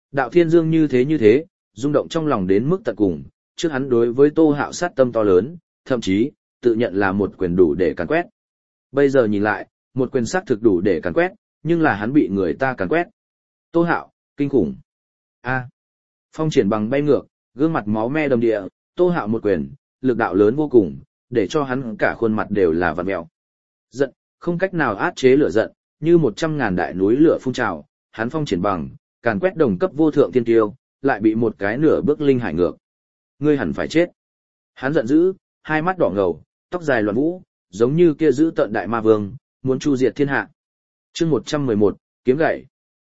Đạo Thiên Dương như thế, rung động trong lòng đến mức tận cùng, trước hắn đối với Tô Hạo sát tâm to lớn, thậm chí, tự nhận là một quyền đủ để càn quét. Bây giờ nhìn lại, một quyền sát thực đủ để càn quét, nhưng là hắn bị người ta càn quét. Tô Hạo, kinh khủng. A. Phong Triển Bằng bay ngược, gương mặt máu me đầm địa, Tô Hạo một quyền, lực đạo lớn vô cùng, để cho hắn cả khuôn mặt đều là vặn mèo. Giận, không cách nào áp chế lửa giận, như 100.000 đại núi lửa phun trào, hắn Phong Triển Bằng, càn quét đồng cấp vô thượng tiên tiêu, lại bị một cái nửa bước linh hải ngược. Ngươi hẳn phải chết. Hắn giận dữ, hai mắt đỏ ngầu, tóc dài loạn vũ, giống như kia giữ tận đại ma vương, muốn chu diệt thiên hạ. Chương 111, kiếm gậy.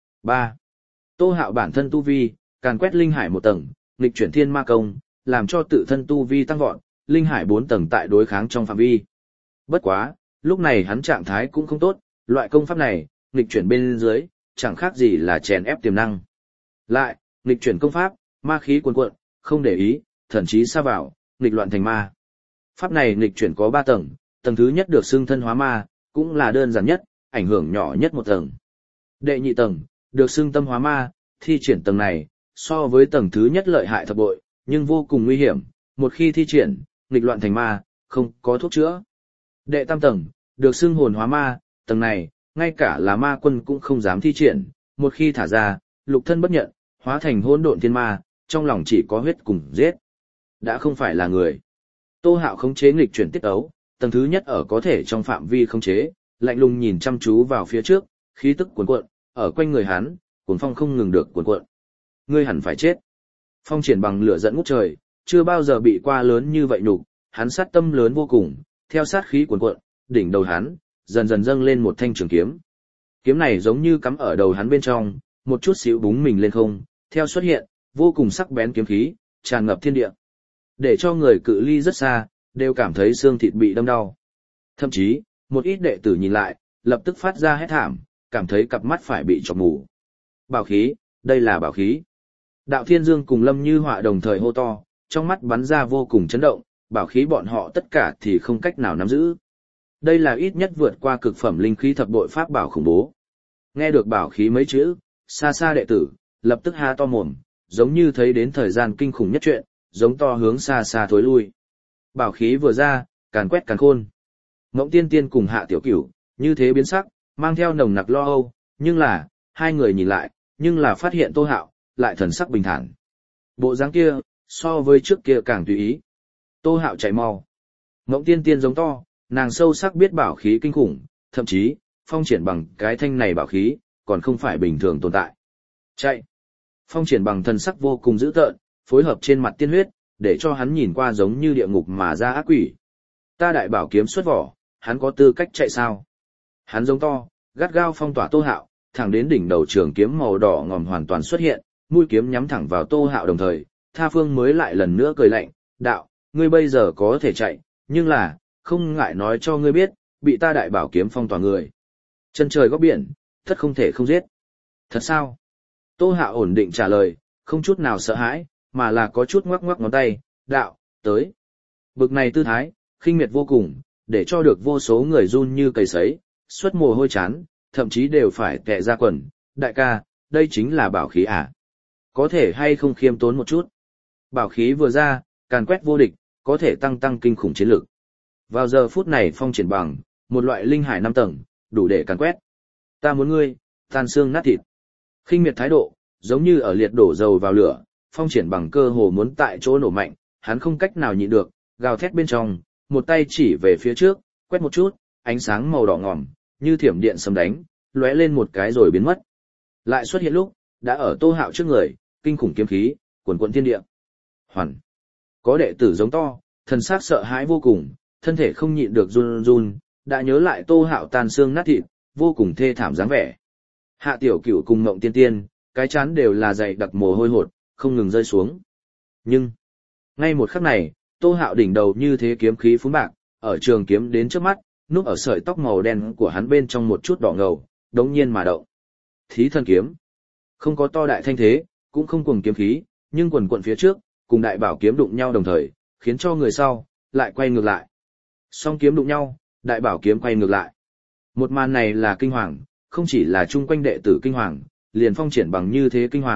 3. Tô Hạo bản thân tu vi, càn quét linh hải một tầng, nghịch chuyển thiên ma công, làm cho tự thân tu vi tăng vọt, linh hải 4 tầng tại đối kháng trong phạm vi. Bất quá, lúc này hắn trạng thái cũng không tốt, loại công pháp này, nghịch chuyển bên dưới, chẳng khác gì là chèn ép tiềm năng. Lại, nghịch chuyển công pháp, ma khí cuồn cuộn, không để ý, thần trí xa vào, nghịch loạn thành ma. Pháp này nghịch chuyển có 3 tầng, tầng thứ nhất được xưng thân hóa ma, cũng là đơn giản nhất, ảnh hưởng nhỏ nhất một tầng. Đệ nhị tầng, được xưng tâm hóa ma, thi triển tầng này, so với tầng thứ nhất lợi hại thập bội, nhưng vô cùng nguy hiểm, một khi thi triển, nghịch loạn thành ma, không có thuốc chữa. Đệ tam tầng, được xưng hồn hóa ma, tầng này, ngay cả là ma quân cũng không dám thi triển, một khi thả ra, lục thân bất nhận, hóa thành hỗn độn thiên ma, trong lòng chỉ có huyết cùng giết. Đã không phải là người. Tô Hạo khống chế nghịch chuyển tiết ấu, tầng thứ nhất ở có thể trong phạm vi khống chế, lạnh lùng nhìn chăm chú vào phía trước, khí tức cuồn cuộn, ở quanh người hắn, cuồng phong không ngừng được cuồn cuộn. Ngươi hẳn phải chết. Phong Triển Bằng lửa giận ngút trời, chưa bao giờ bị qua lớn như vậy nhục, hắn sát tâm lớn vô cùng, theo sát khí cuồn cuộn, đỉnh đầu hắn dần dần dâng lên một thanh trường kiếm. Kiếm này giống như cắm ở đầu hắn bên trong, một chút xíu búng mình lên không, theo xuất hiện, vô cùng sắc bén kiếm khí, tràn ngập thiên địa. Để cho người cự ly rất xa, đều cảm thấy xương thịt bị đâm đau. Thậm chí, một ít đệ tử nhìn lại, lập tức phát ra hét thảm, cảm thấy cặp mắt phải bị chọc mù. Bảo khí, đây là bảo khí. Đạo Thiên Dương cùng Lâm Như Họa đồng thời hô to, trong mắt bắn ra vô cùng chấn động, bảo khí bọn họ tất cả thì không cách nào nắm giữ. Đây là ít nhất vượt qua cực phẩm linh khí thập bội pháp bảo khủng bố. Nghe được bảo khí mấy chữ, xa xa đệ tử, lập tức há to mồm, giống như thấy đến thời gian kinh khủng nhất chuyện, giống to hướng xa xa thối lui. Bảo khí vừa ra, càn quét càn khôn. Ngỗng Tiên Tiên cùng Hạ Tiểu Cửu, như thế biến sắc, mang theo nồng nặc lo âu, nhưng là, hai người nhìn lại, nhưng là phát hiện Tô Hạo, lại thần sắc bình thản. Bộ dáng kia, so với trước kia càng tùy ý. Tô Hạo chạy mau. Ngỗng Tiên Tiên giống to, nàng sâu sắc biết bảo khí kinh khủng, thậm chí, Phong Triển Bằng cái thanh này bảo khí, còn không phải bình thường tồn tại. Chạy. Phong Triển Bằng thần sắc vô cùng dữ tợn, phối hợp trên mặt tiên huyết, để cho hắn nhìn qua giống như địa ngục mà ra ác quỷ. Ta đại bảo kiếm xuất vỏ, hắn có tư cách chạy sao? Hắn giống to, gắt gao phong tỏa Tô Hạo, thẳng đến đỉnh đầu trường kiếm màu đỏ ngòm hoàn toàn xuất hiện, mũi kiếm nhắm thẳng vào Tô Hạo đồng thời, Tha Phương mới lại lần nữa cười lạnh, đạo, ngươi bây giờ có thể chạy, nhưng là, không ngại nói cho ngươi biết, bị ta đại bảo kiếm phong tỏa người. Chân trời góc biển, tất không thể không giết. Thật sao? Tô Hạo ổn định trả lời, không chút nào sợ hãi, mà là có chút ngoắc ngoắc ngón tay, đạo, tới. Bực này tư thái, khinh miệt vô cùng, để cho được vô số người run như cầy sấy, suốt mồ hôi chán, thậm chí đều phải tè ra quần. Đại ca, đây chính là bảo khí à? Có thể hay không khiêm tốn một chút? Bảo khí vừa ra, càn quét vô địch, có thể tăng kinh khủng chiến lực. Vào giờ phút này Phong Triển Bằng, một loại linh hải 5 tầng, đủ để càn quét. Ta muốn ngươi, tan xương nát thịt. Khinh miệt thái độ, giống như ở liệt đổ dầu vào lửa, Phong Triển Bằng cơ hồ muốn tại chỗ nổ mạnh, hắn không cách nào nhịn được, gào thét bên trong, một tay chỉ về phía trước, quét một chút, ánh sáng màu đỏ ngòm, như thiểm điện sấm đánh, lóe lên một cái rồi biến mất. Lại xuất hiện lúc, đã ở Tô Hạo trước người, kinh khủng kiếm khí, cuồn cuộn thiên địa. Hoàn. Có đệ tử giống to, thần sắc sợ hãi vô cùng, thân thể không nhịn được run run, đã nhớ lại Tô Hạo tan xương nát thịt, vô cùng thê thảm dáng vẻ. Hạ Tiểu Cửu cùng Ngộng Tiên Tiên, cái chán đều là dày đặc mồ hôi hột, không ngừng rơi xuống. Nhưng, ngay một khắc này, Tô Hạo đỉnh đầu như thế kiếm khí phún bạc, ở trường kiếm đến trước mắt, núp ở sợi tóc màu đen của hắn bên trong một chút đỏ ngầu, đống nhiên mà động. Thí thần kiếm, không có to đại thanh thế, cũng không cuồng kiếm khí, nhưng quần quận phía trước, cùng đại bảo kiếm đụng nhau đồng thời, khiến cho người sau lại quay ngược lại. Song kiếm đụng nhau, đại bảo kiếm quay ngược lại. Một màn này là kinh hoàng, không chỉ là chung quanh đệ tử kinh hoàng, liền Phong Triển Bằng như thế kinh hoàng,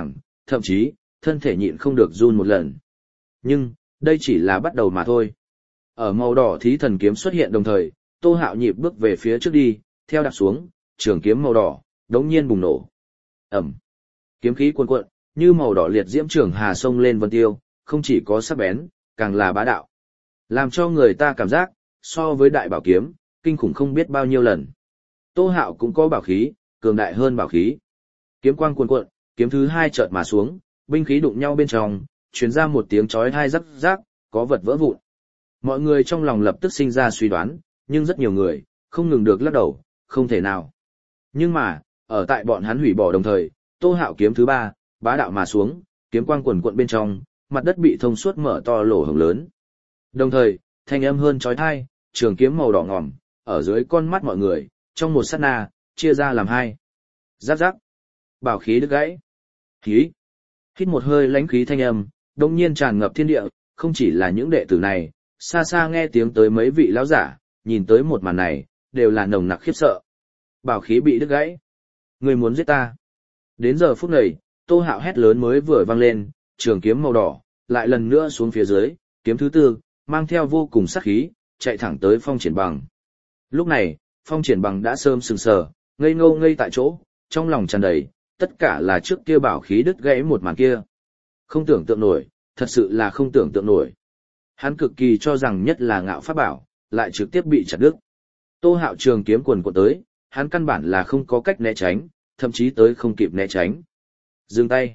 thậm chí, thân thể nhịn không được run một lần. Nhưng, đây chỉ là bắt đầu mà thôi. Ở màu đỏ thí thần kiếm xuất hiện đồng thời, Tô Hạo nhịp bước về phía trước đi, theo đạp xuống, trường kiếm màu đỏ, đống nhiên bùng nổ. Ẩm. Kiếm khí cuồn cuộn, như màu đỏ liệt diễm trường hà sông lên vân tiêu, không chỉ có sắc bén, càng là bá đạo. Làm cho người ta cảm giác, so với đại bảo kiếm, kinh khủng không biết bao nhiêu lần. Tô Hạo cũng có bảo khí, cường đại hơn bảo khí. Kiếm quang cuồn cuộn, kiếm thứ hai chợt mà xuống, binh khí đụng nhau bên trong, truyền ra một tiếng chói tai rắc rắc, có vật vỡ vụn. Mọi người trong lòng lập tức sinh ra suy đoán, nhưng rất nhiều người, không ngừng được lắc đầu, không thể nào. Nhưng mà, ở tại bọn hắn hủy bỏ đồng thời, Tô Hạo kiếm thứ ba, bá đạo mà xuống, kiếm quang quần cuộn bên trong, mặt đất bị thông suốt mở to lỗ hổng lớn. Đồng thời, thanh âm hơn chói tai, trường kiếm màu đỏ ngòm, ở dưới con mắt mọi người, trong một sát na, chia ra làm hai. Giáp giáp, bảo khí đứt gãy. Khí. Hít một hơi lãnh khí thanh âm, đông nhiên tràn ngập thiên địa, không chỉ là những đệ tử này, xa xa nghe tiếng tới mấy vị lão giả, nhìn tới một màn này, đều là nồng nặc khiếp sợ. Bảo khí bị đứt gãy. Người muốn giết ta. Đến giờ phút này, Tô Hạo hét lớn mới vừa vang lên, trường kiếm màu đỏ, lại lần nữa xuống phía dưới, kiếm thứ tư, mang theo vô cùng sát khí, chạy thẳng tới Phong Triển Bằng. Lúc này, Phong Triển Bằng đã sớm sừng sờ, ngây ngô ngây tại chỗ, trong lòng tràn đầy, tất cả là trước kia bảo khí đứt gãy một màn kia. Không tưởng tượng nổi, thật sự là không tưởng tượng nổi. Hắn cực kỳ cho rằng nhất là ngạo pháp bảo, lại trực tiếp bị chặt đứt. Tô Hạo trường kiếm quần cuộn tới, hắn căn bản là không có cách né tránh, thậm chí tới không kịp né tránh. Dừng tay.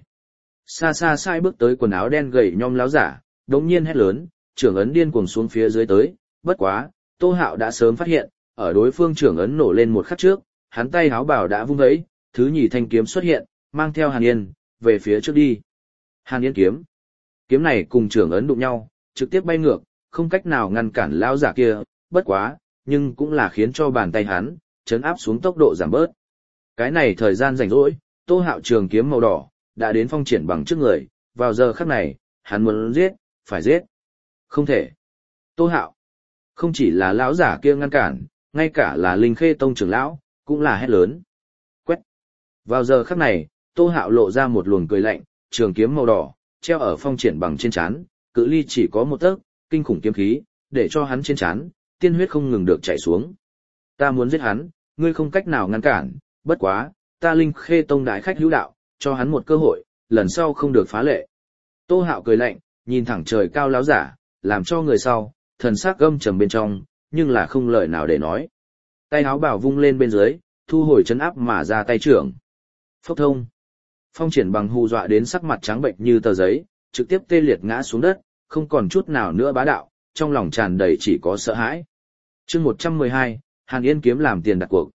Xa xa sai bước tới quần áo đen gầy nhom láo giả, đống nhiên hét lớn, trưởng ấn điên cuồng xuống phía dưới tới, bất quá, Tô Hạo đã sớm phát hiện, ở đối phương trưởng ấn nổ lên một khắc trước, hắn tay háo bảo đã vung vẫy, thứ nhì thanh kiếm xuất hiện, mang theo Hàn Yên, về phía trước đi. Hàn Yên kiếm. Kiếm này cùng trưởng ấn đụng nhau, trực tiếp bay ngược, không cách nào ngăn cản lão giả kia, bất quá, nhưng cũng là khiến cho bàn tay hắn, chấn áp xuống tốc độ giảm bớt. Cái này thời gian rảnh rỗi, Tô Hạo trường kiếm màu đỏ, đã đến Phong Triển Bằng trước người, vào giờ khắc này, hắn muốn giết, phải giết. Không thể. Tô Hạo. Không chỉ là lão giả kia ngăn cản, ngay cả là Linh Khê Tông trưởng lão, cũng là hét lớn. Quét. Vào giờ khắc này, Tô Hạo lộ ra một luồng cười lạnh, trường kiếm màu đỏ, treo ở Phong Triển Bằng trên trán, cự ly chỉ có một tấc, kinh khủng kiếm khí, để cho hắn trên trán, tiên huyết không ngừng được chảy xuống. Ta muốn giết hắn, ngươi không cách nào ngăn cản, bất quá, ta Linh Khê Tông đại khách hữu đạo, cho hắn một cơ hội, lần sau không được phá lệ. Tô Hạo cười lạnh, nhìn thẳng trời cao láo giả, làm cho người sau, thần sắc gâm trầm bên trong, nhưng là không lời nào để nói. Tay áo bảo vung lên bên dưới, thu hồi chấn áp mà ra tay trưởng. Phốc thông. Phong Triển Bằng hù dọa đến sắc mặt trắng bệnh như tờ giấy, trực tiếp tê liệt ngã xuống đất, không còn chút nào nữa bá đạo, trong lòng tràn đầy chỉ có sợ hãi. Chương 112, Hàn Yên kiếm làm tiền đặt cuộc.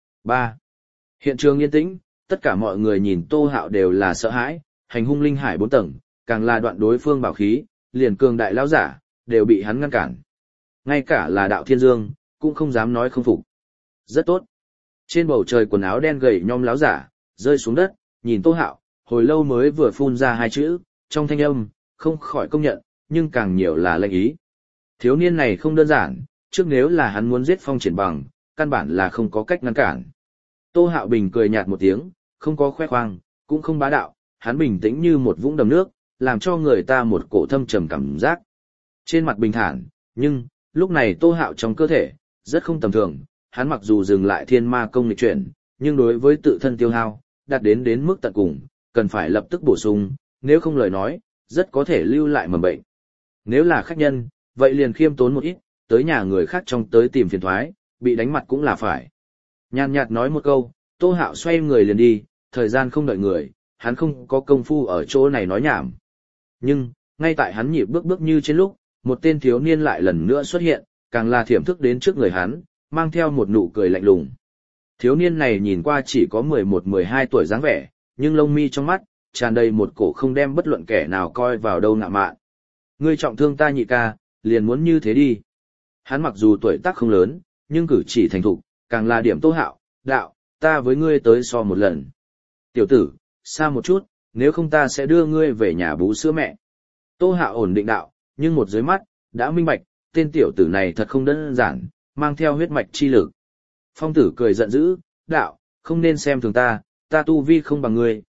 3. Hiện trường yên tĩnh, tất cả mọi người nhìn Tô Hạo đều là sợ hãi, hành hung linh hải 4 tầng, càng là đoạn đối phương bảo khí, liền cường đại lão giả, đều bị hắn ngăn cản. Ngay cả là Đạo Thiên Dương, cũng không dám nói không phục. Rất tốt. Trên bầu trời quần áo đen gầy nhom lão giả, rơi xuống đất, nhìn Tô Hạo, hồi lâu mới vừa phun ra hai chữ, trong thanh âm, không khỏi công nhận, nhưng càng nhiều là lệnh ý. Thiếu niên này không đơn giản, trước nếu là hắn muốn giết Phong Triển Bằng, căn bản là không có cách ngăn cản. Tô Hạo Bình cười nhạt một tiếng, không có khoe khoang, cũng không bá đạo, hắn bình tĩnh như một vũng đầm nước, làm cho người ta một cổ thâm trầm cảm giác. Trên mặt bình thản, nhưng, lúc này Tô Hạo trong cơ thể, rất không tầm thường, hắn mặc dù dừng lại thiên ma công nghịch chuyển, nhưng đối với tự thân tiêu hao, đạt đến mức tận cùng, cần phải lập tức bổ sung, nếu không lời nói, rất có thể lưu lại mầm bệnh. Nếu là khách nhân, vậy liền khiêm tốn một ít, tới nhà người khác trong tới tìm phiền thoái, bị đánh mặt cũng là phải. Nhàn nhạt nói một câu, Tô Hạo xoay người liền đi, thời gian không đợi người, hắn không có công phu ở chỗ này nói nhảm. Nhưng, ngay tại hắn nhịp bước như trên lúc, một tên thiếu niên lại lần nữa xuất hiện, càng là thiểm thức đến trước người hắn, mang theo một nụ cười lạnh lùng. Thiếu niên này nhìn qua chỉ có 11-12 tuổi dáng vẻ, nhưng lông mi trong mắt, tràn đầy một cổ không đem bất luận kẻ nào coi vào đâu ngạ mạn. Ngươi trọng thương ta nhị ca, liền muốn như thế đi. Hắn mặc dù tuổi tác không lớn, nhưng cử chỉ thành thục, càng là điểm Tô Hạo, đạo, ta với ngươi tới so một lần. Tiểu tử, xa một chút, nếu không ta sẽ đưa ngươi về nhà bú sữa mẹ. Tô Hạo ổn định đạo, nhưng một dưới mắt, đã minh bạch, tên tiểu tử này thật không đơn giản, mang theo huyết mạch chi lực. Phong tử cười giận dữ, đạo, không nên xem thường ta tu vi không bằng ngươi,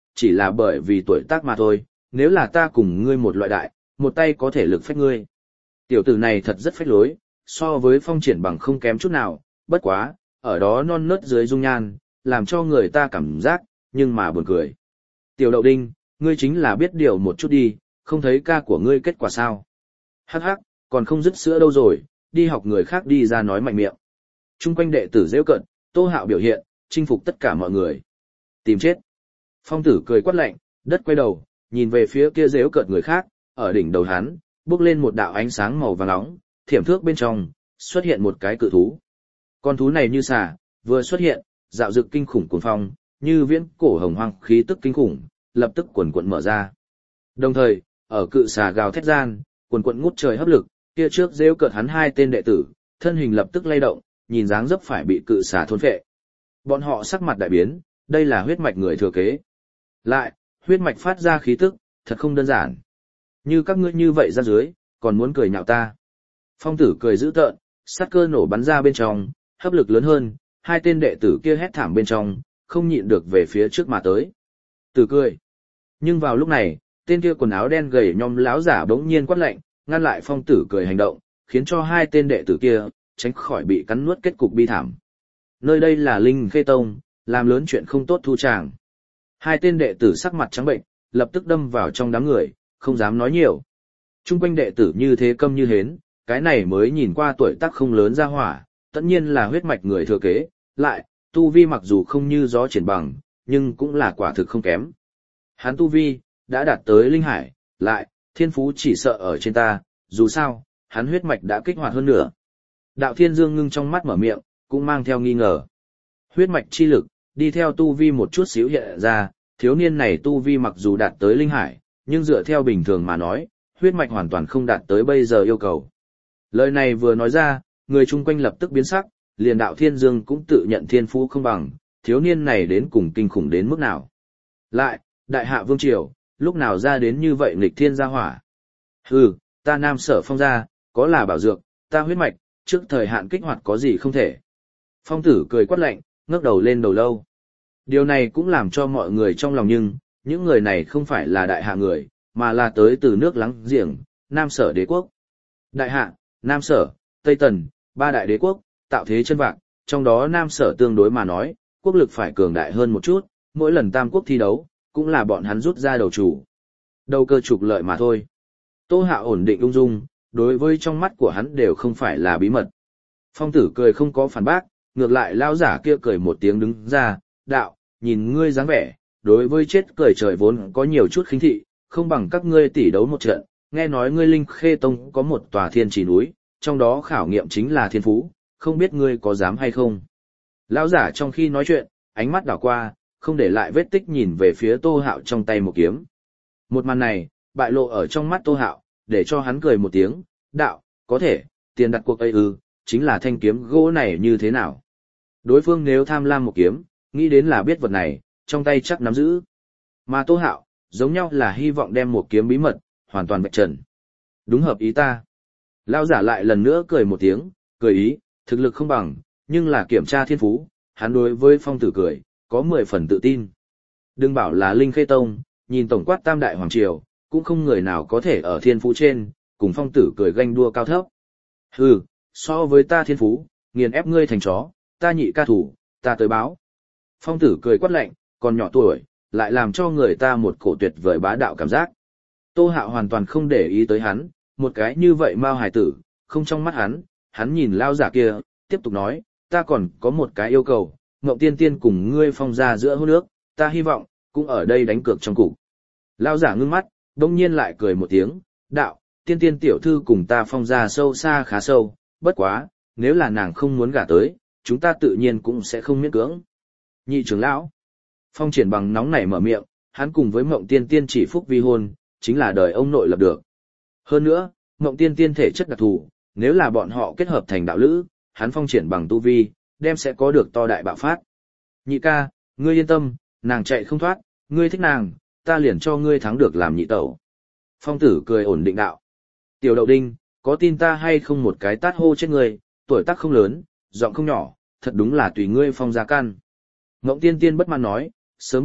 chỉ là bởi vì tuổi tác mà thôi, nếu là ta cùng ngươi một loại đại, một tay có thể lực phách ngươi. Tiểu tử này thật rất phách lối, so với Phong Triển Bằng không kém chút nào, bất quá, ở đó non nớt dưới dung nhan, làm cho người ta cảm giác, nhưng mà buồn cười. Tiểu Đậu Đinh, ngươi chính là biết điều một chút đi, không thấy ca của ngươi kết quả sao. Hắc hắc, còn không dứt sữa đâu rồi, đi học người khác đi ra nói mạnh miệng. Trung quanh đệ tử rêu cận, Tô Hạo biểu hiện, chinh phục tất cả mọi người. Tìm chết. Phong tử cười quát lạnh, đất quay đầu, nhìn về phía kia rêu cận người khác, ở đỉnh đầu hắn, bước lên một đạo ánh sáng màu vàng nóng, thiểm thước bên trong, xuất hiện một cái cự thú. Con thú này như xà, vừa xuất hiện, dạo dực kinh khủng cuồng phong, như viễn cổ hồng hoang khí tức kinh khủng, lập tức quần quần mở ra. Đồng thời, ở cự xà gào thét gian, quần quần ngút trời hấp lực, kia trước rêu cợt hắn hai tên đệ tử, thân hình lập tức lay động, nhìn dáng dấp phải bị cự xà thôn phệ. Bọn họ sắc mặt đại biến, đây là huyết mạch người thừa kế. Lại, huyết mạch phát ra khí tức, thật không đơn giản. Như các ngươi như vậy ra dưới, còn muốn cười nhạo ta. Phong tử cười dữ tợn, sát cơ nổ bắn ra bên trong, hấp lực lớn hơn, hai tên đệ tử kia hét thảm bên trong, không nhịn được về phía trước mà tới. Tử cười. Nhưng vào lúc này, tên kia quần áo đen gầy nhom láo giả bỗng nhiên quát lạnh, ngăn lại phong tử cười hành động, khiến cho hai tên đệ tử kia tránh khỏi bị cắn nuốt kết cục bi thảm. Nơi đây là Linh Khê Tông, làm lớn chuyện không tốt thu tràng. Hai tên đệ tử sắc mặt trắng bệnh, lập tức đâm vào trong đám người, không dám nói nhiều. Trung quanh đệ tử như thế câm như hến, cái này mới nhìn qua tuổi tác không lớn ra hỏa, tất nhiên là huyết mạch người thừa kế, lại, tu vi mặc dù không như gió triển bằng, nhưng cũng là quả thực không kém. Hắn tu vi, đã đạt tới linh hải, lại, thiên phú chỉ sợ ở trên ta, dù sao, hắn huyết mạch đã kích hoạt hơn nữa. Đạo Thiên Dương ngưng trong mắt mở miệng, cũng mang theo nghi ngờ. Huyết mạch chi lực, đi theo tu vi một chút xíu hiện ra, thiếu niên này tu vi mặc dù đạt tới linh hải, nhưng dựa theo bình thường mà nói, huyết mạch hoàn toàn không đạt tới bây giờ yêu cầu. Lời này vừa nói ra, người chung quanh lập tức biến sắc, liền Đạo Thiên Dương cũng tự nhận thiên phú không bằng, thiếu niên này đến cùng kinh khủng đến mức nào. Lại, đại hạ vương triều, lúc nào ra đến như vậy nghịch thiên gia hỏa. Hừ, ta Nam Sở Phong gia, có là bảo dược, ta huyết mạch, trước thời hạn kích hoạt có gì không thể. Phong tử cười quát lạnh, ngước đầu lên đầu lâu. Điều này cũng làm cho mọi người trong lòng nhưng, những người này không phải là đại hạ người, mà là tới từ nước láng giềng, Nam Sở đế quốc. Đại hạ, Nam Sở, Tây Tần, ba đại đế quốc, tạo thế chân vạc, trong đó Nam Sở tương đối mà nói, quốc lực phải cường đại hơn một chút, mỗi lần tam quốc thi đấu, cũng là bọn hắn rút ra đầu chủ. Đầu cơ trục lợi mà thôi. Tô Hạo ổn định ung dung, đối với trong mắt của hắn đều không phải là bí mật. Phong tử cười không có phản bác, ngược lại lao giả kia cười một tiếng đứng ra, đạo, nhìn ngươi dáng vẻ, đối với chết cười trời vốn có nhiều chút khinh thị, không bằng các ngươi tỷ đấu một trận, nghe nói ngươi Linh Khê Tông có một tòa thiên trì núi, trong đó khảo nghiệm chính là thiên phú, không biết ngươi có dám hay không. Lão giả trong khi nói chuyện, ánh mắt đảo qua, không để lại vết tích nhìn về phía Tô Hạo trong tay một kiếm. Một màn này, bại lộ ở trong mắt Tô Hạo, để cho hắn cười một tiếng, đạo, có thể, tiền đặt cuộc ấy chính là thanh kiếm gỗ này như thế nào. Đối phương nếu tham lam một kiếm, nghĩ đến là biết vật này, trong tay chắc nắm giữ. Mà Tô Hạo, giống nhau là hy vọng đem một kiếm bí mật, hoàn toàn bạch trần. Đúng hợp ý ta. Lão giả lại lần nữa cười một tiếng, cười ý, thực lực không bằng, nhưng là kiểm tra thiên phú, hắn đối với phong tử cười, có 10 phần tự tin. Đừng bảo là Linh Khê Tông, nhìn tổng quát tam đại hoàng triều, cũng không người nào có thể ở thiên phú trên, cùng phong tử cười ganh đua cao thấp. Hừ, so với ta thiên phú, nghiền ép ngươi thành chó, ta nhị ca thủ, ta tới báo. Phong tử cười quát lạnh, còn nhỏ tuổi, lại làm cho người ta một cổ tuyệt vời bá đạo cảm giác. Tô Hạo hoàn toàn không để ý tới hắn, một cái như vậy mao hải tử, không trong mắt hắn nhìn lao giả kia, tiếp tục nói, ta còn có một cái yêu cầu, Ngộng Tiên Tiên cùng ngươi Phong gia giữa hôn nước, ta hy vọng, cũng ở đây đánh cược trong cục. Lao giả ngưng mắt, đông nhiên lại cười một tiếng, đạo, Tiên Tiên tiểu thư cùng ta Phong gia sâu xa khá sâu, bất quá, nếu là nàng không muốn gả tới, chúng ta tự nhiên cũng sẽ không miễn cưỡng. Nhị trưởng lão, Phong Triển Bằng nóng nảy mở miệng, hắn cùng với Ngộng Tiên Tiên chỉ phúc vi hôn, chính là đời ông nội lập được. Hơn nữa, Ngộng Tiên Tiên thể chất đặc thù, nếu là bọn họ kết hợp thành đạo lữ, hắn Phong Triển Bằng tu vi, đem sẽ có được to đại bạo phát. Nhị ca, ngươi yên tâm, nàng chạy không thoát, ngươi thích nàng, ta liền cho ngươi thắng được làm nhị tẩu. Phong tử cười ổn định đạo. Tiểu Đậu Đinh, có tin ta hay không một cái tát hô chết ngươi, tuổi tác không lớn, giọng không nhỏ, thật đúng là tùy ngươi Phong gia căn. Ngộng Tiên Tiên bất mãn nói, sớm biết,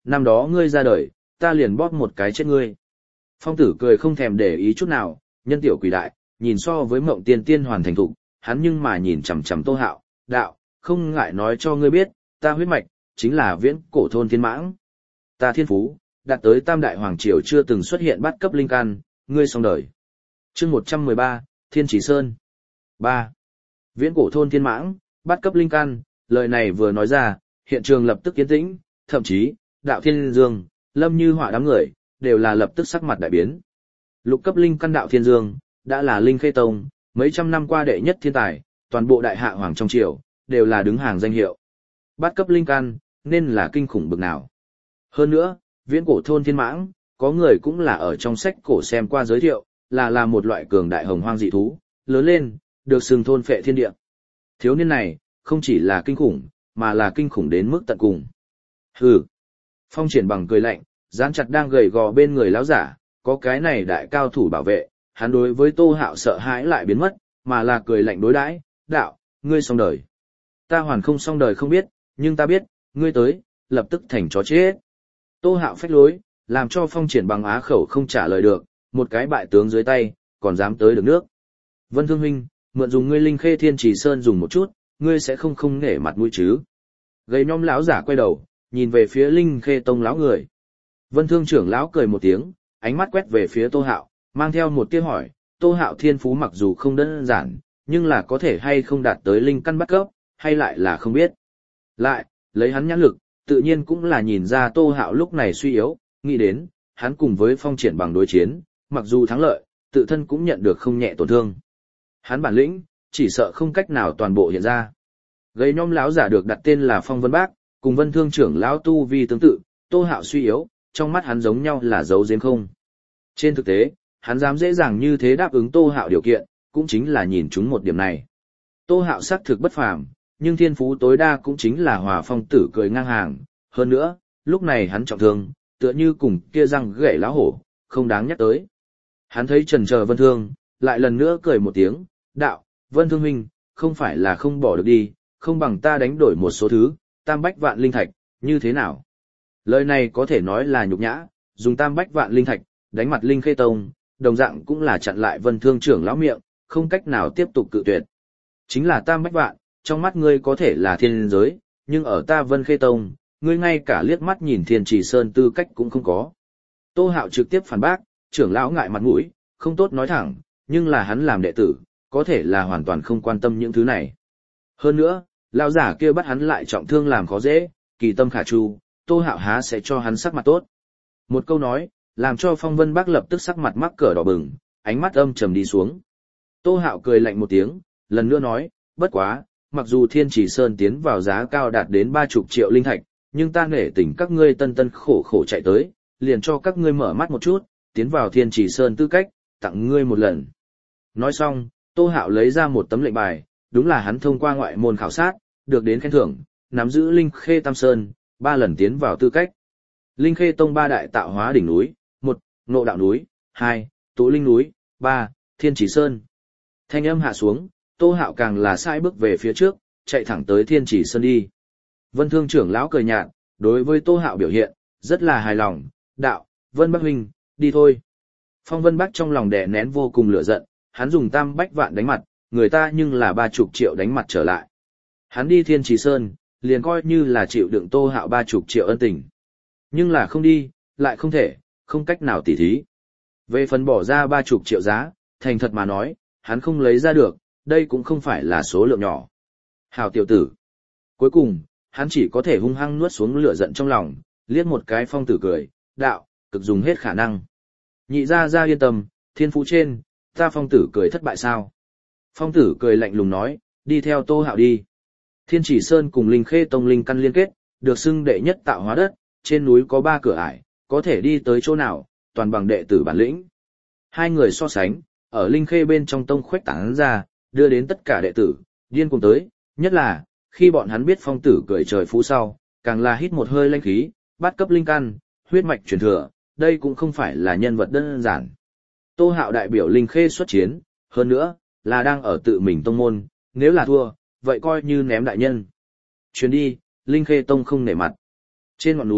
năm đó ngươi ra đời, ta liền bóp một cái chết ngươi. Phong tử cười không thèm để ý chút nào, nhân tiểu quỷ đại, nhìn so với mộng tiên tiên hoàn thành thục, hắn nhưng mà nhìn chằm chằm Tô Hạo, đạo, không ngại nói cho ngươi biết, ta huyết mạch, chính là viễn cổ thôn thiên mãng. Ta thiên phú, đạt tới tam đại hoàng triều chưa từng xuất hiện bát cấp linh căn, ngươi xong đời. Chương 113, Thiên Chỉ Sơn. 3. Viễn cổ thôn thiên mãng, bát cấp linh căn, lời này vừa nói ra, hiện trường lập tức yên tĩnh, thậm chí, đạo thiên dương, lâm như họa đám người, đều là lập tức sắc mặt đại biến. Lục cấp linh căn đạo thiên dương, đã là linh khê tông, mấy trăm năm qua đệ nhất thiên tài, toàn bộ đại hạ hoàng trong triều, đều là đứng hàng danh hiệu. Bát cấp linh căn, nên là kinh khủng bực nào. Hơn nữa, viễn cổ thôn thiên mãng, có người cũng là ở trong sách cổ xem qua giới thiệu, là một loại cường đại hồng hoang dị thú, lớn lên, được xưng thôn phệ thiên địa. Thiếu niên này, không chỉ là kinh khủng, mà là kinh khủng đến mức tận cùng. Hừ. Phong Triển Bằng cười lạnh, dán chặt đang gầy gò bên người lão giả, có cái này đại cao thủ bảo vệ, hắn đối với Tô Hạo sợ hãi lại biến mất, mà là cười lạnh đối đãi, đạo, ngươi xong đời. Ta hoàn không xong đời không biết, nhưng ta biết, ngươi tới, lập tức thành chó chết. Tô Hạo phách lối, làm cho Phong Triển Bằng á khẩu không trả lời được, một cái bại tướng dưới tay, còn dám tới được nước. Vân Thương huynh, mượn dùng ngươi linh khê thiên trì sơn dùng một chút, ngươi sẽ không nể mặt mũi chứ. Gầy nhom lão giả quay đầu, nhìn về phía linh khê tông lão người. Vân Thương trưởng lão cười một tiếng, ánh mắt quét về phía Tô Hạo, mang theo một tia hỏi, Tô Hạo thiên phú mặc dù không đơn giản, nhưng là có thể hay không đạt tới linh căn bắt cấp, hay lại là không biết. Lại, lấy hắn nhãn lực, tự nhiên cũng là nhìn ra Tô Hạo lúc này suy yếu, nghĩ đến, hắn cùng với Phong Triển Bằng đối chiến, mặc dù thắng lợi, tự thân cũng nhận được không nhẹ tổn thương. Hắn bản lĩnh, chỉ sợ không cách nào toàn bộ hiện ra. Gầy nhom lão giả được đặt tên là Phong Vân Bác, cùng Vân Thương trưởng lão tu vi tương tự, Tô Hạo suy yếu, trong mắt hắn giống nhau là giấu giếm không. Trên thực tế, hắn dám dễ dàng như thế đáp ứng Tô Hạo điều kiện, cũng chính là nhìn chúng một điểm này. Tô Hạo xác thực bất phàm, nhưng thiên phú tối đa cũng chính là Hòa Phong tử cười ngang hàng, hơn nữa, lúc này hắn trọng thương, tựa như cùng kia răng gãy lão hổ, không đáng nhắc tới. Hắn thấy chần chờ Vân Thương, lại lần nữa cười một tiếng, đạo, Vân Thương huynh, không phải là không bỏ được đi, không bằng ta đánh đổi một số thứ, tam bách vạn linh thạch, như thế nào? Lời này có thể nói là nhục nhã, dùng tam bách vạn linh thạch, đánh mặt linh khê tông, đồng dạng cũng là chặn lại Vân Thương trưởng lão miệng, không cách nào tiếp tục cự tuyệt. Chính là tam bách vạn, trong mắt ngươi có thể là thiên giới, nhưng ở ta Vân Khê tông, ngươi ngay cả liếc mắt nhìn Thiên Trì Sơn tư cách cũng không có. Tô Hạo trực tiếp phản bác, trưởng lão ngại mặt mũi, không tốt nói thẳng, nhưng là hắn làm đệ tử, có thể là hoàn toàn không quan tâm những thứ này. Hơn nữa, lão giả kia bắt hắn lại trọng thương làm khó dễ, kỳ tâm khả tru, Tô Hạo há sẽ cho hắn sắc mặt tốt. Một câu nói, làm cho Phong Vân Bác lập tức sắc mặt mắc cỡ đỏ bừng, ánh mắt âm trầm đi xuống. Tô Hạo cười lạnh một tiếng, lần nữa nói, bất quá, mặc dù Thiên Trì Sơn tiến vào giá cao đạt đến 30 triệu linh thạch, nhưng ta nể tình các ngươi tân tân khổ khổ chạy tới, liền cho các ngươi mở mắt một chút, tiến vào Thiên Trì Sơn tư cách, tặng ngươi một lần. Nói xong, Tô Hạo lấy ra một tấm lệnh bài, đúng là hắn thông qua ngoại môn khảo sát, được đến khen thưởng, nắm giữ Linh Khê Tam Sơn, 3 lần tiến vào tư cách. Linh Khê Tông 3 đại tạo hóa đỉnh núi, 1. Ngộ Đạo núi, 2. Tụ Linh núi, 3. Thiên Chỉ Sơn. Thanh âm hạ xuống, Tô Hạo càng là sai bước về phía trước, chạy thẳng tới Thiên Chỉ Sơn đi. Vân Thương trưởng lão cười nhạt, đối với Tô Hạo biểu hiện, rất là hài lòng, đạo, Vân Bắc huynh, đi thôi. Phong Vân Bắc trong lòng đè nén vô cùng lửa giận, hắn dùng tam bách vạn đánh mặt, người ta nhưng là 30 triệu đánh mặt trở lại. Hắn đi Thiên Trì Sơn, liền coi như là chịu đựng Tô Hạo 30 triệu ân tình. Nhưng là không đi, lại không thể, không cách nào tỉ thí. Về phần bỏ ra 30 triệu giá, thành thật mà nói, hắn không lấy ra được, đây cũng không phải là số lượng nhỏ. Hào tiểu tử. Cuối cùng, hắn chỉ có thể hung hăng nuốt xuống lửa giận trong lòng, liếc một cái Phong Tử cười, đạo, cực dùng hết khả năng. Nhị ra yên tâm, thiên phú trên, ta Phong Tử cười thất bại sao? Phong Tử cười lạnh lùng nói, đi theo Tô Hạo đi. Thiên Chỉ Sơn cùng Linh Khê Tông linh căn liên kết, được xưng đệ nhất tạo hóa đất, trên núi có 3 cửa ải, có thể đi tới chỗ nào, toàn bằng đệ tử bản lĩnh. Hai người so sánh, ở Linh Khê bên trong tông khuếch tán ra, đưa đến tất cả đệ tử, điên cùng tới, nhất là, khi bọn hắn biết Phong Tử cười trời phú sau, càng là hít một hơi linh khí, bắt cấp linh căn, huyết mạch truyền thừa, đây cũng không phải là nhân vật đơn giản. Tô Hạo đại biểu Linh Khê xuất chiến, hơn nữa, là đang ở tự mình tông môn, nếu là thua, vậy coi như ném đại nhân. Chuyến đi, Linh Khê tông không nể mặt. Trên ngọn núi,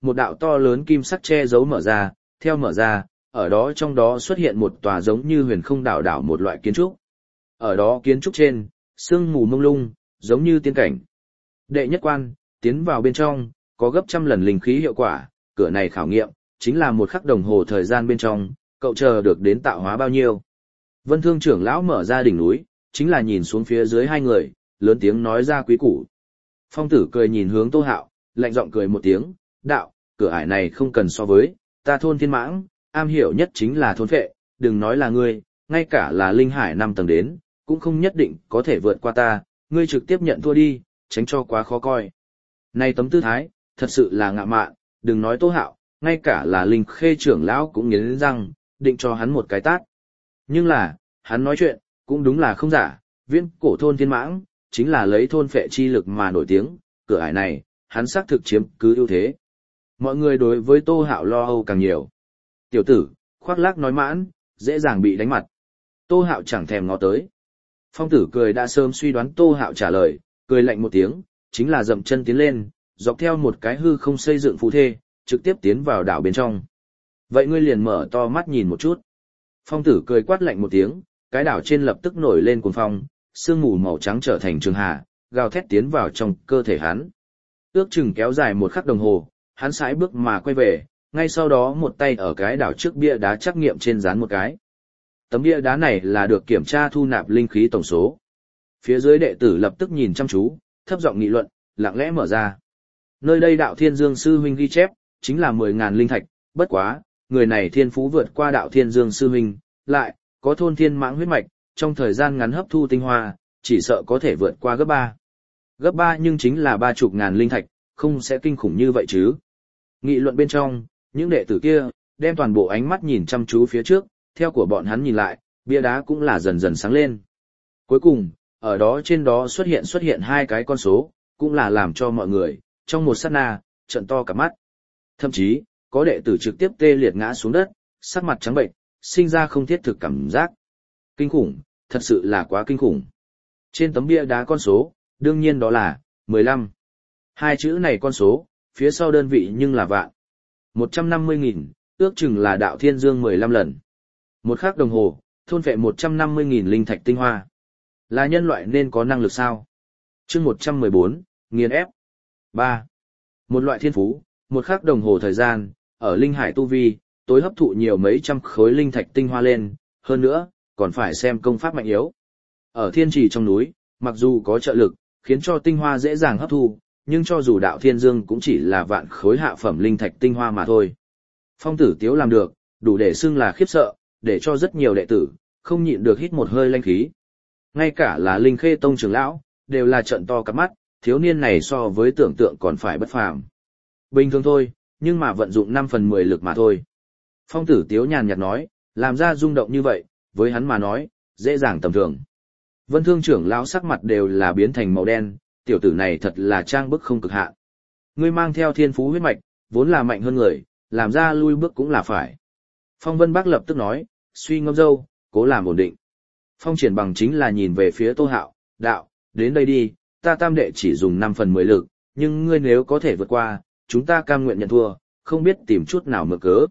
một đạo to lớn kim sắc che giấu mở ra, theo mở ra, ở đó trong đó xuất hiện một tòa giống như huyền không đảo đảo một loại kiến trúc. Ở đó kiến trúc trên, sương mù mông lung, giống như tiên cảnh. Đệ nhất quan, tiến vào bên trong, có gấp trăm lần linh khí hiệu quả, cửa này khảo nghiệm, chính là một khắc đồng hồ thời gian bên trong, cậu chờ được đến tạo hóa bao nhiêu. Vân Thương trưởng lão mở ra đỉnh núi, chính là nhìn xuống phía dưới hai người, lớn tiếng nói ra quý củ. Phong tử cười nhìn hướng Tô Hạo, lạnh giọng cười một tiếng, đạo, cửa ải này không cần so với, ta thôn thiên mãng, am hiểu nhất chính là thôn phệ, đừng nói là ngươi, ngay cả là linh hải 5 tầng đến, cũng không nhất định có thể vượt qua ta, ngươi trực tiếp nhận thua đi, tránh cho quá khó coi. Này tấm tư thái, thật sự là ngạ mạn, đừng nói Tô Hạo, ngay cả là linh khê trưởng lão cũng nghiến răng, định cho hắn một cái tát. Nhưng là, hắn nói chuyện, cũng đúng là không giả, viễn cổ thôn thiên mãng, chính là lấy thôn phệ chi lực mà nổi tiếng, cửa ải này, hắn xác thực chiếm cứ ưu thế. Mọi người đối với Tô Hạo lo âu càng nhiều. Tiểu tử, khoác lác nói mãn, dễ dàng bị đánh mặt. Tô Hạo chẳng thèm ngó tới. Phong tử cười đã sớm suy đoán Tô Hạo trả lời, cười lạnh một tiếng, chính là dậm chân tiến lên, dọc theo một cái hư không xây dựng phù thê, trực tiếp tiến vào đảo bên trong. Vậy ngươi liền mở to mắt nhìn một chút. Phong tử cười quát lạnh một tiếng, cái đảo trên lập tức nổi lên cuồng phong, sương mù màu trắng trở thành trường hà, gào thét tiến vào trong cơ thể hắn. Ước chừng kéo dài một khắc đồng hồ, hắn sải bước mà quay về, ngay sau đó một tay ở cái đảo trước bia đá trắc nghiệm trên dán một cái. Tấm bia đá này là được kiểm tra thu nạp linh khí tổng số. Phía dưới đệ tử lập tức nhìn chăm chú, thấp giọng nghị luận, lặng lẽ mở ra. Nơi đây đạo Thiên Dương sư huynh ghi chép, chính là 10.000 linh thạch, bất quá, người này thiên phú vượt qua đạo Thiên Dương sư huynh, lại có thôn thiên mãng huyết mạch, trong thời gian ngắn hấp thu tinh hoa, chỉ sợ có thể vượt qua gấp 3. Gấp 3 nhưng chính là 30.000 linh thạch, không sẽ kinh khủng như vậy chứ. Nghị luận bên trong, những đệ tử kia, đem toàn bộ ánh mắt nhìn chăm chú phía trước, theo của bọn hắn nhìn lại, bia đá cũng là dần dần sáng lên. Cuối cùng, ở đó trên đó xuất hiện hai cái con số, cũng là làm cho mọi người, trong một sát na, trợn to cả mắt. Thậm chí, có đệ tử trực tiếp tê liệt ngã xuống đất, sắc mặt trắng bệnh, sinh ra không thiết thực cảm giác. Kinh khủng, thật sự là quá kinh khủng. Trên tấm bia đá con số, đương nhiên đó là 15. Hai chữ này con số, phía sau đơn vị nhưng là vạn. 150.000, ước chừng là đạo Thiên Dương 15 lần. Một khắc đồng hồ, thôn phệ 150.000 linh thạch tinh hoa. Là nhân loại nên có năng lực sao? Chương 114, nghiền ép. 3. Một loại thiên phú, một khắc đồng hồ thời gian, ở linh hải tu vi, tối hấp thụ nhiều mấy trăm khối linh thạch tinh hoa lên, hơn nữa, còn phải xem công pháp mạnh yếu. Ở thiên trì trong núi, mặc dù có trợ lực, khiến cho tinh hoa dễ dàng hấp thu, nhưng cho dù đạo Thiên Dương cũng chỉ là vạn khối hạ phẩm linh thạch tinh hoa mà thôi. Phong Tử Tiếu làm được, đủ để xưng là khiếp sợ, để cho rất nhiều đệ tử không nhịn được hít một hơi lanh khí. Ngay cả là Linh Khê Tông trưởng lão đều là trợn to cặp mắt, thiếu niên này so với tưởng tượng còn phải bất phàm. Bình thường thôi, nhưng mà vận dụng 5/10 lực mà thôi. Phong Tử Tiếu nhàn nhạt nói, làm ra rung động như vậy, với hắn mà nói, dễ dàng tầm thường. Vân Thương trưởng lão sắc mặt đều là biến thành màu đen, tiểu tử này thật là trang bức không cực hạn. Ngươi mang theo thiên phú huyết mạch, vốn là mạnh hơn người, làm ra lui bước cũng là phải. Phong Vân Bắc lập tức nói, suy ngẫm dâu, cố làm ổn định. Phong Triển Bằng chính là nhìn về phía Tô Hạo, đạo, đến đây đi, ta tam đệ chỉ dùng 5/10 lực, nhưng ngươi nếu có thể vượt qua, chúng ta cam nguyện nhận thua, không biết tìm chút nào mượn cớ.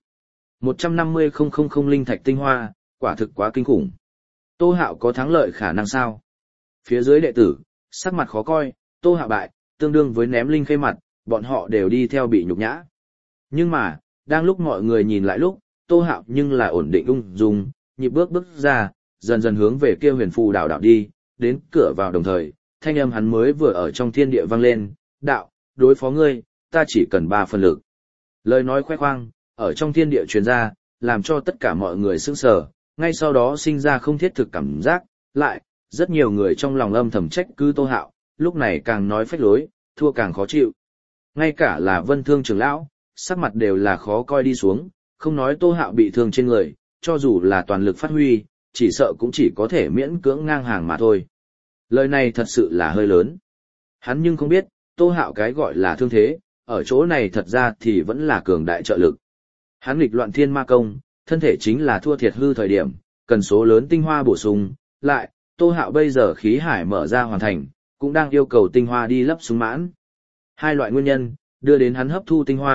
150.000 linh thạch tinh hoa, quả thực quá kinh khủng. Tô Hạo có thắng lợi khả năng sao? Phía dưới đệ tử, sắc mặt khó coi, Tô Hạo bại, tương đương với ném linh khê mặt, bọn họ đều đi theo bị nhục nhã. Nhưng mà, đang lúc mọi người nhìn lại lúc, Tô Hạo nhưng là ổn định ung dung, nhịp bước ra, dần dần hướng về kia huyền phù đảo đi, đến cửa vào đồng thời, thanh âm hắn mới vừa ở trong thiên địa vang lên, đạo, đối phó ngươi, ta chỉ cần 3 phần lực. Lời nói khoe khoang, ở trong thiên địa truyền ra, làm cho tất cả mọi người sững sờ, ngay sau đó sinh ra không thiết thực cảm giác, lại, rất nhiều người trong lòng âm thầm trách cứ Tô Hạo, lúc này càng nói phách lối, thua càng khó chịu. Ngay cả là Vân Thương trưởng lão, sắc mặt đều là khó coi đi xuống, không nói Tô Hạo bị thương trên người, cho dù là toàn lực phát huy, chỉ sợ cũng chỉ có thể miễn cưỡng ngang hàng mà thôi. Lời này thật sự là hơi lớn. Hắn nhưng không biết, Tô Hạo cái gọi là thương thế, ở chỗ này thật ra thì vẫn là cường đại trợ lực. Hắn nghịch loạn thiên ma công, thân thể chính là thua thiệt hư thời điểm, cần số lớn tinh hoa bổ sung, lại, Tô Hạo bây giờ khí hải mở ra hoàn thành, cũng đang yêu cầu tinh hoa đi lấp sung mãn. Hai loại nguyên nhân, đưa đến hắn hấp thu tinh hoa,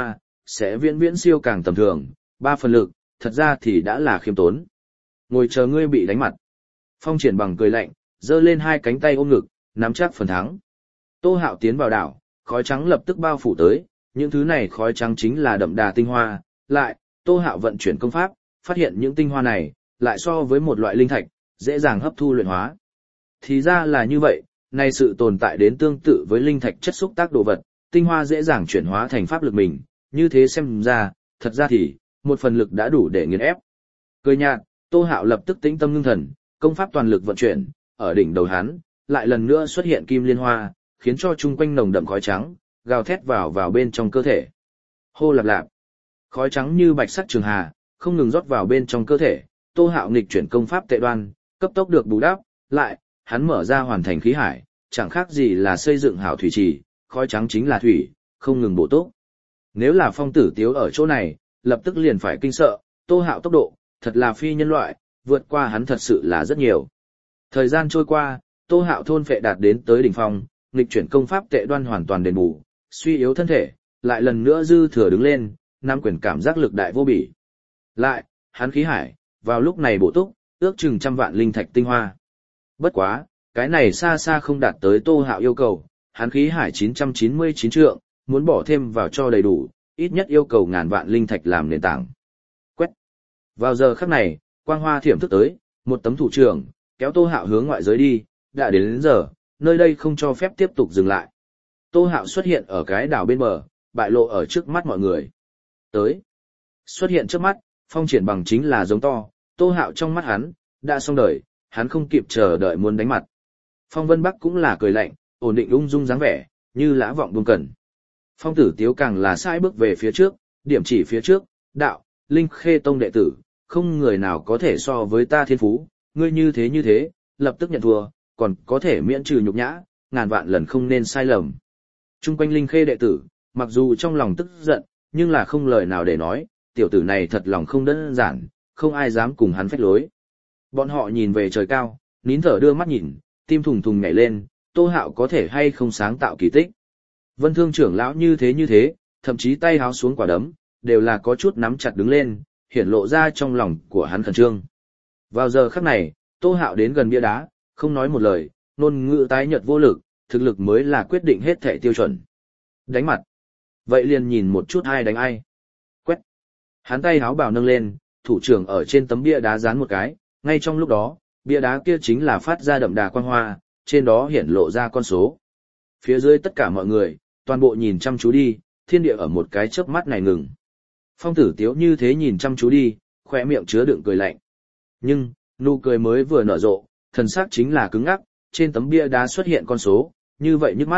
sẽ viễn viễn siêu càng tầm thường, 3 phần lực, thật ra thì đã là khiêm tốn. Ngồi chờ ngươi bị đánh mặt. Phong Triển Bằng cười lạnh, giơ lên hai cánh tay ôm ngực, nắm chắc phần thắng. Tô Hạo tiến vào đảo, khói trắng lập tức bao phủ tới, những thứ này khói trắng chính là đậm đà tinh hoa, lại, Tô Hạo vận chuyển công pháp, phát hiện những tinh hoa này, lại so với một loại linh thạch, dễ dàng hấp thu luyện hóa. Thì ra là như vậy, này sự tồn tại đến tương tự với linh thạch chất xúc tác đồ vật, tinh hoa dễ dàng chuyển hóa thành pháp lực mình, như thế xem ra, thật ra thì, một phần lực đã đủ để nghiền ép. Cười nhạt, Tô Hạo lập tức tĩnh tâm ngưng thần, công pháp toàn lực vận chuyển, ở đỉnh đầu hắn, lại lần nữa xuất hiện kim liên hoa, khiến cho chung quanh nồng đậm khói trắng, gào thét vào bên trong cơ thể. Hô lạp lạp, khói trắng như bạch sắc trường hà, không ngừng rót vào bên trong cơ thể, Tô Hạo nghịch chuyển công pháp tệ đoan, cấp tốc được bù đắp, lại, hắn mở ra hoàn thành khí hải, chẳng khác gì là xây dựng hảo thủy trì, khói trắng chính là thủy, không ngừng bổ túc. Nếu là Phong Tử Tiếu ở chỗ này, lập tức liền phải kinh sợ, Tô Hạo tốc độ, thật là phi nhân loại, vượt qua hắn thật sự là rất nhiều. Thời gian trôi qua, Tô Hạo thôn phệ đạt đến tới đỉnh phong, nghịch chuyển công pháp tệ đoan hoàn toàn đền bù, suy yếu thân thể, lại lần nữa dư thừa đứng lên, nắm quyền cảm giác lực đại vô bỉ. Lại, hắn khí hải, vào lúc này bổ túc, ước chừng 100 vạn linh thạch tinh hoa. Bất quá, cái này xa xa không đạt tới Tô Hạo yêu cầu, hắn khí hải 999 trượng, muốn bỏ thêm vào cho đầy đủ, ít nhất yêu cầu 1000 vạn linh thạch làm nền tảng. Quét. Vào giờ khắc này, quang hoa thiểm thức tới, một tấm thủ trưởng, kéo Tô Hạo hướng ngoại giới đi, đã đến giờ, nơi đây không cho phép tiếp tục dừng lại. Tô Hạo xuất hiện ở cái đảo bên bờ, bại lộ ở trước mắt mọi người. Tới. Xuất hiện trước mắt, Phong Triển Bằng chính là giống to, Tô Hạo trong mắt hắn, đã xong đời, hắn không kịp chờ đợi muốn đánh mặt. Phong Vân Bắc cũng là cười lạnh, ổn định ung dung dáng vẻ, như lã vọng buông cẩn. Phong Tử Tiếu càng là sai bước về phía trước, điểm chỉ phía trước, đạo, Linh Khê Tông đệ tử, không người nào có thể so với ta thiên phú, ngươi như thế, lập tức nhận thua, còn có thể miễn trừ nhục nhã, 1000 vạn lần không nên sai lầm. Trung quanh Linh Khê đệ tử, mặc dù trong lòng tức giận, nhưng là không lời nào để nói, tiểu tử này thật lòng không đơn giản, không ai dám cùng hắn phách lối. Bọn họ nhìn về trời cao, nín thở đưa mắt nhìn, tim thùng thùng nhảy lên, Tô Hạo có thể hay không sáng tạo kỳ tích. Vân Thương trưởng lão như thế, thậm chí tay háo xuống quả đấm, đều là có chút nắm chặt đứng lên, hiển lộ ra trong lòng của hắn khẩn trương. Vào giờ khắc này, Tô Hạo đến gần bia đá, không nói một lời, ngôn ngữ tái nhợt vô lực, thực lực mới là quyết định hết thảy tiêu chuẩn. Đánh mặt. Vậy liền nhìn một chút ai đánh ai. Quét. Hắn tay háo bảo nâng lên, thủ trưởng ở trên tấm bia đá dán một cái, ngay trong lúc đó, bia đá kia chính là phát ra đậm đà quang hoa, trên đó hiển lộ ra con số. Phía dưới tất cả mọi người, toàn bộ nhìn chăm chú đi, thiên địa ở một cái chớp mắt này ngừng. Phong Tử Tiếu như thế nhìn chăm chú đi, khóe miệng chứa đựng cười lạnh. Nhưng, nụ cười mới vừa nở rộ, thần sắc chính là cứng ngắc, trên tấm bia đá xuất hiện con số, như vậy nhức mắt.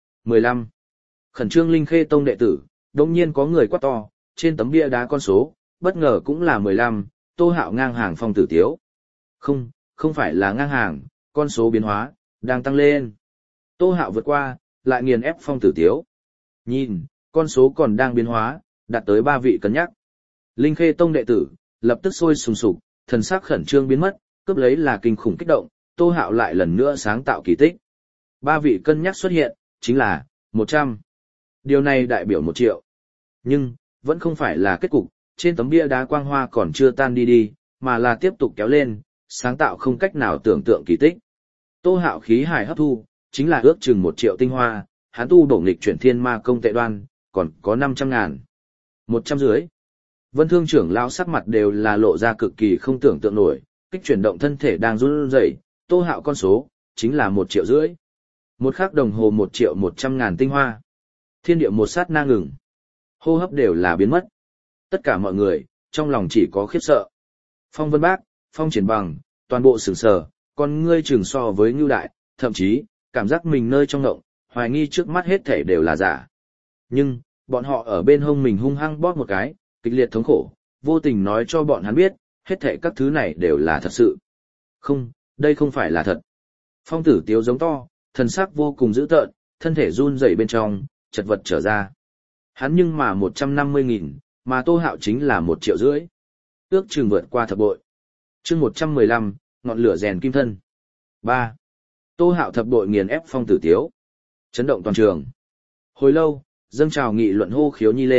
15. Khẩn trương Linh Khê Tông đệ tử, đột nhiên có người quát to, trên tấm bia đá con số, bất ngờ cũng là 15, Tô Hạo ngang hàng Phong Tử Tiếu. Không phải là ngang hàng, con số biến hóa, đang tăng lên. Tô Hạo vượt qua, lại nghiền ép Phong Tử Tiếu. Nhìn, con số còn đang biến hóa, đạt tới 3 vị cân nhắc. Linh Khê Tông đệ tử, lập tức sôi sùng sục, thần sắc khẩn trương biến mất, cướp lấy là kinh khủng kích động, Tô Hạo lại lần nữa sáng tạo kỳ tích. 3 vị cân nhắc xuất hiện, chính là 100. Điều này đại biểu 1 triệu. Nhưng, vẫn không phải là kết cục, trên tấm bia đá quang hoa còn chưa tan đi, mà là tiếp tục kéo lên, sáng tạo không cách nào tưởng tượng kỳ tích. Tô Hạo khí hải hấp thu, chính là ước chừng 1 triệu tinh hoa, hắn tu bổ nghịch chuyển thiên ma công tệ đoan, còn có 500.000. 100 dưới. Vân Thương trưởng lão sắc mặt đều là lộ ra cực kỳ không tưởng tượng nổi, kích chuyển động thân thể đang run rẩy, Tô Hạo con số, chính là 1 triệu rưỡi. Một khắc đồng hồ 1.100.000 tinh hoa. Thiên địa một sát na ngừng. Hô hấp đều là biến mất. Tất cả mọi người, trong lòng chỉ có khiếp sợ. Phong Vân Bác, Phong Triển Bằng, toàn bộ sửng sờ, con ngươi chừng so với ngưu đại, thậm chí, cảm giác mình nơi trong ngộng, hoài nghi trước mắt hết thể đều là giả. Nhưng, bọn họ ở bên hông mình hung hăng bóp một cái, kịch liệt thống khổ, vô tình nói cho bọn hắn biết, hết thể các thứ này đều là thật sự. Không, đây không phải là thật. Phong Tử Tiếu giống to, thần sắc vô cùng dữ tợn, thân thể run rẩy bên trong, chật vật trở ra. Hắn nhưng mà 150.000, mà Tô Hạo chính là 1 triệu rưỡi. Ước chừng vượt qua thập bội. Chương 115, ngọn lửa rèn kim thân. 3. Tô Hạo thập bội nghiền ép Phong Tử Tiếu. Chấn động toàn trường. Hồi lâu, dâng trào nghị luận hô khiếu nhi lên,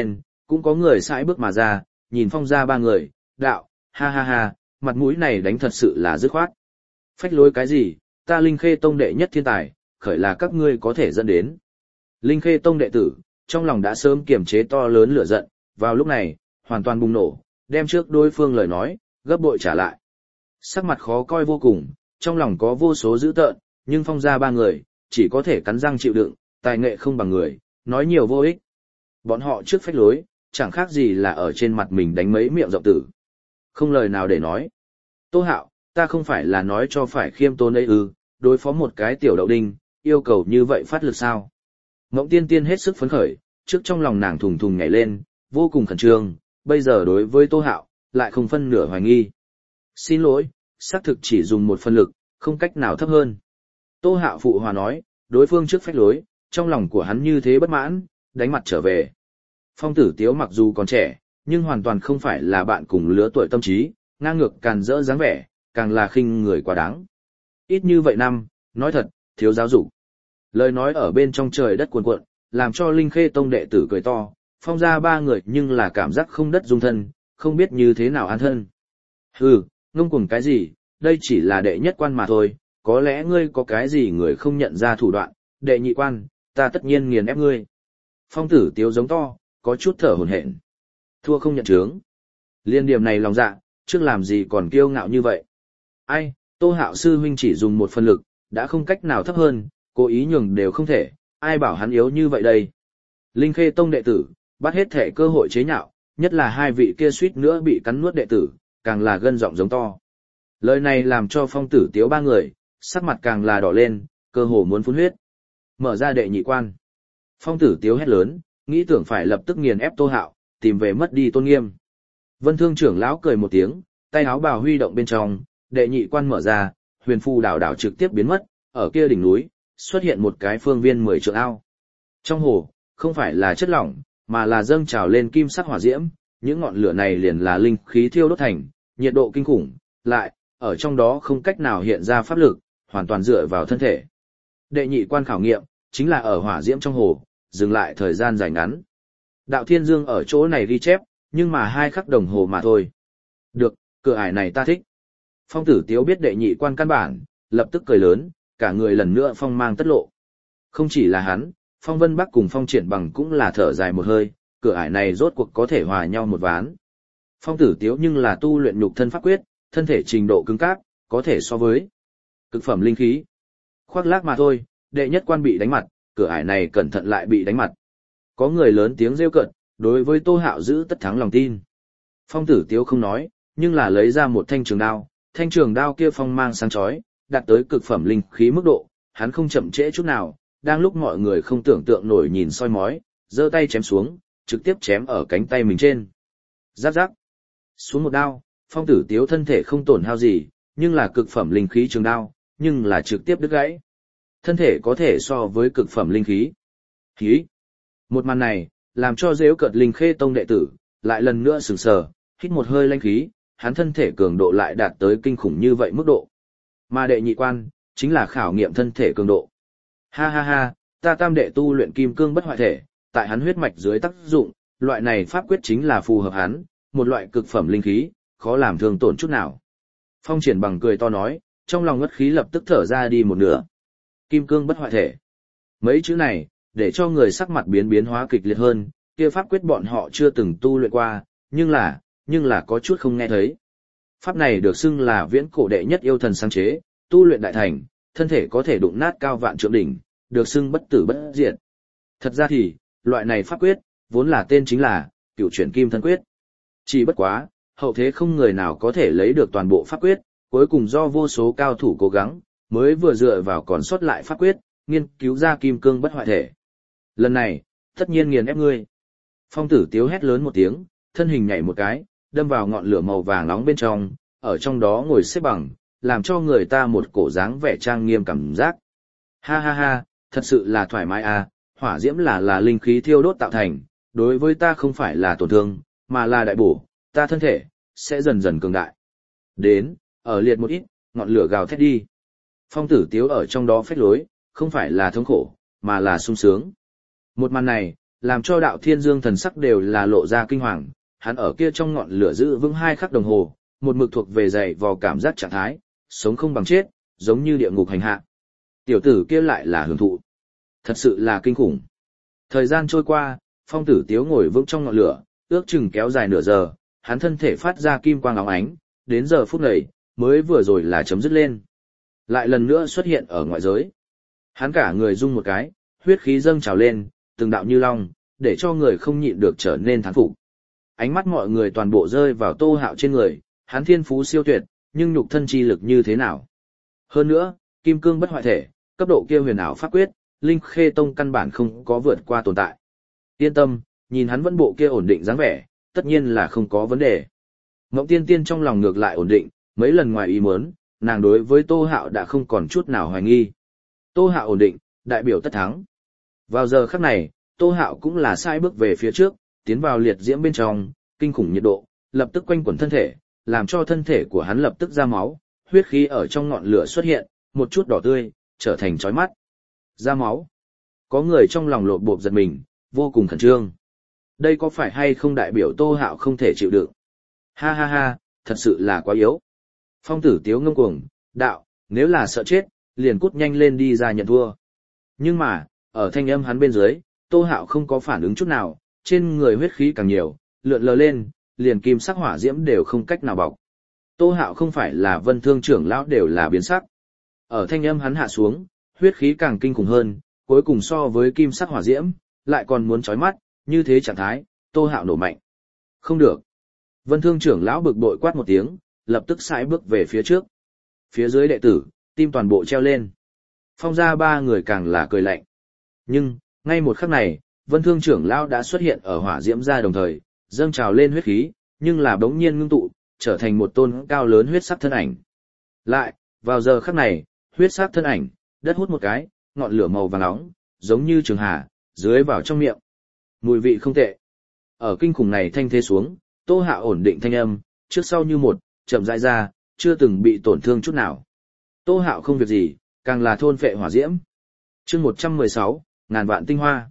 Cũng có người sải bước mà ra, nhìn Phong gia ba người, đạo, ha ha ha, mặt mũi này đánh thật sự là dứt khoát. Phách lối cái gì, ta Linh Khê Tông đệ nhất thiên tài, khởi là các ngươi có thể dẫn đến. Linh Khê Tông đệ tử, trong lòng đã sớm kiềm chế to lớn lửa giận, vào lúc này, hoàn toàn bùng nổ, đem trước đối phương lời nói, gấp bội trả lại. Sắc mặt khó coi vô cùng, trong lòng có vô số dữ tợn, nhưng Phong gia ba người, chỉ có thể cắn răng chịu đựng, tài nghệ không bằng người, nói nhiều vô ích. Bọn họ trước phách lối, chẳng khác gì là ở trên mặt mình đánh mấy miệng rộng tử. Không lời nào để nói. Tô Hạo, ta không phải là nói cho phải khiêm tốn ấy ư, đối phó một cái tiểu đậu đinh, yêu cầu như vậy phát lực sao. Ngỗng Tiên Tiên hết sức phấn khởi, trước trong lòng nàng thùng thùng nhảy lên, vô cùng khẩn trương, bây giờ đối với Tô Hạo, lại không phân nửa hoài nghi. Xin lỗi, xác thực chỉ dùng một phân lực, không cách nào thấp hơn. Tô Hạo phụ hòa nói, đối phương trước phách lối, trong lòng của hắn như thế bất mãn, đánh mặt trở về. Phong Tử Tiếu mặc dù còn trẻ, nhưng hoàn toàn không phải là bạn cùng lứa tuổi tâm trí, ngang ngược càn rỡ dáng vẻ, càng là khinh người quá đáng. Ít như vậy năm, nói thật, thiếu giáo dục. Lời nói ở bên trong trời đất cuồn cuộn, làm cho Linh Khê Tông đệ tử cười to, Phong gia ba người nhưng là cảm giác không đất dung thân, không biết như thế nào an thân. Hừ, ngông cuồng cái gì, đây chỉ là đệ nhất quan mà thôi, có lẽ ngươi có cái gì người không nhận ra thủ đoạn, đệ nhị quan, ta tất nhiên nghiền ép ngươi. Phong Tử Tiếu giống to, có chút thở hổn hển. Thua không nhận chướng. Liên điểm này lòng dạ, trước làm gì còn kiêu ngạo như vậy. Ai, Tô Hạo sư huynh chỉ dùng một phần lực, đã không cách nào thấp hơn, cố ý nhường đều không thể, ai bảo hắn yếu như vậy đây. Linh Khê Tông đệ tử, bắt hết thể cơ hội chế nhạo, nhất là hai vị kia suýt nữa bị cắn nuốt đệ tử, càng là gân giọng giống to. Lời này làm cho Phong Tử Tiếu ba người, sắc mặt càng là đỏ lên, cơ hồ muốn phun huyết. Mở ra đệ nhị quan. Phong Tử Tiếu hét lớn, nghĩ tưởng phải lập tức nghiền ép Tô Hạo, tìm về mất đi tôn nghiêm. Vân Thương trưởng lão cười một tiếng, tay áo bào huy động bên trong, đệ nhị quan mở ra, huyền phù đảo đảo trực tiếp biến mất, ở kia đỉnh núi, xuất hiện một cái phương viên 10 trượng ao. Trong hồ, không phải là chất lỏng, mà là dâng trào lên kim sắc hỏa diễm, những ngọn lửa này liền là linh khí thiêu đốt thành, nhiệt độ kinh khủng, lại, ở trong đó không cách nào hiện ra pháp lực, hoàn toàn dựa vào thân thể. Đệ nhị quan khảo nghiệm, chính là ở hỏa diễm trong hồ, dừng lại thời gian dài ngắn. Đạo Thiên Dương ở chỗ này ghi chép, nhưng mà 2 khắc đồng hồ mà thôi. Được, cửa ải này ta thích. Phong Tử Tiếu biết đệ nhị quan căn bản, lập tức cười lớn, cả người lần nữa phong mang tất lộ. Không chỉ là hắn, Phong Vân Bắc cùng Phong Triển Bằng cũng là thở dài một hơi, cửa ải này rốt cuộc có thể hòa nhau một ván. Phong Tử Tiếu nhưng là tu luyện nhục thân pháp quyết, thân thể trình độ cứng cáp, có thể so với cực phẩm linh khí. Khoác lác mà thôi, đệ nhất quan bị đánh mặt, cửa ải này cẩn thận lại bị đánh mặt. Có người lớn tiếng rêu cợt, đối với Tô Hạo giữ tất thắng lòng tin. Phong Tử Tiếu không nói, nhưng là lấy ra một thanh trường đao kia phong mang sáng chói, đạt tới cực phẩm linh khí mức độ, hắn không chậm trễ chút nào, đang lúc mọi người không tưởng tượng nổi nhìn soi mói, giơ tay chém xuống, trực tiếp chém ở cánh tay mình trên. Rắc rắc. Xuống một đao, Phong Tử Tiếu thân thể không tổn hao gì, nhưng là cực phẩm linh khí trường đao, nhưng là trực tiếp đứt gãy. Thân thể có thể so với cực phẩm linh khí. Khí. Một màn này, làm cho giễu cợt Linh Khê Tông đệ tử, lại lần nữa sửng sờ, hít một hơi linh khí, hắn thân thể cường độ lại đạt tới kinh khủng như vậy mức độ. Mà đệ nhị quan, chính là khảo nghiệm thân thể cường độ. Ha ha ha, ta tam đệ tu luyện kim cương bất hoại thể, tại hắn huyết mạch dưới tác dụng, loại này pháp quyết chính là phù hợp hắn, một loại cực phẩm linh khí, khó làm thương tổn chút nào. Phong Triển Bằng cười to nói, trong lòng ngất khí lập tức thở ra đi một nửa. Kim cương bất hoại thể. Mấy chữ này, để cho người sắc mặt biến hóa kịch liệt hơn, kia pháp quyết bọn họ chưa từng tu luyện qua, nhưng là có chút không nghe thấy. Pháp này được xưng là viễn cổ đệ nhất yêu thần sáng chế, tu luyện đại thành, thân thể có thể đụng nát cao vạn trượng đỉnh, được xưng bất tử bất diệt. Thật ra thì, loại này pháp quyết, vốn là tên chính là Cửu Chuyển Kim Thân Quyết. Chỉ bất quá, hậu thế không người nào có thể lấy được toàn bộ pháp quyết, cuối cùng do vô số cao thủ cố gắng, mới vừa dựa vào còn sót lại pháp quyết, nghiên cứu ra kim cương bất hoại thể. Lần này, tất nhiên nghiền ép ngươi. Phong Tử Tiếu hét lớn một tiếng, thân hình nhảy một cái, đâm vào ngọn lửa màu vàng nóng bên trong, ở trong đó ngồi xếp bằng, làm cho người ta một cổ dáng vẻ trang nghiêm cảm giác. Ha ha ha, thật sự là thoải mái à, hỏa diễm là linh khí thiêu đốt tạo thành, đối với ta không phải là tổn thương, mà là đại bổ, ta thân thể sẽ dần dần cường đại. Đến, ở liệt một ít, ngọn lửa gào thét đi. Phong Tử Tiếu ở trong đó phách lối, không phải là thống khổ, mà là sung sướng. Một màn này, làm cho đạo thiên dương thần sắc đều là lộ ra kinh hoàng, hắn ở kia trong ngọn lửa giữ vững 2 khắc đồng hồ, một mực thuộc về dày vò cảm giác trạng thái, sống không bằng chết, giống như địa ngục hành hạ. Tiểu tử kia lại là hưởng thụ. Thật sự là kinh khủng. Thời gian trôi qua, Phong Tử Tiếu ngồi vững trong ngọn lửa, ước chừng kéo dài nửa giờ, hắn thân thể phát ra kim quang óng ánh, đến giờ phút này, mới vừa rồi là chấm dứt lên. Lại lần nữa xuất hiện ở ngoại giới. Hắn cả người rung một cái, huyết khí dâng trào lên, từng đạo như long, để cho người không nhịn được trở nên thán phục. Ánh mắt mọi người toàn bộ rơi vào Tô Hạo trên người, hắn thiên phú siêu tuyệt, nhưng nhục thân chi lực như thế nào? Hơn nữa, kim cương bất hoại thể, cấp độ kia huyền ảo pháp quyết, Linh Khê Tông căn bản không có vượt qua tồn tại. Yên tâm, nhìn hắn vẫn bộ kia ổn định dáng vẻ, tất nhiên là không có vấn đề. Ngộng Tiên Tiên trong lòng ngược lại ổn định, mấy lần ngoài ý muốn, nàng đối với Tô Hạo đã không còn chút nào hoài nghi. Tô Hạo ổn định, đại biểu tất thắng. Vào giờ khắc này, Tô Hạo cũng là sai bước về phía trước, tiến vào liệt diễm bên trong, kinh khủng nhiệt độ, lập tức quanh quẩn thân thể, làm cho thân thể của hắn lập tức ra máu, huyết khí ở trong ngọn lửa xuất hiện, một chút đỏ tươi, trở thành chói mắt. Ra máu. Có người trong lòng lột bộp giật mình, vô cùng khẩn trương. Đây có phải hay không đại biểu Tô Hạo không thể chịu đựng? Ha ha ha, thật sự là quá yếu. Phong Tử Tiếu ngông cuồng, đạo, nếu là sợ chết, liền cút nhanh lên đi ra nhận thua. Nhưng mà, ở thanh âm hắn bên dưới, Tô Hạo không có phản ứng chút nào, trên người huyết khí càng nhiều, lượn lờ lên, liền kim sắc hỏa diễm đều không cách nào bọc. Tô Hạo không phải là Vân Thương trưởng lão đều là biến sắc. Ở thanh âm hắn hạ xuống, huyết khí càng kinh khủng hơn, cuối cùng so với kim sắc hỏa diễm, lại còn muốn chói mắt, như thế trạng thái, Tô Hạo nổ mạnh. Không được. Vân Thương trưởng lão bực bội quát một tiếng, lập tức sải bước về phía trước. Phía dưới đệ tử, tim toàn bộ treo lên. Phong ra 3 người càng là cười lạnh. Nhưng, ngay một khắc này, Vân Thương trưởng lão đã xuất hiện ở hỏa diễm ra đồng thời, dâng trào lên huyết khí, nhưng là bỗng nhiên ngưng tụ, trở thành một tôn cao lớn huyết sắc thân ảnh. Lại, vào giờ khắc này, huyết sắc thân ảnh, đất hút một cái, ngọn lửa màu vàng nóng, giống như trường hà, dưới vào trong miệng. Mùi vị không tệ. Ở kinh khủng này thanh thế xuống, Tô Hạo ổn định thanh âm, trước sau như một, chậm rãi ra, chưa từng bị tổn thương chút nào. Tô Hạo không việc gì, càng là thôn phệ hỏa diễm. Chương 116, ngàn vạn tinh hoa.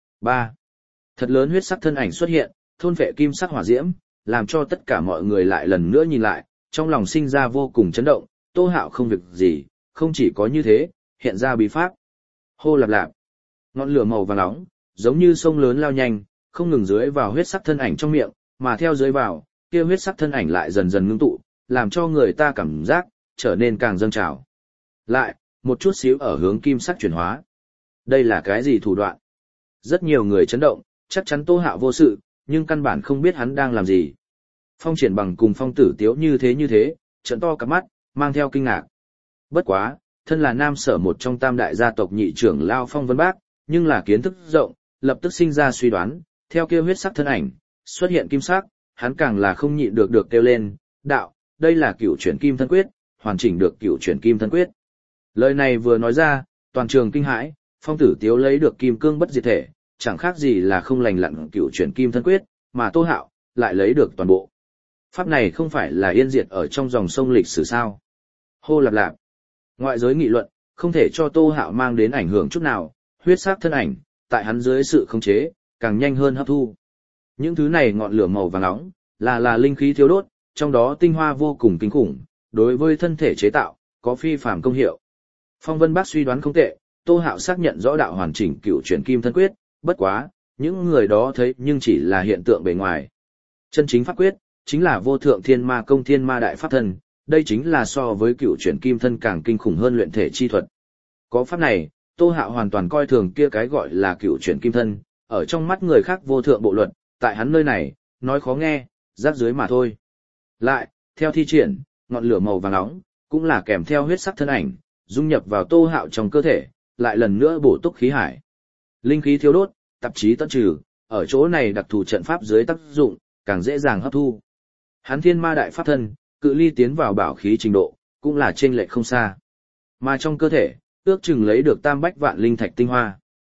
3. Thật lớn huyết sắc thân ảnh xuất hiện, thôn phệ kim sắc hỏa diễm, làm cho tất cả mọi người lại lần nữa nhìn lại, trong lòng sinh ra vô cùng chấn động, Tô Hạo không việc gì, không chỉ có như thế, hiện ra bí pháp. Hô lạp lạp. Ngọn lửa màu vàng nóng, giống như sông lớn lao nhanh, không ngừng dưới vào huyết sắc thân ảnh trong miệng, mà theo dưới vào, kia huyết sắc thân ảnh lại dần dần ngưng tụ, làm cho người ta cảm giác trở nên càng dâng trào. Lại, một chút xíu ở hướng kim sắc chuyển hóa. Đây là cái gì thủ đoạn? Rất nhiều người chấn động, chắc chắn Tô Hạo vô sự, nhưng căn bản không biết hắn đang làm gì. Phong Triển Bằng cùng Phong Tử Tiếu như thế, trợn to cả mắt, mang theo kinh ngạc. Bất quá, thân là Nam Sở một trong tam đại gia tộc nhị trưởng lao Phong Vân Bác, nhưng là kiến thức rộng, lập tức sinh ra suy đoán, theo kia huyết sắc thân ảnh, xuất hiện kim sắc, hắn càng là không nhịn được kêu lên, đạo, đây là cửu chuyển kim thân quyết, hoàn chỉnh được cửu chuyển kim thân quyết. Lời này vừa nói ra, toàn trường kinh hãi, Phong Tử Tiếu lấy được kim cương bất diệt thể, chẳng khác gì là không lành lặn cửu chuyển kim thân quyết, mà Tô Hạo lại lấy được toàn bộ. Pháp này không phải là yên diệt ở trong dòng sông lịch sử sao? Hô lạp lạp. Ngoại giới nghị luận, không thể cho Tô Hạo mang đến ảnh hưởng chút nào, huyết sắc thân ảnh, tại hắn dưới sự khống chế, càng nhanh hơn hấp thu. Những thứ này ngọn lửa màu vàng nóng, là linh khí thiêu đốt, trong đó tinh hoa vô cùng kinh khủng, đối với thân thể chế tạo, có phi phàm công hiệu. Phong Vân Bác suy đoán không tệ, Tô Hạo xác nhận rõ đạo hoàn chỉnh cửu chuyển kim thân quyết, bất quá, những người đó thấy nhưng chỉ là hiện tượng bề ngoài. Chân chính pháp quyết, chính là vô thượng thiên ma công thiên ma đại pháp thân, đây chính là so với cửu chuyển kim thân càng kinh khủng hơn luyện thể chi thuật. Có pháp này, Tô Hạo hoàn toàn coi thường kia cái gọi là cửu chuyển kim thân, ở trong mắt người khác vô thượng bộ luật, tại hắn nơi này, nói khó nghe, rác dưới mà thôi. Lại, theo thi triển, ngọn lửa màu vàng nóng, cũng là kèm theo huyết sắc thân ảnh, dung nhập vào Tô Hạo trong cơ thể, lại lần nữa bổ túc khí hải. Linh khí thiêu đốt, tạp chí tất trừ, ở chỗ này đặc thù trận pháp dưới tác dụng, càng dễ dàng hấp thu. Hắn thiên ma đại pháp thân, cự ly tiến vào bảo khí trình độ, cũng là chênh lệch không xa. Mà trong cơ thể, ước chừng lấy được tam bách vạn linh thạch tinh hoa.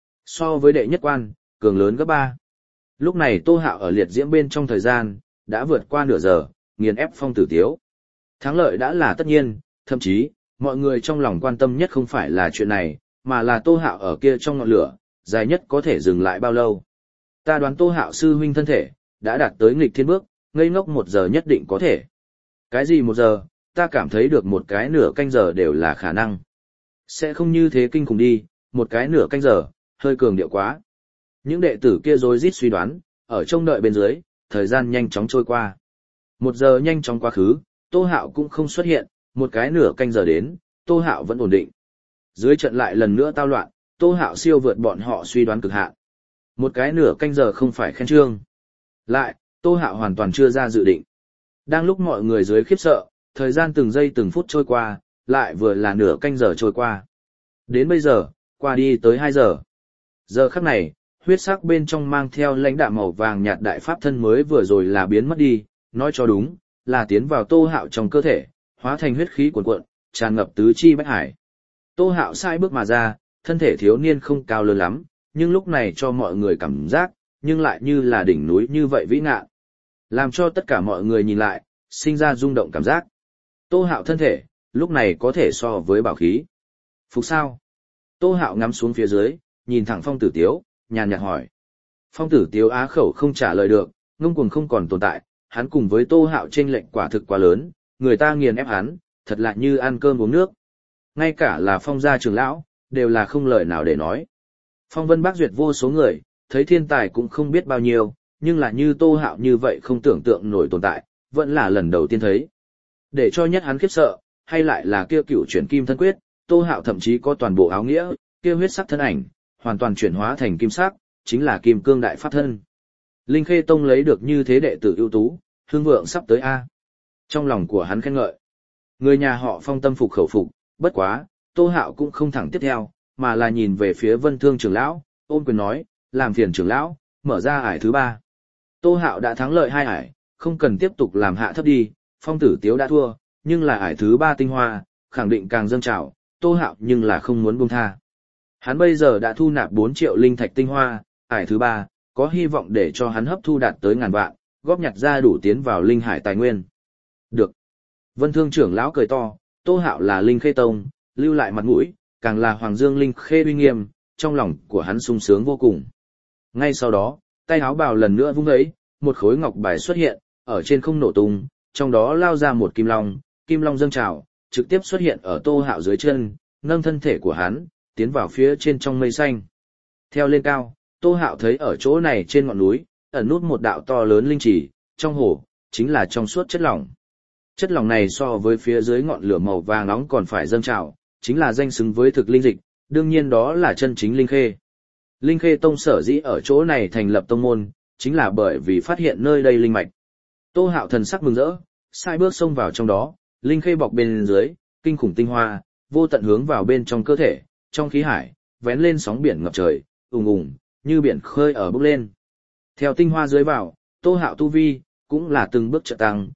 So với đệ nhất quan, cường lớn gấp 3. Lúc này Tô Hạo ở liệt diễm bên trong thời gian, đã vượt qua nửa giờ, nghiền ép Phong Tử Tiếu. Thắng lợi đã là tất nhiên, thậm chí, mọi người trong lòng quan tâm nhất không phải là chuyện này, mà là Tô Hạo ở kia trong ngọn lửa, dài nhất có thể dừng lại bao lâu. Ta đoán Tô Hạo sư huynh thân thể, đã đạt tới nghịch thiên bước, ngây ngốc 1 giờ nhất định có thể. Cái gì 1 giờ, ta cảm thấy được một cái nửa canh giờ đều là khả năng. Sẽ không như thế kinh khủng đi, một cái nửa canh giờ, hơi cường điệu quá. Những đệ tử kia rối rít suy đoán, ở trông đợi bên dưới, thời gian nhanh chóng trôi qua. 1 giờ nhanh chóng quá khứ, Tô Hạo cũng không xuất hiện, một cái nửa canh giờ đến, Tô Hạo vẫn ổn định. Dưới trận lại lần nữa tao loạn, Tô Hạo siêu vượt bọn họ suy đoán cực hạn. Một cái nửa canh giờ không phải khen trương. Lại, Tô Hạo hoàn toàn chưa ra dự định. Đang lúc mọi người dưới khiếp sợ, thời gian từng giây từng phút trôi qua, lại vừa là nửa canh giờ trôi qua. Đến bây giờ, qua đi tới 2 giờ. Giờ khắc này, huyết sắc bên trong mang theo lãnh đạm màu vàng nhạt đại pháp thân mới vừa rồi là biến mất đi, nói cho đúng, là tiến vào Tô Hạo trong cơ thể, hóa thành huyết khí cuồn cuộn, tràn ngập tứ chi bách hải. Tô Hạo sai bước mà ra, thân thể thiếu niên không cao lớn lắm, nhưng lúc này cho mọi người cảm giác, nhưng lại như là đỉnh núi như vậy vĩ ngạn. Làm cho tất cả mọi người nhìn lại, sinh ra rung động cảm giác. Tô Hạo thân thể, lúc này có thể so với bảo khí. Phục sao? Tô Hạo ngắm xuống phía dưới, nhìn thẳng Phong Tử Tiếu, nhàn nhạt hỏi. Phong Tử Tiếu á khẩu không trả lời được, ngông cuồng không còn tồn tại, hắn cùng với Tô Hạo chênh lệch quả thực quá lớn, người ta nghiền ép hắn, thật là như ăn cơm uống nước. Ngay cả là Phong gia trưởng lão, đều là không lời nào để nói. Phong Vân Bác duyệt vô số người, thấy thiên tài cũng không biết bao nhiêu, nhưng là như Tô Hạo như vậy không tưởng tượng nổi tồn tại, vẫn là lần đầu tiên thấy. Để cho nhất hắn khiếp sợ, hay lại là kia cựu chuyển kim thân quyết, Tô Hạo thậm chí có toàn bộ áo nghĩa, kia huyết sắc thân ảnh, hoàn toàn chuyển hóa thành kim sắc, chính là kim cương đại pháp thân. Linh Khê Tông lấy được như thế đệ tử ưu tú, hương vượng sắp tới A. Trong lòng của hắn khen ngợi. Người nhà họ Phong tâm phục khẩu phục, bất quá, Tô Hạo cũng không thẳng tiếp theo, mà là nhìn về phía Vân Thương trưởng lão, ôm quyền nói, làm phiền trưởng lão, mở ra ải thứ 3. Tô Hạo đã thắng lợi 2 ải, không cần tiếp tục làm hạ thấp đi, Phong Tử Tiếu đã thua, nhưng là ải thứ 3 tinh hoa, khẳng định càng dâng trào, Tô Hạo nhưng là không muốn buông tha. Hắn bây giờ đã thu nạp 4 triệu linh thạch tinh hoa, ải thứ 3, có hy vọng để cho hắn hấp thu đạt tới 1000 vạn, góp nhặt ra đủ tiến vào linh hải tài nguyên. Được. Vân Thương trưởng lão cười to, Tô Hạo là Linh Khê Tông, lưu lại mặt mũi, càng là Hoàng Dương Linh Khê uy nghiêm, trong lòng của hắn sung sướng vô cùng. Ngay sau đó, tay áo bào lần nữa vung ấy, một khối ngọc bài xuất hiện, ở trên không nổ tung, trong đó lao ra một kim long dâng trào, trực tiếp xuất hiện ở Tô Hạo dưới chân, nâng thân thể của hắn, tiến vào phía trên trong mây xanh. Theo lên cao, Tô Hạo thấy ở chỗ này trên ngọn núi, ẩn nút một đạo to lớn linh chỉ, trong hồ, chính là trong suốt chất lỏng. Chất lỏng này so với phía dưới ngọn lửa màu vàng nóng còn phải dâng trào, chính là danh xứng với thực linh dịch, đương nhiên đó là chân chính linh khê. Linh Khê Tông sở dĩ ở chỗ này thành lập tông môn, chính là bởi vì phát hiện nơi đây linh mạch. Tô Hạo thần sắc mừng rỡ, sai bước xông vào trong đó, linh khê bọc bên dưới, kinh khủng tinh hoa, vô tận hướng vào bên trong cơ thể, trong khí hải, vén lên sóng biển ngập trời, ùng ùng, như biển khơi ở bốc lên. Theo tinh hoa dưới vào, Tô Hạo tu vi, cũng là từng bước trợ tăng,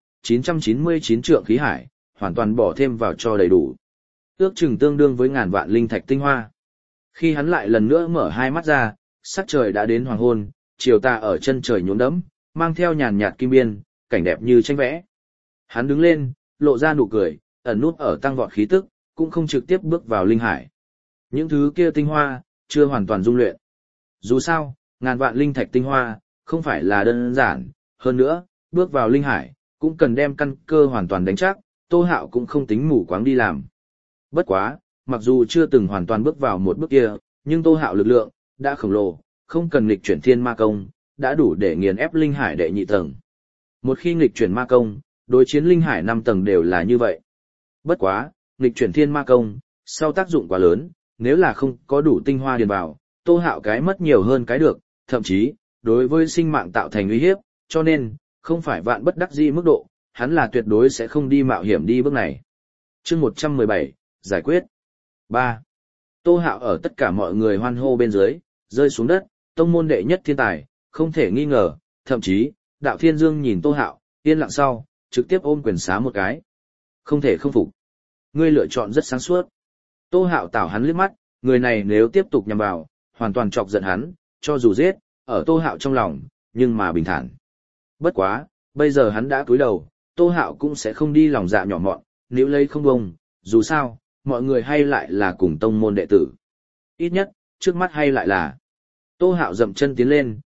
999 trượng khí hải, hoàn toàn bỏ thêm vào cho đầy đủ. Ước chừng tương đương với 1000 vạn linh thạch tinh hoa. Khi hắn lại lần nữa mở hai mắt ra, sắc trời đã đến hoàng hôn, chiều tà ở chân trời nhuốm đẫm, mang theo nhàn nhạt kim biên, cảnh đẹp như tranh vẽ. Hắn đứng lên, lộ ra nụ cười, ẩn nút ở tăng vọt khí tức, cũng không trực tiếp bước vào linh hải. Những thứ kia tinh hoa, chưa hoàn toàn dung luyện. Dù sao, 1000 vạn linh thạch tinh hoa, không phải là đơn giản, hơn nữa, bước vào linh hải, cũng cần đem căn cơ hoàn toàn đánh chắc, Tô Hạo cũng không tính mù quáng đi làm. Bất quá, mặc dù chưa từng hoàn toàn bước vào một bước kia, nhưng Tô Hạo lực lượng, đã khổng lồ, không cần nghịch chuyển thiên ma công, đã đủ để nghiền ép linh hải đệ nhị tầng. Một khi nghịch chuyển ma công, đối chiến linh hải 5 tầng đều là như vậy. Bất quá, nghịch chuyển thiên ma công, sau tác dụng quá lớn, nếu là không có đủ tinh hoa điền vào, Tô Hạo cái mất nhiều hơn cái được, thậm chí, đối với sinh mạng tạo thành uy hiếp, cho nên, không phải vạn bất đắc dĩ mức độ, hắn là tuyệt đối sẽ không đi mạo hiểm đi bước này. Chương 117, giải quyết. 3. Tô Hạo ở tất cả mọi người hoan hô bên dưới, rơi xuống đất, tông môn đệ nhất thiên tài, không thể nghi ngờ, thậm chí, Đạo Thiên Dương nhìn Tô Hạo, yên lặng sau, trực tiếp ôm quyền xá một cái. Không thể không phục. Ngươi lựa chọn rất sáng suốt. Tô Hạo tảo hắn liếc mắt, người này nếu tiếp tục nhằm vào, hoàn toàn chọc giận hắn, cho dù giết, ở Tô Hạo trong lòng, nhưng mà bình thản. Bất quá, bây giờ hắn đã cúi đầu, Tô Hạo cũng sẽ không đi lòng dạ nhỏ mọn, nếu lấy không bông, dù sao, mọi người hay lại là cùng tông môn đệ tử. Ít nhất, trước mắt hay lại là. Tô Hạo dậm chân tiến lên,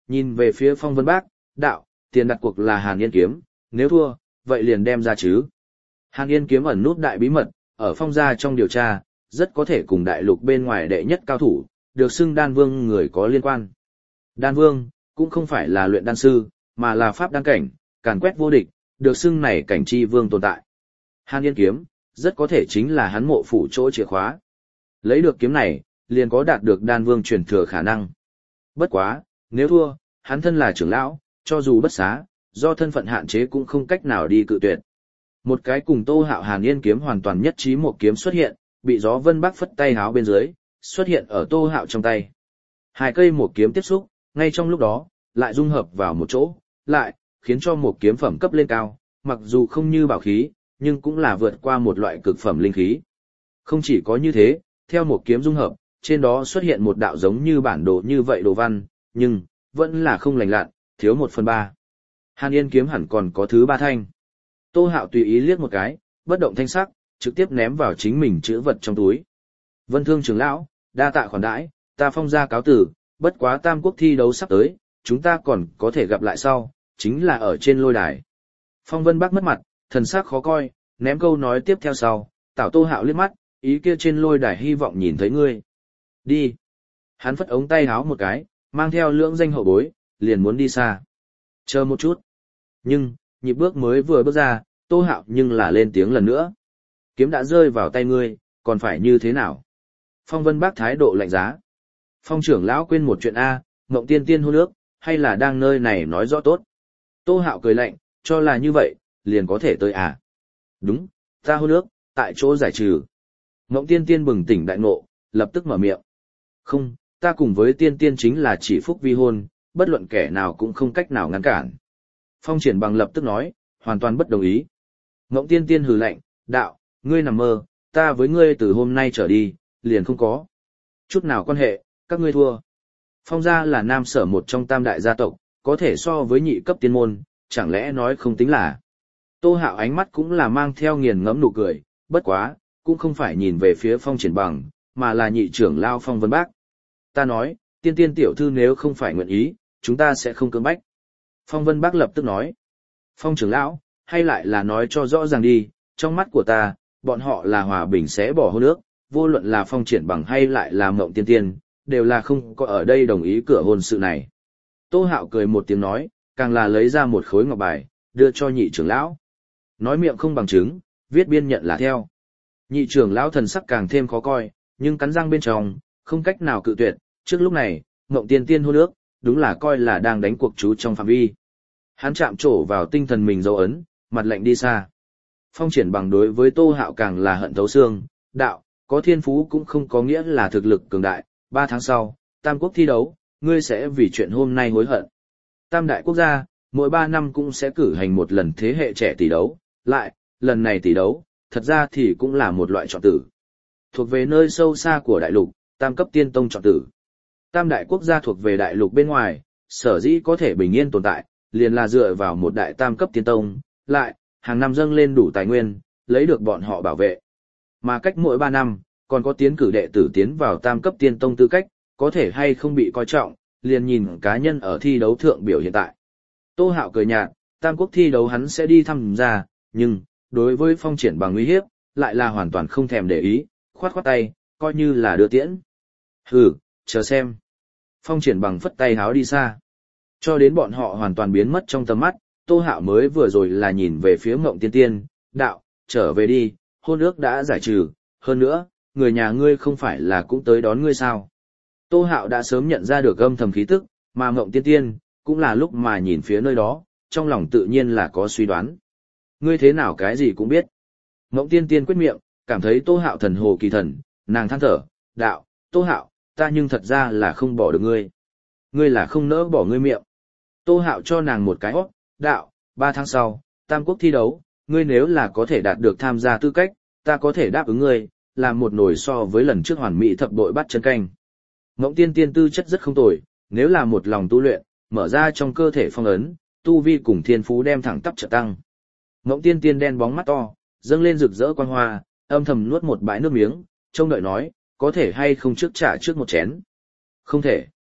Nhìn về phía Phong Vân Bác, đạo, tiền đặt cuộc là Hàn Yên kiếm, nếu thua, vậy liền đem ra chứ. Hàn Yên kiếm ẩn nút đại bí mật, ở Phong gia trong điều tra, rất có thể cùng đại lục bên ngoài đệ nhất cao thủ, được xưng đan vương người có liên quan. Đan vương, cũng không phải là luyện đan sư, mà là pháp đan cảnh, càn quét vô địch, được xưng này cảnh chi vương tồn tại. Hàn Yên kiếm, rất có thể chính là hắn mộ phủ chỗ chìa khóa. Lấy được kiếm này, liền có đạt được đan vương truyền thừa khả năng. Bất quá, nếu thua, hắn thân là trưởng lão, cho dù bất xá, do thân phận hạn chế cũng không cách nào đi cự tuyệt. Một cái cùng Tô Hạo Hàn Yên kiếm hoàn toàn nhất trí một kiếm xuất hiện, bị gió vân bắc phất tay háo bên dưới, xuất hiện ở Tô Hạo trong tay. Hai cây một kiếm tiếp xúc, ngay trong lúc đó, lại dung hợp vào một chỗ, lại, khiến cho một kiếm phẩm cấp lên cao, mặc dù không như bảo khí, nhưng cũng là vượt qua một loại cực phẩm linh khí. Không chỉ có như thế, theo một kiếm dung hợp, trên đó xuất hiện một đạo giống như bản đồ như vậy đồ văn, nhưng, vẫn là không lành lặn, thiếu 1/3. Hàn Yên kiếm hẳn còn có thứ 3 thanh. Tô Hạo tùy ý liếc một cái, bất động thanh sắc, trực tiếp ném vào chính mình chữ vật trong túi. Vân Thương trưởng lão, đa tạ khoản đãi, ta Phong gia cáo tử, bất quá tam quốc thi đấu sắp tới, chúng ta còn có thể gặp lại sau, chính là ở trên lôi đài. Phong Vân Bắc mất mặt, thần sắc khó coi, ném câu nói tiếp theo sau, tảo Tô Hạo liếc mắt, ý kia trên lôi đài hy vọng nhìn thấy ngươi. Đi. Hắn phất ống tay háo một cái, mang theo lưỡng danh hậu bối, liền muốn đi xa. Chờ một chút. Nhưng, nhịp bước mới vừa bước ra, Tô Hạo nhưng là lên tiếng lần nữa. Kiếm đã rơi vào tay ngươi, còn phải như thế nào? Phong Vân Bác thái độ lạnh giá. Phong trưởng lão quên một chuyện A, Ngộng Tiên Tiên hôn ước, hay là đang nơi này nói rõ tốt. Tô Hạo cười lạnh, cho là như vậy, liền có thể tới à? Đúng, ta hôn ước, tại chỗ giải trừ. Ngộng Tiên Tiên bừng tỉnh đại ngộ, lập tức mở miệng. Không, ta cùng với Tiên Tiên chính là chỉ phúc vi hôn, bất luận kẻ nào cũng không cách nào ngăn cản. Phong Triển Bằng lập tức nói, hoàn toàn bất đồng ý. Ngộng Tiên Tiên hừ lạnh, đạo, ngươi nằm mơ, ta với ngươi từ hôm nay trở đi, liền không có chút nào quan hệ, các ngươi thua. Phong gia là Nam Sở một trong tam đại gia tộc, có thể so với nhị cấp tiên môn, chẳng lẽ nói không tính là. Tô Hạo ánh mắt cũng là mang theo nghiền ngẫm nụ cười, bất quá, cũng không phải nhìn về phía Phong Triển Bằng, mà là nhị trưởng lao Phong Vân Bác. Ta nói, Tiên Tiên tiểu thư nếu không phải nguyện ý, chúng ta sẽ không cưỡng bách. Phong Vân Bác lập tức nói, Phong trưởng lão, hay lại là nói cho rõ ràng đi, trong mắt của ta, bọn họ là hòa bình sẽ bỏ hôn ước, vô luận là Phong Triển Bằng hay lại là Ngộng Tiên Tiên, đều là không có ở đây đồng ý cửa hôn sự này. Tô Hạo cười một tiếng nói, càng là lấy ra một khối ngọc bài, đưa cho nhị trưởng lão. Nói miệng không bằng chứng, viết biên nhận là theo. Nhị trưởng lão thần sắc càng thêm khó coi, nhưng cắn răng bên trong, không cách nào cự tuyệt, trước lúc này, Ngộng Tiên Tiên hôn ước, đúng là coi là đang đánh cuộc chú trong phạm vi. Hắn chạm trổ vào tinh thần mình dấu ấn, mặt lạnh đi xa. Phong Triển Bằng đối với Tô Hạo càng là hận thấu xương, đạo, có thiên phú cũng không có nghĩa là thực lực cường đại, 3 tháng sau, tam quốc thi đấu, ngươi sẽ vì chuyện hôm nay hối hận. Tam đại quốc gia, mỗi 3 năm cũng sẽ cử hành một lần thế hệ trẻ tỷ đấu, lại, lần này tỷ đấu, thật ra thì cũng là một loại chọn tử. Thuộc về nơi sâu xa của đại lục, tam cấp tiên tông chọn tử. Tam đại quốc gia thuộc về đại lục bên ngoài, sở dĩ có thể bình yên tồn tại, liền là dựa vào một đại tam cấp tiên tông, lại, hàng năm dâng lên đủ tài nguyên, lấy được bọn họ bảo vệ. Mà cách mỗi 3 năm, còn có tiến cử đệ tử tiến vào tam cấp tiên tông tư cách, có thể hay không bị coi trọng, liền nhìn cá nhân ở thi đấu thượng biểu hiện tại. Tô Hạo cười nhạt, tam quốc thi đấu hắn sẽ đi tham gia, nhưng, đối với Phong Triển Bằng uy hiếp, lại là hoàn toàn không thèm để ý, khoát khoát tay, coi như là đưa tiễn. Hừ, chờ xem. Phong Triển Bằng phất tay háo đi xa. Cho đến bọn họ hoàn toàn biến mất trong tầm mắt, Tô Hạo mới vừa rồi là nhìn về phía Ngộng Tiên Tiên, đạo, trở về đi, hôn ước đã giải trừ, hơn nữa, người nhà ngươi không phải là cũng tới đón ngươi sao. Tô Hạo đã sớm nhận ra được âm thầm khí tức, mà Ngộng Tiên Tiên, cũng là lúc mà nhìn phía nơi đó, trong lòng tự nhiên là có suy đoán. Ngươi thế nào cái gì cũng biết. Ngộng Tiên Tiên quyết miệng, cảm thấy Tô Hạo thần hồ kỳ thần, nàng than thở, đạo, Tô Hạo, ta nhưng thật ra là không bỏ được ngươi. Ngươi là không nỡ bỏ ngươi miệng. Tô Hạo cho nàng một cái hót, đạo, 3 tháng sau, tam quốc thi đấu, ngươi nếu là có thể đạt được tham gia tư cách, ta có thể đáp ứng ngươi, làm một nồi so với lần trước hoàn mỹ thập bội bắt chân canh. Ngộng Tiên Tiên tư chất rất không tồi, nếu là một lòng tu luyện, mở ra trong cơ thể phong ấn, tu vi cùng thiên phú đem thẳng tắp trợ tăng. Ngộng Tiên Tiên đen bóng mắt to, dâng lên rực rỡ quang hoa, âm thầm nuốt một bãi nước miếng, trông đợi nói, có thể hay không trước trả trước một chén. Không thể.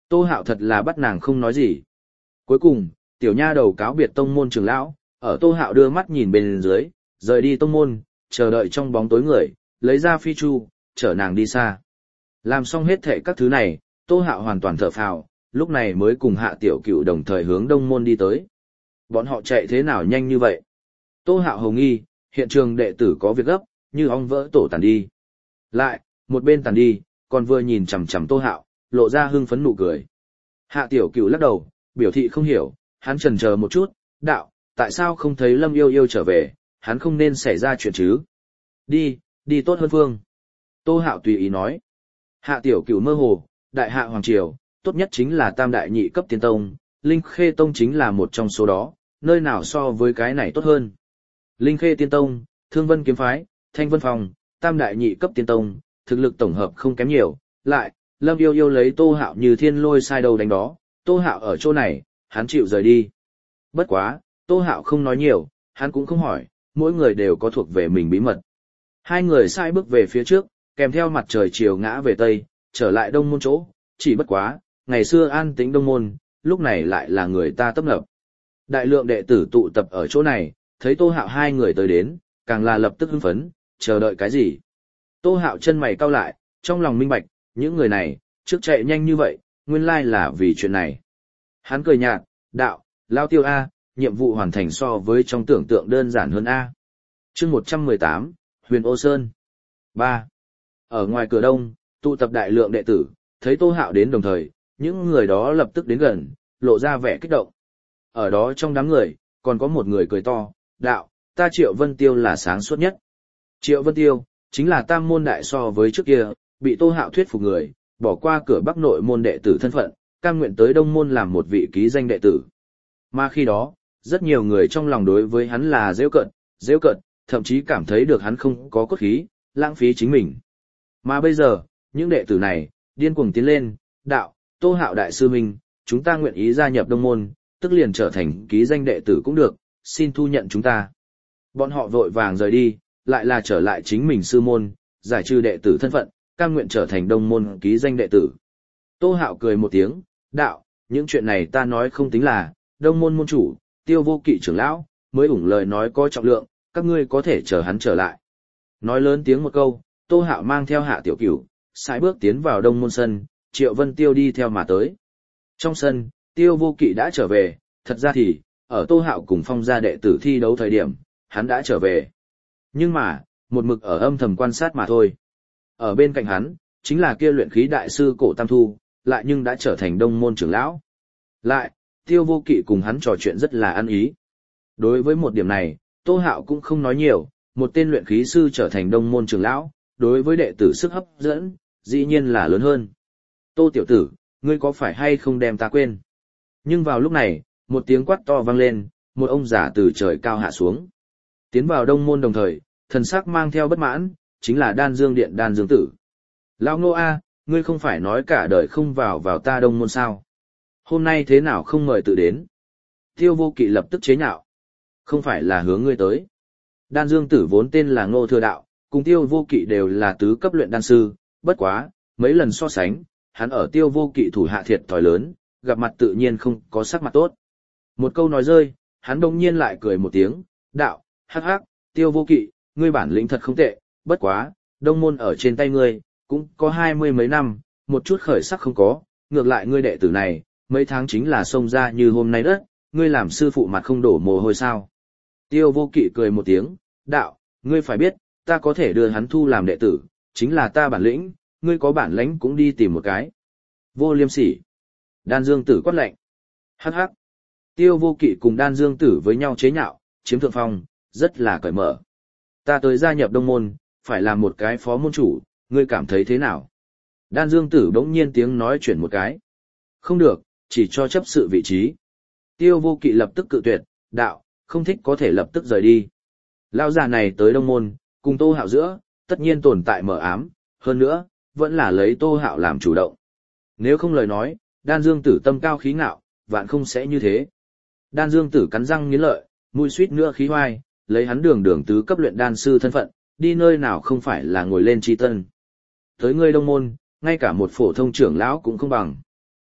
Tô Hạo thật là bắt nàng không nói gì. Cuối cùng, tiểu nha đầu cáo biệt tông môn trưởng lão, ở Tô Hạo đưa mắt nhìn bên dưới, rời đi tông môn, chờ đợi trong bóng tối người, lấy ra phi chu, chở nàng đi xa. Làm xong hết thệ các thứ này, Tô Hạo hoàn toàn thở phào, lúc này mới cùng Hạ Tiểu Cửu đồng thời hướng đông môn đi tới. Bọn họ chạy thế nào nhanh như vậy? Tô Hạo hồng nghi, hiện trường đệ tử có việc gấp, như ong vỡ tổ tàn đi. Lại, một bên tàn đi, còn vừa nhìn chằm chằm Tô Hạo, lộ ra hưng phấn nụ cười. Hạ Tiểu Cửu lắc đầu, biểu thị không hiểu, hắn chần chờ một chút, đạo, tại sao không thấy Lâm Yêu Yêu trở về, hắn không nên xảy ra chuyện chứ? Đi tốt hơn phương. Tô Hạo tùy ý nói. Hạ Tiểu Cửu mơ hồ, đại hạ hoàng triều, tốt nhất chính là tam đại nhị cấp tiên tông, Linh Khê Tông chính là một trong số đó, nơi nào so với cái này tốt hơn. Linh Khê Tiên Tông, Thương Vân Kiếm Phái, Thanh Vân Phòng, tam đại nhị cấp tiên tông, thực lực tổng hợp không kém nhiều, lại, Lâm Yêu Yêu lấy Tô Hạo như thiên lôi sai đầu đánh đó, Tô Hạo ở chỗ này, hắn chịu rời đi. Bất quá, Tô Hạo không nói nhiều, hắn cũng không hỏi, mỗi người đều có thuộc về mình bí mật. Hai người sai bước về phía trước, kèm theo mặt trời chiều ngã về tây, trở lại đông môn chỗ, chỉ bất quá, ngày xưa an tĩnh đông môn, lúc này lại là người ta tấp nập. Đại lượng đệ tử tụ tập ở chỗ này, thấy Tô Hạo hai người tới đến, càng là lập tức hưng phấn, chờ đợi cái gì. Tô Hạo chân mày cau lại, trong lòng minh bạch, những người này, trước chạy nhanh như vậy, nguyên lai là vì chuyện này. Hắn cười nhạt, đạo, Lao Tiêu A, nhiệm vụ hoàn thành so với trong tưởng tượng đơn giản hơn A. chương 118, Huyền Ô Sơn. 3. Ở ngoài cửa đông, tụ tập đại lượng đệ tử, thấy Tô Hạo đến đồng thời, những người đó lập tức đến gần, lộ ra vẻ kích động. Ở đó trong đám người, còn có một người cười to, đạo, ta Triệu Vân Tiêu là sáng suốt nhất. Triệu Vân Tiêu, chính là tam môn đại so với trước kia, bị Tô Hạo thuyết phục người, bỏ qua cửa Bắc nội môn đệ tử thân phận, cam nguyện tới Đông môn làm một vị ký danh đệ tử. Mà khi đó, rất nhiều người trong lòng đối với hắn là giễu cợt, thậm chí cảm thấy được hắn không có cốt khí, lãng phí chính mình. Mà bây giờ, những đệ tử này, điên cuồng tiến lên, đạo, Tô Hạo đại sư minh, chúng ta nguyện ý gia nhập Đông môn, tức liền trở thành ký danh đệ tử cũng được, xin thu nhận chúng ta. Bọn họ vội vàng rời đi, lại là trở lại chính mình sư môn, giải trừ đệ tử thân phận, cam nguyện trở thành Đông môn ký danh đệ tử. Tô Hạo cười một tiếng, đạo, những chuyện này ta nói không tính là, Đông môn môn chủ, Tiêu Vô Kỵ trưởng lão, mới ủng lời nói có trọng lượng, các ngươi có thể chờ hắn trở lại. Nói lớn tiếng một câu, Tô Hạo mang theo Hạ Tiểu Cửu, sải bước tiến vào Đông môn sân, Triệu Vân Tiêu đi theo mà tới. Trong sân, Tiêu Vô Kỵ đã trở về, thật ra thì, ở Tô Hạo cùng Phong gia đệ tử thi đấu thời điểm, hắn đã trở về. Nhưng mà, một mực ở âm thầm quan sát mà thôi. Ở bên cạnh hắn, chính là kia luyện khí đại sư Cổ Tam Thu, lại nhưng đã trở thành Đông môn trưởng lão. Lại, Tiêu Vô Kỵ cùng hắn trò chuyện rất là ăn ý. Đối với một điểm này, Tô Hạo cũng không nói nhiều, một tên luyện khí sư trở thành Đông môn trưởng lão, đối với đệ tử sức hấp dẫn, dĩ nhiên là lớn hơn. Tô tiểu tử, ngươi có phải hay không đem ta quên? Nhưng vào lúc này, một tiếng quát to vang lên, một ông già từ trời cao hạ xuống. Tiến vào Đông môn đồng thời, thần sắc mang theo bất mãn, chính là Đan Dương Điện Đan Dương Tử. Lão Ngô A, ngươi không phải nói cả đời không vào ta Đông môn sao? Hôm nay thế nào không mời tự đến? Tiêu Vô Kỵ lập tức chế nhạo. Không phải là hướng ngươi tới. Đan Dương Tử vốn tên là Ngô Thừa Đạo, cùng Tiêu Vô Kỵ đều là tứ cấp luyện đan sư, bất quá, mấy lần so sánh, hắn ở Tiêu Vô Kỵ thủ hạ thiệt thòi lớn, gặp mặt tự nhiên không có sắc mặt tốt. Một câu nói rơi, hắn đông nhiên lại cười một tiếng, đạo, hắc hắc, Tiêu Vô Kỵ, ngươi bản lĩnh thật không tệ, bất quá, Đông môn ở trên tay ngươi, cũng có 20 mấy năm, một chút khởi sắc không có, ngược lại ngươi đệ tử này, mấy tháng chính là xông ra như hôm nay đất, ngươi làm sư phụ mặt không đổ mồ hôi sao. Tiêu Vô Kỵ cười một tiếng, đạo, ngươi phải biết, ta có thể đưa hắn thu làm đệ tử, chính là ta bản lĩnh, ngươi có bản lĩnh cũng đi tìm một cái. Vô liêm sỉ. Đan Dương Tử quát lạnh. Hắc hắc. Tiêu Vô Kỵ cùng Đan Dương Tử với nhau chế nhạo, chiếm thượng phong, rất là cởi mở. Ta tới gia nhập Đông môn, phải làm một cái phó môn chủ, ngươi cảm thấy thế nào? Đan Dương Tử bỗng nhiên tiếng nói chuyển một cái. Không được, chỉ cho chấp sự vị trí. Tiêu Vô Kỵ lập tức cự tuyệt, đạo, không thích có thể lập tức rời đi. Lão già này tới Đông môn, cùng Tô Hạo giữa, tất nhiên tồn tại mờ ám, hơn nữa, vẫn là lấy Tô Hạo làm chủ động. Nếu không lời nói, Đan Dương Tử tâm cao khí ngạo, vạn không sẽ như thế. Đan Dương Tử cắn răng nghiến lợi, mũi suýt nữa khí hoai, lấy hắn đường tứ cấp luyện đan sư thân phận, đi nơi nào không phải là ngồi lên chi tân. Tới ngươi Đông môn, ngay cả một phổ thông trưởng lão cũng không bằng.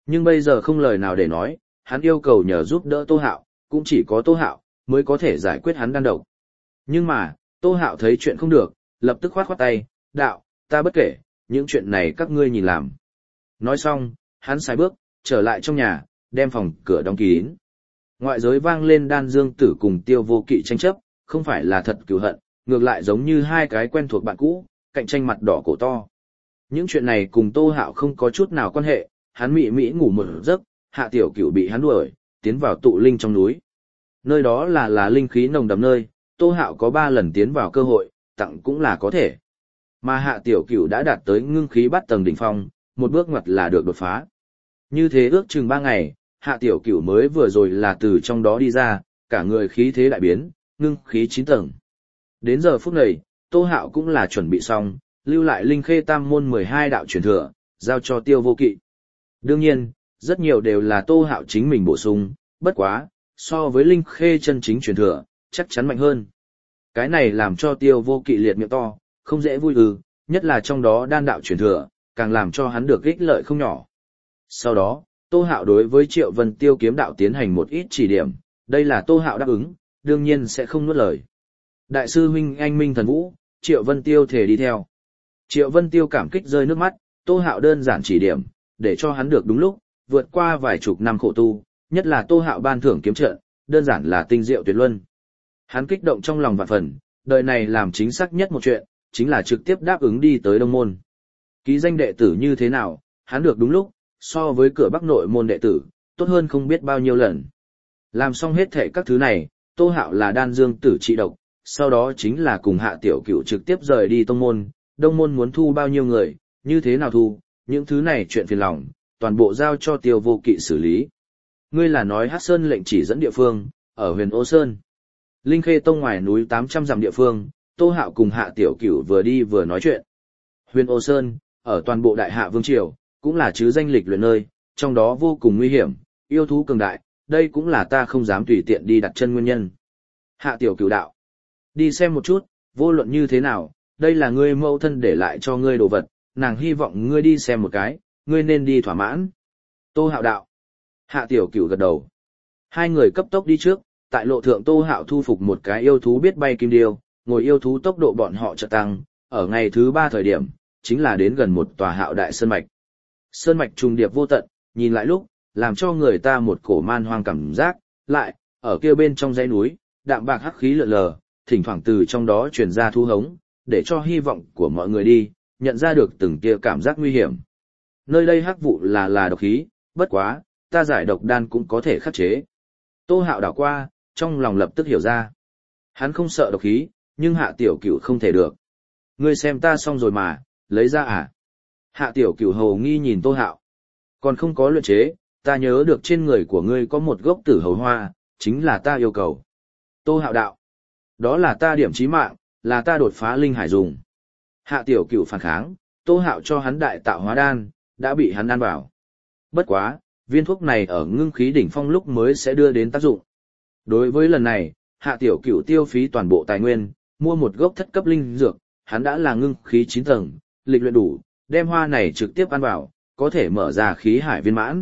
Nhưng bây giờ không lời nào để nói, hắn yêu cầu nhờ giúp đỡ Tô Hạo, cũng chỉ có Tô Hạo mới có thể giải quyết hắn đan độc. Nhưng mà, Tô Hạo thấy chuyện không được, lập tức khoát khoát tay, đạo, ta bất kể, những chuyện này các ngươi nhìn làm. Nói xong, hắn xài bước, trở lại trong nhà, đem phòng cửa đóng kín. Ngoại giới vang lên Đan Dương Tử cùng Tiêu Vô Kỵ tranh chấp, không phải là thật cừu hận, ngược lại giống như hai cái quen thuộc bạn cũ, cạnh tranh mặt đỏ cổ to. Những chuyện này cùng Tô Hạo không có chút nào quan hệ, hắn mị mỹ ngủ một giấc, Hạ Tiểu Cửu bị hắn đuổi, tiến vào tụ linh trong núi. Nơi đó là linh khí nồng đậm nơi, Tô Hạo có 3 lần tiến vào cơ hội, tặng cũng là có thể. Mà Hạ Tiểu Cửu đã đạt tới ngưng khí bắt tầng đỉnh phong, một bước ngoặt là được đột phá. Như thế ước chừng 3 ngày, Hạ Tiểu Cửu mới vừa rồi là từ trong đó đi ra, cả người khí thế đại biến, ngưng khí 9 tầng. Đến giờ phút này, Tô Hạo cũng là chuẩn bị xong, lưu lại linh khê tam môn 12 đạo truyền thừa, giao cho Tiêu Vô Kỵ. Đương nhiên, rất nhiều đều là Tô Hạo chính mình bổ sung, bất quá, so với linh khê chân chính truyền thừa, chắc chắn mạnh hơn. Cái này làm cho Tiêu Vô Kỵ liệt miệng to, không dễ vui nhất là trong đó đan đạo truyền thừa, càng làm cho hắn được ích lợi không nhỏ. Sau đó, Tô Hạo đối với Triệu Vân Tiêu kiếm đạo tiến hành một ít chỉ điểm, đây là Tô Hạo đáp ứng, đương nhiên sẽ không nuốt lời. Đại sư huynh anh minh thần vũ, Triệu Vân Tiêu thể đi theo. Triệu Vân Tiêu cảm kích rơi nước mắt, Tô Hạo đơn giản chỉ điểm, để cho hắn được đúng lúc, vượt qua vài chục năm khổ tu, nhất là Tô Hạo ban thưởng kiếm trận, đơn giản là tinh diệu tuyệt luân. Hắn kích động trong lòng vạn phần, đời này làm chính xác nhất một chuyện, chính là trực tiếp đáp ứng đi tới Đông Môn. Ký danh đệ tử như thế nào, hắn được đúng lúc, so với cửa Bắc nội môn đệ tử, tốt hơn không biết bao nhiêu lần. Làm xong hết thể các thứ này, Tô Hạo là đan dương tử trị độc, sau đó chính là cùng Hạ Tiểu Cửu trực tiếp rời đi tông môn, Đông Môn muốn thu bao nhiêu người, như thế nào thu, những thứ này chuyện phiền lòng, toàn bộ giao cho Tiêu Vô Kỵ xử lý. Ngươi là nói Hắc Sơn lệnh chỉ dẫn địa phương, ở Huyền Ô Sơn. Linh Khê Tông ngoài núi 800 dặm địa phương, Tô Hạo cùng Hạ Tiểu Cửu vừa đi vừa nói chuyện. Huyền Ô Sơn, ở toàn bộ Đại Hạ Vương Triều, cũng là chứ danh lịch luyện nơi, trong đó vô cùng nguy hiểm, yêu thú cường đại, đây cũng là ta không dám tùy tiện đi đặt chân nguyên nhân. Hạ Tiểu Cửu đạo, đi xem một chút, vô luận như thế nào, đây là ngươi mẫu thân để lại cho ngươi đồ vật, nàng hy vọng ngươi đi xem một cái, ngươi nên đi thỏa mãn. Tô Hạo đạo, Hạ Tiểu Cửu gật đầu. Hai người cấp tốc đi trước, tại lộ thượng Tô Hạo thu phục một cái yêu thú biết bay kim điêu, ngồi yêu thú tốc độ bọn họ chợt tăng, ở ngày thứ 3 thời điểm, chính là đến gần một tòa Hạo đại sơn mạch. Sơn mạch trùng điệp vô tận, nhìn lại lúc, làm cho người ta một cổ man hoang cảm giác, lại, ở kia bên trong dãy núi, đạm bạc hắc khí lượn lờ, thỉnh thoảng từ trong đó truyền ra thu hống, để cho hy vọng của mọi người đi, nhận ra được từng kia cảm giác nguy hiểm. Nơi đây hắc vụ là độc khí, bất quá, ta giải độc đan cũng có thể khắc chế. Tô Hạo đảo qua, trong lòng lập tức hiểu ra. Hắn không sợ độc khí, nhưng Hạ Tiểu Cửu không thể được. Ngươi xem ta xong rồi mà, lấy ra à? Hạ Tiểu Cửu hầu nghi nhìn Tô Hạo. Còn không có luyện chế, ta nhớ được trên người của ngươi có một gốc tử hầu hoa, chính là ta yêu cầu. Tô Hạo đạo. Đó là ta điểm chí mạng, là ta đột phá linh hải dùng. Hạ Tiểu Cửu phản kháng, Tô Hạo cho hắn đại tạo hóa đan, đã bị hắn ăn vào. Bất quá, viên thuốc này ở ngưng khí đỉnh phong lúc mới sẽ đưa đến tác dụng. Đối với lần này, Hạ Tiểu Cửu tiêu phí toàn bộ tài nguyên, mua một gốc thất cấp linh dược, hắn đã là ngưng khí 9 tầng, lịch luyện đủ, đem hoa này trực tiếp ăn vào, có thể mở ra khí hải viên mãn.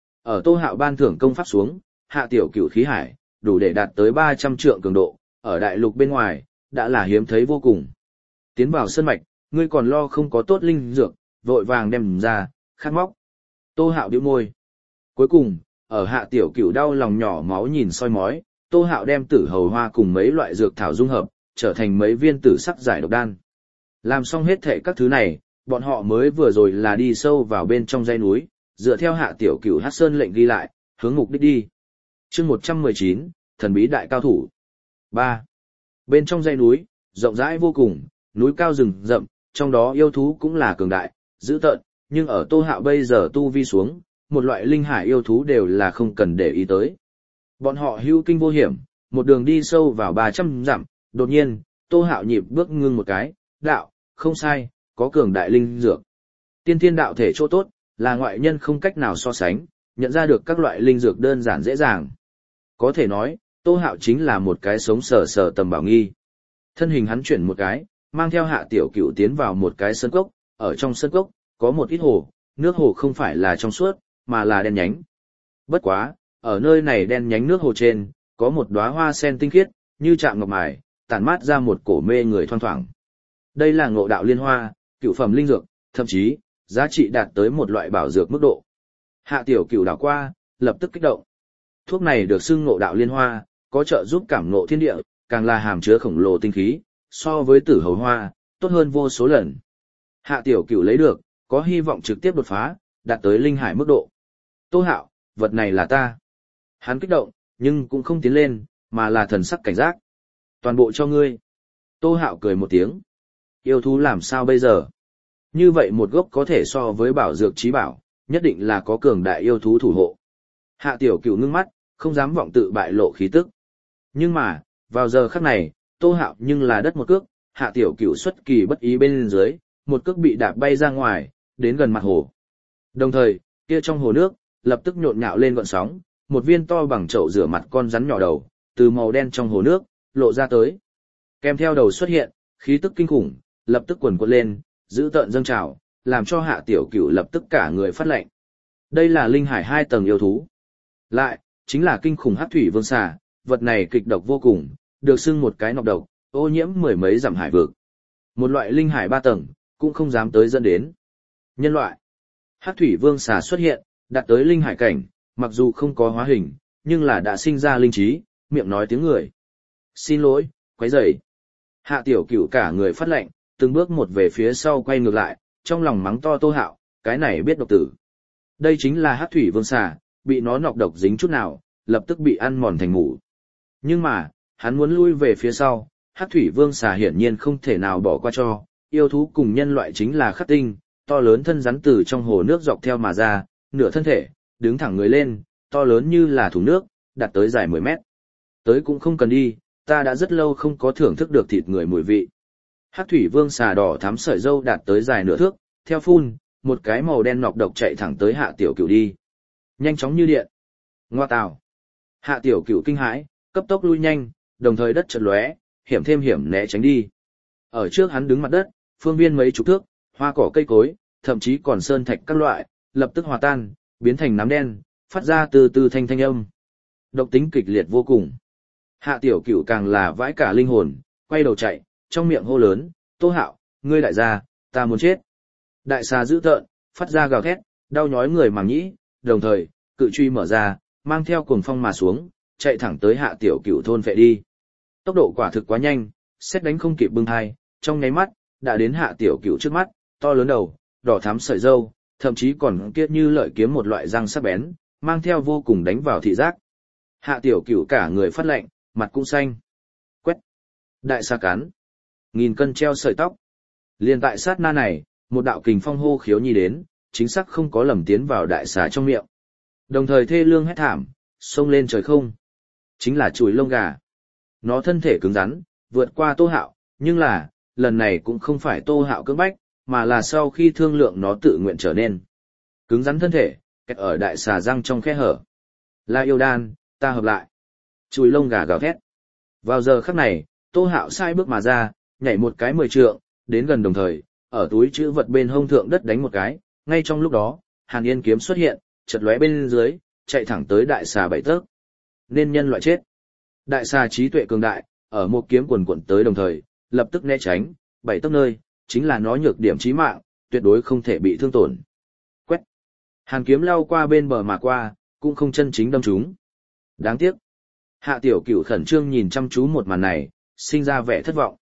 Ở Tô Hạo ban thưởng công pháp xuống, Hạ Tiểu Cửu khí hải, đủ để đạt tới 300 trượng cường độ, ở đại lục bên ngoài, đã là hiếm thấy vô cùng. Tiến vào sơn mạch, ngươi còn lo không có tốt linh dược, vội vàng đem ra, khát móc. Tô Hạo bĩu môi. Cuối cùng, ở Hạ Tiểu Cửu đau lòng nhỏ máu nhìn soi mói, Tô Hạo đem tử hầu hoa cùng mấy loại dược thảo dung hợp, trở thành mấy viên tử sắc giải độc đan. Làm xong hết thảy các thứ này, bọn họ mới vừa rồi là đi sâu vào bên trong dãy núi, dựa theo Hạ Tiểu Cửu Hắc Sơn lệnh ghi lại, hướng mục đích đi. Chương 119, thần bí đại cao thủ. 3. Bên trong dãy núi, rộng rãi vô cùng, núi cao rừng rậm, trong đó yêu thú cũng là cường đại, dữ tợn, nhưng ở Tô Hạo bây giờ tu vi xuống, một loại linh hải yêu thú đều là không cần để ý tới. Bọn họ hữu kinh vô hiểm, một đường đi sâu vào 300 dặm, đột nhiên, Tô Hạo nhịp bước ngưng một cái, đạo, không sai, có cường đại linh dược. Tiên thiên đạo thể chỗ tốt, là ngoại nhân không cách nào so sánh, nhận ra được các loại linh dược đơn giản dễ dàng. Có thể nói, Tô Hạo chính là một cái sống sờ sờ tầm bảo nghi. Thân hình hắn chuyển một cái, mang theo Hạ Tiểu Cửu tiến vào một cái sơn cốc, ở trong sơn cốc, có một ít hồ, nước hồ không phải là trong suốt, mà là đen nhánh. Bất quá, ở nơi này đen nhánh nước hồ trên, có một đóa hoa sen tinh khiết, như chạm ngọc mài, tản mát ra một cổ mê người thoang thoảng. Đây là ngộ đạo liên hoa, cựu phẩm linh dược, thậm chí, giá trị đạt tới một loại bảo dược mức độ. Hạ Tiểu Cửu đảo qua, lập tức kích động. Thuốc này được xưng ngộ đạo liên hoa, có trợ giúp cảm ngộ thiên địa, càng là hàm chứa khổng lồ tinh khí, so với tử hầu hoa, tốt hơn vô số lần. Hạ Tiểu Cửu lấy được, có hy vọng trực tiếp đột phá, đạt tới linh hải mức độ. Tô Hạo, vật này là ta. Hắn kích động, nhưng cũng không tiến lên, mà là thần sắc cảnh giác. Toàn bộ cho ngươi. Tô Hạo cười một tiếng. Yêu thú làm sao bây giờ? Như vậy một gốc có thể so với bảo dược trí bảo, nhất định là có cường đại yêu thú thủ hộ. Hạ Tiểu Cửu ngưng mắt, không dám vọng tự bại lộ khí tức. Nhưng mà, vào giờ khắc này, Tô Hạo nhưng là đất một cước, Hạ Tiểu Cửu xuất kỳ bất ý bên dưới, một cước bị đạp bay ra ngoài, đến gần mặt hồ. Đồng thời, kia trong hồ nước, lập tức nhộn nhạo lên gợn sóng, một viên to bằng chậu rửa mặt con rắn nhỏ đầu, từ màu đen trong hồ nước, lộ ra tới. Kèm theo đầu xuất hiện, khí tức kinh khủng, lập tức quần quật lên, giữ tợn dâng trào, làm cho Hạ Tiểu Cửu lập tức cả người phát lạnh. Đây là linh hải 2 tầng yêu thú. Lại, chính là kinh khủng hắc thủy vương xà, vật này kịch độc vô cùng, được xưng một cái nọc độc, ô nhiễm mười mấy dặm hải vực. Một loại linh hải 3 tầng, cũng không dám tới dẫn đến. Nhân loại. Hắc thủy vương xà xuất hiện, đạt tới linh hải cảnh, mặc dù không có hóa hình, nhưng là đã sinh ra linh trí, miệng nói tiếng người. Xin lỗi, quấy rầy. Hạ Tiểu Cửu cả người phát lạnh, từng bước một về phía sau quay ngược lại, trong lòng mắng to Tô Hạo, cái này biết độc tử. Đây chính là hắc thủy vương xà, bị nó nọc độc dính chút nào, lập tức bị ăn mòn thành mủ. Nhưng mà, hắn muốn lui về phía sau, hắc thủy vương xà hiển nhiên không thể nào bỏ qua cho, yêu thú cùng nhân loại chính là khắc tinh, to lớn thân rắn từ trong hồ nước dọc theo mà ra, nửa thân thể, đứng thẳng người lên, to lớn như là thùng nước, đạt tới dài 10 mét. Tới cũng không cần đi, ta đã rất lâu không có thưởng thức được thịt người mùi vị. Hắc thủy vương xà đỏ thắm sợi râu đạt tới dài nửa thước, theo phun, một cái màu đen nọc độc chạy thẳng tới Hạ Tiểu Cửu đi. Nhanh chóng như điện. Ngoa tào. Hạ Tiểu Cửu kinh hãi, cấp tốc lui nhanh, đồng thời đất chợt lóe, hiểm thêm hiểm né tránh đi. Ở trước hắn đứng mặt đất, phương viên mấy chục thước, hoa cỏ cây cối, thậm chí còn sơn thạch các loại, lập tức hòa tan, biến thành nám đen, phát ra từ từ thanh âm. Độc tính kịch liệt vô cùng. Hạ Tiểu Cửu càng là vãi cả linh hồn, quay đầu chạy, trong miệng hô lớn, Tô Hạo, ngươi đại gia, ta muốn chết. Đại xà dữ tợn, phát ra gào thét, đau nhói người màng nhĩ, đồng thời, cự truy mở ra, mang theo cuồng phong mà xuống, chạy thẳng tới Hạ Tiểu Cửu thôn phệ đi. Tốc độ quả thực quá nhanh, xét đánh không kịp bưng hai, trong nháy mắt, đã đến Hạ Tiểu Cửu trước mắt, to lớn đầu, đỏ thắm sợi râu, thậm chí còn kiết như lợi kiếm một loại răng sắc bén, mang theo vô cùng đánh vào thị giác. Hạ Tiểu Cửu cả người phát lạnh, mặt cũng xanh. Quét. Đại xà cắn. 1000 cân treo sợi tóc. Liên tại sát na này, một đạo kình phong hô khiếu nhi đến, chính xác không có lầm tiến vào đại xà trong miệng. Đồng thời thê lương hét thảm, xông lên trời không. Chính là chùi lông gà. Nó thân thể cứng rắn, vượt qua Tô Hạo, nhưng là, lần này cũng không phải Tô Hạo cưỡng bách, mà là sau khi thương lượng nó tự nguyện trở nên. Cứng rắn thân thể, kẹt ở đại xà răng trong khe hở. La yêu đan, ta hợp lại. Chùi lông gà gào thét. Vào giờ khắc này, Tô Hạo sai bước mà ra, nhảy một cái 10 trượng, đến gần đồng thời, ở túi chữ vật bên hông thượng đất đánh một cái, ngay trong lúc đó, Hàn Yên kiếm xuất hiện, chật lóe bên dưới, chạy thẳng tới đại xà 7 tấc. Nên nhân loại chết. Đại xà trí tuệ cường đại, ở một kiếm quần quần tới đồng thời, lập tức né tránh, 7 tấc nơi, chính là nó nhược điểm chí mạng, tuyệt đối không thể bị thương tổn. Quét. Hàn kiếm lao qua bên bờ mà qua, cũng không chân chính đâm trúng. Đáng tiếc. Hạ Tiểu Cửu khẩn trương nhìn chăm chú một màn này, sinh ra vẻ thất vọng.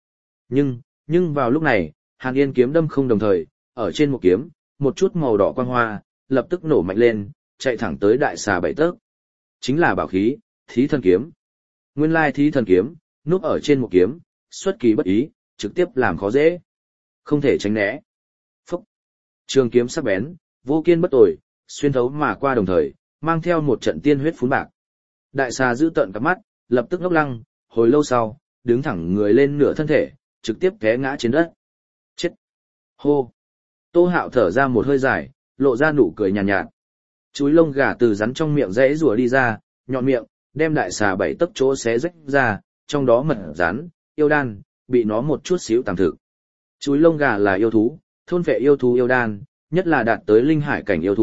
Nhưng vào lúc này, Hàn Yên kiếm đâm không đồng thời, ở trên một kiếm, một chút màu đỏ quang hoa, lập tức nổ mạnh lên, chạy thẳng tới đại xà 7 tấc. Chính là bảo khí, Thí Thần kiếm. Nguyên lai Thí Thần kiếm, núp ở trên một kiếm, xuất kỳ bất ý, trực tiếp làm khó dễ. Không thể tránh né. Phúc. Trường kiếm sắc bén, vô kiên bất tồi, xuyên thấu mà qua đồng thời, mang theo một trận tiên huyết phún bạc. Đại xà giữ tợn cặp mắt, lập tức ngốc lăng, hồi lâu sau, đứng thẳng người lên nửa thân thể, trực tiếp té ngã trên đất. Chết! Hô! Tô Hạo thở ra một hơi dài, lộ ra nụ cười nhàn nhạt. Chúi lông gà từ rắn trong miệng rẽ rùa đi ra, nhọn miệng, đem đại xà 7 tấc chỗ xé rách ra, trong đó mật rắn, yêu đan, bị nó một chút xíu tàng thực. Chúi lông gà là yêu thú, thôn vệ yêu thú yêu đan, nhất là đạt tới linh hải cảnh yêu thú,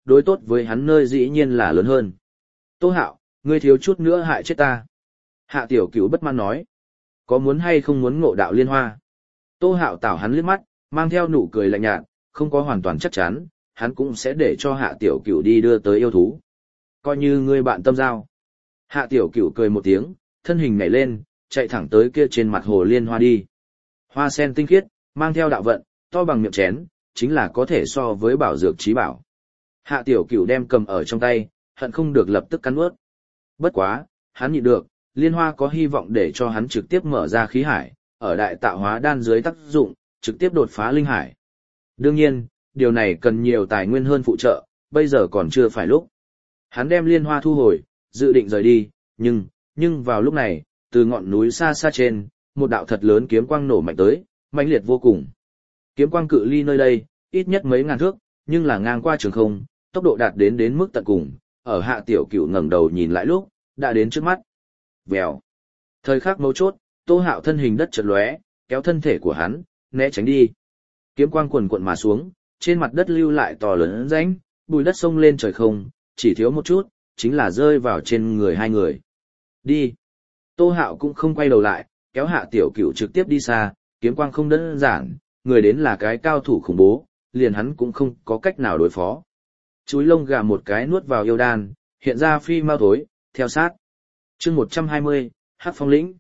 đối tốt với hắn nơi dĩ nhiên là lớn hơn. Tô Hạo, ngươi thiếu chút nữa hại chết ta. Hạ Tiểu Cửu bất mãn nói. Có muốn hay không muốn ngộ đạo liên hoa? Tô Hạo tảo hắn liếc mắt, mang theo nụ cười lạnh nhạt, không có hoàn toàn chắc chắn, hắn cũng sẽ để cho Hạ Tiểu Cửu đi đưa tới yêu thú. Coi như ngươi bạn tâm giao. Hạ Tiểu Cửu cười một tiếng, thân hình nhảy lên, chạy thẳng tới kia trên mặt hồ liên hoa đi. Hoa sen tinh khiết, mang theo đạo vận, to bằng miệng chén, chính là có thể so với bảo dược trí bảo. Hạ Tiểu Cửu đem cầm ở trong tay, hận không được lập tức cắn nuốt. Bất quá, hắn nhịn được, liên hoa có hy vọng để cho hắn trực tiếp mở ra khí hải, ở đại tạo hóa đan dưới tác dụng, trực tiếp đột phá linh hải. Đương nhiên, điều này cần nhiều tài nguyên hơn phụ trợ, bây giờ còn chưa phải lúc. Hắn đem liên hoa thu hồi, dự định rời đi, nhưng vào lúc này, từ ngọn núi xa xa trên, một đạo thật lớn kiếm quang nổ mạnh tới, mãnh liệt vô cùng. Kiếm quang cự ly nơi đây, ít nhất mấy ngàn thước, nhưng là ngang qua trường không, tốc độ đạt đến mức tận cùng, ở Hạ Tiểu Cửu ngẩng đầu nhìn lại lúc, đã đến trước mắt. Vèo. Thời khắc mấu chốt, Tô Hạo thân hình đất chợt lóe, kéo thân thể của hắn, né tránh đi. Kiếm quang quần quận mà xuống, trên mặt đất lưu lại to lớn rãnh, bùi đất sông lên trời không, chỉ thiếu một chút, chính là rơi vào trên người hai người. Đi. Tô Hạo cũng không quay đầu lại, kéo Hạ Tiểu Cửu trực tiếp đi xa, kiếm quang không đơn giản, người đến là cái cao thủ khủng bố, liền hắn cũng không có cách nào đối phó. Chúi lông gà một cái nuốt vào yêu đan, hiện ra phi mau thối, theo sát. Chương 120, Hắc Phong lĩnh.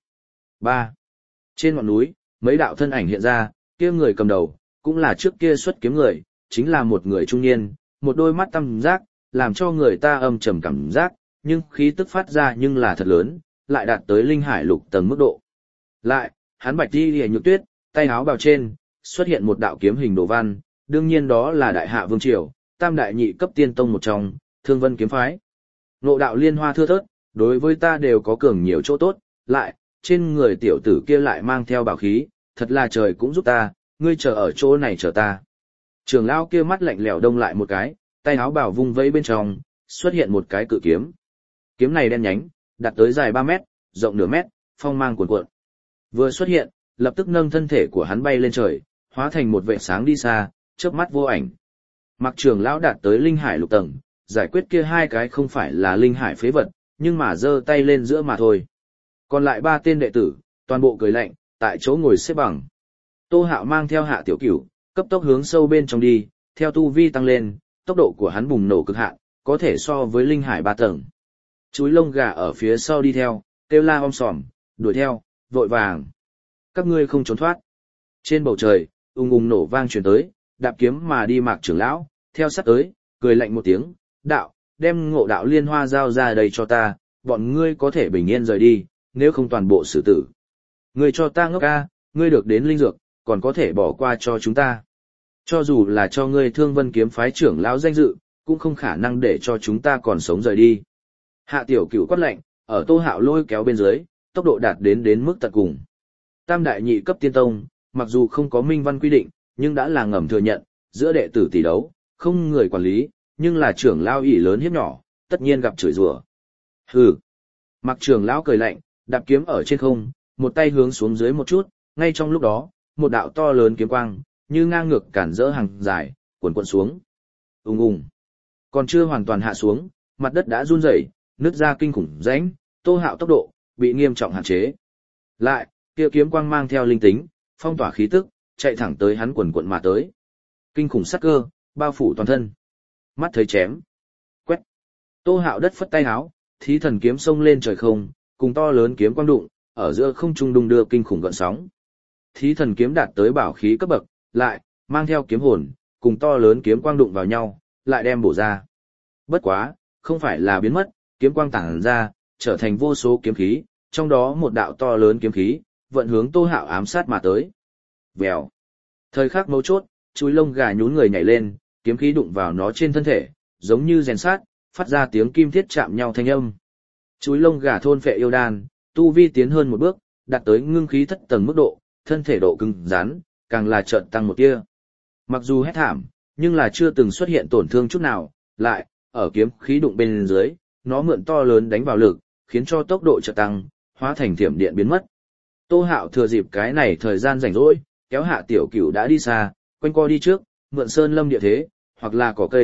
3. Trên ngọn núi, mấy đạo thân ảnh hiện ra, kia người cầm đầu, cũng là trước kia xuất kiếm người, chính là một người trung niên, một đôi mắt tăm giác, làm cho người ta âm trầm cảm giác, nhưng khí tức phát ra nhưng là thật lớn, lại đạt tới linh hải lục tầng mức độ. Lại, hắn bạch đi lìa nhược tuyết, tay áo bào trên, xuất hiện một đạo kiếm hình đồ văn, đương nhiên đó là đại hạ vương triều, tam đại nhị cấp tiên tông một trong, Thương Vân kiếm phái. Ngộ đạo liên hoa thưa thớt, đối với ta đều có cường nhiều chỗ tốt, lại, trên người tiểu tử kia lại mang theo bảo khí, thật là trời cũng giúp ta, ngươi chờ ở chỗ này chờ ta. Trường lão kia mắt lạnh lẽo đông lại một cái, tay áo bào vung vẫy bên trong, xuất hiện một cái cự kiếm. Kiếm này đen nhánh, đạt tới dài 3 mét, rộng nửa mét, phong mang cuồn cuộn. Vừa xuất hiện, lập tức nâng thân thể của hắn bay lên trời, hóa thành một vệt sáng đi xa, chớp mắt vô ảnh. Mặc Trường lão đạt tới linh hải lục tầng, giải quyết kia hai cái không phải là linh hải phế vật, nhưng mà giơ tay lên giữa mà thôi. Còn lại 3 tên đệ tử, toàn bộ cười lạnh, tại chỗ ngồi xếp bằng. Tô Hạo mang theo Hạ Tiểu Cửu, cấp tốc hướng sâu bên trong đi, theo tu vi tăng lên, tốc độ của hắn bùng nổ cực hạn, có thể so với linh hải 3 tầng. Chúi lông gà ở phía sau đi theo, kêu la om sòm, đuổi theo, vội vàng. Các ngươi không trốn thoát. Trên bầu trời, ung ung nổ vang truyền tới, đạp kiếm mà đi Mạc trưởng lão, theo sát tới, cười lạnh một tiếng, đạo, đem ngộ đạo liên hoa giao ra đây cho ta, bọn ngươi có thể bình yên rời đi, nếu không toàn bộ xử tử. Ngươi cho ta ngốc ca, ngươi được đến linh dược, còn có thể bỏ qua cho chúng ta. Cho dù là cho ngươi Thương Vân kiếm phái trưởng lão danh dự, cũng không khả năng để cho chúng ta còn sống rời đi. Hạ Tiểu Cửu quát lạnh, ở Tô Hạo lôi kéo bên dưới, tốc độ đạt đến mức tận cùng. Tam đại nhị cấp tiên tông, mặc dù không có minh văn quy định, nhưng đã là ngầm thừa nhận, giữa đệ tử tỷ đấu, không người quản lý, nhưng là trưởng lão ỷ lớn hiếp nhỏ, tất nhiên gặp chửi rủa. Hừ. Mặc trưởng lão cười lạnh, đạp kiếm ở trên không, một tay hướng xuống dưới một chút, ngay trong lúc đó, một đạo to lớn kiếm quang, như ngang ngược cản rỡ hàng dài, cuồn cuộn xuống. Ùng ùng. Còn chưa hoàn toàn hạ xuống, mặt đất đã run rẩy, nứt ra kinh khủng rãnh, Tô Hạo tốc độ bị nghiêm trọng hạn chế. Lại, kia kiếm quang mang theo linh tính, phong tỏa khí tức, chạy thẳng tới hắn quần quận mà tới. Kinh khủng sát cơ, bao phủ toàn thân. Mắt thấy chém. Quét. Tô Hạo đất phất tay áo, thí thần kiếm xông lên trời không, cùng to lớn kiếm quang đụng, ở giữa không trung đung đưa kinh khủng gợn sóng. Thí thần kiếm đạt tới bảo khí cấp bậc, lại, mang theo kiếm hồn, cùng to lớn kiếm quang đụng vào nhau, lại đem bổ ra. Bất quá, không phải là biến mất, kiếm quang tản ra, trở thành vô số kiếm khí, trong đó một đạo to lớn kiếm khí, vận hướng Tô Hạo ám sát mà tới. Vèo. Thời khắc mấu chốt, chúi lông gà nhún người nhảy lên, kiếm khí đụng vào nó trên thân thể, giống như rèn sát, phát ra tiếng kim thiết chạm nhau thanh âm. Chúi lông gà thôn phệ yêu đan, tu vi tiến hơn một bước, đạt tới ngưng khí thất tầng mức độ, thân thể độ cứng rắn, càng là chợt tăng một tia. Mặc dù hét thảm, nhưng là chưa từng xuất hiện tổn thương chút nào, lại, ở kiếm khí đụng bên dưới, nó mượn to lớn đánh vào lực, khiến cho tốc độ chợt tăng, hóa thành thiểm điện biến mất. Tô Hạo thừa dịp cái này thời gian rảnh rỗi, kéo Hạ Tiểu Cửu đã đi xa, quanh co đi trước, mượn sơn lâm địa thế, hoặc là cỏ cây,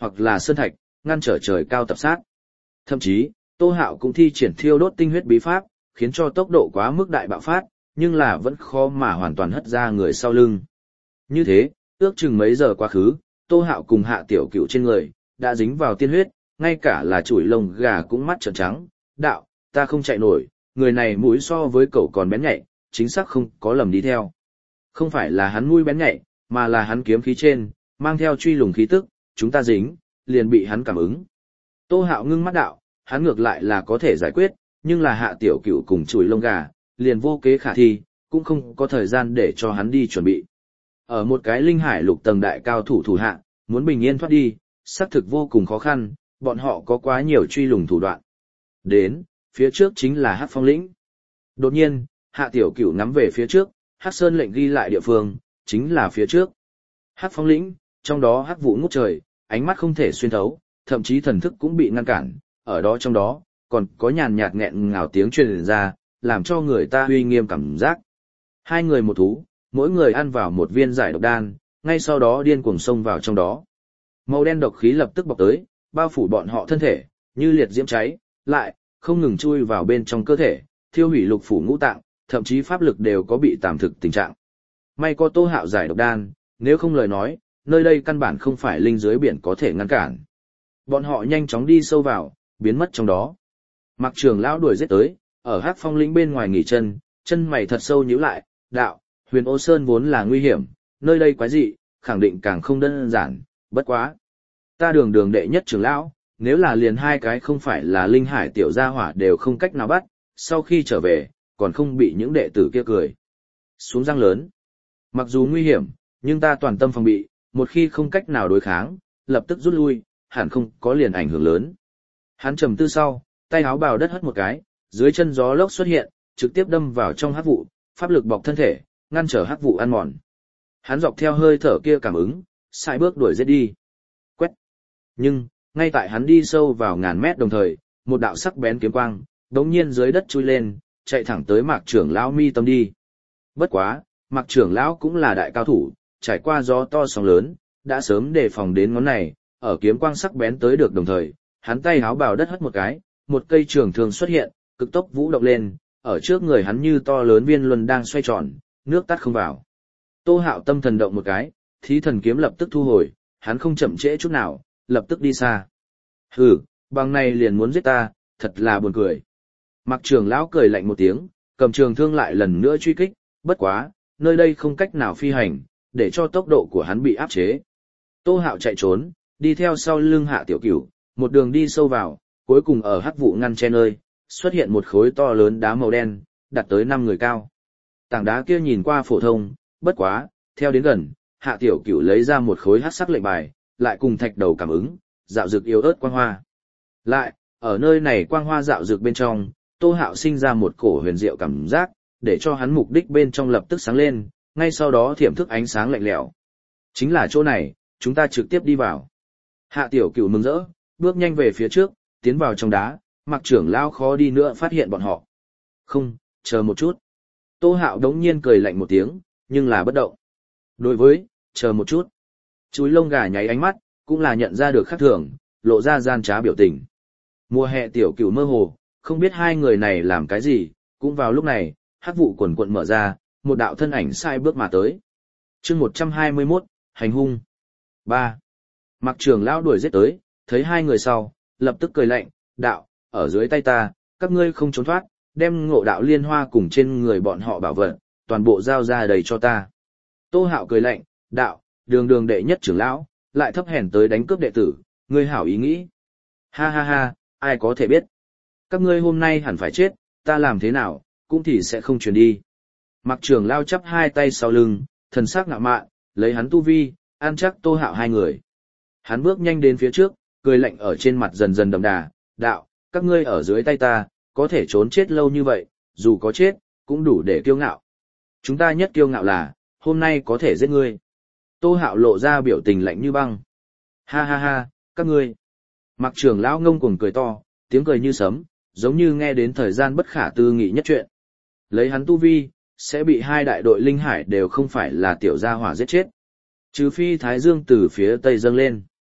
hoặc là sơn thạch, ngăn trở trời cao tập sát. Thậm chí, Tô Hạo cũng thi triển thiêu đốt tinh huyết bí pháp, khiến cho tốc độ quá mức đại bạo phát, nhưng là vẫn khó mà hoàn toàn hất ra người sau lưng. Như thế, ước chừng mấy giờ quá khứ, Tô Hạo cùng Hạ Tiểu Cửu trên người đã dính vào tiên huyết, ngay cả là chủi lông gà cũng mắt trợn trắng. Đạo, ta không chạy nổi, người này mũi so với cậu còn bén nhạy, chính xác không có lầm đi theo. Không phải là hắn mũi bén nhạy, mà là hắn kiếm khí trên, mang theo truy lùng khí tức, chúng ta dính, liền bị hắn cảm ứng. Tô Hạo ngưng mắt đạo, hắn ngược lại là có thể giải quyết, nhưng là Hạ Tiểu Cửu cùng chủi lông gà, liền vô kế khả thi, cũng không có thời gian để cho hắn đi chuẩn bị. Ở một cái linh hải lục tầng đại cao thủ thủ hạ, muốn bình yên thoát đi, xác thực vô cùng khó khăn, bọn họ có quá nhiều truy lùng thủ đoạn. Đến, phía trước chính là Hắc Phong lĩnh. Đột nhiên, Hạ Tiểu Cửu ngắm về phía trước, Hắc Sơn lệnh ghi lại địa phương, chính là phía trước. Hắc Phong lĩnh, trong đó hắc vụ ngút trời, ánh mắt không thể xuyên thấu, thậm chí thần thức cũng bị ngăn cản, ở đó trong đó, còn có nhàn nhạt nghẹn ngào tiếng truyền ra, làm cho người ta uy nghiêm cảm giác. Hai người một thú, mỗi người ăn vào một viên giải độc đan, ngay sau đó điên cuồng xông vào trong đó. Màu đen độc khí lập tức bọc tới, bao phủ bọn họ thân thể, như liệt diễm cháy, lại không ngừng chui vào bên trong cơ thể, thiêu hủy lục phủ ngũ tạng, thậm chí pháp lực đều có bị tạm thực tình trạng. May có Tô Hạo giải độc đan, nếu không lời nói, nơi đây căn bản không phải linh dưới biển có thể ngăn cản. Bọn họ nhanh chóng đi sâu vào, biến mất trong đó. Mặc Trường lão đuổi giết tới, ở Hắc Phong lĩnh bên ngoài nghỉ chân, chân mày thật sâu nhíu lại, đạo, Huyền Ô Sơn vốn là nguy hiểm, nơi đây quái dị, khẳng định càng không đơn giản, bất quá. Ta đường đường đệ nhất trưởng lão, nếu là liền hai cái không phải là linh hải tiểu gia hỏa đều không cách nào bắt, sau khi trở về, còn không bị những đệ tử kia cười. Xuống răng lớn. Mặc dù nguy hiểm, nhưng ta toàn tâm phòng bị, một khi không cách nào đối kháng, lập tức rút lui, hẳn không có liền ảnh hưởng lớn. Hắn trầm tư sau, tay áo bào đất hất một cái, dưới chân gió lốc xuất hiện, trực tiếp đâm vào trong hắc vụ, pháp lực bọc thân thể, ngăn trở hắc vụ ăn mòn. Hắn dọc theo hơi thở kia cảm ứng, sai bước đuổi giết đi. Quét. Nhưng, ngay tại hắn đi sâu vào ngàn mét đồng thời, một đạo sắc bén kiếm quang, đống nhiên dưới đất chui lên, chạy thẳng tới Mạc Trưởng lão mi tâm đi. Bất quá, Mạc Trưởng lão cũng là đại cao thủ, trải qua gió to sóng lớn, đã sớm đề phòng đến ngón này, ở kiếm quang sắc bén tới được đồng thời, hắn tay háo bào đất hất một cái, một cây trường thương xuất hiện, cực tốc vũ động lên, ở trước người hắn như to lớn viên luân đang xoay tròn, nước tắt không vào. Tô Hạo tâm thần động một cái, thí thần kiếm lập tức thu hồi, hắn không chậm trễ chút nào, lập tức đi xa. Hừ, bằng này liền muốn giết ta, thật là buồn cười. Mạc Trường lão cười lạnh một tiếng, cầm trường thương lại lần nữa truy kích, bất quá, nơi đây không cách nào phi hành, để cho tốc độ của hắn bị áp chế. Tô Hạo chạy trốn, đi theo sau lưng Hạ Tiểu Cửu, một đường đi sâu vào, cuối cùng ở hắc vụ ngăn che nơi, xuất hiện một khối to lớn đá màu đen, đặt tới 5 người cao. Tảng đá kia nhìn qua phổ thông, bất quá, theo đến gần, Hạ Tiểu Cửu lấy ra một khối hắc sắc lệnh bài, lại cùng thạch đầu cảm ứng, dạo dược yếu ớt quang hoa. Lại, ở nơi này quang hoa dạo dược bên trong, Tô Hạo sinh ra một cổ huyền diệu cảm giác, để cho hắn mục đích bên trong lập tức sáng lên, ngay sau đó thiểm thức ánh sáng lạnh lẽo. Chính là chỗ này, chúng ta trực tiếp đi vào. Hạ Tiểu Cửu mừng rỡ, bước nhanh về phía trước, tiến vào trong đá, Mạc Trưởng lão khó đi nữa phát hiện bọn họ. Không, chờ một chút. Tô Hạo đống nhiên cười lạnh một tiếng, nhưng là bất động. Đối với, chờ một chút. Chúi lông gà nháy ánh mắt, cũng là nhận ra được khác thường, lộ ra gian trá biểu tình. Mùa hè Tiểu Cửu mơ hồ, không biết hai người này làm cái gì, cũng vào lúc này, hắc vụ quần quận mở ra, một đạo thân ảnh sai bước mà tới. Chương 121, hành hung. 3. Mạc Trường lão đuổi giết tới, thấy hai người sau, lập tức cười lạnh, đạo, ở dưới tay ta, các ngươi không trốn thoát, đem Ngộ Đạo Liên Hoa cùng trên người bọn họ bảo vật, toàn bộ giao ra đầy cho ta. Tô Hạo cười lạnh, đạo, đường đường đệ nhất trưởng lão, lại thấp hèn tới đánh cướp đệ tử, ngươi hảo ý nghĩ. Ha ha ha, ai có thể biết. Các ngươi hôm nay hẳn phải chết, ta làm thế nào, cũng thì sẽ không truyền đi. Mạc Trường lão chắp hai tay sau lưng, thần sắc ngạo mạn, lấy hắn tu vi, an chắc Tô Hạo hai người. Hắn bước nhanh đến phía trước, cười lạnh ở trên mặt dần dần đậm đà, đạo, các ngươi ở dưới tay ta, có thể trốn chết lâu như vậy, dù có chết, cũng đủ để kiêu ngạo. Chúng ta nhất kiêu ngạo là, hôm nay có thể giết ngươi. Tô Hạo lộ ra biểu tình lạnh như băng. Ha ha ha, các ngươi. Mạc Trường lão ngông cuồng cười to, tiếng cười như sấm, giống như nghe đến thời gian bất khả tư nghị nhất chuyện. Lấy hắn tu vi, sẽ bị hai đại đội linh hải đều không phải là tiểu gia hỏa giết chết. Trừ phi Thái Dương từ phía tây dâng lên.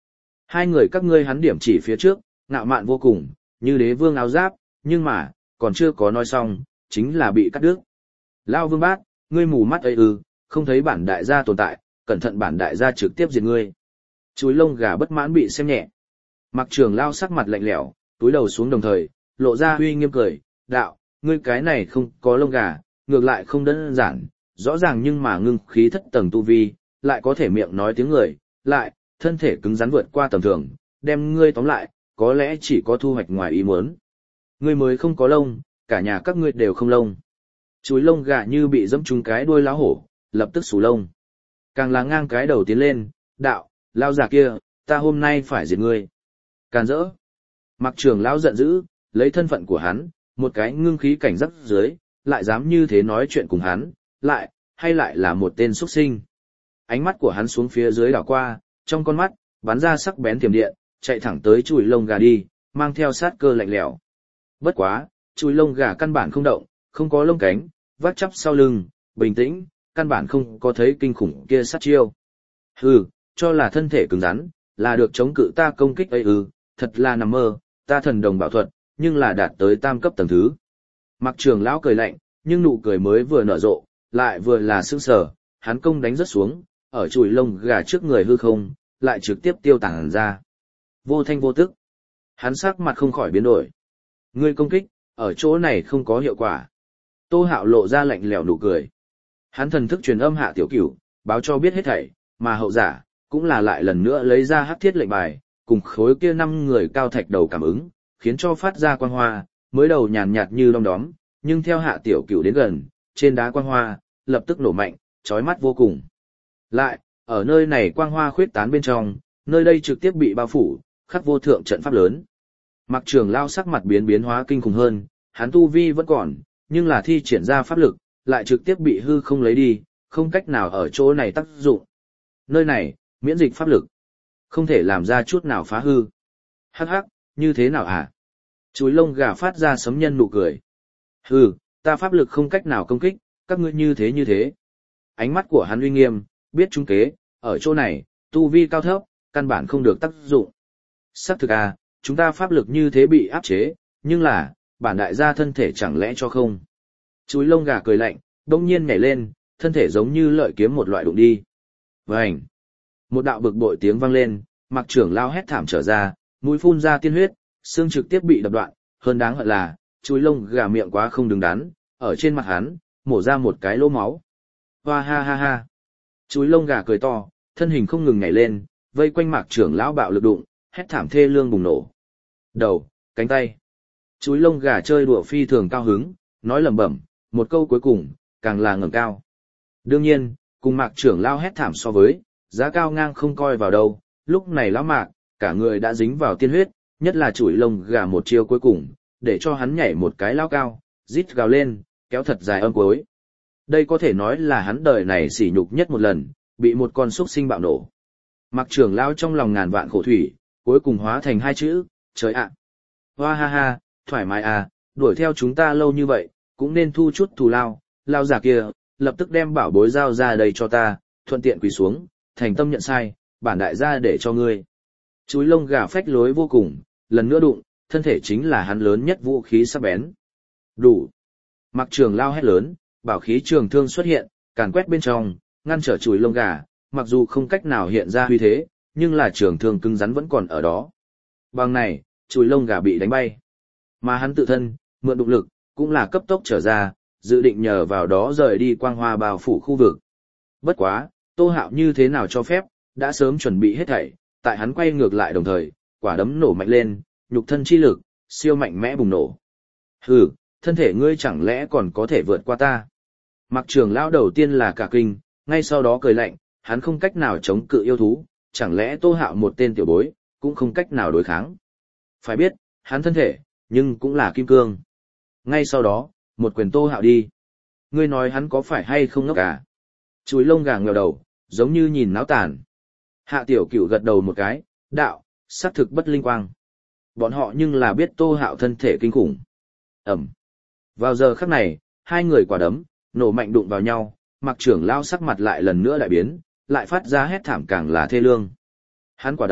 Hai người các ngươi hắn điểm chỉ phía trước, ngạo mạn vô cùng, như đế vương áo giáp, nhưng mà, còn chưa có nói xong, chính là bị cắt đứt. Lao Vương Bát, ngươi mù mắt ấy ư, không thấy bản đại gia tồn tại, cẩn thận bản đại gia trực tiếp diệt ngươi. Chúi lông gà bất mãn bị xem nhẹ. Mặc Trường Lao sắc mặt lạnh lẽo, túi đầu xuống đồng thời, lộ ra uy nghiêm cười, đạo, ngươi cái này không có lông gà, ngược lại không đơn giản, rõ ràng nhưng mà ngưng khí thất tầng tu vi, lại có thể miệng nói tiếng người, lại, thân thể cứng rắn vượt qua tầm thường, đem ngươi tóm lại, có lẽ chỉ có thu hoạch ngoài ý muốn. Ngươi mới không có lông, cả nhà các ngươi đều không lông. Chúi lông gà như bị dẫm trúng cái đuôi láo hổ, lập tức xù lông. Càng là ngang cái đầu tiến lên, đạo, lao già kia, ta hôm nay phải diệt ngươi. Càn rỡ. Mặc Trường lão giận dữ, lấy thân phận của hắn, một cái ngưng khí cảnh rắc dưới, lại dám như thế nói chuyện cùng hắn, hay lại là một tên xuất sinh. Ánh mắt của hắn xuống phía dưới đảo qua, trong con mắt, bắn ra sắc bén thiểm điện, chạy thẳng tới chùi lông gà đi, mang theo sát cơ lạnh lẽo. Bất quá, chùi lông gà căn bản không động, không có lông cánh, vắt chắp sau lưng, bình tĩnh, căn bản không có thấy kinh khủng kia sát chiêu. Hừ, cho là thân thể cứng rắn, là được chống cự ta công kích ấy ư, thật là nằm mơ, ta thần đồng bảo thuật, nhưng là đạt tới tam cấp tầng thứ. Mặc Trường lão cười lạnh, nhưng nụ cười mới vừa nở rộ, lại vừa là sững sờ, hắn công đánh rất xuống, ở chùi lông gà trước người hư không, lại trực tiếp tiêu tản ra. Vô thanh vô tức. Hắn sắc mặt không khỏi biến đổi. Ngươi công kích, ở chỗ này không có hiệu quả. Tô Hạo lộ ra lạnh lẽo nụ cười. Hắn thần thức truyền âm Hạ Tiểu Cửu, báo cho biết hết thảy, mà hậu giả, cũng là lại lần nữa lấy ra hắc thiết lệnh bài, cùng khối kia 5 người cao thạch đầu cảm ứng, khiến cho phát ra quang hoa, mới đầu nhàn nhạt như đom đóm, nhưng theo Hạ Tiểu Cửu đến gần, trên đá quang hoa, lập tức nổ mạnh, chói mắt vô cùng. Lại, ở nơi này quang hoa khuyết tán bên trong, nơi đây trực tiếp bị bao phủ, khắc vô thượng trận pháp lớn. Mặc Trường lao sắc mặt biến hóa kinh khủng hơn, hắn tu vi vẫn còn, nhưng là thi triển ra pháp lực, lại trực tiếp bị hư không lấy đi, không cách nào ở chỗ này tác dụng. Nơi này, miễn dịch pháp lực, không thể làm ra chút nào phá hư. Hắc hắc, như thế nào hả? Chúi lông gà phát ra sấm nhân nụ cười. Hừ, ta pháp lực không cách nào công kích, các ngươi như thế. Ánh mắt của hắn uy nghiêm, biết trung kế, ở chỗ này, tu vi cao thấp, căn bản không được tác dụng. Sắc thực à, chúng ta pháp lực như thế bị áp chế, nhưng là, bản đại gia thân thể chẳng lẽ cho không. Chúi lông gà cười lạnh, đông nhiên nhảy lên, thân thể giống như lợi kiếm một loại đụng đi. Vành! Một đạo bực bội tiếng vang lên, Mặc Trưởng lao hét thảm trở ra, mũi phun ra tiên huyết, xương trực tiếp bị đập đoạn, hơn đáng hận là, chúi lông gà miệng quá không đứng đắn, ở trên mặt hắn, mổ ra một cái lỗ máu. Hoa ha ha ha! Chúi lông gà cười to, thân hình không ngừng nhảy lên, vây quanh Mạc Trưởng lão bạo lực đụng, hét thảm thê lương bùng nổ. Đầu, cánh tay. Chúi lông gà chơi đùa phi thường cao hứng, nói lẩm bẩm, một câu cuối cùng, càng là ngẩng cao. Đương nhiên, cùng Mạc Trưởng lão hét thảm so với, giá cao ngang không coi vào đâu, lúc này lão Mạc, cả người đã dính vào tiên huyết, nhất là chuỗi lông gà một chiêu cuối cùng, để cho hắn nhảy một cái lao cao, rít gào lên, kéo thật dài âm cuối. Đây có thể nói là hắn đời này sỉ nhục nhất một lần, bị một con súc sinh bạo nổ. Mặc Trưởng lão trong lòng ngàn vạn khổ thủy, cuối cùng hóa thành 2 chữ, trời ạ. Hoa ha ha, thoải mái à, đuổi theo chúng ta lâu như vậy, cũng nên thu chút thù lao, lao già kia, lập tức đem bảo bối giao ra đây cho ta, thuận tiện quỳ xuống, thành tâm nhận sai, bản đại gia để cho ngươi. Chúi lông gà phách lối vô cùng, lần nữa đụng, thân thể chính là hắn lớn nhất vũ khí sắc bén. Đủ. Mặc Trường lao hét lớn, bảo khí trường thương xuất hiện, càn quét bên trong, ngăn trở chùi lông gà, mặc dù không cách nào hiện ra huy thế, nhưng là trường thương cứng rắn vẫn còn ở đó. Bằng này, chùi lông gà bị đánh bay. Mà hắn tự thân, mượn động lực, cũng là cấp tốc trở ra, dự định nhờ vào đó rời đi quang hoa bao phủ khu vực. Bất quá, Tô Hạo như thế nào cho phép, đã sớm chuẩn bị hết thảy, tại hắn quay ngược lại đồng thời, quả đấm nổ mạnh lên, nhục thân chi lực, siêu mạnh mẽ bùng nổ. Hừ, thân thể ngươi chẳng lẽ còn có thể vượt qua ta? Mặc Trường lão đầu tiên là cả kinh, ngay sau đó cười lạnh, hắn không cách nào chống cự yêu thú, chẳng lẽ Tô Hạo một tên tiểu bối, cũng không cách nào đối kháng. Phải biết, hắn thân thể, nhưng cũng là kim cương. Ngay sau đó, một quyền Tô Hạo đi. Ngươi nói hắn có phải hay không ngốc cả? Chúi lông gà ngẩng đầu, giống như nhìn náo tàn. Hạ Tiểu Cửu gật đầu một cái, đạo, xác thực bất linh quang. Bọn họ nhưng là biết Tô Hạo thân thể kinh khủng. Ẩm. Vào giờ khắc này, hai người quả đấm, nổ mạnh đụng vào nhau, Mặc Trưởng lão sắc mặt lại lần nữa đại biến, lại phát ra hét thảm càng là thê lương. Hắn quả đấm,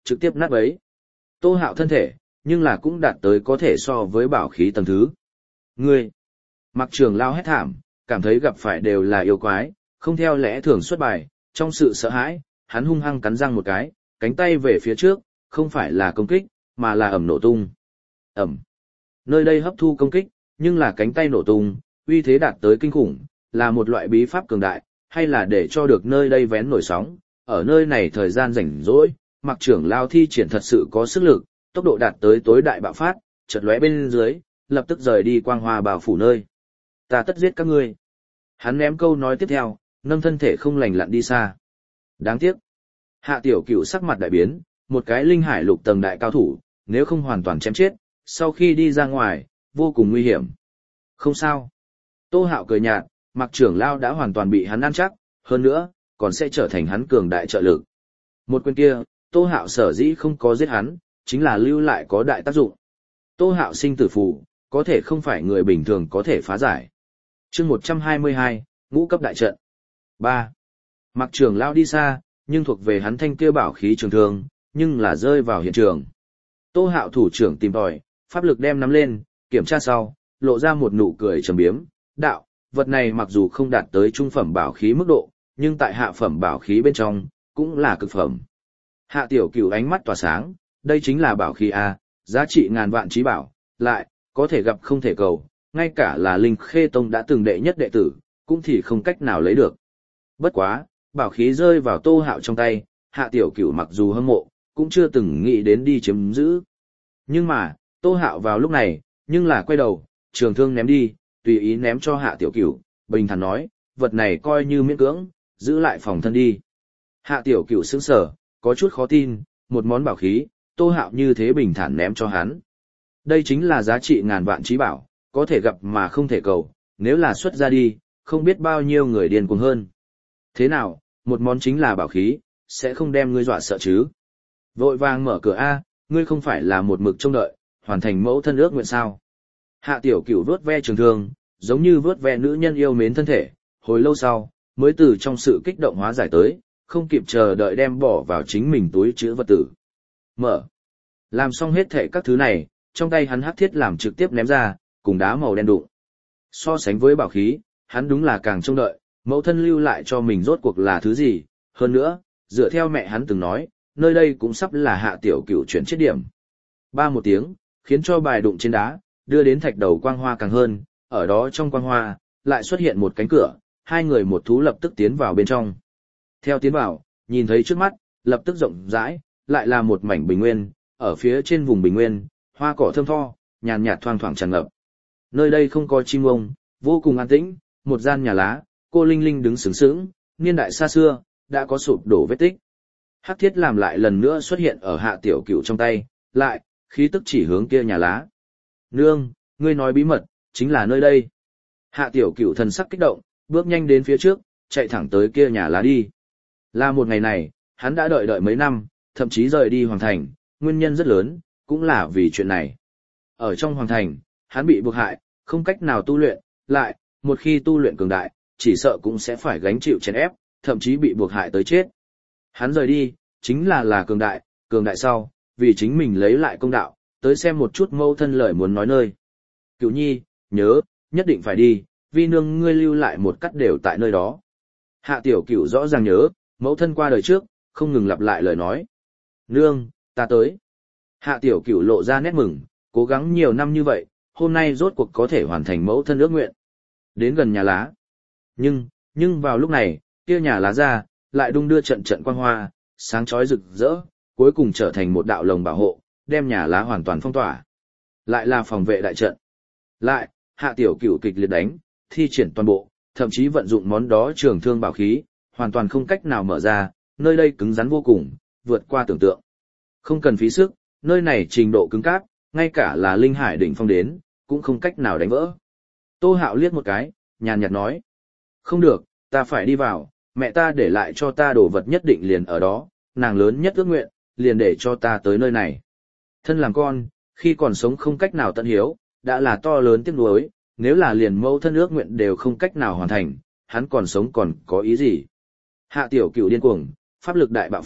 trực tiếp nát bấy. Tô Hạo thân thể, nhưng là cũng đạt tới có thể so với bảo khí tầng thứ. Ngươi! Mặc Trường Lao hét thảm, cảm thấy gặp phải đều là yêu quái, không theo lẽ thường xuất bài, trong sự sợ hãi, hắn hung hăng cắn răng một cái, cánh tay về phía trước, không phải là công kích, mà là ầm nổ tung. Ầm. Nơi đây hấp thu công kích, nhưng là cánh tay nổ tung, uy thế đạt tới kinh khủng, là một loại bí pháp cường đại, hay là để cho được nơi đây vén nổi sóng, ở nơi này thời gian rảnh rỗi, Mặc Trưởng Lao thi triển thật sự có sức lực, tốc độ đạt tới tối đại bạo phát, chợt lóe bên dưới, lập tức rời đi quang hoa bao phủ nơi. Ta tất giết các ngươi. Hắn ném câu nói tiếp theo, nâng thân thể không lành lặn đi xa. Đáng tiếc. Hạ Tiểu Cửu sắc mặt đại biến, một cái linh hải lục tầng đại cao thủ, nếu không hoàn toàn chém chết, sau khi đi ra ngoài, vô cùng nguy hiểm. Không sao. Tô Hạo cười nhạt, Mặc Trưởng Lao đã hoàn toàn bị hắn ăn chắc, hơn nữa, còn sẽ trở thành hắn cường đại trợ lực. Một quyền kia, Tô Hạo sở dĩ không có giết hắn, chính là lưu lại có đại tác dụng. Tô Hạo sinh tử phù, có thể không phải người bình thường có thể phá giải. Chương 122, ngũ cấp đại trận. 3. Mặc Trường Lao đi xa, nhưng thuộc về hắn thanh kia bảo khí trường thương, nhưng là rơi vào hiện trường. Tô Hạo thủ trưởng tìm tòi, pháp lực đem nắm lên, kiểm tra sau, lộ ra một nụ cười trầm biếm, đạo, vật này mặc dù không đạt tới trung phẩm bảo khí mức độ, nhưng tại hạ phẩm bảo khí bên trong, cũng là cực phẩm. Hạ Tiểu Cửu ánh mắt tỏa sáng, đây chính là bảo khí A, giá trị ngàn vạn trí bảo, lại, có thể gặp không thể cầu, ngay cả là Linh Khê Tông đã từng đệ nhất đệ tử, cũng thì không cách nào lấy được. Bất quá, bảo khí rơi vào Tô Hạo trong tay, Hạ Tiểu Cửu mặc dù hâm mộ, cũng chưa từng nghĩ đến đi chiếm giữ. Nhưng mà, Tô Hạo vào lúc này, nhưng là quay đầu, trường thương ném đi, tùy ý ném cho Hạ Tiểu Cửu, bình thản nói, vật này coi như miễn cưỡng, giữ lại phòng thân đi. Hạ Tiểu Cửu sững sờ, có chút khó tin, một món bảo khí, Tô Hạo như thế bình thản ném cho hắn. Đây chính là giá trị ngàn vạn trí bảo, có thể gặp mà không thể cầu, nếu là xuất ra đi, không biết bao nhiêu người điên cuồng hơn. Thế nào, một món chính là bảo khí, sẽ không đem ngươi dọa sợ chứ? Vội vàng mở cửa A, ngươi không phải là một mực trông đợi, hoàn thành mẫu thân ước nguyện sao? Hạ Tiểu Cửu vớt ve trường thương, giống như vớt ve nữ nhân yêu mến thân thể, hồi lâu sau, mới từ trong sự kích động hóa giải tới, không kịp chờ đợi đem bỏ vào chính mình túi trữ vật tử. Mở. Làm xong hết thảy các thứ này, trong tay hắn hắc thiết làm trực tiếp ném ra, cùng đá màu đen đụng. So sánh với bảo khí, hắn đúng là càng trông đợi, mẫu thân lưu lại cho mình rốt cuộc là thứ gì, hơn nữa, dựa theo mẹ hắn từng nói, nơi đây cũng sắp là Hạ Tiểu Cửu chuyển chết điểm. Ba một tiếng, khiến cho bài đụng trên đá, đưa đến thạch đầu quang hoa càng hơn, ở đó trong quang hoa, lại xuất hiện một cánh cửa, hai người một thú lập tức tiến vào bên trong. Theo tiến vào, nhìn thấy trước mắt, lập tức rộng rãi, lại là một mảnh bình nguyên, ở phía trên vùng bình nguyên, hoa cỏ thơm tho, nhàn nhạt thoang thoảng tràn ngập. Nơi đây không có chim ông, vô cùng an tĩnh, một gian nhà lá, cô Linh Linh đứng sướng sướng, niên đại xa xưa, đã có sụp đổ vết tích. Hắc thiết làm lại lần nữa xuất hiện ở Hạ Tiểu Cửu trong tay, lại, khí tức chỉ hướng kia nhà lá. Nương, ngươi nói bí mật, chính là nơi đây. Hạ Tiểu Cửu thần sắc kích động, bước nhanh đến phía trước, chạy thẳng tới kia nhà lá đi. Là một ngày này, hắn đã đợi mấy năm, thậm chí rời đi Hoàng Thành, nguyên nhân rất lớn, cũng là vì chuyện này. Ở trong Hoàng Thành, hắn bị buộc hại, không cách nào tu luyện, lại, một khi tu luyện cường đại, chỉ sợ cũng sẽ phải gánh chịu chèn ép, thậm chí bị buộc hại tới chết. Hắn rời đi, chính là cường đại sau, vì chính mình lấy lại công đạo, tới xem một chút mâu thân lời muốn nói nơi. Cửu nhi, nhớ, nhất định phải đi, vì nương ngươi lưu lại một cắt đều tại nơi đó. Hạ Tiểu Cửu rõ ràng nhớ, mẫu thân qua đời trước, không ngừng lặp lại lời nói. Nương, ta tới. Hạ Tiểu Cửu lộ ra nét mừng, cố gắng nhiều năm như vậy, hôm nay rốt cuộc có thể hoàn thành mẫu thân ước nguyện. Đến gần nhà lá. Nhưng vào lúc này, kia nhà lá ra, lại đung đưa trận trận quang hoa, sáng chói rực rỡ, cuối cùng trở thành một đạo lồng bảo hộ, đem nhà lá hoàn toàn phong tỏa. Lại là phòng vệ đại trận. Lại, Hạ Tiểu Cửu kịch liệt đánh, thi triển toàn bộ, thậm chí vận dụng món đó trường thương bảo khí, hoàn toàn không cách nào mở ra, nơi đây cứng rắn vô cùng, vượt qua tưởng tượng. Không cần phí sức, nơi này trình độ cứng cáp, ngay cả là linh hải đỉnh phong đến, cũng không cách nào đánh vỡ. Tô Hạo liếc một cái, nhàn nhạt nói. Không được, ta phải đi vào, mẹ ta để lại cho ta đồ vật nhất định liền ở đó, nàng lớn nhất ước nguyện, liền để cho ta tới nơi này. Thân làm con, khi còn sống không cách nào tận hiếu, đã là to lớn tiếc nuối, nếu là liền mẫu thân ước nguyện đều không cách nào hoàn thành, hắn còn sống còn có ý gì. Hạ Tiểu Cửu điên cuồng, pháp lực đại bạo phát,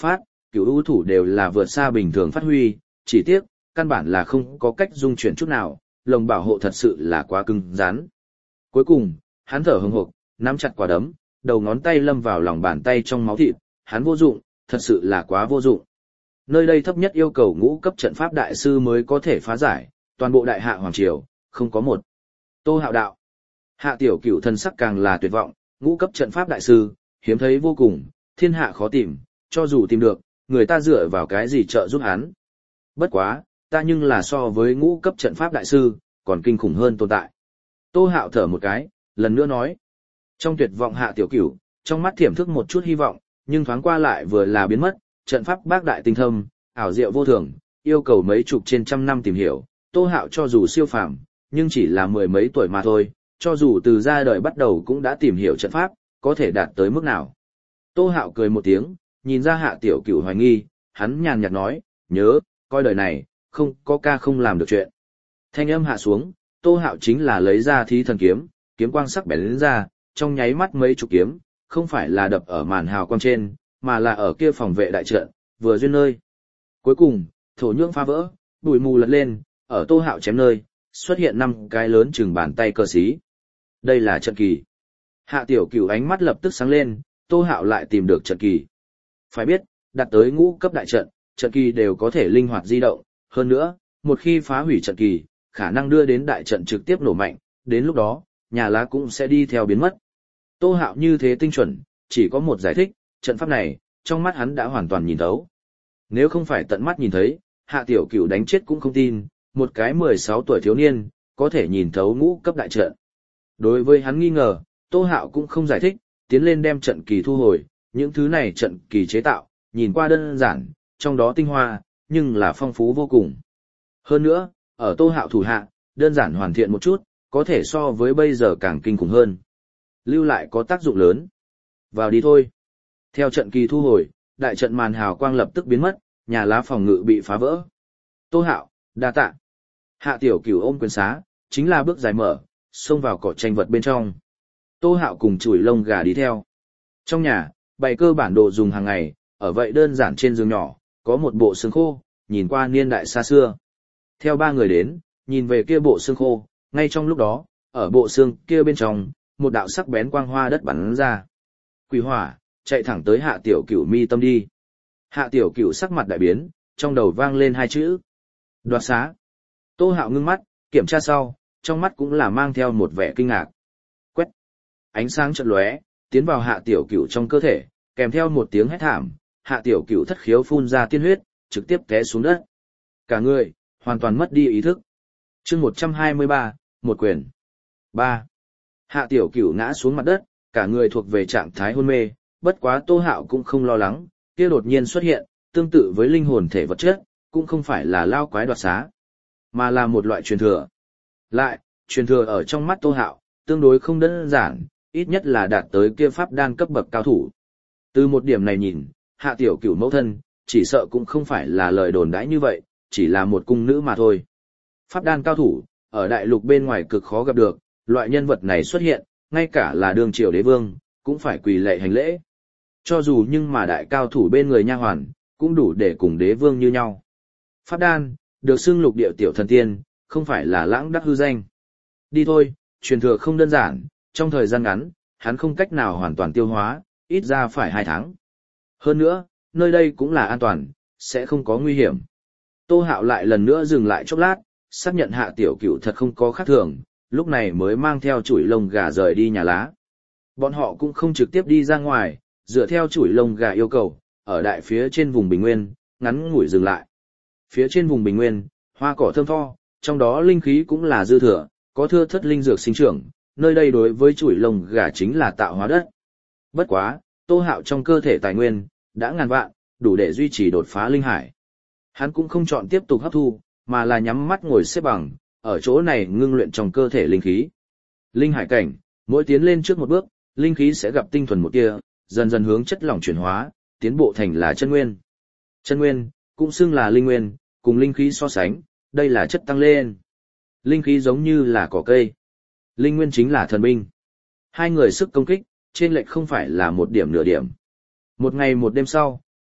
cửu ưu thủ đều là vượt xa bình thường phát huy, chỉ tiếc, căn bản là không có cách dung chuyển chút nào, lồng bảo hộ thật sự là quá cứng rắn. Cuối cùng, hắn thở hừng hực, nắm chặt quả đấm, đầu ngón tay lâm vào lòng bàn tay trong máu thịt, hắn vô dụng, thật sự là quá vô dụng. Nơi đây thấp nhất yêu cầu ngũ cấp trận pháp đại sư mới có thể phá giải, toàn bộ đại hạ hoàng triều, không có một. Tô Hạo đạo. Hạ Tiểu Cửu thân sắc càng là tuyệt vọng, ngũ cấp trận pháp đại sư, hiếm thấy vô cùng, thiên hạ khó tìm, cho dù tìm được, người ta dựa vào cái gì trợ giúp hắn. Bất quá, ta nhưng là so với ngũ cấp trận pháp đại sư, còn kinh khủng hơn tồn tại. Tô Hạo thở một cái, lần nữa nói. Trong tuyệt vọng Hạ Tiểu Cửu, trong mắt thiểm thức một chút hy vọng, nhưng thoáng qua lại vừa là biến mất, trận pháp bác đại tinh thâm, ảo diệu vô thường, yêu cầu mấy chục trên trăm năm tìm hiểu, Tô Hạo cho dù siêu phàm, nhưng chỉ là mười mấy tuổi mà thôi, cho dù từ ra đời bắt đầu cũng đã tìm hiểu trận pháp, có thể đạt tới mức nào. Tô Hạo cười một tiếng, nhìn ra Hạ Tiểu Cửu hoài nghi, hắn nhàn nhạt nói, nhớ, coi đời này, không có ca không làm được chuyện. Thanh âm hạ xuống, Tô Hạo chính là lấy ra thí thần kiếm, kiếm quang sắc bén lên ra, trong nháy mắt mấy chục kiếm, không phải là đập ở màn hào quang trên, mà là ở kia phòng vệ đại trận, vừa duyên nơi. Cuối cùng, thổ nhưỡng phá vỡ, bụi mù lật lên, ở Tô Hạo chém nơi, xuất hiện 5 cái lớn chừng bàn tay cờ xí. Đây là trận kỳ. Hạ Tiểu Cửu ánh mắt lập tức sáng lên, Tô Hạo lại tìm được trận kỳ. Phải biết, đạt tới ngũ cấp đại trận, trận kỳ đều có thể linh hoạt di động, hơn nữa, một khi phá hủy trận kỳ, khả năng đưa đến đại trận trực tiếp nổ mạnh, đến lúc đó, nhà lá cũng sẽ đi theo biến mất. Tô Hạo như thế tinh chuẩn, chỉ có một giải thích, trận pháp này, trong mắt hắn đã hoàn toàn nhìn thấu. Nếu không phải tận mắt nhìn thấy, Hạ Tiểu Cửu đánh chết cũng không tin, một cái 16 tuổi thiếu niên, có thể nhìn thấu ngũ cấp đại trận. Đối với hắn nghi ngờ, Tô Hạo cũng không giải thích, tiến lên đem trận kỳ thu hồi, những thứ này trận kỳ chế tạo, nhìn qua đơn giản, trong đó tinh hoa, nhưng là phong phú vô cùng. Hơn nữa, ở Tô Hạo thủ hạ, đơn giản hoàn thiện một chút, có thể so với bây giờ càng kinh khủng hơn. Lưu lại có tác dụng lớn. Vào đi thôi. Theo trận kỳ thu hồi, đại trận màn hào quang lập tức biến mất, nhà lá phòng ngự bị phá vỡ. Tô Hạo, đa tạ. Hạ Tiểu Cửu ôm quyền xá, chính là bước dài mở, xông vào cỏ tranh vật bên trong. Tô Hạo cùng chùi lông gà đi theo. Trong nhà, bày cơ bản đồ dùng hàng ngày, ở vậy đơn giản trên giường nhỏ, có một bộ xương khô, nhìn qua niên đại xa xưa. Theo 3 người đến, nhìn về kia bộ xương khô, ngay trong lúc đó, ở bộ xương kia bên trong, một đạo sắc bén quang hoa đất bắn ra. Quỷ hỏa, chạy thẳng tới Hạ Tiểu Cửu mi tâm đi. Hạ Tiểu Cửu sắc mặt đại biến, trong đầu vang lên 2 chữ. Đoạt xá. Tô Hạo ngưng mắt, kiểm tra sau, trong mắt cũng là mang theo một vẻ kinh ngạc. Quét. Ánh sáng chợt lóe, tiến vào Hạ Tiểu Cửu trong cơ thể, kèm theo một tiếng hét thảm, Hạ Tiểu Cửu thất khiếu phun ra tiên huyết, trực tiếp té xuống đất. Cả người, hoàn toàn mất đi ý thức. Chương 123, một quyền. 3. Hạ Tiểu Cửu ngã xuống mặt đất, cả người thuộc về trạng thái hôn mê, bất quá Tô Hạo cũng không lo lắng, kia đột nhiên xuất hiện, tương tự với linh hồn thể vật chất, cũng không phải là lao quái đoạt xá, mà là một loại truyền thừa. Lại, truyền thừa ở trong mắt Tô Hạo, tương đối không đơn giản, ít nhất là đạt tới kia pháp đan cấp bậc cao thủ. Từ một điểm này nhìn, Hạ Tiểu Cửu mẫu thân, chỉ sợ cũng không phải là lời đồn đãi như vậy, chỉ là một cung nữ mà thôi. Pháp đan cao thủ, ở đại lục bên ngoài cực khó gặp được, loại nhân vật này xuất hiện, ngay cả là đương triều đế vương, cũng phải quỳ lạy hành lễ. Cho dù nhưng mà đại cao thủ bên người nha hoàn, cũng đủ để cùng đế vương như nhau. Pháp đan, được xưng lục địa tiểu thần tiên, không phải là lãng đắc hư danh. Đi thôi, truyền thừa không đơn giản, trong thời gian ngắn, hắn không cách nào hoàn toàn tiêu hóa, ít ra phải 2 tháng. Hơn nữa, nơi đây cũng là an toàn, sẽ không có nguy hiểm. Tô Hạo lại lần nữa dừng lại chốc lát, xác nhận Hạ Tiểu Cửu thật không có khác thường, lúc này mới mang theo chủi lông gà rời đi nhà lá. Bọn họ cũng không trực tiếp đi ra ngoài, dựa theo chủi lông gà yêu cầu, ở đại phía trên vùng bình nguyên, ngắn ngủi dừng lại. Phía trên vùng bình nguyên, hoa cỏ thơm tho, trong đó linh khí cũng là dư thừa, có thưa thất linh dược sinh trưởng, nơi đây đối với chủi lông gà chính là tạo hóa đất. Bất quá, Tô Hạo trong cơ thể tài nguyên, đã ngàn vạn, đủ để duy trì đột phá linh hải. Hắn cũng không chọn tiếp tục hấp thu, mà là nhắm mắt ngồi xếp bằng, ở chỗ này ngưng luyện trong cơ thể linh khí. Linh hải cảnh, mỗi tiến lên trước một bước, linh khí sẽ gặp tinh thuần một tia, dần dần hướng chất lỏng chuyển hóa, tiến bộ thành là chân nguyên. Chân nguyên, cũng xưng là linh nguyên, cùng linh khí so sánh, đây là chất tăng lên. Linh khí giống như là cỏ cây. Linh nguyên chính là thần binh. Hai người sức công kích, trên lệch không phải là một điểm nửa điểm. Một ngày một đêm sau,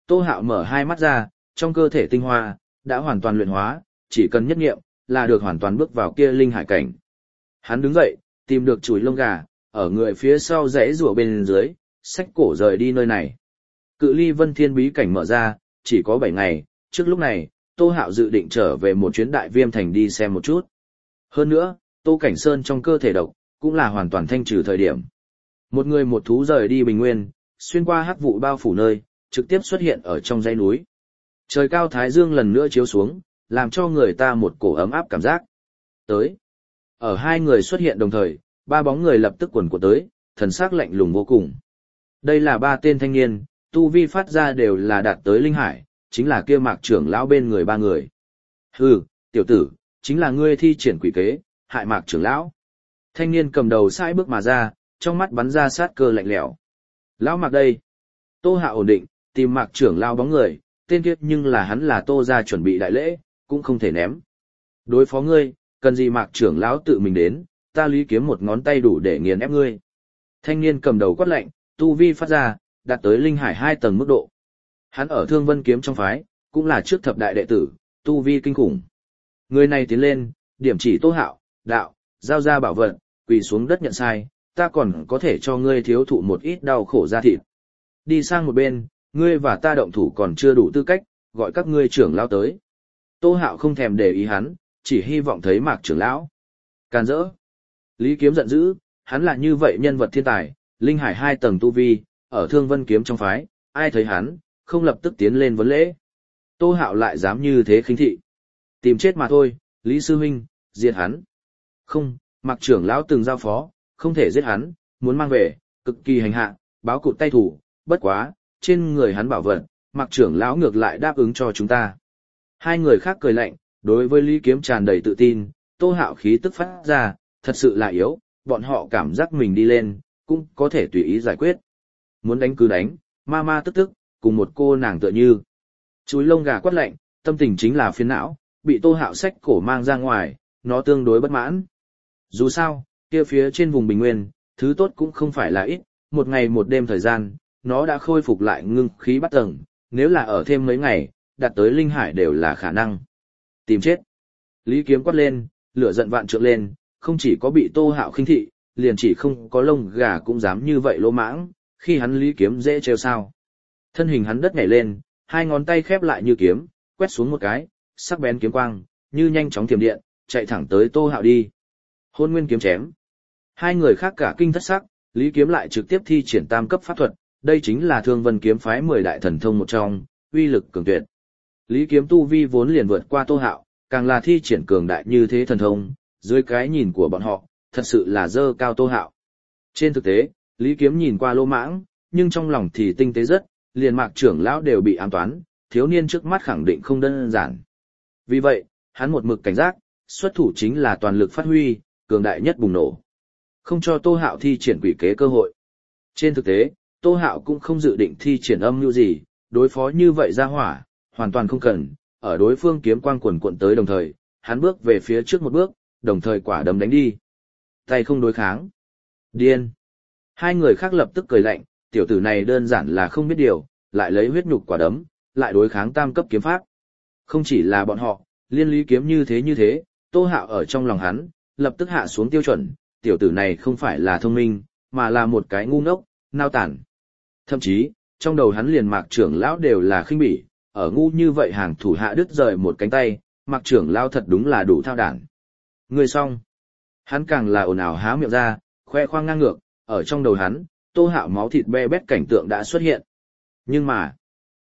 Tô Hạo mở hai mắt ra, trong cơ thể tinh hoa đã hoàn toàn luyện hóa, chỉ cần nhất niệm là được hoàn toàn bước vào kia linh hải cảnh. Hắn đứng dậy, tìm được chùi lông gà, ở người phía sau rẽ rùa bên dưới, xách cổ rời đi nơi này. Cự ly Vân Thiên bí cảnh mở ra, chỉ có 7 ngày, trước lúc này, Tô Hạo dự định trở về một chuyến Đại Viêm thành đi xem một chút. Hơn nữa, Tô Cảnh Sơn trong cơ thể độc, cũng là hoàn toàn thanh trừ thời điểm. Một người một thú rời đi Bình Nguyên, xuyên qua hắc vụ bao phủ nơi, trực tiếp xuất hiện ở trong dãy núi. Trời cao thái dương lần nữa chiếu xuống, làm cho người ta một cổ ấm áp cảm giác. Tới. Ở hai người xuất hiện đồng thời, ba bóng người lập tức quần của tới, thần sắc lạnh lùng vô cùng. Đây là ba tên thanh niên, tu vi phát ra đều là đạt tới linh hải, chính là kia Mạc trưởng lão bên người ba người. Hừ, tiểu tử, chính là ngươi thi triển quỷ kế, hại Mạc trưởng lão. Thanh niên cầm đầu sai bước mà ra, trong mắt bắn ra sát cơ lạnh lẽo. Lão Mạc đây. Tô Hạo ổn định, tìm Mạc trưởng lão bóng người, tên kia nhưng là hắn là Tô gia chuẩn bị đại lễ, cũng không thể ném. Đối phó ngươi, cần gì Mạc trưởng lão tự mình đến, ta Lý Kiếm một ngón tay đủ để nghiền ép ngươi. Thanh niên cầm đầu quát lạnh, tu vi phát ra, đạt tới linh hải 2 tầng mức độ. Hắn ở Thương Vân kiếm trong phái, cũng là trước thập đại đệ tử, tu vi kinh khủng. Người này tiến lên, điểm chỉ Tô Hạo, đạo, giao ra bảo vật, quỳ xuống đất nhận sai, ta còn có thể cho ngươi thiếu thụ một ít đau khổ da thịt. Đi sang một bên, ngươi và ta động thủ còn chưa đủ tư cách, gọi các ngươi trưởng lão tới. Tô Hạo không thèm để ý hắn, chỉ hy vọng thấy Mạc trưởng lão. Càn rỡ. Lý Kiếm giận dữ, hắn là như vậy nhân vật thiên tài, linh hải 2 tầng tu vi, ở Thương Vân kiếm trong phái, ai thấy hắn, không lập tức tiến lên vấn lễ. Tô Hạo lại dám như thế khinh thị. Tìm chết mà thôi, Lý sư huynh, diệt hắn. Không, Mạc trưởng lão từng giao phó, không thể giết hắn, muốn mang về, cực kỳ hành hạ, báo cụt tay thủ, bất quá, trên người hắn bảo vật, Mạc trưởng lão ngược lại đáp ứng cho chúng ta. Hai người khác cười lạnh, đối với Lý Kiếm tràn đầy tự tin, Tô Hạo khí tức phát ra, thật sự là yếu, bọn họ cảm giác mình đi lên, cũng có thể tùy ý giải quyết. Muốn đánh cứ đánh, ma ma tức tức, cùng một cô nàng tựa như. Chúi lông gà quát lạnh, tâm tình chính là phiền não, bị Tô Hạo xách cổ mang ra ngoài, nó tương đối bất mãn. Dù sao, kia phía trên vùng Bình Nguyên, thứ tốt cũng không phải là ít, một ngày một đêm thời gian, nó đã khôi phục lại ngưng khí bắt tầng, nếu là ở thêm mấy ngày, đạt tới linh hải đều là khả năng. Tìm chết. Lý Kiếm quát lên, lửa giận vạn trượng lên, không chỉ có bị Tô Hạo khinh thị, liền chỉ không có lông gà cũng dám như vậy lỗ mãng, khi hắn Lý Kiếm dễ trêu sao. Thân hình hắn đất nhảy lên, hai ngón tay khép lại như kiếm, quét xuống một cái, sắc bén kiếm quang, như nhanh chóng thiểm điện, chạy thẳng tới Tô Hạo đi. Hôn nguyên kiếm chém. Hai người khác cả kinh thất sắc, Lý Kiếm lại trực tiếp thi triển tam cấp pháp thuật, đây chính là Thương Vân kiếm phái 10 đại thần thông một trong, uy lực cường tuyệt. Lý Kiếm tu vi vốn liền vượt qua Tô Hạo, càng là thi triển cường đại như thế thần thông, dưới cái nhìn của bọn họ, thật sự là dơ cao Tô Hạo. Trên thực tế, Lý Kiếm nhìn qua lô mãng, nhưng trong lòng thì tinh tế rất, liền Mạc trưởng lão đều bị ám toán, thiếu niên trước mắt khẳng định không đơn giản. Vì vậy, hắn một mực cảnh giác, xuất thủ chính là toàn lực phát huy, cường đại nhất bùng nổ. Không cho Tô Hạo thi triển quỷ kế cơ hội. Trên thực tế, Tô Hạo cũng không dự định thi triển âm mưu gì, đối phó như vậy ra hỏa, hoàn toàn không cần, ở đối phương kiếm quang quần cuộn tới đồng thời, hắn bước về phía trước một bước, đồng thời quả đấm đánh đi. Tay không đối kháng. Điên. Hai người khác lập tức cười lạnh, tiểu tử này đơn giản là không biết điều, lại lấy huyết nhục quả đấm, lại đối kháng tam cấp kiếm pháp. Không chỉ là bọn họ, liên Lý Kiếm như thế, Tô Hạo ở trong lòng hắn, lập tức hạ xuống tiêu chuẩn, tiểu tử này không phải là thông minh, mà là một cái ngu ngốc, nao tản. Thậm chí, trong đầu hắn liền Mạc trưởng lão đều là khinh bỉ, ở ngu như vậy hàng thủ hạ đứt rời một cánh tay, Mạc trưởng lão thật đúng là đủ thao đản. Người xong. Hắn càng là ồn ào há miệng ra, khoe khoang ngang ngược, ở trong đầu hắn, Tô Hạo máu thịt be bét cảnh tượng đã xuất hiện. Nhưng mà,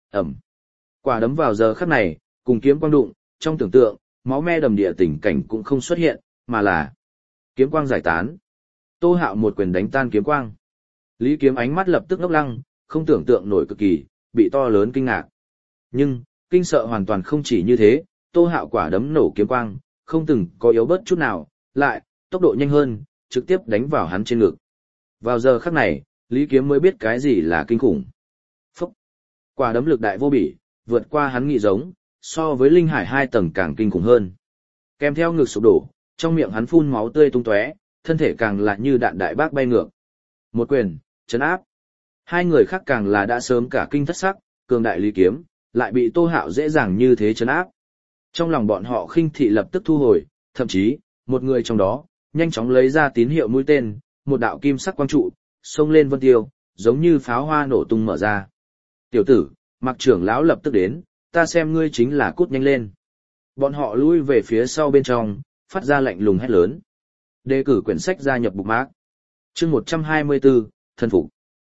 quả đấm vào giờ khắc này, cùng kiếm quang đụng, trong tưởng tượng, máu me đầm địa tình cảnh cũng không xuất hiện, mà là kiếm quang giải tán. Tô Hạo một quyền đánh tan kiếm quang. Lý Kiếm ánh mắt lập tức ngốc lăng, không tưởng tượng nổi cực kỳ, bị to lớn kinh ngạc. Nhưng, kinh sợ hoàn toàn không chỉ như thế, Tô Hạo quả đấm nổ kiếm quang, không từng có yếu bớt chút nào, lại, tốc độ nhanh hơn, trực tiếp đánh vào hắn trên ngực. Vào giờ khắc này, Lý Kiếm mới biết cái gì là kinh khủng. Phúc! Quả đấm lực đại vô bỉ, vượt qua hắn nghĩ giống, so với linh hải 2 tầng càng kinh khủng hơn. Kèm theo ngực sụp đổ, trong miệng hắn phun máu tươi tung tóe, thân thể càng là như đạn đại bác bay ngược. Một quyền, chấn áp. Hai người khác càng là đã sớm cả kinh thất sắc, cường đại lý kiếm, lại bị Tô Hạo dễ dàng như thế trấn áp. Trong lòng bọn họ khinh thị lập tức thu hồi, thậm chí, một người trong đó, nhanh chóng lấy ra tín hiệu mũi tên, một đạo kim sắc quang trụ, xông lên vân tiêu, giống như pháo hoa nổ tung mở ra. Tiểu tử, Mạc trưởng lão lập tức đến, ta xem ngươi chính là cút nhanh lên. Bọn họ lui về phía sau bên trong, phát ra lạnh lùng hét lớn. Đề cử quyển sách gia nhập bookmark. Chương 124, thân phục.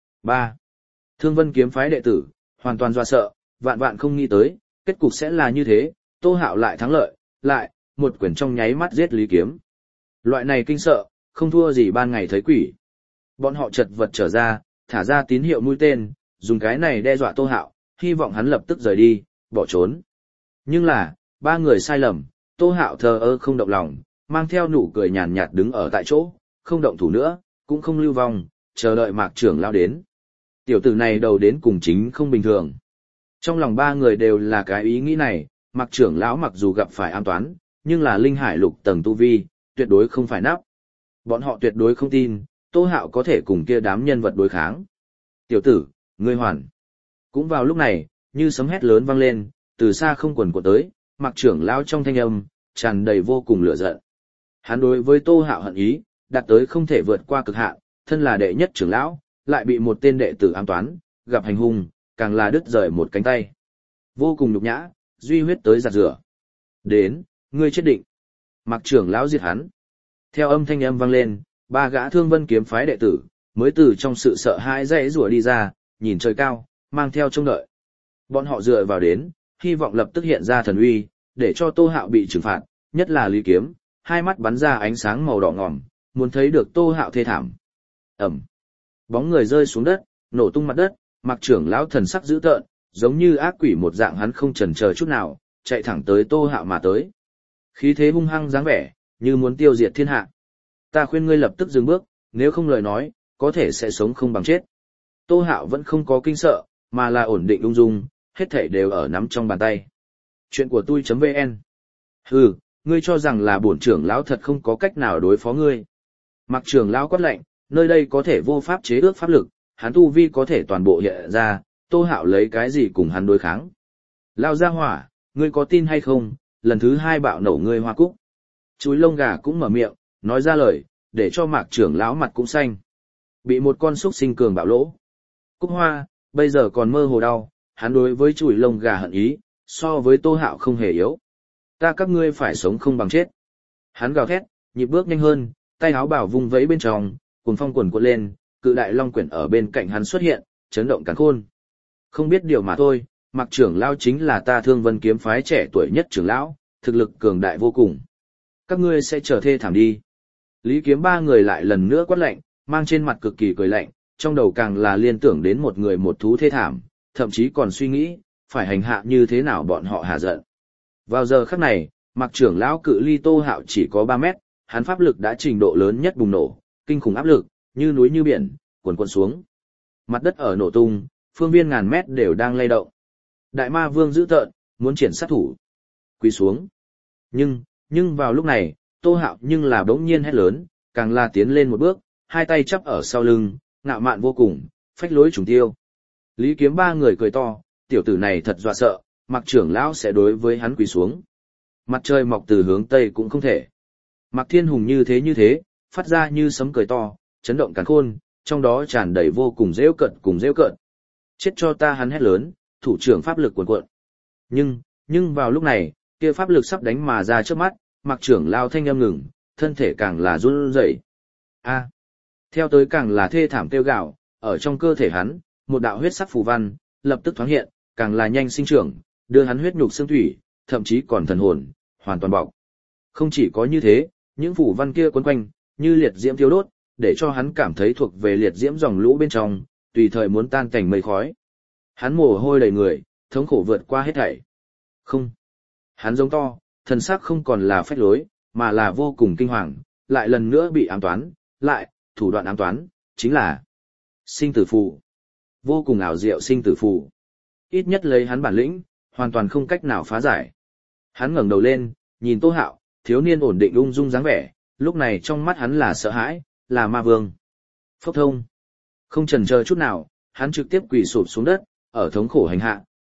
3. Thương Vân kiếm phái đệ tử, hoàn toàn dọa sợ, vạn vạn không nghĩ tới, kết cục sẽ là như thế, Tô Hạo lại thắng lợi, lại, một quyển trong nháy mắt giết Lý Kiếm. Loại này kinh sợ, không thua gì ban ngày thấy quỷ. Bọn họ chật vật trở ra, thả ra tín hiệu mũi tên, dùng cái này đe dọa Tô Hạo, hy vọng hắn lập tức rời đi, bỏ trốn. Nhưng là, ba người sai lầm, Tô Hạo thờ ơ không động lòng, mang theo nụ cười nhàn nhạt đứng ở tại chỗ, không động thủ nữa, cũng không lưu vong, chờ đợi Mạc trưởng lão đến. Tiểu tử này đầu đến cùng chính không bình thường. Trong lòng ba người đều là cái ý nghĩ này, Mạc trưởng lão mặc dù gặp phải an toán, nhưng là linh hải lục tầng tu vi, tuyệt đối không phải nắp. Bọn họ tuyệt đối không tin, Tô Hạo có thể cùng kia đám nhân vật đối kháng. Tiểu tử, ngươi hoàn. Cũng vào lúc này, như sấm hét lớn vang lên, từ xa không quần của tới, Mạc trưởng lão trong thanh âm, tràn đầy vô cùng lửa giận. Hắn đối với Tô Hạo hận ý, đạt tới không thể vượt qua cực hạn, thân là đệ nhất trưởng lão, lại bị một tên đệ tử ám toán, gặp hành hung, càng là đứt rời một cánh tay. Vô cùng nhục nhã, duy huyết tới giặt rửa. Đến, ngươi chết định. Mạc trưởng lão diệt hắn. Theo âm thanh âm vang lên, ba gã Thương Vân kiếm phái đệ tử, mới từ trong sự sợ hãi dãy rủa đi ra, nhìn trời cao, mang theo trông đợi. Bọn họ dựa vào đến, hy vọng lập tức hiện ra thần uy, để cho Tô Hạo bị trừng phạt, nhất là Lý Kiếm, hai mắt bắn ra ánh sáng màu đỏ ngòm, muốn thấy được Tô Hạo thê thảm. Ẩm. Bóng người rơi xuống đất, nổ tung mặt đất, Mạc trưởng lão thần sắc dữ tợn, giống như ác quỷ một dạng, hắn không chần chờ chút nào, chạy thẳng tới Tô Hạo mà tới. Khí thế hung hăng dáng vẻ, như muốn tiêu diệt thiên hạ. Ta khuyên ngươi lập tức dừng bước, nếu không lời nói, có thể sẽ sống không bằng chết. Tô Hạo vẫn không có kinh sợ, mà là ổn định ung dung, hết thảy đều ở nắm trong bàn tay. Chuyện của tôi.vn. Hừ, ngươi cho rằng là bổn trưởng lão thật không có cách nào đối phó ngươi. Mạc trưởng lão quát lạnh, nơi đây có thể vô pháp chế ước pháp lực, hắn tu vi có thể toàn bộ hiện ra, Tô Hạo lấy cái gì cùng hắn đối kháng. Lao ra hỏa, ngươi có tin hay không, lần thứ hai bạo nổ ngươi hoa cúc. Chúi lông gà cũng mở miệng, nói ra lời, để cho Mạc trưởng lão mặt cũng xanh. Bị một con súc sinh cường bạo lỗ. Cúc hoa, bây giờ còn mơ hồ đau, hắn đối với chùi lông gà hận ý, so với Tô Hạo không hề yếu. Ta các ngươi phải sống không bằng chết. Hắn gào thét, nhịp bước nhanh hơn, tay áo bảo vung vẫy bên trong, cuồng phong quần cuộn lên, cự đại long quyển ở bên cạnh hắn xuất hiện, chấn động càn khôn. Không biết điều mà thôi, Mạc trưởng lão chính là ta Thương Vân kiếm phái trẻ tuổi nhất trưởng lão, thực lực cường đại vô cùng. Các ngươi sẽ trở thê thảm đi. Lý Kiếm ba người lại lần nữa quát lạnh, mang trên mặt cực kỳ cười lạnh, trong đầu càng là liên tưởng đến một người một thú thê thảm, thậm chí còn suy nghĩ, phải hành hạ như thế nào bọn họ hạ giận. Vào giờ khắc này, Mạc trưởng lão cự ly Tô Hạo chỉ có 3 mét, hắn pháp lực đã trình độ lớn nhất bùng nổ, kinh khủng áp lực, như núi như biển, cuồn cuộn xuống. Mặt đất ở nổ tung, phương viên ngàn mét đều đang lay động. Đại ma vương dữ tợn, muốn triển sát thủ. Quỳ xuống. Nhưng vào lúc này, Tô Hạo nhưng là bỗng nhiên hét lớn, càng là tiến lên một bước, hai tay chắp ở sau lưng, ngạo mạn vô cùng, phách lối trùng tiêu. Lý Kiếm ba người cười to, tiểu tử này thật dọa sợ, Mạc trưởng lão sẽ đối với hắn quỳ xuống. Mặt trời mọc từ hướng tây cũng không thể. Mạc Thiên Hùng như thế, phát ra như sấm cười to, chấn động càn khôn, trong đó tràn đầy vô cùng giễu cợt cùng giễu cợt. Chết cho ta, hắn hét lớn, thủ trưởng pháp lực cuồn cuộn. Nhưng vào lúc này, kia pháp lực sắp đánh mà ra trước mắt, Mạc trưởng lao thanh âm ngừng, thân thể càng là run rẩy. A. Theo tới càng là thê thảm kêu gào, ở trong cơ thể hắn, một đạo huyết sắc phù văn lập tức thoáng hiện, càng là nhanh sinh trưởng, đưa hắn huyết nhục xương thủy, thậm chí còn thần hồn hoàn toàn bọc. Không chỉ có như thế, những phù văn kia quấn quanh, như liệt diễm thiêu đốt, để cho hắn cảm thấy thuộc về liệt diễm dòng lũ bên trong, tùy thời muốn tan thành mây khói. Hắn mồ hôi đầy người, thống khổ vượt qua hết thảy. Không. Hắn giống to, thần sắc không còn là phách lối, mà là vô cùng kinh hoàng, lại lần nữa bị ám toán, lại, thủ đoạn ám toán, chính là sinh tử phù. Vô cùng ảo diệu sinh tử phù. Ít nhất lấy hắn bản lĩnh, hoàn toàn không cách nào phá giải. Hắn ngẩng đầu lên, nhìn Tô Hạo, thiếu niên ổn định ung dung dáng vẻ, lúc này trong mắt hắn là sợ hãi, là ma vương. Phốc thông. Không chần chờ chút nào, hắn trực tiếp quỳ sụp xuống đất, ở thống khổ hành hạ,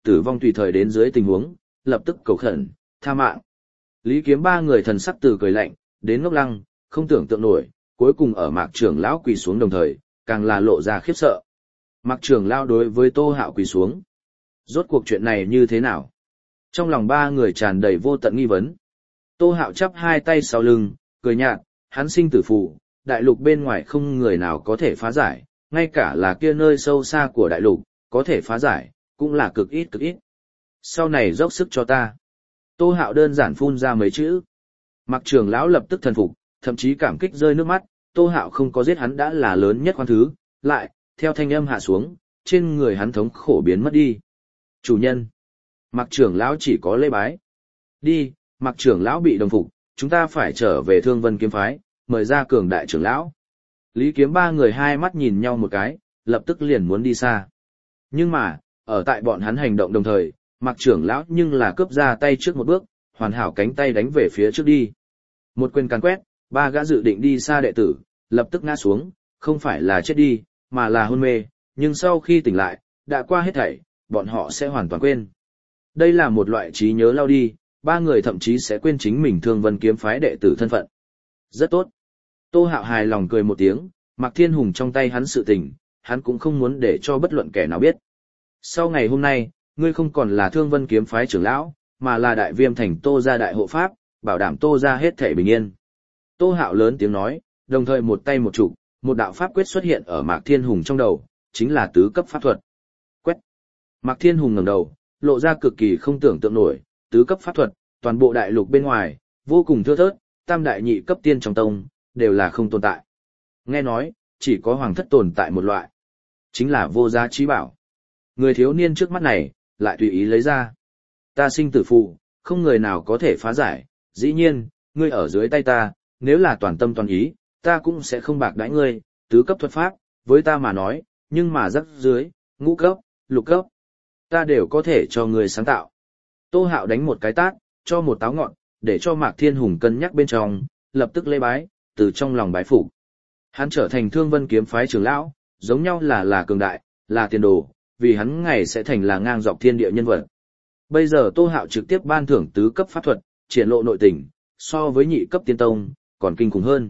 tử vong tùy thời đến dưới tình huống, lập tức cầu khẩn, tha mạng. Lý Kiếm ba người thần sắc từ cười lạnh, đến ngốc lăng, không tưởng tượng nổi, cuối cùng ở Mạc trưởng lão quỳ xuống đồng thời, càng là lộ ra khiếp sợ. Mạc trưởng lão đối với Tô Hạo quỳ xuống. Rốt cuộc chuyện này như thế nào? Trong lòng ba người tràn đầy vô tận nghi vấn. Tô Hạo chắp hai tay sau lưng, cười nhạt, hắn sinh tử phù, đại lục bên ngoài không người nào có thể phá giải, ngay cả là kia nơi sâu xa của đại lục, có thể phá giải, cũng là cực ít cực ít. Sau này dốc sức cho ta. Tô Hạo đơn giản phun ra mấy chữ. Mạc trưởng lão lập tức thần phục, thậm chí cảm kích rơi nước mắt, Tô Hạo không có giết hắn đã là lớn nhất khoan thứ, lại, theo thanh âm hạ xuống, trên người hắn thống khổ biến mất đi. Chủ nhân. Mạc trưởng lão chỉ có lễ bái. Đi, Mạc trưởng lão bị đồng phục, chúng ta phải trở về Thương Vân kiếm phái, mời ra cường đại trưởng lão. Lý Kiếm ba người hai mắt nhìn nhau một cái, lập tức liền muốn đi xa. Nhưng mà, ở tại bọn hắn hành động đồng thời, Mạc trưởng lão nhưng là cướp ra tay trước một bước, hoàn hảo cánh tay đánh về phía trước đi. Một quyền càn quét, ba gã dự định đi xa đệ tử, lập tức ngã xuống, không phải là chết đi, mà là hôn mê, nhưng sau khi tỉnh lại, đã qua hết thảy, bọn họ sẽ hoàn toàn quên. Đây là một loại trí nhớ lao đi, ba người thậm chí sẽ quên chính mình Thương Vân kiếm phái đệ tử thân phận. Rất tốt. Tô Hạo hài lòng cười một tiếng, Mạc Thiên Hùng trong tay hắn sự tình, hắn cũng không muốn để cho bất luận kẻ nào biết. Sau ngày hôm nay, ngươi không còn là Thương Vân kiếm phái trưởng lão, mà là Đại Viêm thành Tô gia đại hộ pháp, bảo đảm Tô gia hết thảy bình yên. Tô Hạo lớn tiếng nói, đồng thời một tay một trụ, một đạo pháp quyết xuất hiện ở Mạc Thiên Hùng trong đầu, chính là tứ cấp pháp thuật. Quét. Mạc Thiên Hùng ngẩng đầu, lộ ra cực kỳ không tưởng tượng nổi, tứ cấp pháp thuật, toàn bộ đại lục bên ngoài, vô cùng thưa thớt, tam đại nhị cấp tiên trong tông, đều là không tồn tại. Nghe nói, chỉ có hoàng thất tồn tại một loại, chính là vô giá trí bảo. Người thiếu niên trước mắt này, lại tùy ý lấy ra. Ta sinh tử phụ, không người nào có thể phá giải, dĩ nhiên, ngươi ở dưới tay ta, nếu là toàn tâm toàn ý, ta cũng sẽ không bạc đãi ngươi, tứ cấp thuật pháp, với ta mà nói, nhưng mà rắc dưới, ngũ cấp, lục cấp, ta đều có thể cho ngươi sáng tạo. Tô Hạo đánh một cái tát, cho một táo ngọn, để cho Mạc Thiên Hùng cân nhắc bên trong, lập tức lễ bái, từ trong lòng bái phục. Hắn trở thành Thương Vân kiếm phái trưởng lão, giống nhau là cường đại, là tiền đồ, vì hắn ngày sẽ thành là ngang dọc thiên địa nhân vật. Bây giờ Tô Hạo trực tiếp ban thưởng tứ cấp pháp thuật, triển lộ nội tình, so với nhị cấp tiên tông, còn kinh khủng hơn.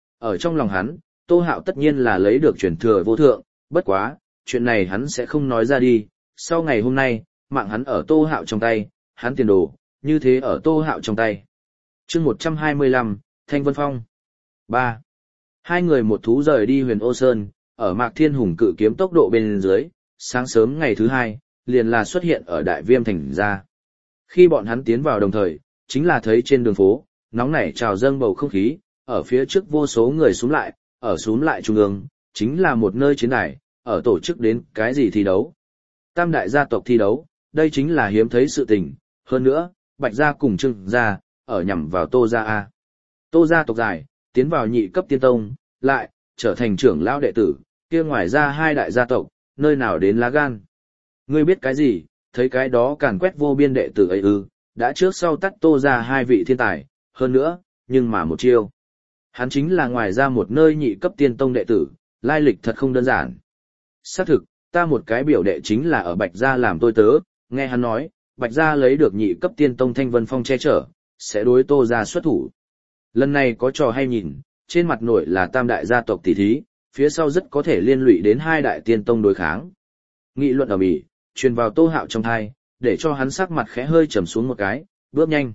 Ở trong lòng hắn, Tô Hạo tất nhiên là lấy được truyền thừa vô thượng, bất quá, chuyện này hắn sẽ không nói ra đi, sau ngày hôm nay, mạng hắn ở Tô Hạo trong tay, hắn tiền đồ, như thế ở Tô Hạo trong tay. Chương 125, Thanh Vân Phong. 3. Hai người một thú rời đi Huyền Ô Sơn, ở Mạc Thiên Hùng cự kiếm tốc độ bên dưới, sáng sớm ngày thứ hai, liền là xuất hiện ở Đại Viêm thành ra. Khi bọn hắn tiến vào đồng thời, chính là thấy trên đường phố, nóng nảy trào dâng bầu không khí, ở phía trước vô số người xuống lại, ở xuống lại trung ương, chính là một nơi chiến đài, ở tổ chức đến cái gì thi đấu. Tam đại gia tộc thi đấu, đây chính là hiếm thấy sự tình, hơn nữa, Bạch gia cùng Trương gia, ở nhằm vào Tô gia A. Tô gia tộc dài, tiến vào nhị cấp tiên tông, lại, trở thành trưởng lão đệ tử, kia ngoài ra hai đại gia tộc, nơi nào đến lá gan. Ngươi biết cái gì, thấy cái đó càn quét vô biên đệ tử ấy ư, đã trước sau tắt Tô gia hai vị thiên tài, hơn nữa, nhưng mà một chiêu. Hắn chính là ngoài ra một nơi nhị cấp tiên tông đệ tử, lai lịch thật không đơn giản. Xác thực, ta một cái biểu đệ chính là ở Bạch gia làm tôi tớ, nghe hắn nói, Bạch gia lấy được nhị cấp tiên tông Thanh Vân Phong che chở, sẽ đối Tô gia xuất thủ. Lần này có trò hay nhìn, trên mặt nổi là tam đại gia tộc tỷ thí, phía sau rất có thể liên lụy đến hai đại tiên tông đối kháng. Nghị luận ở Mỹ, truyền vào Tô Hạo trong thai, để cho hắn sắc mặt khẽ hơi trầm xuống một cái, bước nhanh.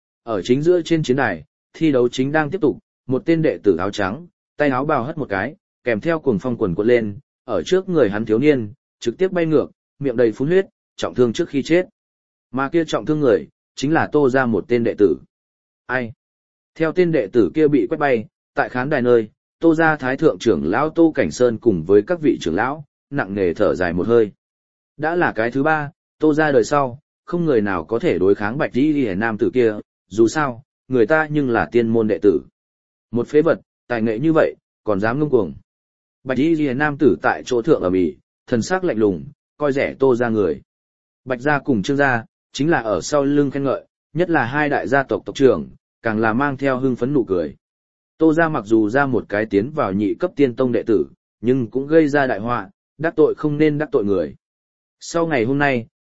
Ở chính giữa trên chiến đài, thi đấu chính đang tiếp tục, một tên đệ tử áo trắng, tay áo bào hất một cái, kèm theo cuồng phong quần quật lên, ở trước người hắn thiếu niên, trực tiếp bay ngược, miệng đầy phun huyết, trọng thương trước khi chết. Mà kia trọng thương người, chính là Tô gia một tên đệ tử. Ai? Theo tên đệ tử kia bị quét bay, tại khán đài nơi, Tô gia thái thượng trưởng lão Tô Cảnh Sơn cùng với các vị trưởng lão, nặng nề thở dài một hơi. Đã là cái thứ ba, Tô gia đời sau, không người nào có thể đối kháng Bạch Y Liễu nam tử kia, dù sao, người ta nhưng là tiên môn đệ tử. Một phế vật, tài nghệ như vậy, còn dám ngông cuồng. Bạch Y Liễu nam tử tại chỗ thượng ở Mỹ, thần sắc lạnh lùng, coi rẻ Tô gia người. Bạch gia cùng Trương gia, chính là ở sau lưng khen ngợi, nhất là hai đại gia tộc tộc trưởng, càng là mang theo hưng phấn nụ cười. Tô gia mặc dù ra một cái tiến vào nhị cấp tiên tông đệ tử, nhưng cũng gây ra đại họa, đắc tội không nên đắc tội người. Sau ngày hôm nay,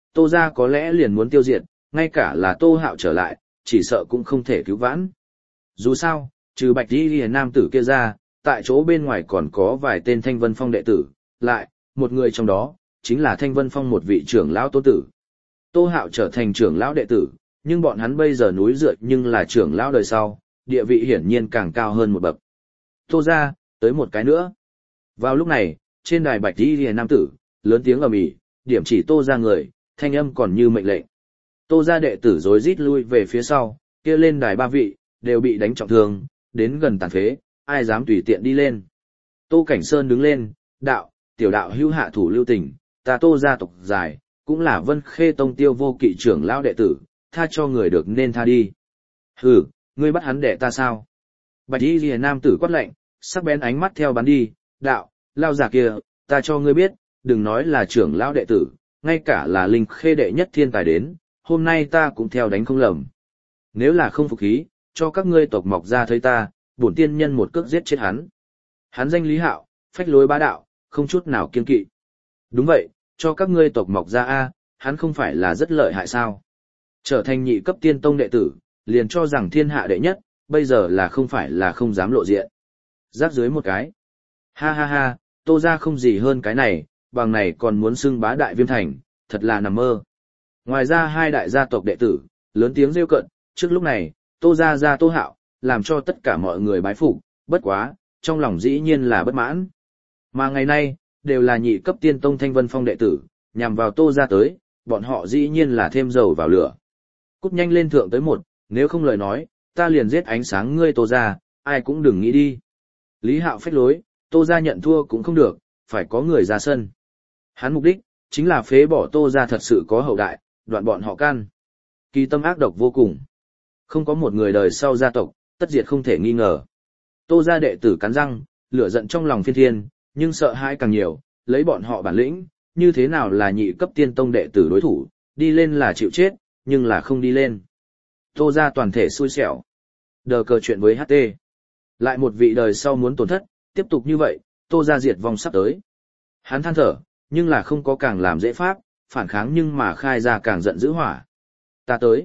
Tô gia có lẽ liền muốn tiêu diệt, ngay cả là Tô Hạo trở lại, chỉ sợ cũng không thể cứu vãn. Dù sao, trừ Bạch Y Liễu nam tử kia ra, tại chỗ bên ngoài còn có vài tên Thanh Vân Phong đệ tử, lại, một người trong đó, chính là Thanh Vân Phong một vị trưởng lão Tô Tử. Tô Hạo trở thành trưởng lão đệ tử, nhưng bọn hắn bây giờ núi dựa nhưng là trưởng lão đời sau, địa vị hiển nhiên càng cao hơn một bậc. Tô gia, tới một cái nữa. Vào lúc này, trên đài Bạch Y Liễu nam tử, lớn tiếng ầm ĩ, điểm chỉ Tô gia người, thanh âm còn như mệnh lệnh. Tô gia đệ tử rối rít lui về phía sau, kia lên đài ba vị, đều bị đánh trọng thương, đến gần tàn phế, ai dám tùy tiện đi lên. Tô Cảnh Sơn đứng lên, đạo, tiểu đạo hữu hạ thủ lưu tình, ta Tô gia tộc dài, cũng là Vân Khê Tông Tiêu Vô Kỵ trưởng lão đệ tử, tha cho người được nên tha đi. Hừ, ngươi bắt hắn đệ ta sao? Bạch Y Liễu nam tử quát lạnh, sắc bén ánh mắt theo bắn đi, đạo, lao già kia, ta cho ngươi biết, đừng nói là trưởng lão đệ tử, ngay cả là linh khê đệ nhất thiên tài đến, hôm nay ta cũng theo đánh không lầm. Nếu là không phục khí, cho các ngươi tộc mọc ra thấy ta, bổn tiên nhân một cước giết chết hắn. Hắn danh Lý Hạo, phách lối bá đạo, không chút nào kiêng kỵ. Đúng vậy, cho các ngươi tộc mọc ra a, hắn không phải là rất lợi hại sao? Trở thành nhị cấp tiên tông đệ tử, liền cho rằng thiên hạ đệ nhất, bây giờ là không phải là không dám lộ diện. Giáp dưới một cái. Ha ha ha, Tô gia không gì hơn cái này, bằng này còn muốn xưng bá đại viêm thành, thật là nằm mơ. Ngoài ra hai đại gia tộc đệ tử, lớn tiếng rêu cận, trước lúc này, Tô gia gia Tô Hạo, làm cho tất cả mọi người bái phục, bất quá, trong lòng dĩ nhiên là bất mãn. Mà ngày nay, đều là nhị cấp tiên tông Thanh Vân Phong đệ tử, nhằm vào Tô gia tới, bọn họ dĩ nhiên là thêm dầu vào lửa. Cút nhanh lên thượng tới một, nếu không lời nói, ta liền giết ánh sáng ngươi Tô gia, ai cũng đừng nghĩ đi. Lý Hạo phách lối, Tô gia nhận thua cũng không được, phải có người ra sân. Hắn mục đích, chính là phế bỏ Tô gia thật sự có hậu đại, đoạn bọn họ can. Kỳ tâm ác độc vô cùng. Không có một người đời sau gia tộc, tất diệt không thể nghi ngờ. Tô gia đệ tử cắn răng, lửa giận trong lòng phiên thiên, nhưng sợ hãi càng nhiều, lấy bọn họ bản lĩnh, như thế nào là nhị cấp tiên tông đệ tử đối thủ, đi lên là chịu chết, nhưng là không đi lên. Tô gia toàn thể xui xẻo. Đờ cờ chuyện với HT. Lại một vị đời sau muốn tổn thất, tiếp tục như vậy, Tô gia diệt vong sắp tới. Hắn than thở, nhưng là không có càng làm dễ pháp, phản kháng nhưng mà khai ra càng giận dữ hỏa. Ta tới.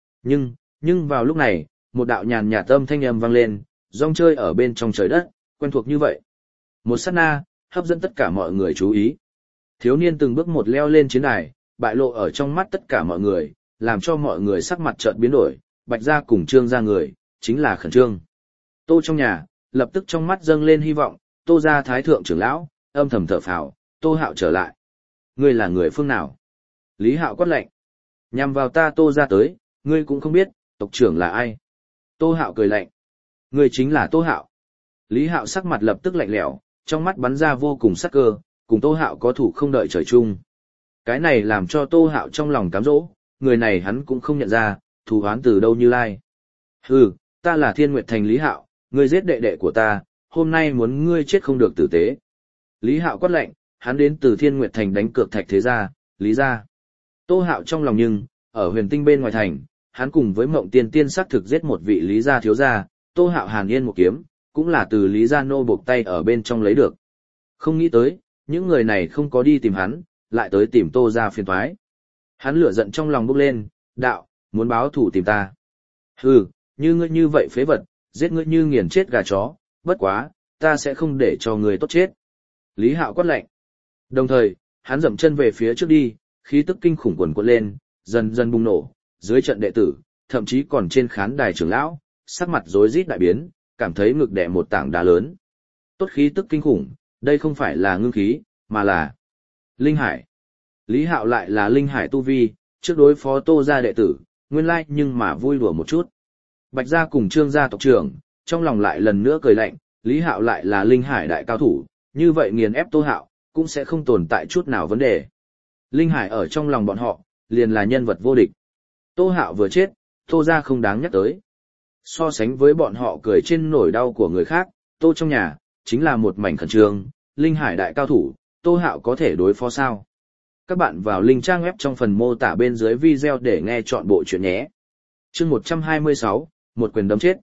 Nhưng vào lúc này, một đạo nhàn nhạt âm thanh âm vang lên, rong chơi ở bên trong trời đất, quen thuộc như vậy. Một sát na, hấp dẫn tất cả mọi người chú ý. Thiếu niên từng bước một leo lên chiến đài, bại lộ ở trong mắt tất cả mọi người, làm cho mọi người sắc mặt chợt biến đổi, Bạch gia cùng Trương gia người, chính là khẩn trương. Tô trong nhà, lập tức trong mắt dâng lên hy vọng, Tô gia thái thượng trưởng lão, âm thầm thở phào, Tô Hạo trở lại. Ngươi là người phương nào? Lý Hạo quát lạnh. Nhằm vào ta Tô gia tới, ngươi cũng không biết, tộc trưởng là ai? Tô Hạo cười lạnh. Ngươi chính là Tô Hạo. Lý Hạo sắc mặt lập tức lạnh lẽo, trong mắt bắn ra vô cùng sắc cơ, cùng Tô Hạo có thủ không đợi trời chung. Cái này làm cho Tô Hạo trong lòng cám dỗ, người này hắn cũng không nhận ra, thù oán từ đâu như lai. Hừ, ta là Thiên Nguyệt Thành Lý Hạo, ngươi giết đệ đệ của ta, hôm nay muốn ngươi chết không được tử tế. Lý Hạo quát lạnh, hắn đến từ Thiên Nguyệt Thành đánh cược Thạch Thế gia, Lý gia. Tô Hạo trong lòng nhưng, ở huyền tinh bên ngoài thành, hắn cùng với Mộng Tiên Tiên xác thực giết một vị Lý gia thiếu gia, Tô Hạo hàn yên một kiếm, cũng là từ Lý gia nô buộc tay ở bên trong lấy được. Không nghĩ tới, những người này không có đi tìm hắn, lại tới tìm Tô gia phiền toái. Hắn lửa giận trong lòng bốc lên, đạo, muốn báo thủ tìm ta. Hừ, như ngươi như vậy phế vật, giết ngươi như nghiền chết gà chó, bất quá, ta sẽ không để cho ngươi tốt chết. Lý Hạo quát lạnh. Đồng thời, hắn dậm chân về phía trước đi, khí tức kinh khủng quần quật lên, dần dần bùng nổ, dưới trận đệ tử, thậm chí còn trên khán đài trưởng lão, sắc mặt rối rít đại biến, cảm thấy ngực đè một tảng đá lớn. Tốt khí tức kinh khủng, đây không phải là ngưng khí, mà là linh hải. Lý Hạo lại là linh hải tu vi, trước đối phó Tô gia đệ tử, nguyên lai nhưng mà vui đùa một chút. Bạch gia cùng Trương gia tộc trưởng, trong lòng lại lần nữa cười lạnh, Lý Hạo lại là linh hải đại cao thủ, như vậy nghiền ép Tô Hạo, cũng sẽ không tồn tại chút nào vấn đề. Linh hải ở trong lòng bọn họ, liền là nhân vật vô địch. Tô Hạo vừa chết, Tô gia không đáng nhắc tới. So sánh với bọn họ cười trên nỗi đau của người khác, Tô trong nhà, chính là một mảnh khẩn trương, linh hải đại cao thủ, Tô Hạo có thể đối phó sao? Các bạn vào link trang web trong phần mô tả bên dưới video để nghe chọn bộ chuyện nhé. Chương 126, một quyền đấm chết.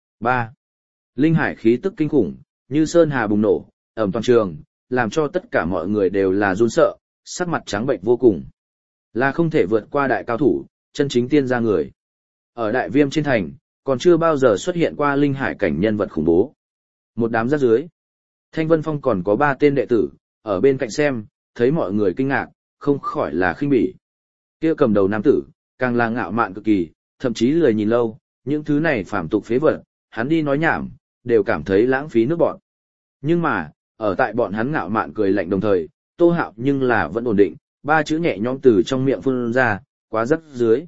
3. Linh hải khí tức kinh khủng, như sơn hà bùng nổ, ầm toàn trường, làm cho tất cả mọi người đều là run sợ, sắc mặt trắng bệnh vô cùng. Là không thể vượt qua đại cao thủ, chân chính tiên gia người. Ở đại viêm trên thành, còn chưa bao giờ xuất hiện qua linh hải cảnh nhân vật khủng bố. Một đám rác dưới. Thanh Vân Phong còn có 3 tên đệ tử, ở bên cạnh xem, thấy mọi người kinh ngạc, không khỏi là khinh bỉ. Kia cầm đầu nam tử, càng là ngạo mạn cực kỳ, thậm chí lười nhìn lâu, những thứ này phàm tục phế vật, hắn đi nói nhảm, đều cảm thấy lãng phí nước bọn. Nhưng mà, ở tại bọn hắn ngạo mạn cười lạnh đồng thời, Tô Hạo nhưng là vẫn ổn định, 3 chữ nhẹ nhõm từ trong miệng phun ra, quá rắc dưới.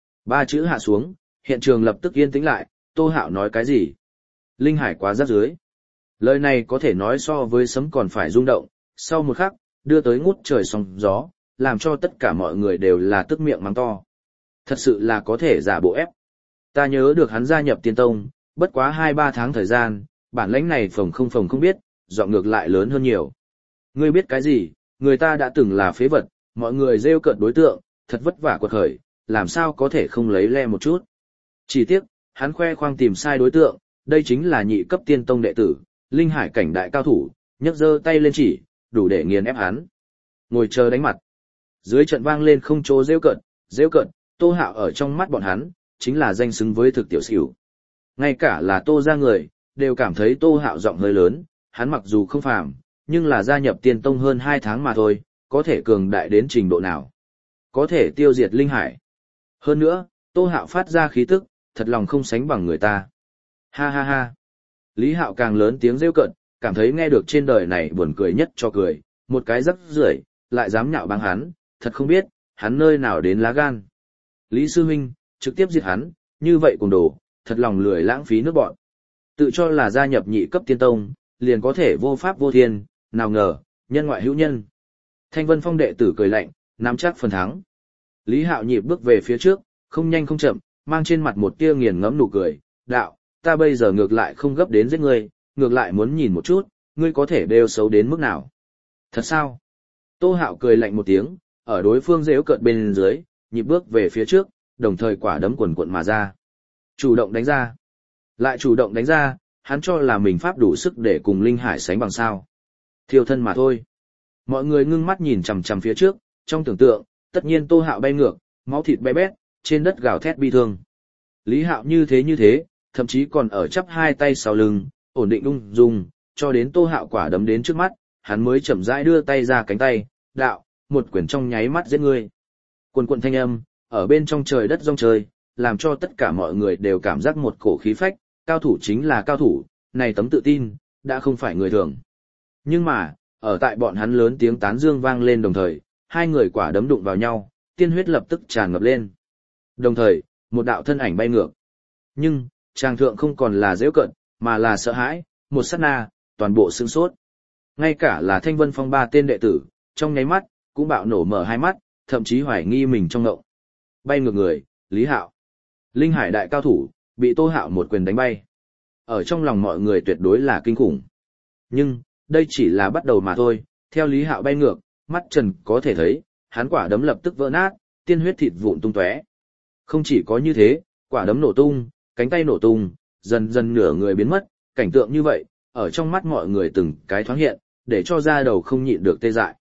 3 chữ hạ xuống, hiện trường lập tức yên tĩnh lại, Tô Hạo nói cái gì? Linh hải quá rắc dưới. Lời này có thể nói so với sấm còn phải rung động, sau một khắc, đưa tới ngút trời sóng gió, làm cho tất cả mọi người đều là tức miệng mắng to. Thật sự là có thể giả bộ ép. Ta nhớ được hắn gia nhập tiên tông, bất quá 2-3 tháng thời gian, bản lãnh này phồng không biết, dọn ngược lại lớn hơn nhiều. Ngươi biết cái gì, người ta đã từng là phế vật, mọi người rêu cợt đối tượng, thật vất vả quật khởi, làm sao có thể không lấy le một chút. Chỉ tiếc, hắn khoe khoang tìm sai đối tượng, đây chính là nhị cấp tiên tông đệ tử, linh hải cảnh đại cao thủ, nhấc giơ tay lên chỉ, đủ để nghiền ép hắn. Ngồi chờ đánh mặt. Dưới trận vang lên không chỗ rêu cợt, Tô Hạo ở trong mắt bọn hắn, chính là danh xứng với thực tiểu xỉu. Ngay cả là Tô ra người, đều cảm thấy Tô Hạo giọng hơi lớn, hắn mặc dù không phàm, nhưng là gia nhập tiên tông hơn 2 tháng mà thôi, có thể cường đại đến trình độ nào. Có thể tiêu diệt linh hải. Hơn nữa, Tô Hạo phát ra khí tức, thật lòng không sánh bằng người ta. Ha ha ha. Lý Hạo càng lớn tiếng rêu cợt, cảm thấy nghe được trên đời này buồn cười nhất cho cười, một cái rắc rưởi lại dám nhạo báng hắn, thật không biết, hắn nơi nào đến lá gan. Lý Sư Huynh, trực tiếp giết hắn, như vậy cùng đồ, thật lòng lười lãng phí nước bọn. Tự cho là gia nhập nhị cấp tiên tông, liền có thể vô pháp vô thiên, nào ngờ, nhân ngoại hữu nhân. Thanh Vân Phong đệ tử cười lạnh, nắm chắc phần thắng. Lý Hạo nhịp bước về phía trước, không nhanh không chậm, mang trên mặt một tia nghiền ngẫm nụ cười, đạo, ta bây giờ ngược lại không gấp đến giết ngươi, ngược lại muốn nhìn một chút, ngươi có thể đều xấu đến mức nào. Thật sao? Tô Hạo cười lạnh một tiếng, ở đối phương giễu cợt bên dưới, nhịp bước về phía trước, đồng thời quả đấm quần quận mà ra. Chủ động đánh ra. Lại chủ động đánh ra, hắn cho là mình pháp đủ sức để cùng Linh Hải sánh bằng sao. Thiêu thân mà thôi. Mọi người ngưng mắt nhìn chằm chằm phía trước, trong tưởng tượng, tất nhiên Tô Hạo bay ngược, máu thịt bé bét, trên đất gào thét bi thương. Lý Hạo như thế, thậm chí còn ở chắp 2 tay sau lưng, ổn định ung dung, cho đến Tô Hạo quả đấm đến trước mắt, hắn mới chậm rãi đưa tay ra cánh tay, đạo, một quyền trong nháy mắt giết ngươi. Quần quần thanh âm, ở bên trong trời đất rong trời, làm cho tất cả mọi người đều cảm giác một cổ khí phách, cao thủ chính là cao thủ, này tấm tự tin, đã không phải người thường. Nhưng mà, ở tại bọn hắn lớn tiếng tán dương vang lên đồng thời, 2 người quả đấm đụng vào nhau, tiên huyết lập tức tràn ngập lên. Đồng thời, một đạo thân ảnh bay ngược. Nhưng, tràng thượng không còn là giễu cợt, mà là sợ hãi, một sát na, toàn bộ sửng sốt. Ngay cả là Thanh Vân Phong 3 tên đệ tử, trong nháy mắt, cũng bạo nổ mở 2 mắt, thậm chí hoài nghi mình trong ngộng. Bay ngược người, Lý Hạo. Linh hải đại cao thủ, bị Tô Hạo một quyền đánh bay. Ở trong lòng mọi người tuyệt đối là kinh khủng. Nhưng, đây chỉ là bắt đầu mà thôi, theo Lý Hạo bay ngược, mắt trần có thể thấy, hắn quả đấm lập tức vỡ nát, tiên huyết thịt vụn tung tóe. Không chỉ có như thế, quả đấm nổ tung, cánh tay nổ tung, dần dần nửa người biến mất, cảnh tượng như vậy, ở trong mắt mọi người từng cái thoáng hiện, để cho da đầu không nhịn được tê dại.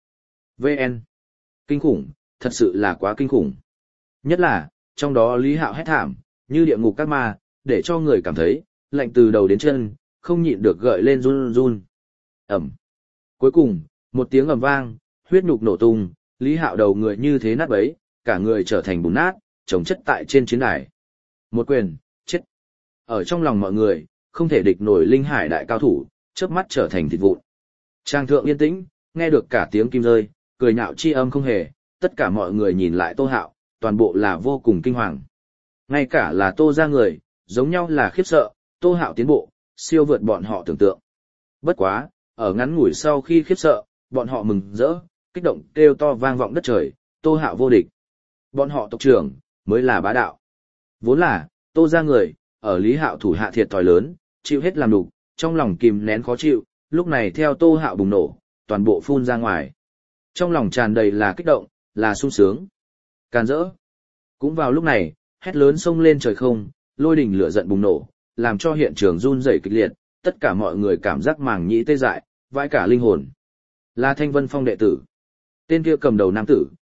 VN. Kinh khủng, thật sự là quá kinh khủng. Nhất là, trong đó Lý Hạo hét thảm, như địa ngục các ma, để cho người cảm thấy, lạnh từ đầu đến chân, không nhịn được gợi lên run run. Ẩm. Cuối cùng, một tiếng ầm vang, huyết nhục nổ tung, Lý Hạo đầu người như thế nát bấy, cả người trở thành bùn nát, chồng chất tại trên chiến đài. Một quyền, chết. Ở trong lòng mọi người, không thể địch nổi linh hải đại cao thủ, chớp mắt trở thành thịt vụn. Trang thượng yên tĩnh, nghe được cả tiếng kim rơi, cười nhạo chi âm không hề, tất cả mọi người nhìn lại Tô Hạo, toàn bộ là vô cùng kinh hoàng. Ngay cả là Tô ra người, giống nhau là khiếp sợ, Tô Hạo tiến bộ, siêu vượt bọn họ tưởng tượng. Bất quá, ở ngắn ngủi sau khi khiếp sợ, bọn họ mừng rỡ, kích động kêu to vang vọng đất trời, Tô Hạo vô địch. Bọn họ tộc trưởng, mới là bá đạo. Vốn là, Tô ra người, ở Lý Hạo thủ hạ thiệt thòi lớn, chịu hết làm đục, trong lòng kìm nén khó chịu, lúc này theo Tô Hạo bùng nổ, toàn bộ phun ra ngoài. Trong lòng tràn đầy là kích động, là sung sướng, can rỡ. Cũng vào lúc này, hét lớn xông lên trời không, lôi đình lửa giận bùng nổ, làm cho hiện trường run rẩy kịch liệt, tất cả mọi người cảm giác màng nhĩ tê dại, vãi cả linh hồn. Là Thanh Vân Phong đệ tử. Tên kia cầm đầu nam tử,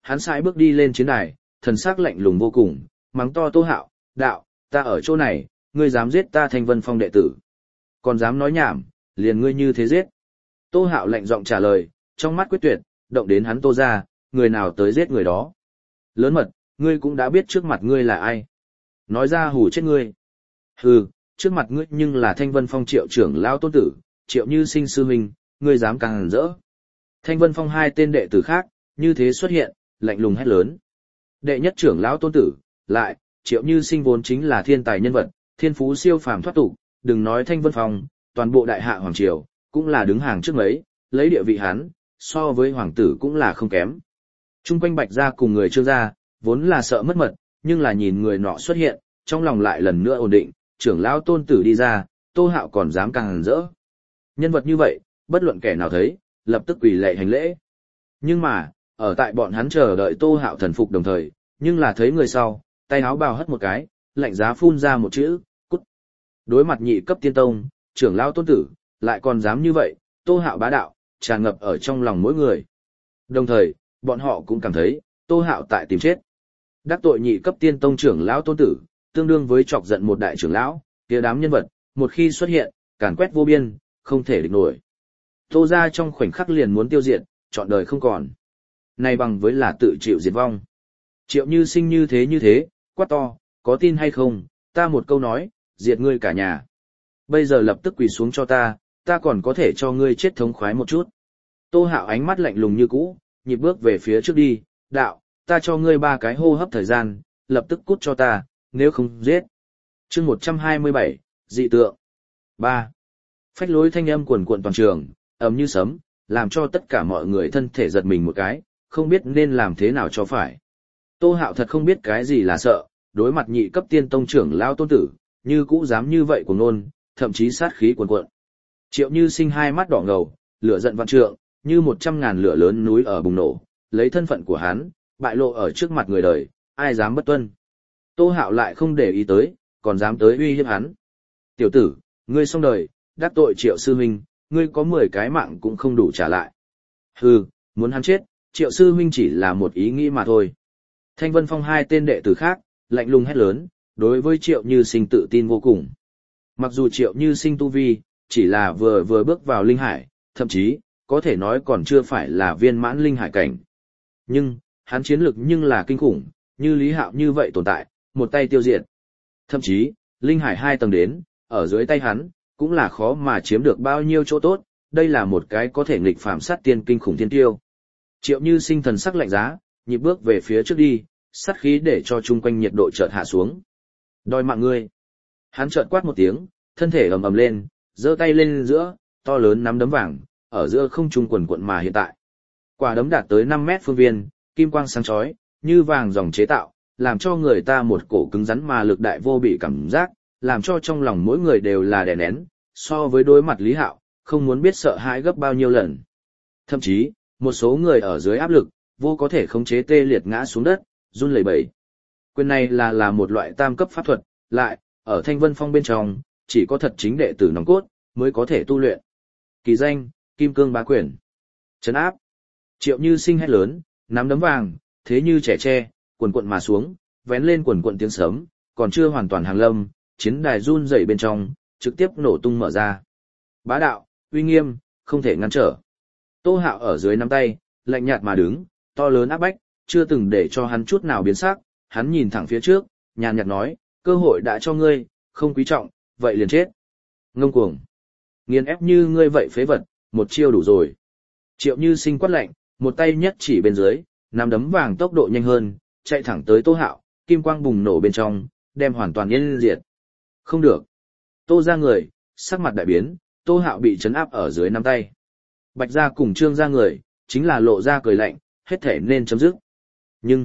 hắn sải bước đi lên chiến đài, thần sắc lạnh lùng vô cùng, mắng to Tô Hạo, đạo, ta ở chỗ này, ngươi dám giết ta Thanh Vân Phong đệ tử. Còn dám nói nhảm, liền ngươi như thế giết. Tô Hạo lạnh giọng trả lời, trong mắt quyết tuyệt, động đến hắn Tô ra, người nào tới giết người đó. Lớn mật, ngươi cũng đã biết trước mặt ngươi là ai. Nói ra hù chết ngươi. Hừ, trước mặt ngươi nhưng là Thanh Vân Phong Triệu trưởng lão tôn tử, Triệu Như Sinh sư huynh, ngươi dám càng hẳn rỡ. Thanh Vân Phong hai tên đệ tử khác, như thế xuất hiện, lạnh lùng hét lớn. Đệ nhất trưởng lão tôn tử, lại, Triệu Như Sinh vốn chính là thiên tài nhân vật, thiên phú siêu phàm thoát tục, đừng nói Thanh Vân Phong, toàn bộ đại hạ hoàng triều, cũng là đứng hàng trước mấy, lấy địa vị hắn, so với hoàng tử cũng là không kém. Trung quanh Bạch gia cùng người Trương gia, vốn là sợ mất mật, nhưng là nhìn người nọ xuất hiện, trong lòng lại lần nữa ổn định, trưởng lão tôn tử đi ra, Tô Hạo còn dám càng hẳn rỡ. Nhân vật như vậy, bất luận kẻ nào thấy, lập tức quỳ lạy hành lễ. Nhưng mà, ở tại bọn hắn chờ đợi Tô Hạo thần phục đồng thời, nhưng là thấy người sau, tay áo bào hất một cái, lạnh giá phun ra một chữ, cút. Đối mặt nhị cấp tiên tông, trưởng lão tôn tử, lại còn dám như vậy, Tô Hạo bá đạo, tràn ngập ở trong lòng mỗi người. Đồng thời, bọn họ cũng cảm thấy, Tô Hạo tại tìm chết. Đắc tội nhị cấp tiên tông trưởng lão tôn tử, tương đương với chọc giận một đại trưởng lão, kia đám nhân vật, một khi xuất hiện, càn quét vô biên, không thể địch nổi. Tô ra trong khoảnh khắc liền muốn tiêu diệt, trọn đời không còn. Này bằng với là tự chịu diệt vong. Triệu Như Sinh như thế, quát to, có tin hay không, ta một câu nói, diệt ngươi cả nhà. Bây giờ lập tức quỳ xuống cho ta còn có thể cho ngươi chết thống khoái một chút. Tô Hạo ánh mắt lạnh lùng như cũ, nhịp bước về phía trước đi, đạo, ta cho ngươi 3 cái hô hấp thời gian, lập tức cút cho ta, nếu không giết. Chương 127, dị tượng. 3. Phách lối thanh âm quần quận toàn trường, ầm như sấm, làm cho tất cả mọi người thân thể giật mình một cái, không biết nên làm thế nào cho phải. Tô Hạo thật không biết cái gì là sợ, đối mặt nhị cấp tiên tông trưởng lão tôn tử, như cũ dám như vậy của nôn, thậm chí sát khí cuồn cuộn. Triệu Như Sinh hai mắt đỏ ngầu, lửa giận vạn trượng, như 100.000 lửa lớn núi ở bùng nổ, lấy thân phận của hắn, bại lộ ở trước mặt người đời, ai dám bất tuân. Tô Hạo lại không để ý tới, còn dám tới uy hiếp hắn. Tiểu tử, ngươi xong đời, đắc tội Triệu sư huynh, ngươi có 10 cái mạng cũng không đủ trả lại. Hừ, muốn hắn chết, Triệu sư huynh chỉ là một ý nghĩ mà thôi. Thanh Vân Phong hai tên đệ tử khác, lạnh lùng hét lớn, đối với Triệu Như Sinh tự tin vô cùng. Mặc dù Triệu Như Sinh tu vi, chỉ là vừa bước vào linh hải, thậm chí, có thể nói còn chưa phải là viên mãn linh hải cảnh. Nhưng, hắn chiến lực nhưng là kinh khủng, như Lý Hạo như vậy tồn tại, một tay tiêu diệt. Thậm chí, linh hải 2 tầng đến, ở dưới tay hắn, cũng là khó mà chiếm được bao nhiêu chỗ tốt, đây là một cái có thể nghịch phàm sát tiên kinh khủng thiên tiêu. Triệu Như Sinh thần sắc lạnh giá, nhịp bước về phía trước đi, sát khí để cho chung quanh nhiệt độ chợt hạ xuống. Đòi mạng ngươi. Hắn chợt quát một tiếng, thân thể ầm ầm lên, giơ tay lên giữa, to lớn nắm đấm vàng, ở giữa không trung quần quận mà hiện tại. Quả đấm đạt tới 5 mét phương viên, kim quang sáng chói, như vàng dòng chế tạo, làm cho người ta một cổ cứng rắn mà lực đại vô bị cảm giác, làm cho trong lòng mỗi người đều là đè nén, so với đối mặt Lý Hạo, không muốn biết sợ hãi gấp bao nhiêu lần. Thậm chí, một số người ở dưới áp lực, vô có thể khống chế tê liệt ngã xuống đất, run lẩy bẩy. Quyền này là một loại tam cấp pháp thuật, lại, ở Thanh Vân Phong bên trong, chỉ có thật chính đệ tử nòng cốt, mới có thể tu luyện. Kỳ danh, Kim Cương Bá Quyền. Trấn áp. Triệu Như Sinh hét lớn, nắm đấm vàng, thế như trẻ tre, quần quận mà xuống, vén lên quần quận tiếng sấm, còn chưa hoàn toàn hàng lâm, chiến đài run rẩy bên trong, trực tiếp nổ tung mở ra. Bá đạo, uy nghiêm, không thể ngăn trở. Tô Hạo ở dưới nắm tay, lạnh nhạt mà đứng, to lớn áp bách, chưa từng để cho hắn chút nào biến sắc, hắn nhìn thẳng phía trước, nhàn nhạt nói, cơ hội đã cho ngươi, không quý trọng, vậy liền chết. Ngông cuồng. Nghiền ép như ngươi vậy phế vật, một chiêu đủ rồi. Triệu Như Sinh quát lạnh, một tay nhất chỉ bên dưới, nắm đấm vàng tốc độ nhanh hơn, chạy thẳng tới Tô Hạo, kim quang bùng nổ bên trong, đem hoàn toàn yên diệt. Không được. Tô ra người, sắc mặt đại biến, Tô Hạo bị trấn áp ở dưới nắm tay. Bạch gia cùng Trương gia người, chính là lộ ra cười lạnh, hết thể nên chấm dứt. Nhưng,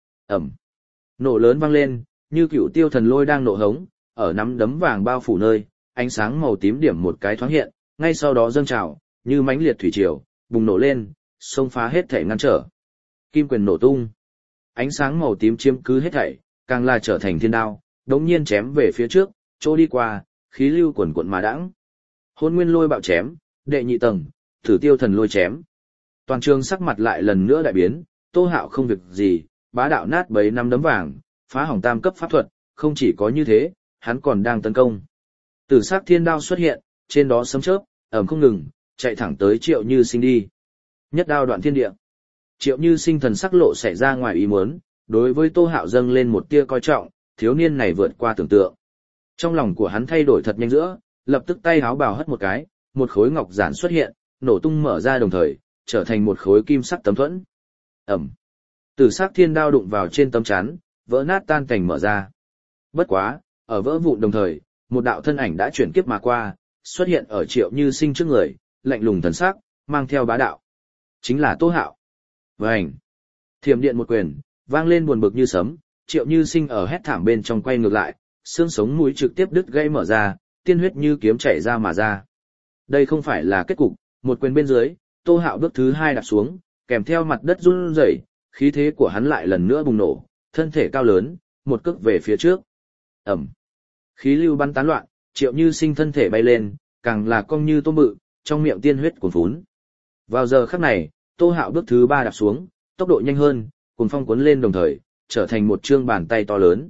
nổ lớn vang lên, như cựu tiêu thần lôi đang nổ hống, ở nắm đấm vàng bao phủ nơi, ánh sáng màu tím điểm một cái thoáng hiện, ngay sau đó dâng trào, như mãnh liệt thủy triều, bùng nổ lên, xông phá hết thể ngăn trở. Kim quyền nổ tung, ánh sáng màu tím chiếm cứ hết thảy, càng là trở thành thiên đao, đống nhiên chém về phía trước, chỗ đi qua, khí lưu quần quận mà đãng. Hôn nguyên lôi bạo chém, đệ nhị tầng, thử tiêu thần lôi chém. Toàn trường sắc mặt lại lần nữa đại biến, Tô Hạo không việc gì, bá đạo nát bấy năm đấm vàng, phá hỏng tam cấp pháp thuật, không chỉ có như thế, hắn còn đang tấn công. Tử sắc thiên đao xuất hiện, trên đó sấm chớp, ầm không ngừng, chạy thẳng tới Triệu Như Sinh đi. Nhất đao đoạn thiên địa. Triệu Như Sinh thần sắc lộ xảy ra ngoài ý muốn, đối với Tô Hạo dâng lên một tia coi trọng, thiếu niên này vượt qua tưởng tượng. Trong lòng của hắn thay đổi thật nhanh giữa, lập tức tay háo bào hất một cái, một khối ngọc giản xuất hiện, nổ tung mở ra đồng thời, trở thành một khối kim sắc tấm thuẫn. Ẩm. Tử sắc thiên đao đụng vào trên tấm chắn, vỡ nát tan cảnh mở ra. Bất quá, ở vỡ vụn đồng thời, một đạo thân ảnh đã chuyển kiếp mà qua, xuất hiện ở Triệu Như Sinh trước người, lạnh lùng thần sắc, mang theo bá đạo. Chính là Tô Hạo. Vành. Thiểm điện một quyền, vang lên buồn bực như sấm, Triệu Như Sinh ở hét thảm bên trong quay ngược lại, xương sống mũi trực tiếp đứt gãy mở ra, tiên huyết như kiếm chảy ra mà ra. Đây không phải là kết cục, một quyền bên dưới, Tô Hạo bước thứ 2 đạp xuống, kèm theo mặt đất run rẩy, khí thế của hắn lại lần nữa bùng nổ, thân thể cao lớn, một cước về phía trước. Ẩm. Khí lưu bắn tán loạn, Triệu Như Sinh thân thể bay lên, càng là cong như tôm bự, trong miệng tiên huyết cuồn phún. Vào giờ khắc này, Tô Hạo bước thứ 3 đạp xuống, tốc độ nhanh hơn, cuồng phong cuốn lên đồng thời, trở thành một trương bàn tay to lớn.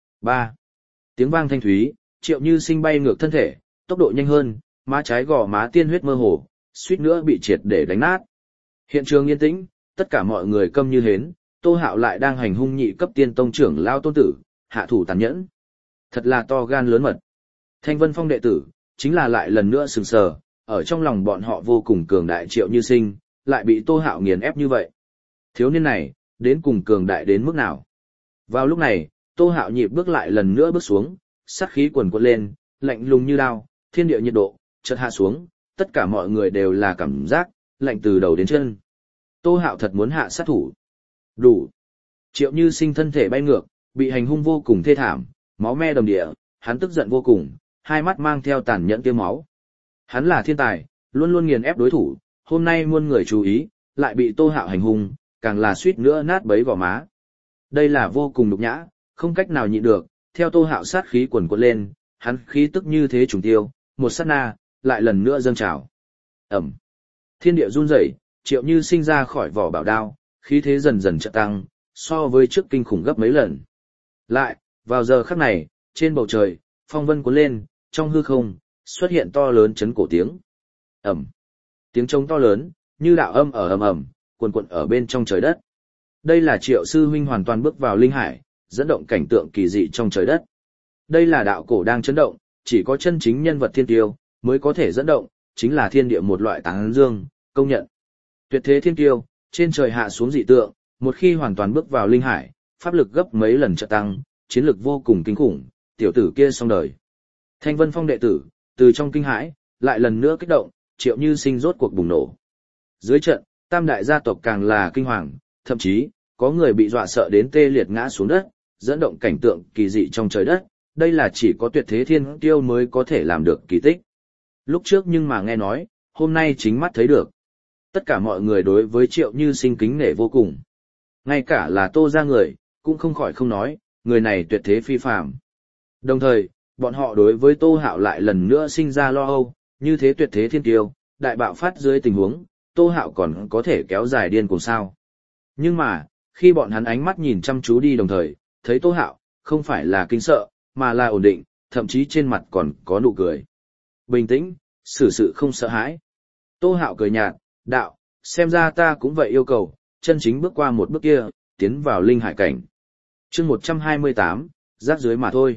3. Tiếng vang thanh thúy, Triệu Như Sinh bay ngược thân thể, tốc độ nhanh hơn, má trái gò má tiên huyết mơ hồ, suýt nữa bị triệt để đánh nát. Hiện trường yên tĩnh, tất cả mọi người câm như hến, Tô Hạo lại đang hành hung nhị cấp tiên tông trưởng lao tôn tử, hạ thủ tàn nhẫn. Thật là to gan lớn mật. Thanh Vân Phong đệ tử, chính là lại lần nữa sừng sờ, ở trong lòng bọn họ vô cùng cường đại Triệu Như Sinh, lại bị Tô Hạo nghiền ép như vậy. Thiếu niên này, đến cùng cường đại đến mức nào? Vào lúc này, Tô Hạo nhịp bước lại lần nữa bước xuống, sát khí quần quật lên, lạnh lùng như đao, thiên địa nhiệt độ chợt hạ xuống, tất cả mọi người đều là cảm giác lạnh từ đầu đến chân. Tô Hạo thật muốn hạ sát thủ. Đủ. Triệu Như Sinh thân thể bay ngược, bị hành hung vô cùng thê thảm, máu me đầm địa, hắn tức giận vô cùng, hai mắt mang theo tàn nhẫn tiêu máu. Hắn là thiên tài, luôn luôn nghiền ép đối thủ, hôm nay muôn người chú ý, lại bị Tô Hạo hành hung, càng là suýt nữa nát bấy gò má. Đây là vô cùng nhục nhã, không cách nào nhịn được, theo Tô Hạo sát khí quần quật lên, hắn khí tức như thế trùng tiêu, một sát na, lại lần nữa dâng trào. Ẩm. Thiên địa run rẩy, Triệu Như Sinh ra khỏi vỏ bảo đao, khí thế dần dần chợt tăng, so với trước kinh khủng gấp mấy lần. Lại, vào giờ khắc này, trên bầu trời, phong vân cuốn lên, trong hư không, xuất hiện to lớn chấn cổ tiếng. Ẩm. Tiếng trống to lớn, như đạo âm ở ầm ầm, cuồn cuộn ở bên trong trời đất. Đây là Triệu sư huynh hoàn toàn bước vào linh hải, dẫn động cảnh tượng kỳ dị trong trời đất. Đây là đạo cổ đang chấn động, chỉ có chân chính nhân vật thiên tiêu mới có thể dẫn động, chính là thiên địa một loại tán dương, công nhận. Tuyệt thế thiên tiêu, trên trời hạ xuống dị tượng, một khi hoàn toàn bước vào linh hải, pháp lực gấp mấy lần trợ tăng, chiến lực vô cùng kinh khủng, tiểu tử kia xong đời. Thanh Vân Phong đệ tử, từ trong kinh hãi, lại lần nữa kích động, Triệu Như Sinh rốt cuộc bùng nổ. Dưới trận, tam đại gia tộc càng là kinh hoàng, thậm chí, có người bị dọa sợ đến tê liệt ngã xuống đất, dẫn động cảnh tượng kỳ dị trong trời đất, đây là chỉ có tuyệt thế thiên tiêu mới có thể làm được kỳ tích. Lúc trước nhưng mà nghe nói, hôm nay chính mắt thấy được. Tất cả mọi người đối với Triệu Như Sinh kính nể vô cùng. Ngay cả là Tô gia người, cũng không khỏi không nói, người này tuyệt thế phi phàm. Đồng thời, bọn họ đối với Tô Hạo lại lần nữa sinh ra lo âu, như thế tuyệt thế thiên tiêu, đại bạo phát dưới tình huống, Tô Hạo còn có thể kéo dài điên cùng sao. Nhưng mà, khi bọn hắn ánh mắt nhìn chăm chú đi đồng thời, thấy Tô Hạo, không phải là kinh sợ, mà là ổn định, thậm chí trên mặt còn có nụ cười. Bình tĩnh, xử sự không sợ hãi. Tô Hạo cười nhạt, đạo, xem ra ta cũng vậy yêu cầu, chân chính bước qua một bước kia, tiến vào linh hải cảnh. Chương 128, rác dưới mà thôi.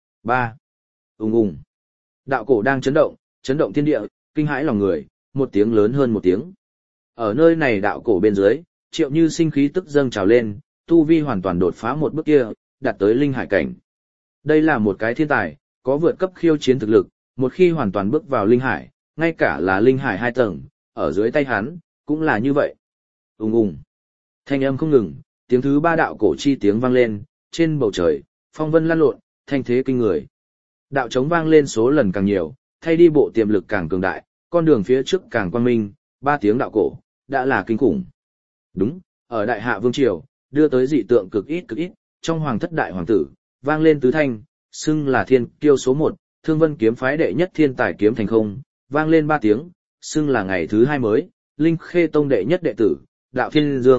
3. Ùng ùng. Đạo cổ đang chấn động thiên địa, kinh hãi lòng người, một tiếng lớn hơn một tiếng. Ở nơi này đạo cổ bên dưới, Triệu Như Sinh khí tức dâng trào lên, tu vi hoàn toàn đột phá một bước kia, đạt tới linh hải cảnh. Đây là một cái thiên tài, có vượt cấp khiêu chiến thực lực, một khi hoàn toàn bước vào linh hải, ngay cả là linh hải 2 tầng, ở dưới tay hắn, cũng là như vậy. Ùng ùng. Thanh âm không ngừng, tiếng thứ 3 đạo cổ chi tiếng vang lên, trên bầu trời, phong vân lan lộn, thanh thế kinh người. Đạo trống vang lên số lần càng nhiều, thay đi bộ tiềm lực càng cường đại, con đường phía trước càng quang minh, 3 tiếng đạo cổ, đã là kinh khủng. Đúng, ở Đại Hạ Vương Triều, đưa tới dị tượng cực ít, trong hoàng thất đại hoàng tử, vang lên tứ thanh, xưng là thiên kiêu số 1, Thương Vân kiếm phái đệ nhất thiên tài kiếm thành không, vang lên 3 tiếng, xưng là ngày thứ 2 mới, Linh Khê tông đệ nhất đệ tử, Đạo Thiên Dương,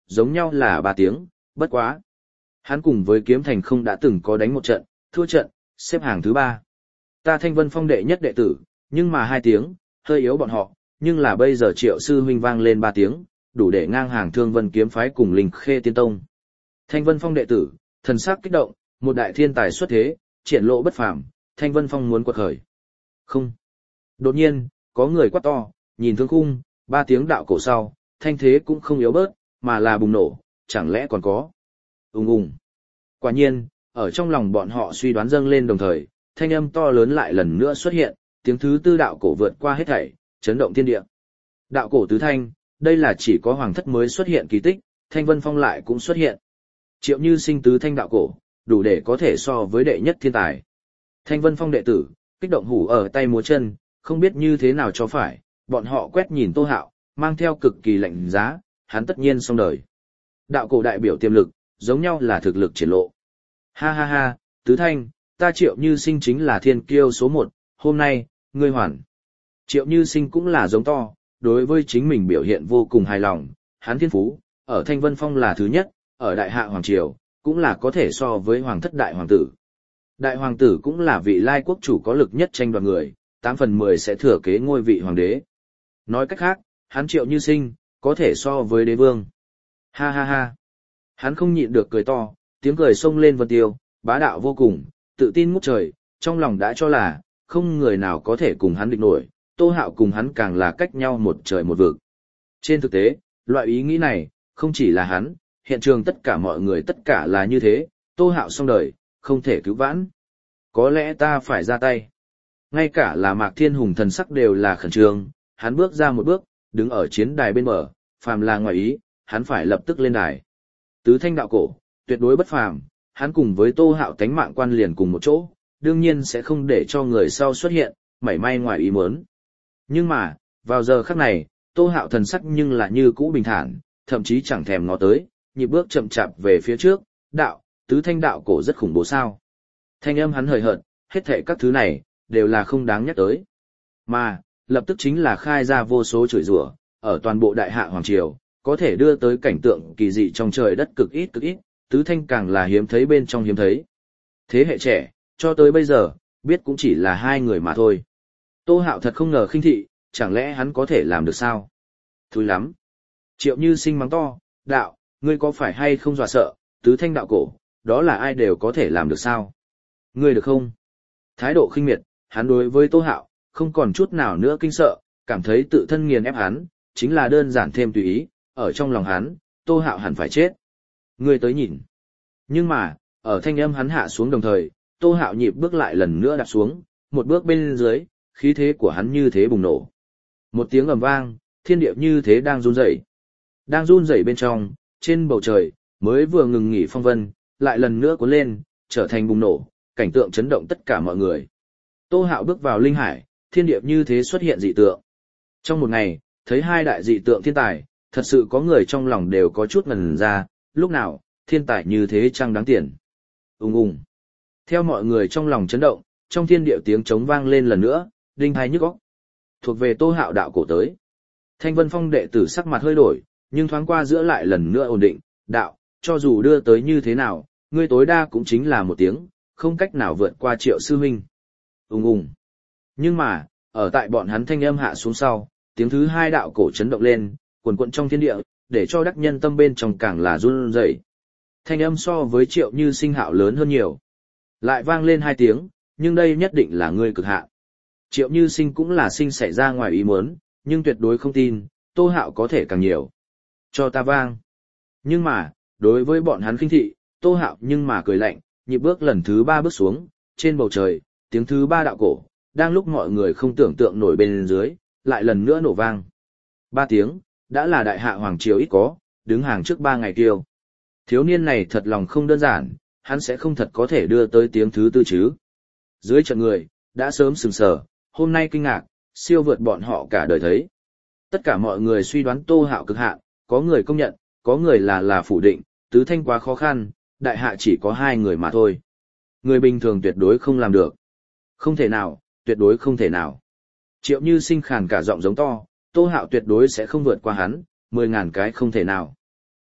giống nhau là 3 tiếng, bất quá. Hắn cùng với Kiếm Thành không đã từng có đánh một trận, thua trận, xếp hàng thứ 3. Ta Thanh Vân Phong đệ nhất đệ tử, nhưng mà 2 tiếng, hơi yếu bọn họ, nhưng là bây giờ Triệu sư huynh vang lên 3 tiếng, đủ để ngang hàng Thương Vân kiếm phái cùng Linh Khê Tiên Tông. Thanh Vân Phong đệ tử, thần sắc kích động, một đại thiên tài xuất thế, triển lộ bất phàm, Thanh Vân Phong muốn quật khởi. Không. Đột nhiên, có người quát to, nhìn thương khung, 3 tiếng đạo cổ sau, thanh thế cũng không yếu bớt, mà là bùng nổ, chẳng lẽ còn có. Ùng ùng. Quả nhiên, ở trong lòng bọn họ suy đoán dâng lên đồng thời, thanh âm to lớn lại lần nữa xuất hiện, tiếng thứ tư đạo cổ vượt qua hết thảy, chấn động thiên địa. Đạo cổ tứ thanh, đây là chỉ có hoàng thất mới xuất hiện kỳ tích, Thanh Vân Phong lại cũng xuất hiện. Triệu Như Sinh tứ thanh đạo cổ, đủ để có thể so với đệ nhất thiên tài. Thanh Vân Phong đệ tử, kích động hủ ở tay múa chân, không biết như thế nào cho phải, bọn họ quét nhìn Tô Hạo, mang theo cực kỳ lạnh giá, hắn tất nhiên xong đời. Đạo cổ đại biểu tiềm lực, giống nhau là thực lực triển lộ. Ha ha ha, tứ thanh, ta Triệu Như Sinh chính là thiên kiêu số 1, hôm nay, ngươi hoàn. Triệu Như Sinh cũng là giống to, đối với chính mình biểu hiện vô cùng hài lòng, hắn thiên phú, ở Thanh Vân Phong là thứ nhất, ở Đại Hạ Hoàng Triều, cũng là có thể so với Hoàng thất Đại Hoàng tử. Đại Hoàng tử cũng là vị lai quốc chủ có lực nhất tranh đoạt người, 8 phần 10 sẽ thừa kế ngôi vị Hoàng đế. Nói cách khác, hắn Triệu Như Sinh, có thể so với đế vương. Ha ha ha. Hắn không nhịn được cười to, tiếng cười xông lên vân tiêu, bá đạo vô cùng, tự tin ngút trời, trong lòng đã cho là, không người nào có thể cùng hắn địch nổi, Tô Hạo cùng hắn càng là cách nhau một trời một vực. Trên thực tế, loại ý nghĩ này, không chỉ là hắn, hiện trường tất cả mọi người tất cả là như thế, Tô Hạo xong đời, không thể cứu vãn. Có lẽ ta phải ra tay. Ngay cả là Mạc Thiên Hùng thần sắc đều là khẩn trương, hắn bước ra một bước, đứng ở chiến đài bên bờ, phàm là ngoài ý, hắn phải lập tức lên đài. Tứ thanh đạo cổ, tuyệt đối bất phàm, hắn cùng với Tô Hạo tánh mạng quan liền cùng một chỗ, đương nhiên sẽ không để cho người sau xuất hiện, mảy may ngoài ý muốn. Nhưng mà, vào giờ khắc này, Tô Hạo thần sắc nhưng là như cũ bình thản, thậm chí chẳng thèm ngó tới, nhịp bước chậm chạp về phía trước, đạo, tứ thanh đạo cổ rất khủng bố sao. Thanh âm hắn hời hợt, hết thảy các thứ này, đều là không đáng nhắc tới. Mà, lập tức chính là khai ra vô số chửi rủa, ở toàn bộ Đại Hạ Hoàng Triều, có thể đưa tới cảnh tượng kỳ dị trong trời đất cực ít, tứ thanh càng là hiếm thấy bên trong hiếm thấy. Thế hệ trẻ, cho tới bây giờ, biết cũng chỉ là 2 người mà thôi. Tô Hạo thật không ngờ khinh thị, chẳng lẽ hắn có thể làm được sao? Thúi lắm. Triệu Như Sinh mắng to, đạo, ngươi có phải hay không dọa sợ, tứ thanh đạo cổ, đó là ai đều có thể làm được sao? Ngươi được không? Thái độ khinh miệt, hắn đối với Tô Hạo, không còn chút nào nữa kinh sợ, cảm thấy tự thân nghiền ép hắn, chính là đơn giản thêm tùy ý, ở trong lòng hắn, Tô Hạo hẳn phải chết. Ngươi tới nhìn. Nhưng mà, ở thanh âm hắn hạ xuống đồng thời, Tô Hạo nhịp bước lại lần nữa đạp xuống, một bước bên dưới, khí thế của hắn như thế bùng nổ. Một tiếng ầm vang, thiên địa như thế đang run rẩy. Đang run rẩy bên trong, trên bầu trời, mới vừa ngừng nghỉ phong vân, lại lần nữa cuốn lên, trở thành bùng nổ, cảnh tượng chấn động tất cả mọi người. Tô Hạo bước vào linh hải, thiên địa như thế xuất hiện dị tượng. Trong một ngày, thấy 2 đại dị tượng thiên tài, thật sự có người trong lòng đều có chút ngần ra, lúc nào, thiên tài như thế chăng đáng tiền. Ùng ùng. Theo mọi người trong lòng chấn động, trong thiên địa tiếng trống vang lên lần nữa, đinh tai nhức óc. Thuộc về Tô Hạo đạo cổ tới. Thanh Vân Phong đệ tử sắc mặt hơi đổi, nhưng thoáng qua giữa lại lần nữa ổn định, đạo, cho dù đưa tới như thế nào, ngươi tối đa cũng chính là 1 tiếng, không cách nào vượt qua Triệu sư huynh. Ùng ùng. Nhưng mà, ở tại bọn hắn thanh âm hạ xuống sau, tiếng thứ 2 đạo cổ chấn động lên, quần quận trong thiên địa, để cho đắc nhân tâm bên trong càng là run rẩy. Thanh âm so với Triệu Như Sinh hạo lớn hơn nhiều. Lại vang lên 2 tiếng, nhưng đây nhất định là ngươi cực hạn. Triệu Như Sinh cũng là sinh xảy ra ngoài ý muốn, nhưng tuyệt đối không tin, Tô Hạo có thể càng nhiều. Cho ta vang. Nhưng mà, đối với bọn hắn khinh thị, Tô Hạo nhưng mà cười lạnh, nhịp bước lần thứ 3 bước xuống, trên bầu trời, tiếng thứ 3 đạo cổ, đang lúc mọi người không tưởng tượng nổi bên dưới, lại lần nữa nổ vang. 3 tiếng, đã là Đại Hạ Hoàng Triều ít có, đứng hàng trước 3 ngày kiêu. Thiếu niên này thật lòng không đơn giản, hắn sẽ không thật có thể đưa tới tiếng thứ 4 chứ. Dưới trận người, đã sớm sừng sờ, hôm nay kinh ngạc, siêu vượt bọn họ cả đời thấy. Tất cả mọi người suy đoán Tô Hạo cực hạn, có người công nhận, có người là phủ định, tứ thanh quá khó khăn, Đại Hạ chỉ có 2 người mà thôi. Người bình thường tuyệt đối không làm được. Không thể nào, tuyệt đối không thể nào. Triệu Như Sinh khàn cả giọng giống to, Tô Hạo tuyệt đối sẽ không vượt qua hắn, 10.000 cái không thể nào.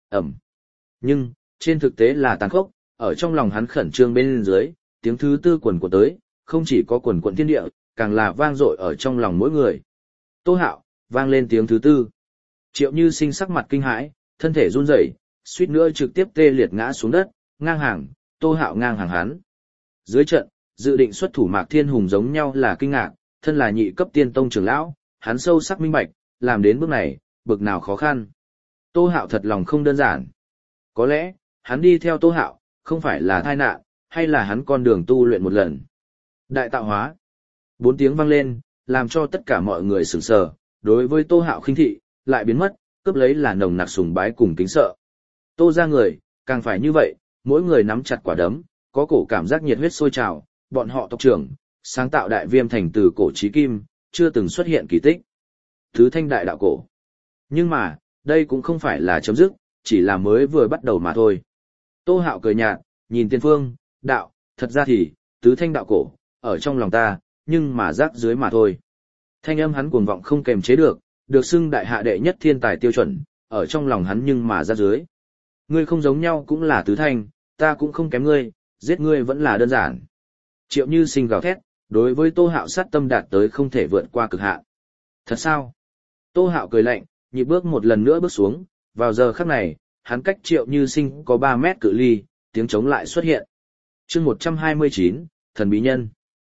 Ẩm. Nhưng, trên thực tế là tàn khốc, ở trong lòng hắn khẩn trương bên dưới, tiếng thứ tư quần của tới, không chỉ có quần quận thiên địa, càng là vang dội ở trong lòng mỗi người. Tô Hạo, vang lên tiếng thứ tư. Triệu Như Sinh sắc mặt kinh hãi, thân thể run rẩy, suýt nữa trực tiếp tê liệt ngã xuống đất, ngang hàng, Tô Hạo ngang hàng hắn. Dưới trận, dự định xuất thủ Mạc Thiên Hùng giống nhau là kinh ngạc, thân là nhị cấp tiên tông trưởng lão, hắn sâu sắc minh bạch, làm đến bước này, bực nào khó khăn. Tô Hạo thật lòng không đơn giản. Có lẽ, hắn đi theo Tô Hạo, không phải là tai nạn, hay là hắn con đường tu luyện một lần. Đại tạo hóa. 4 tiếng vang lên, làm cho tất cả mọi người sửng sờ, đối với Tô Hạo khinh thị, lại biến mất, cướp lấy là nồng nặc sùng bái cùng kính sợ. Tô ra người, càng phải như vậy, mỗi người nắm chặt quả đấm, có cổ cảm giác nhiệt huyết sôi trào, bọn họ tộc trưởng, sáng tạo đại viêm thành từ cổ chí kim, chưa từng xuất hiện kỳ tích. Thứ thanh đại đạo cổ. Nhưng mà, đây cũng không phải là chấm dứt, chỉ là mới vừa bắt đầu mà thôi. Tô Hạo cười nhạt, nhìn tiên phương, đạo, thật ra thì, tứ thanh đạo cổ, ở trong lòng ta, nhưng mà rác dưới mà thôi. Thanh âm hắn cuồng vọng không kềm chế được xưng đại hạ đệ nhất thiên tài tiêu chuẩn, ở trong lòng hắn nhưng mà rác dưới. Ngươi không giống nhau cũng là tứ thanh, ta cũng không kém ngươi, giết ngươi vẫn là đơn giản. Triệu Như Sinh gào thét, đối với Tô Hạo sát tâm đạt tới không thể vượt qua cực hạn. Thật sao? Tô Hạo cười lạnh, nhịp bước một lần nữa bước xuống, vào giờ khắc này, hắn cách Triệu Như Sinh có 3 mét cự ly, tiếng trống lại xuất hiện. Chương 129, Thần bí nhân.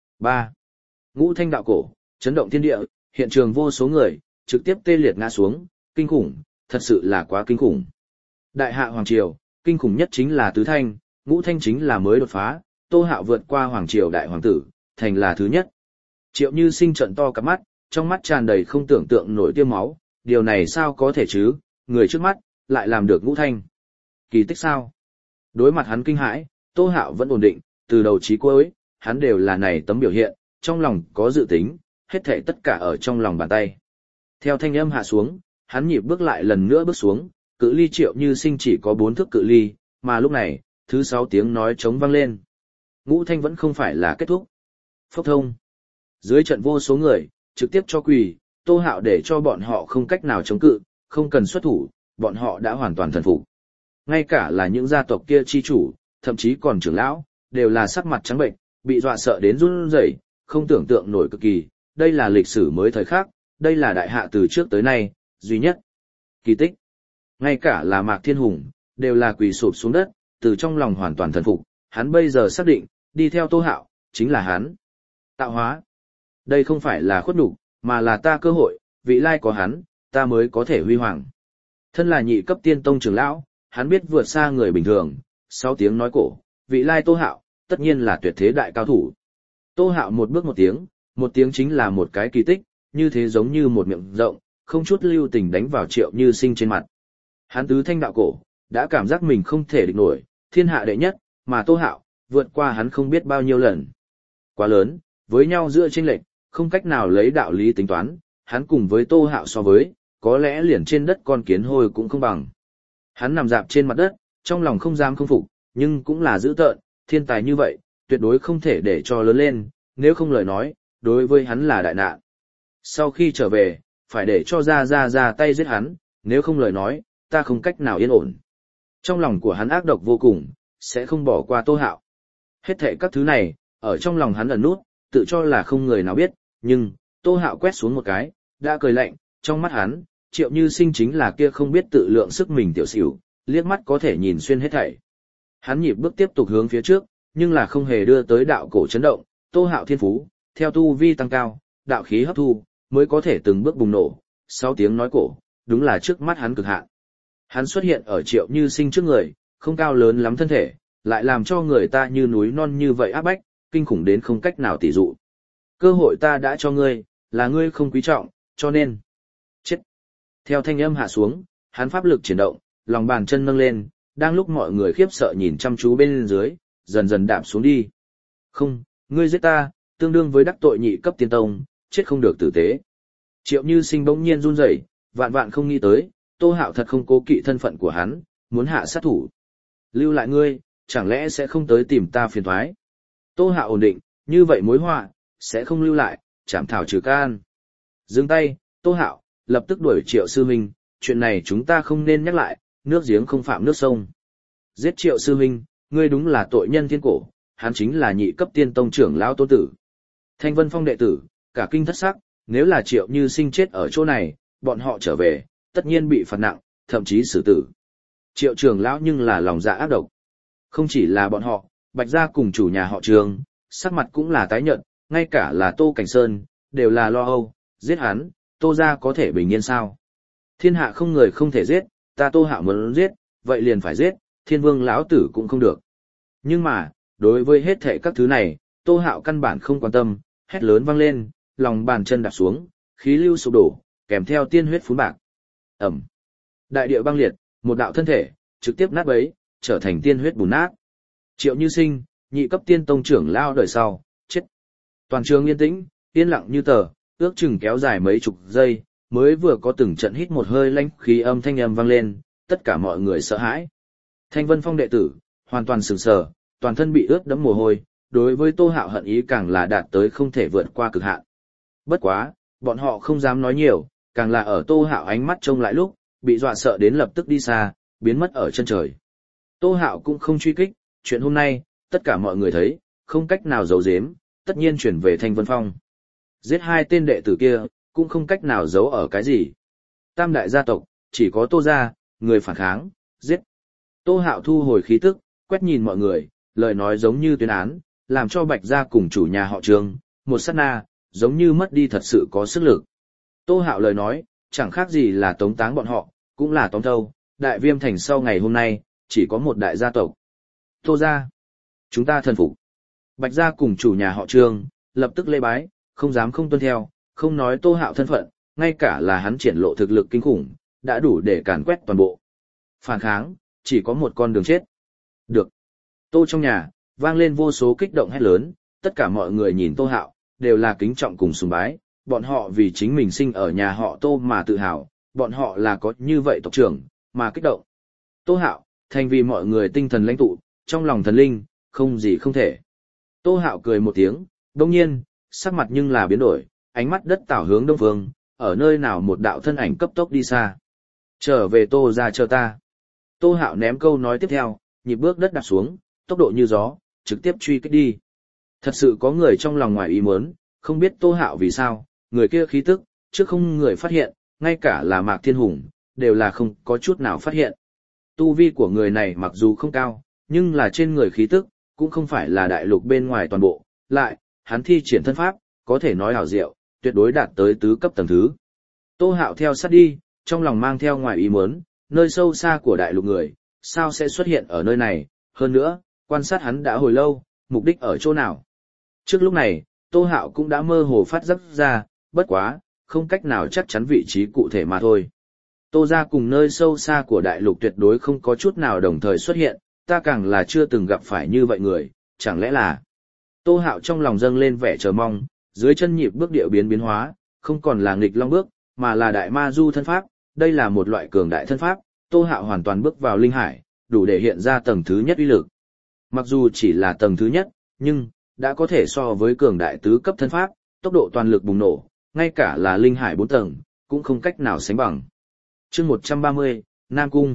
3. Ngũ thanh đạo cổ, chấn động thiên địa, hiện trường vô số người, trực tiếp tê liệt ngã xuống, kinh khủng, thật sự là quá kinh khủng. Đại hạ hoàng triều, kinh khủng nhất chính là tứ thanh, ngũ thanh chính là mới đột phá, Tô Hạo vượt qua hoàng triều đại hoàng tử, thành là thứ nhất. Triệu Như Sinh trợn to cặp mắt, trong mắt tràn đầy không tưởng tượng nổi tiêu máu, điều này sao có thể chứ, người trước mắt, lại làm được ngũ thanh. Kỳ tích sao? Đối mặt hắn kinh hãi, Tô Hạo vẫn ổn định, từ đầu chí cuối, hắn đều là này tấm biểu hiện, trong lòng có dự tính, hết thảy tất cả ở trong lòng bàn tay. Theo thanh âm hạ xuống, hắn nhịp bước lại lần nữa bước xuống, cự ly Triệu Như Sinh chỉ có 4 thước cự ly, mà lúc này, thứ 6 tiếng nói trống vang lên. Ngũ thanh vẫn không phải là kết thúc. Phốc thông. Dưới trận vô số người, trực tiếp cho quỳ, Tô Hạo để cho bọn họ không cách nào chống cự, không cần xuất thủ, bọn họ đã hoàn toàn thần phục. Ngay cả là những gia tộc kia chi chủ, thậm chí còn trưởng lão, đều là sắc mặt trắng bệnh, bị dọa sợ đến run rẩy, không tưởng tượng nổi cực kỳ, đây là lịch sử mới thời khắc, đây là đại hạ từ trước tới nay, duy nhất. Kỳ tích. Ngay cả là Mạc Thiên Hùng, đều là quỳ sụp xuống đất, từ trong lòng hoàn toàn thần phục, hắn bây giờ xác định, đi theo Tô Hạo, chính là hắn. Tạo hóa. Đây không phải là khuất nhục, mà là ta cơ hội, vị lai có hắn, ta mới có thể huy hoàng. Thân là nhị cấp tiên tông trưởng lão, hắn biết vượt xa người bình thường, 6 tiếng nói cổ, vị lai Tô Hạo, tất nhiên là tuyệt thế đại cao thủ. Tô Hạo một bước một tiếng chính là một cái kỳ tích, như thế giống như một miệng rộng, không chút lưu tình đánh vào Triệu Như Sinh trên mặt. Hắn tứ thanh đạo cổ, đã cảm giác mình không thể địch nổi, thiên hạ đệ nhất, mà Tô Hạo, vượt qua hắn không biết bao nhiêu lần. Quá lớn, với nhau giữa chênh lệch, không cách nào lấy đạo lý tính toán, hắn cùng với Tô Hạo so với, có lẽ liền trên đất con kiến hôi cũng không bằng. Hắn nằm dạp trên mặt đất, trong lòng không dám không phục, nhưng cũng là dữ tợn, thiên tài như vậy, tuyệt đối không thể để cho lớn lên, nếu không lời nói, đối với hắn là đại nạn. Sau khi trở về, phải để cho ra tay giết hắn, nếu không lời nói, ta không cách nào yên ổn. Trong lòng của hắn ác độc vô cùng, sẽ không bỏ qua Tô Hạo. Hết thảy các thứ này, ở trong lòng hắn ẩn nút, tự cho là không người nào biết, nhưng, Tô Hạo quét xuống một cái, đã cười lạnh, trong mắt hắn, Triệu Như Sinh chính là kia không biết tự lượng sức mình tiểu xỉu, liếc mắt có thể nhìn xuyên hết thảy. Hắn nhịp bước tiếp tục hướng phía trước, nhưng là không hề đưa tới đạo cổ chấn động, Tô Hạo thiên phú, theo tu vi tăng cao, đạo khí hấp thu, mới có thể từng bước bùng nổ, 6 tiếng nói cổ, đúng là trước mắt hắn cực hạn. Hắn xuất hiện ở Triệu Như Sinh trước người, không cao lớn lắm thân thể, lại làm cho người ta như núi non như vậy áp bách, kinh khủng đến không cách nào tỉ dụ. Cơ hội ta đã cho ngươi, là ngươi không quý trọng, cho nên chết. Theo thanh âm hạ xuống, hắn pháp lực chuyển động, lòng bàn chân nâng lên, đang lúc mọi người khiếp sợ nhìn chăm chú bên dưới, dần dần đạp xuống đi. Không, ngươi giết ta, tương đương với đắc tội nhị cấp tiên tông, chết không được tử tế. Triệu Như Sinh bỗng nhiên run rẩy, vạn vạn không nghĩ tới, Tô Hạo thật không cố kỵ thân phận của hắn, muốn hạ sát thủ. Lưu lại ngươi, chẳng lẽ sẽ không tới tìm ta phiền toái? Tô Hạo ổn định, như vậy mối họa sẽ không lưu lại, chảm thảo trừ can. Dừng tay, Tô Hạo lập tức đuổi Triệu sư huynh, chuyện này chúng ta không nên nhắc lại, nước giếng không phạm nước sông. Giết Triệu sư huynh, ngươi đúng là tội nhân thiên cổ, hắn chính là nhị cấp tiên tông trưởng lão tôn tử. Thanh Vân Phong đệ tử, cả kinh thất sắc, nếu là Triệu Như Sinh chết ở chỗ này, bọn họ trở về, tất nhiên bị phạt nặng, thậm chí xử tử. Triệu trưởng lão nhưng là lòng dạ ác độc. Không chỉ là bọn họ, Bạch gia cùng chủ nhà họ Trường, sắc mặt cũng là tái nhợt, ngay cả là Tô Cảnh Sơn, đều là lo âu, giết hắn, Tô gia có thể bình yên sao? Thiên hạ không người không thể giết, ta Tô Hạo muốn giết, vậy liền phải giết, Thiên Vương lão tử cũng không được. Nhưng mà, đối với hết thảy các thứ này, Tô Hạo căn bản không quan tâm, hét lớn vang lên, lòng bàn chân đạp xuống, khí lưu sụp đổ, kèm theo tiên huyết phún bạc. Ầm. Đại địa băng liệt, một đạo thân thể trực tiếp nát bấy, trở thành tiên huyết bùn nát. Triệu Như Sinh, nhị cấp tiên tông trưởng lao đời sau, chết. Toàn trường yên tĩnh, yên lặng như tờ, ước chừng kéo dài mấy chục giây, mới vừa có từng trận hít một hơi lãnh khí thanh âm vang lên, tất cả mọi người sợ hãi. Thanh Vân Phong đệ tử, hoàn toàn sửng sờ, toàn thân bị ướt đẫm mồ hôi, đối với Tô Hạo hận ý càng là đạt tới không thể vượt qua cực hạn. Bất quá, bọn họ không dám nói nhiều, càng là ở Tô Hạo ánh mắt trông lại lúc, bị dọa sợ đến lập tức đi xa, biến mất ở chân trời. Tô Hạo cũng không truy kích, chuyện hôm nay, tất cả mọi người thấy, không cách nào giấu giếm, tất nhiên chuyển về Thanh Vân Phong. Giết hai tên đệ tử kia, cũng không cách nào giấu ở cái gì. Tam đại gia tộc, chỉ có Tô gia, người phản kháng, giết. Tô Hạo thu hồi khí tức, quét nhìn mọi người, lời nói giống như tuyên án, làm cho Bạch gia cùng chủ nhà họ Trương, một sát na, giống như mất đi thật sự có sức lực. Tô Hạo lời nói, chẳng khác gì là tống táng bọn họ, cũng là tống thâu, Đại Viêm thành sau ngày hôm nay, chỉ có một đại gia tộc. Tô gia, chúng ta thần phục. Bạch gia cùng chủ nhà họ Trương, lập tức lễ bái, không dám không tuân theo, không nói Tô Hạo thân phận, ngay cả là hắn triển lộ thực lực kinh khủng, đã đủ để càn quét toàn bộ. Phản kháng, chỉ có một con đường chết. Được. Tô trong nhà, vang lên vô số kích động hét lớn, tất cả mọi người nhìn Tô Hạo, đều là kính trọng cùng sùng bái, bọn họ vì chính mình sinh ở nhà họ Tô mà tự hào, bọn họ là có như vậy tộc trưởng, mà kích động. Tô Hạo, thành vì mọi người tinh thần lãnh tụ, trong lòng thần linh, không gì không thể. Tô Hạo cười một tiếng, đồng nhiên, sắc mặt nhưng là biến đổi, ánh mắt đất tảo hướng đông phương, ở nơi nào một đạo thân ảnh cấp tốc đi xa. Trở về Tô ra chờ ta. Tô Hạo ném câu nói tiếp theo, nhịp bước đất đạp xuống, tốc độ như gió, trực tiếp truy kích đi. Thật sự có người trong lòng ngoài ý muốn, không biết Tô Hạo vì sao, người kia khí tức, trước không người phát hiện, ngay cả là Mạc Thiên Hùng, đều là không có chút nào phát hiện. Tu vi của người này mặc dù không cao, nhưng là trên người khí tức, cũng không phải là đại lục bên ngoài toàn bộ, lại, hắn thi triển thân pháp, có thể nói hảo diệu, tuyệt đối đạt tới tứ cấp tầng thứ. Tô Hạo theo sát đi, trong lòng mang theo ngoài ý muốn, nơi sâu xa của đại lục người, sao sẽ xuất hiện ở nơi này, hơn nữa, quan sát hắn đã hồi lâu, mục đích ở chỗ nào. Trước lúc này, Tô Hạo cũng đã mơ hồ phát giác ra, bất quá, không cách nào chắc chắn vị trí cụ thể mà thôi. Tô ra cùng nơi sâu xa của đại lục tuyệt đối không có chút nào đồng thời xuất hiện, ta càng là chưa từng gặp phải như vậy người, chẳng lẽ là... Tô Hạo trong lòng dâng lên vẻ chờ mong, dưới chân nhịp bước điệu biến hóa, không còn là nghịch long bước, mà là đại ma du thân pháp, đây là một loại cường đại thân pháp, Tô Hạo hoàn toàn bước vào linh hải, đủ để hiện ra tầng thứ nhất uy lực. Mặc dù chỉ là tầng thứ nhất, nhưng đã có thể so với cường đại tứ cấp thân pháp, tốc độ toàn lực bùng nổ, ngay cả là linh hải 4 tầng, cũng không cách nào sánh bằng. Chương 130, Nam Cung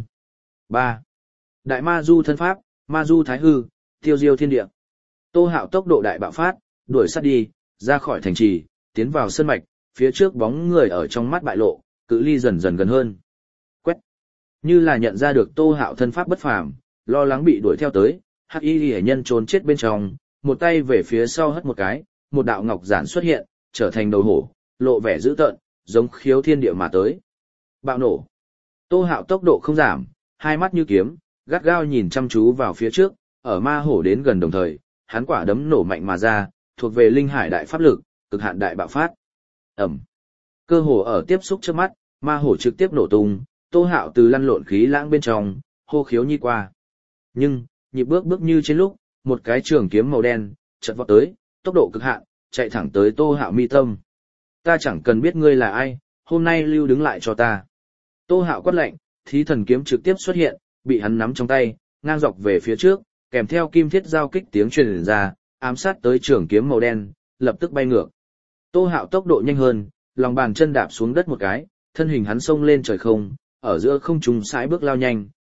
3. Đại ma du thân pháp, ma du thái hư, tiêu diêu thiên địa. Tô Hạo tốc độ đại bạo phát, đuổi sát đi, ra khỏi thành trì, tiến vào sơn mạch, phía trước bóng người ở trong mắt bại lộ, cự ly dần dần gần hơn. Quét. Như là nhận ra được Tô Hạo thân pháp bất phàm, lo lắng bị đuổi theo tới, Hắc Y Liễu nhân trốn chết bên trong, một tay về phía sau hất một cái, một đạo ngọc giản xuất hiện, trở thành đầu hổ, lộ vẻ dữ tợn, giống khiếu thiên địa mà tới. Bạo nổ. Tô Hạo tốc độ không giảm, hai mắt như kiếm, gắt gao nhìn chăm chú vào phía trước, ở ma hổ đến gần đồng thời, hắn quả đấm nổ mạnh mà ra, thuộc về linh hải đại pháp lực, cực hạn đại bạo phát. Ầm. Cơ hồ ở tiếp xúc trước mắt, ma hổ trực tiếp nổ tung, Tô Hạo từ lăn lộn khí lãng bên trong, hô khiếu nhi qua. Nhưng, nhịp bước như trên lúc, một cái trường kiếm màu đen, chợt vọt tới, tốc độ cực hạn, chạy thẳng tới Tô Hạo mi tâm. Ta chẳng cần biết ngươi là ai, hôm nay lưu đứng lại cho ta. Tô Hạo quát lệnh, thí thần kiếm trực tiếp xuất hiện, bị hắn nắm trong tay, ngang dọc về phía trước, kèm theo kim thiết giao kích tiếng truyền ra, ám sát tới trường kiếm màu đen, lập tức bay ngược. Tô Hạo tốc độ nhanh hơn, lòng bàn chân đạp xuống đất một cái, thân hình hắn xông lên trời không, ở giữa không trung sải bước lao nhanh,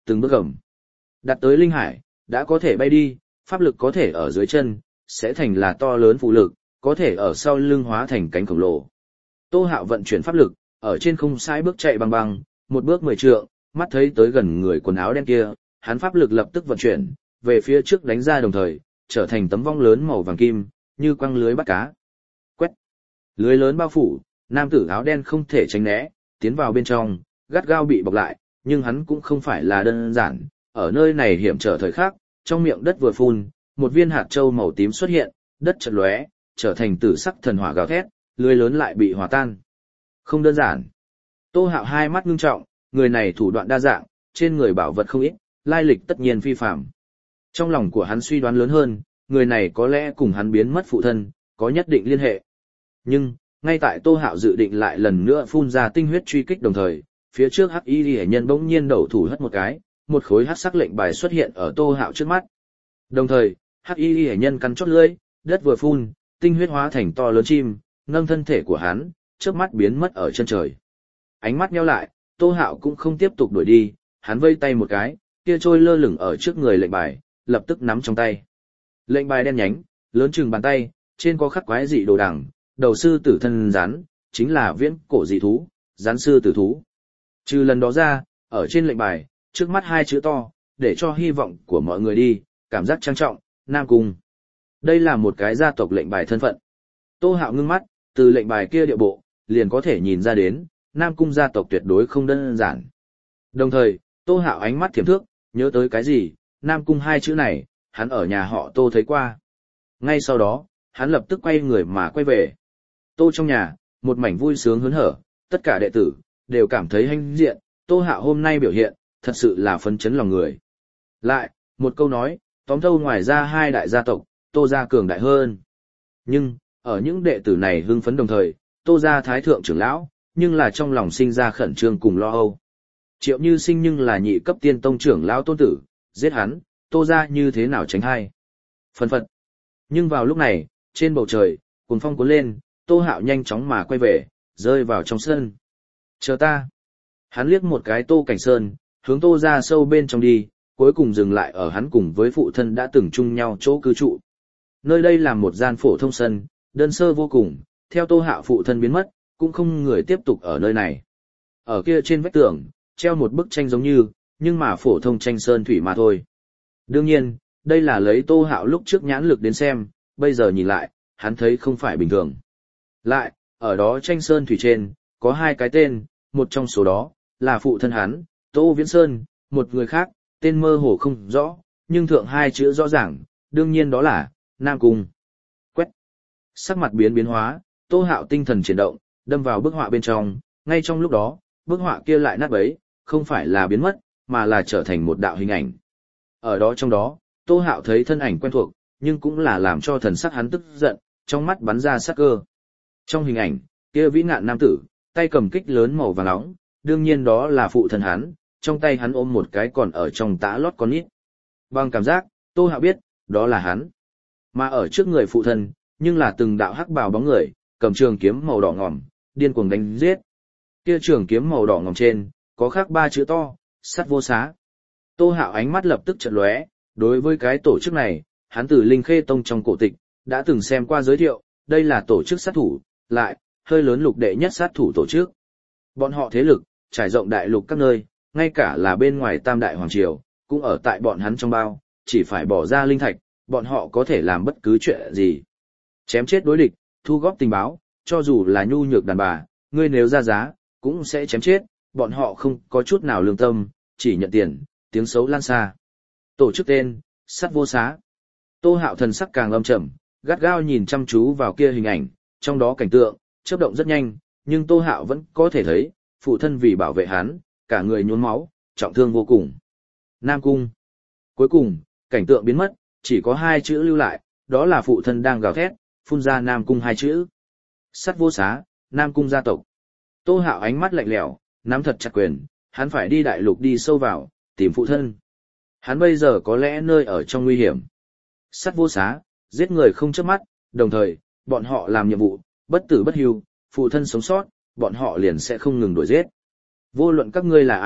từng bước gầm. Đặt tới linh hải, đã có thể bay đi, pháp lực có thể ở dưới chân, sẽ thành là to lớn phụ lực, có thể ở sau lưng hóa thành cánh khổng lồ. Tô Hạo vận chuyển pháp lực, ở trên không sai bước chạy băng băng, một bước 10 trượng, mắt thấy tới gần người quần áo đen kia, hắn pháp lực lập tức vận chuyển, về phía trước đánh ra đồng thời, trở thành tấm vong lớn màu vàng kim, như quăng lưới bắt cá. Quét. Lưới lớn bao phủ, nam tử áo đen không thể tránh né, tiến vào bên trong, gắt gao bị bọc lại, nhưng hắn cũng không phải là đơn giản, ở nơi này hiểm trở thời khắc, trong miệng đất vừa phun, một viên hạt châu màu tím xuất hiện, đất chợt lóe, trở thành tử sắc thần hỏa gào thét, lưới lớn lại bị hòa tan. Không đơn giản. Tô Hạo hai mắt ngưng trọng, người này thủ đoạn đa dạng, trên người bảo vật không ít, lai lịch tất nhiên phi phàm. Trong lòng của hắn suy đoán lớn hơn, người này có lẽ cùng hắn biến mất phụ thân, có nhất định liên hệ. Nhưng, ngay tại Tô Hạo dự định lại lần nữa phun ra tinh huyết truy kích đồng thời, phía trước Hắc Y Liễu nhân bỗng nhiên đầu thủ hất một cái, một khối hắc sắc lệnh bài xuất hiện ở Tô Hạo trước mắt. Đồng thời, Hắc Y Liễu nhân cắn chót lưỡi, đất vừa phun, tinh huyết hóa thành to lớn chim, nâng thân thể của hắn, chớp mắt biến mất ở chân trời. Ánh mắt nheo lại, Tô Hạo cũng không tiếp tục đuổi đi, hắn vây tay một cái, kia trôi lơ lửng ở trước người lệnh bài, lập tức nắm trong tay. Lệnh bài đen nhánh, lớn chừng bàn tay, trên có khắc quái dị đồ đằng, đầu sư tử thân rắn, chính là viễn cổ dị thú, rắn sư tử thú. Trừ lần đó ra, ở trên lệnh bài, trước mắt hai chữ to, để cho hy vọng của mọi người đi, cảm giác trang trọng, Nam Cung. Đây là một cái gia tộc lệnh bài thân phận. Tô Hạo ngưng mắt, từ lệnh bài kia địa bộ, liền có thể nhìn ra đến, Nam Cung gia tộc tuyệt đối không đơn giản. Đồng thời, Tô Hạo ánh mắt thiểm thước, nhớ tới cái gì, Nam Cung hai chữ này, hắn ở nhà họ Tô thấy qua. Ngay sau đó, hắn lập tức quay người mà quay về. Tô trong nhà, một mảnh vui sướng hớn hở, tất cả đệ tử, đều cảm thấy hãnh diện, Tô Hạo hôm nay biểu hiện, thật sự là phấn chấn lòng người. Lại, một câu nói, tóm thâu ngoài ra hai đại gia tộc, Tô gia cường đại hơn. Nhưng, ở những đệ tử này hưng phấn đồng thời, Tô gia thái thượng trưởng lão, nhưng là trong lòng sinh ra khẩn trương cùng lo âu. Triệu Như Sinh nhưng là nhị cấp tiên tông trưởng lão tôn tử, giết hắn, Tô gia như thế nào tránh hay. Phân phật. Nhưng vào lúc này, trên bầu trời, cuồng phong cuốn lên, Tô Hạo nhanh chóng mà quay về, rơi vào trong sân. Chờ ta. Hắn liếc một cái Tô Cảnh Sơn, hướng Tô gia sâu bên trong đi, cuối cùng dừng lại ở hắn cùng với phụ thân đã từng chung nhau chỗ cư trụ. Nơi đây là một gian phổ thông sân, đơn sơ vô cùng, theo Tô Hạo phụ thân biến mất, cũng không người tiếp tục ở nơi này. Ở kia trên vách tường, treo một bức tranh giống như, nhưng mà phổ thông tranh sơn thủy mà thôi. Đương nhiên, đây là lấy Tô Hạo lúc trước nhãn lực đến xem, bây giờ nhìn lại, hắn thấy không phải bình thường. Lại, ở đó tranh sơn thủy trên, có hai cái tên, một trong số đó, là phụ thân hắn, Tô Viễn Sơn, một người khác, tên mơ hồ không rõ, nhưng thượng hai chữ rõ ràng, đương nhiên đó là, Nam Cung. Quét. Sắc mặt biến hóa, Tô Hạo tinh thần chuyển động, đâm vào bức họa bên trong, ngay trong lúc đó, bức họa kia lại nát bấy, không phải là biến mất, mà là trở thành một đạo hình ảnh. Ở đó trong đó, Tô Hạo thấy thân ảnh quen thuộc, nhưng cũng là làm cho thần sắc hắn tức giận, trong mắt bắn ra sắc cơ. Trong hình ảnh, kia vĩ ngạn nam tử, tay cầm kích lớn màu vàng nóng, đương nhiên đó là phụ thân hắn, trong tay hắn ôm một cái còn ở trong tã lót con nít. Bằng cảm giác, Tô Hạo biết, đó là hắn. Mà ở trước người phụ thân, nhưng là từng đạo hắc bào bóng người, cầm trường kiếm màu đỏ ngòm, điên cuồng đánh giết. Kia trường kiếm màu đỏ ngòm trên, có khắc ba chữ to, sắt vô xá. Tô Hạo ánh mắt lập tức chợt lóe, đối với cái tổ chức này, hắn từ Linh Khê Tông trong cổ tịch, đã từng xem qua giới thiệu, đây là tổ chức sát thủ, lại, hơi lớn lục đệ nhất sát thủ tổ chức. Bọn họ thế lực, trải rộng đại lục các nơi, ngay cả là bên ngoài Tam Đại Hoàng Triều, cũng ở tại bọn hắn trong bao, chỉ phải bỏ ra linh thạch, bọn họ có thể làm bất cứ chuyện gì. Chém chết đối địch, thu góp tình báo, cho dù là nhu nhược đàn bà, ngươi nếu ra giá, cũng sẽ chém chết, bọn họ không có chút nào lương tâm, chỉ nhận tiền, tiếng xấu lan xa. Tổ chức tên, sắt vô xá. Tô Hạo thần sắc càng âm trầm, gắt gao nhìn chăm chú vào kia hình ảnh, trong đó cảnh tượng, chớp động rất nhanh, nhưng Tô Hạo vẫn có thể thấy, phụ thân vì bảo vệ hắn, cả người nhuốm máu, trọng thương vô cùng. Nam Cung. Cuối cùng, cảnh tượng biến mất, chỉ có hai chữ lưu lại, đó là phụ thân đang gào thét, phun ra Nam Cung hai chữ. Sắt vô xá, Nam Cung gia tộc. Tô Hạo ánh mắt lạnh lẽo, nắm thật chặt quyền, hắn phải đi đại lục đi sâu vào, tìm phụ thân. Hắn bây giờ có lẽ nơi ở trong nguy hiểm. Sắt vô xá, giết người không chớp mắt, đồng thời, bọn họ làm nhiệm vụ, bất tử bất hưu, phụ thân sống sót, bọn họ liền sẽ không ngừng đuổi giết. Vô luận các ngươi là ai,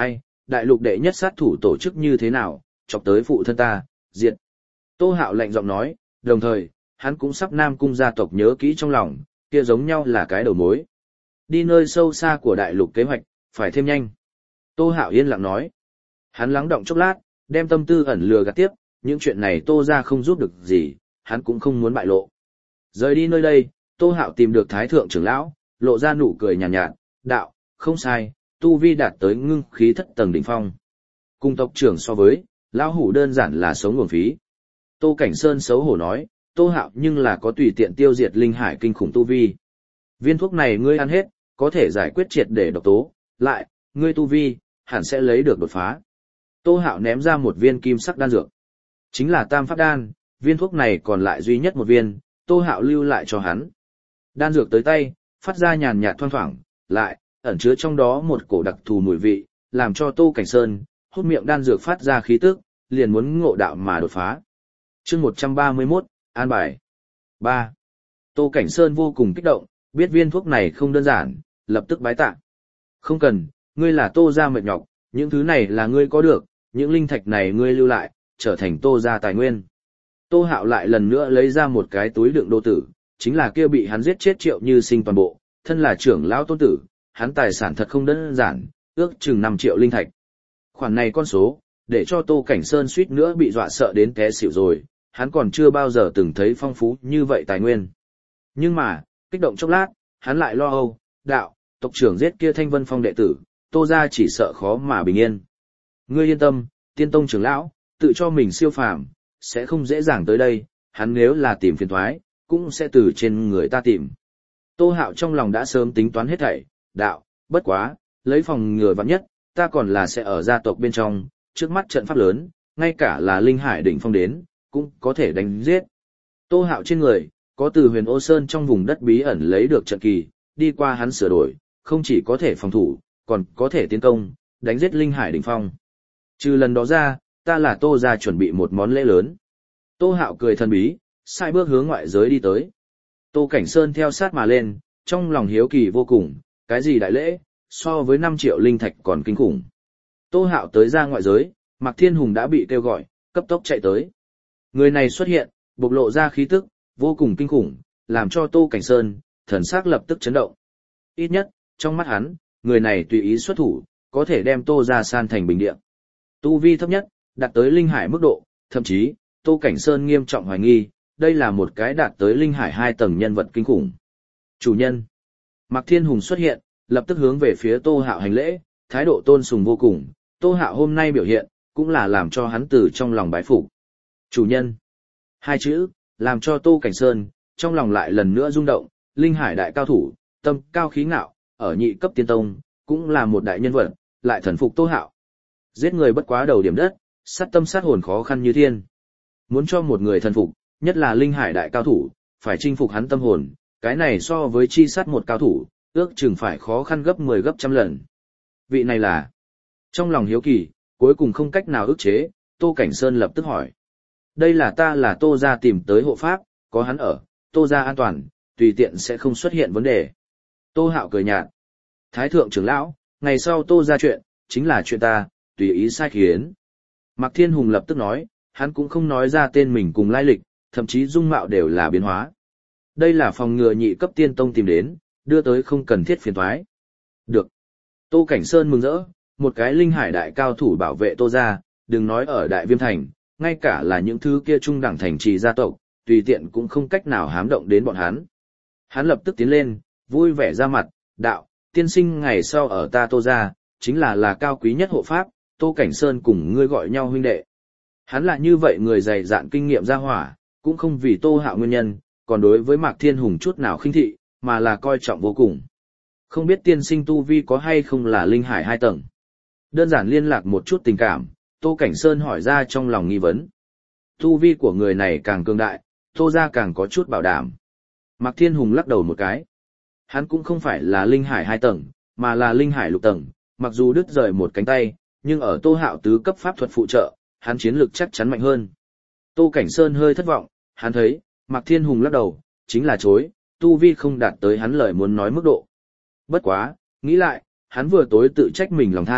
đại lục đệ nhất sát thủ tổ chức như thế nào, chọc tới phụ thân ta, diệt. Tô Hạo lạnh giọng nói, đồng thời, hắn cũng sắp Nam Cung gia tộc nhớ kỹ trong lòng, kia giống nhau là cái đầu mối. Đi nơi sâu xa của đại lục kế hoạch, phải thêm nhanh. Tô Hạo yên lặng nói. Hắn lắng động chốc lát, đem tâm tư ẩn lừa gạt tiếp, những chuyện này Tô ra không giúp được gì, hắn cũng không muốn bại lộ. Rời đi nơi đây, Tô Hạo tìm được Thái Thượng trưởng lão, lộ ra nụ cười nhàn nhạt, đạo, không sai, tu vi đạt tới ngưng khí thất tầng đỉnh phong. Cùng tộc trưởng so với, lão hủ đơn giản là sống nguồn phí. Tô Cảnh Sơn xấu hổ nói, Tô Hạo nhưng là có tùy tiện tiêu diệt linh hải kinh khủng tu vi. Viên thuốc này ngươi ăn hết, có thể giải quyết triệt để độc tố, lại, ngươi tu vi, hẳn sẽ lấy được đột phá. Tô Hạo ném ra một viên kim sắc đan dược. Chính là tam pháp đan, viên thuốc này còn lại duy nhất một viên, Tô Hạo lưu lại cho hắn. Đan dược tới tay, phát ra nhàn nhạt thoang thoảng, lại, ẩn chứa trong đó một cổ đặc thù mùi vị, làm cho Tô Cảnh Sơn, hút miệng đan dược phát ra khí tức, liền muốn ngộ đạo mà đột phá. Chương 131, an bài. 3. Tô Cảnh Sơn vô cùng kích động, biết viên thuốc này không đơn giản, lập tức bái tạ. Không cần, ngươi là Tô gia mệt nhọc, những thứ này là ngươi có được, những linh thạch này ngươi lưu lại, trở thành Tô gia tài nguyên. Tô Hạo lại lần nữa lấy ra một cái túi đựng đô tử, chính là kia bị hắn giết chết Triệu Như Sinh toàn bộ, thân là trưởng lão tôn tử, hắn tài sản thật không đơn giản, ước chừng 5 triệu linh thạch. Khoản này con số, để cho Tô Cảnh Sơn suýt nữa bị dọa sợ đến té xỉu rồi, hắn còn chưa bao giờ từng thấy phong phú như vậy tài nguyên. Nhưng mà, kích động chốc lát, hắn lại lo âu, đạo, tộc trưởng giết kia Thanh Vân Phong đệ tử, Tô gia chỉ sợ khó mà bình yên. Ngươi yên tâm, Tiên Tông trưởng lão, tự cho mình siêu phàm, sẽ không dễ dàng tới đây, hắn nếu là tìm phiền toái, cũng sẽ từ trên người ta tìm. Tô Hạo trong lòng đã sớm tính toán hết thảy, đạo, bất quá, lấy phòng ngừa vạn nhất, ta còn là sẽ ở gia tộc bên trong, trước mắt trận pháp lớn, ngay cả là linh hải đỉnh phong đến, cũng có thể đánh giết. Tô Hạo trên người, có từ Huyền Ô Sơn trong vùng đất bí ẩn lấy được trận kỳ, đi qua hắn sửa đổi, không chỉ có thể phòng thủ, còn có thể tiến công, đánh giết linh hải đỉnh phong. Trừ lần đó ra, ta là Tô gia chuẩn bị một món lễ lớn. Tô Hạo cười thần bí, sai bước hướng ngoại giới đi tới. Tô Cảnh Sơn theo sát mà lên, trong lòng hiếu kỳ vô cùng, cái gì đại lễ, so với 5 triệu linh thạch còn kinh khủng. Tô Hạo tới ra ngoại giới, Mạc Thiên Hùng đã bị kêu gọi, cấp tốc chạy tới. Người này xuất hiện, bộc lộ ra khí tức, vô cùng kinh khủng, làm cho Tô Cảnh Sơn, thần sắc lập tức chấn động. Ít nhất, trong mắt hắn, người này tùy ý xuất thủ, có thể đem Tô gia san thành bình địa. Tu vi thấp nhất, đạt tới linh hải mức độ, thậm chí, Tô Cảnh Sơn nghiêm trọng hoài nghi, đây là một cái đạt tới linh hải 2 tầng nhân vật kinh khủng. Chủ nhân. Mạc Thiên Hùng xuất hiện, lập tức hướng về phía Tô Hạo hành lễ, thái độ tôn sùng vô cùng, Tô Hạo hôm nay biểu hiện, cũng là làm cho hắn từ trong lòng bái phục. Chủ nhân. 2 chữ, làm cho Tô Cảnh Sơn, trong lòng lại lần nữa rung động, linh hải đại cao thủ, tâm cao khí ngạo, ở nhị cấp tiên tông, cũng là một đại nhân vật, lại thần phục Tô Hạo. Giết người bất quá đầu điểm đất, sát tâm sát hồn khó khăn như thiên. Muốn cho một người thần phục, nhất là linh hải đại cao thủ, phải chinh phục hắn tâm hồn, cái này so với chi sát một cao thủ, ước chừng phải khó khăn gấp 10 gấp trăm lần. Vị này là... Trong lòng hiếu kỳ, cuối cùng không cách nào ức chế, Tô Cảnh Sơn lập tức hỏi. Đây là Tô gia tìm tới hộ pháp, có hắn ở, Tô gia an toàn, tùy tiện sẽ không xuất hiện vấn đề. Tô Hạo cười nhạt. Thái thượng trưởng lão, ngày sau Tô gia chuyện, chính là chuyện ta, tùy ý sai khiến. Mạc Thiên Hùng lập tức nói, hắn cũng không nói ra tên mình cùng lai lịch, thậm chí dung mạo đều là biến hóa. Đây là phòng ngừa nhị cấp tiên tông tìm đến, đưa tới không cần thiết phiền toái. Được. Tô Cảnh Sơn mừng rỡ, một cái linh hải đại cao thủ bảo vệ Tô gia, đừng nói ở Đại Viêm Thành, ngay cả là những thứ kia trung đẳng thành trì gia tộc, tùy tiện cũng không cách nào hám động đến bọn hắn. Hắn lập tức tiến lên, vui vẻ ra mặt, đạo, tiên sinh ngày sau ở ta Tô gia, chính là cao quý nhất hộ pháp, Tô Cảnh Sơn cùng ngươi gọi nhau huynh đệ. Hắn là như vậy người dày dạn kinh nghiệm ra hỏa, cũng không vì Tô Hạo nguyên nhân, còn đối với Mạc Thiên Hùng chút nào khinh thị, mà là coi trọng vô cùng. Không biết tiên sinh tu vi có hay không là linh hải 2 tầng. Đơn giản liên lạc một chút tình cảm, Tô Cảnh Sơn hỏi ra trong lòng nghi vấn. Tu vi của người này càng cường đại, Tô gia càng có chút bảo đảm. Mạc Thiên Hùng lắc đầu một cái. Hắn cũng không phải là linh hải 2 tầng, mà là linh hải lục tầng, mặc dù đứt rời một cánh tay, nhưng ở Tô Hạo tứ cấp pháp thuật phụ trợ, hắn chiến lực chắc chắn mạnh hơn. Tô Cảnh Sơn hơi thất vọng, hắn thấy, Mạc Thiên Hùng lắc đầu, chính là chối, tu vi không đạt tới hắn lời muốn nói mức độ. Bất quá, nghĩ lại, hắn vừa tối tự trách mình lòng tham,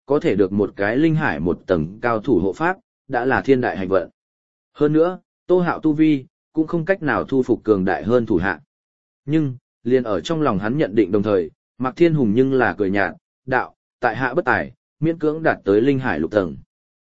có thể được một cái linh hải một tầng cao thủ hộ pháp, đã là thiên đại hạnh vận. Hơn nữa, Tô Hạo tu vi, cũng không cách nào thu phục cường đại hơn thủ hạ. Nhưng, liền ở trong lòng hắn nhận định đồng thời, Mạc Thiên Hùng nhưng là cười nhạt, đạo, tại hạ bất tài, miễn cưỡng đạt tới linh hải lục tầng.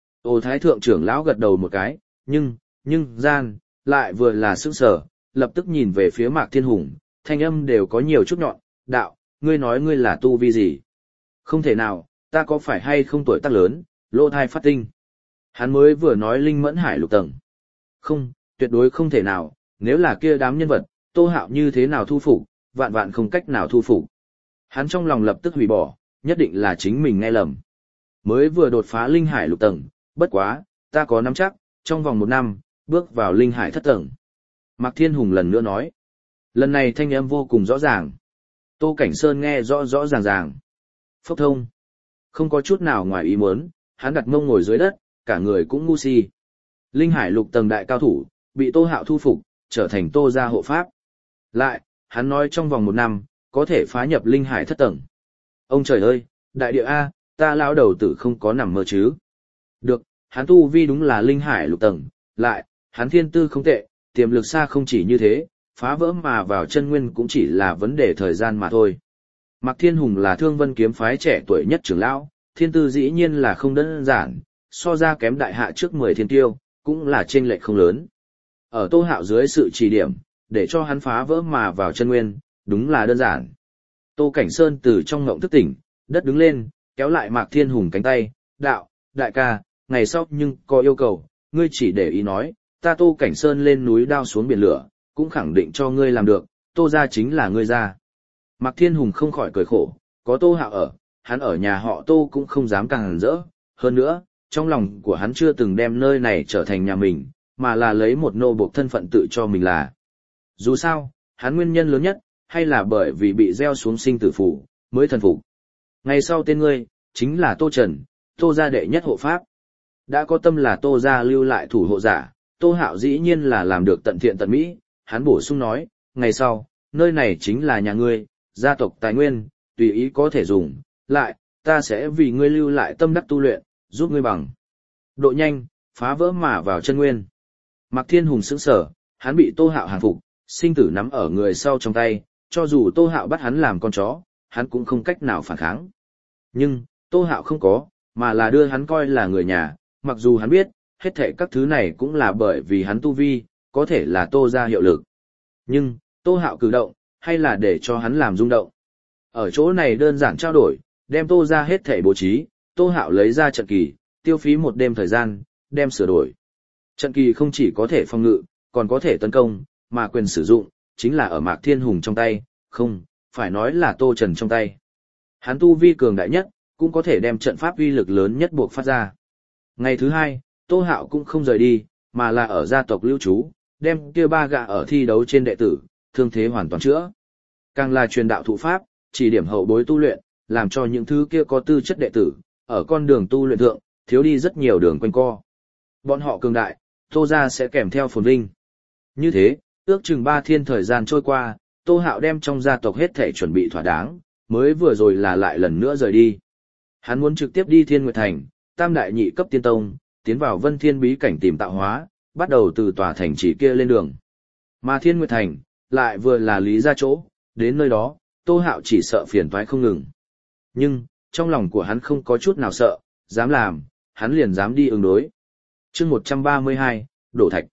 Ô Thái Thượng trưởng lão gật đầu một cái, nhưng, gian, lại vừa là sững sờ, lập tức nhìn về phía Mạc Thiên Hùng, thanh âm đều có nhiều chút nhọn, đạo, ngươi nói ngươi là tu vi gì? Không thể nào, ta có phải hay không tuổi tác lớn, lỗ thai phát tinh. Hắn mới vừa nói linh mẫn hải lục tầng. Không, tuyệt đối không thể nào, nếu là kia đám nhân vật, Tô Hạo như thế nào thu phục, vạn vạn không cách nào thu phục. Hắn trong lòng lập tức hủy bỏ, nhất định là chính mình nghe lầm. Mới vừa đột phá linh hải lục tầng, bất quá, ta có nắm chắc, trong vòng 1 năm, bước vào linh hải thất tầng. Mạc Thiên Hùng lần nữa nói. Lần này thanh âm vô cùng rõ ràng. Tô Cảnh Sơn nghe rõ rõ ràng ràng. Phốc thông. Không có chút nào ngoài ý muốn, hắn đặt mông ngồi dưới đất, cả người cũng ngu si. Linh hải lục tầng đại cao thủ, bị Tô Hạo thu phục, trở thành Tô gia hộ pháp. Lại, hắn nói trong vòng 1 năm, có thể phá nhập linh hải thất tầng. Ông trời ơi, đại địa A, ta lão đầu tử không có nằm mơ chứ. Được, hắn tu vi đúng là linh hải lục tầng, lại, hắn thiên tư không tệ, tiềm lực xa không chỉ như thế, phá vỡ mà vào chân nguyên cũng chỉ là vấn đề thời gian mà thôi. Mạc Thiên Hùng là Thương Vân kiếm phái trẻ tuổi nhất trưởng lão, thiên tư dĩ nhiên là không đơn giản, so ra kém đại hạ trước 10 thiên tiêu, cũng là chênh lệch không lớn. Ở Tô Hạo dưới sự chỉ điểm, để cho hắn phá vỡ mà vào chân nguyên, đúng là đơn giản. Tô Cảnh Sơn từ trong ngộng thức tỉnh, đất đứng lên, kéo lại Mạc Thiên Hùng cánh tay, đạo, đại ca, ngày sau nhưng có yêu cầu, ngươi chỉ để ý nói, ta Tô Cảnh Sơn lên núi đao xuống biển lửa, cũng khẳng định cho ngươi làm được, Tô gia chính là ngươi gia. Mạc Thiên Hùng không khỏi cười khổ, có Tô Hạo ở, hắn ở nhà họ Tô cũng không dám càng rỡ, hơn nữa, trong lòng của hắn chưa từng đem nơi này trở thành nhà mình, mà là lấy một nô bộc thân phận tự cho mình là. Dù sao, hắn nguyên nhân lớn nhất, hay là bởi vì bị gieo xuống sinh tử phủ, mới thần phục. Ngày sau tên ngươi, chính là Tô Trần, Tô gia đệ nhất hộ pháp. Đã có tâm là Tô gia lưu lại thủ hộ giả, Tô Hạo dĩ nhiên là làm được tận thiện tận mỹ, hắn bổ sung nói, ngày sau, nơi này chính là nhà ngươi, gia tộc tài nguyên, tùy ý có thể dùng, lại, ta sẽ vì ngươi lưu lại tâm đắc tu luyện, giúp ngươi bằng độ nhanh, phá vỡ mà vào chân nguyên. Mạc Thiên Hùng sững sờ, hắn bị Tô Hạo hàng phục, sinh tử nắm ở người sau trong tay, cho dù Tô Hạo bắt hắn làm con chó, hắn cũng không cách nào phản kháng. Nhưng, Tô Hạo không có, mà là đưa hắn coi là người nhà, mặc dù hắn biết, hết thảy các thứ này cũng là bởi vì hắn tu vi, có thể là Tô gia hiệu lực. Nhưng, Tô Hạo cử động, hay là để cho hắn làm rung động. Ở chỗ này đơn giản trao đổi, đem Tô gia hết thảy bố trí, Tô Hạo lấy ra trận kỳ, tiêu phí 1 đêm thời gian, đem sửa đổi. Trận kỳ không chỉ có thể phòng ngự, còn có thể tấn công, mà quyền sử dụng, chính là ở Mạc Thiên Hùng trong tay, không, phải nói là Tô Trần trong tay. Hắn tu vi cường đại nhất, cũng có thể đem trận pháp uy lực lớn nhất buộc phát ra. Ngày thứ 2, Tô Hạo cũng không rời đi, mà là ở gia tộc lưu trú, đem kia 3 gã ở thi đấu trên đệ tử, thương thế hoàn toàn chữa. Càng là truyền đạo thụ pháp, chỉ điểm hậu bối tu luyện, làm cho những thứ kia có tư chất đệ tử, ở con đường tu luyện thượng, thiếu đi rất nhiều đường quanh co. Bọn họ cường đại, Tô gia sẽ kèm theo phồn vinh. Như thế, ước chừng 3 thiên thời gian trôi qua, Tô Hạo đem trong gia tộc hết thể chuẩn bị thỏa đáng, mới vừa rồi là lại lần nữa rời đi. Hắn muốn trực tiếp đi Thiên Nguyệt Thành, tam đại nhị cấp tiên tông, tiến vào Vân Thiên bí cảnh tìm tạo hóa, bắt đầu từ tòa thành trì kia lên đường. Mà Thiên Nguyệt Thành, lại vừa là lý ra chỗ, đến nơi đó, Tô Hạo chỉ sợ phiền toái không ngừng. Nhưng, trong lòng của hắn không có chút nào sợ, dám làm, hắn liền dám đi ứng đối. Chương 132, Đổ Thạch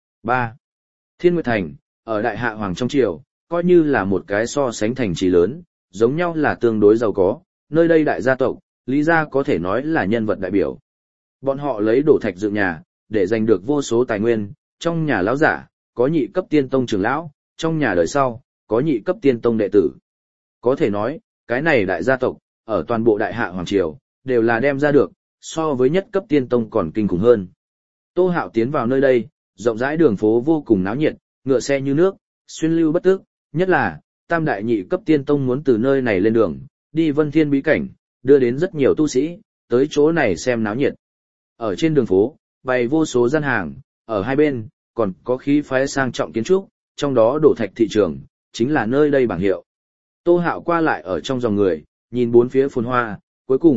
3. Thiên Nguyệt Thành, ở Đại Hạ Hoàng trong triều, coi như là một cái so sánh thành trì lớn, giống nhau là tương đối giàu có, nơi đây đại gia tộc, Lý gia có thể nói là nhân vật đại biểu. Bọn họ lấy đổ thạch dựng nhà, để giành được vô số tài nguyên, trong nhà lão giả, có nhị cấp tiên tông trưởng lão, trong nhà đời sau, có nhị cấp tiên tông đệ tử. Có thể nói, cái này đại gia tộc, ở toàn bộ Đại Hạ Hoàng triều, đều là đem ra được, so với nhất cấp tiên tông còn kinh khủng hơn. Tô Hạo tiến vào nơi đây, rộng rãi đường phố vô cùng náo nhiệt, ngựa xe như nước, xuyên lưu bất tức, nhất là, tam đại nhị cấp tiên tông muốn từ nơi này lên đường, đi Vân Thiên bí cảnh, đưa đến rất nhiều tu sĩ, tới chỗ này xem náo nhiệt. Ở trên đường phố, bày vô số gian hàng, ở hai bên, còn có khí phái sang trọng kiến trúc, trong đó đổ thạch thị trường, chính là nơi đây bảng hiệu. Tô Hạo qua lại ở trong dòng người, nhìn bốn phía phồn hoa, cuối cùng,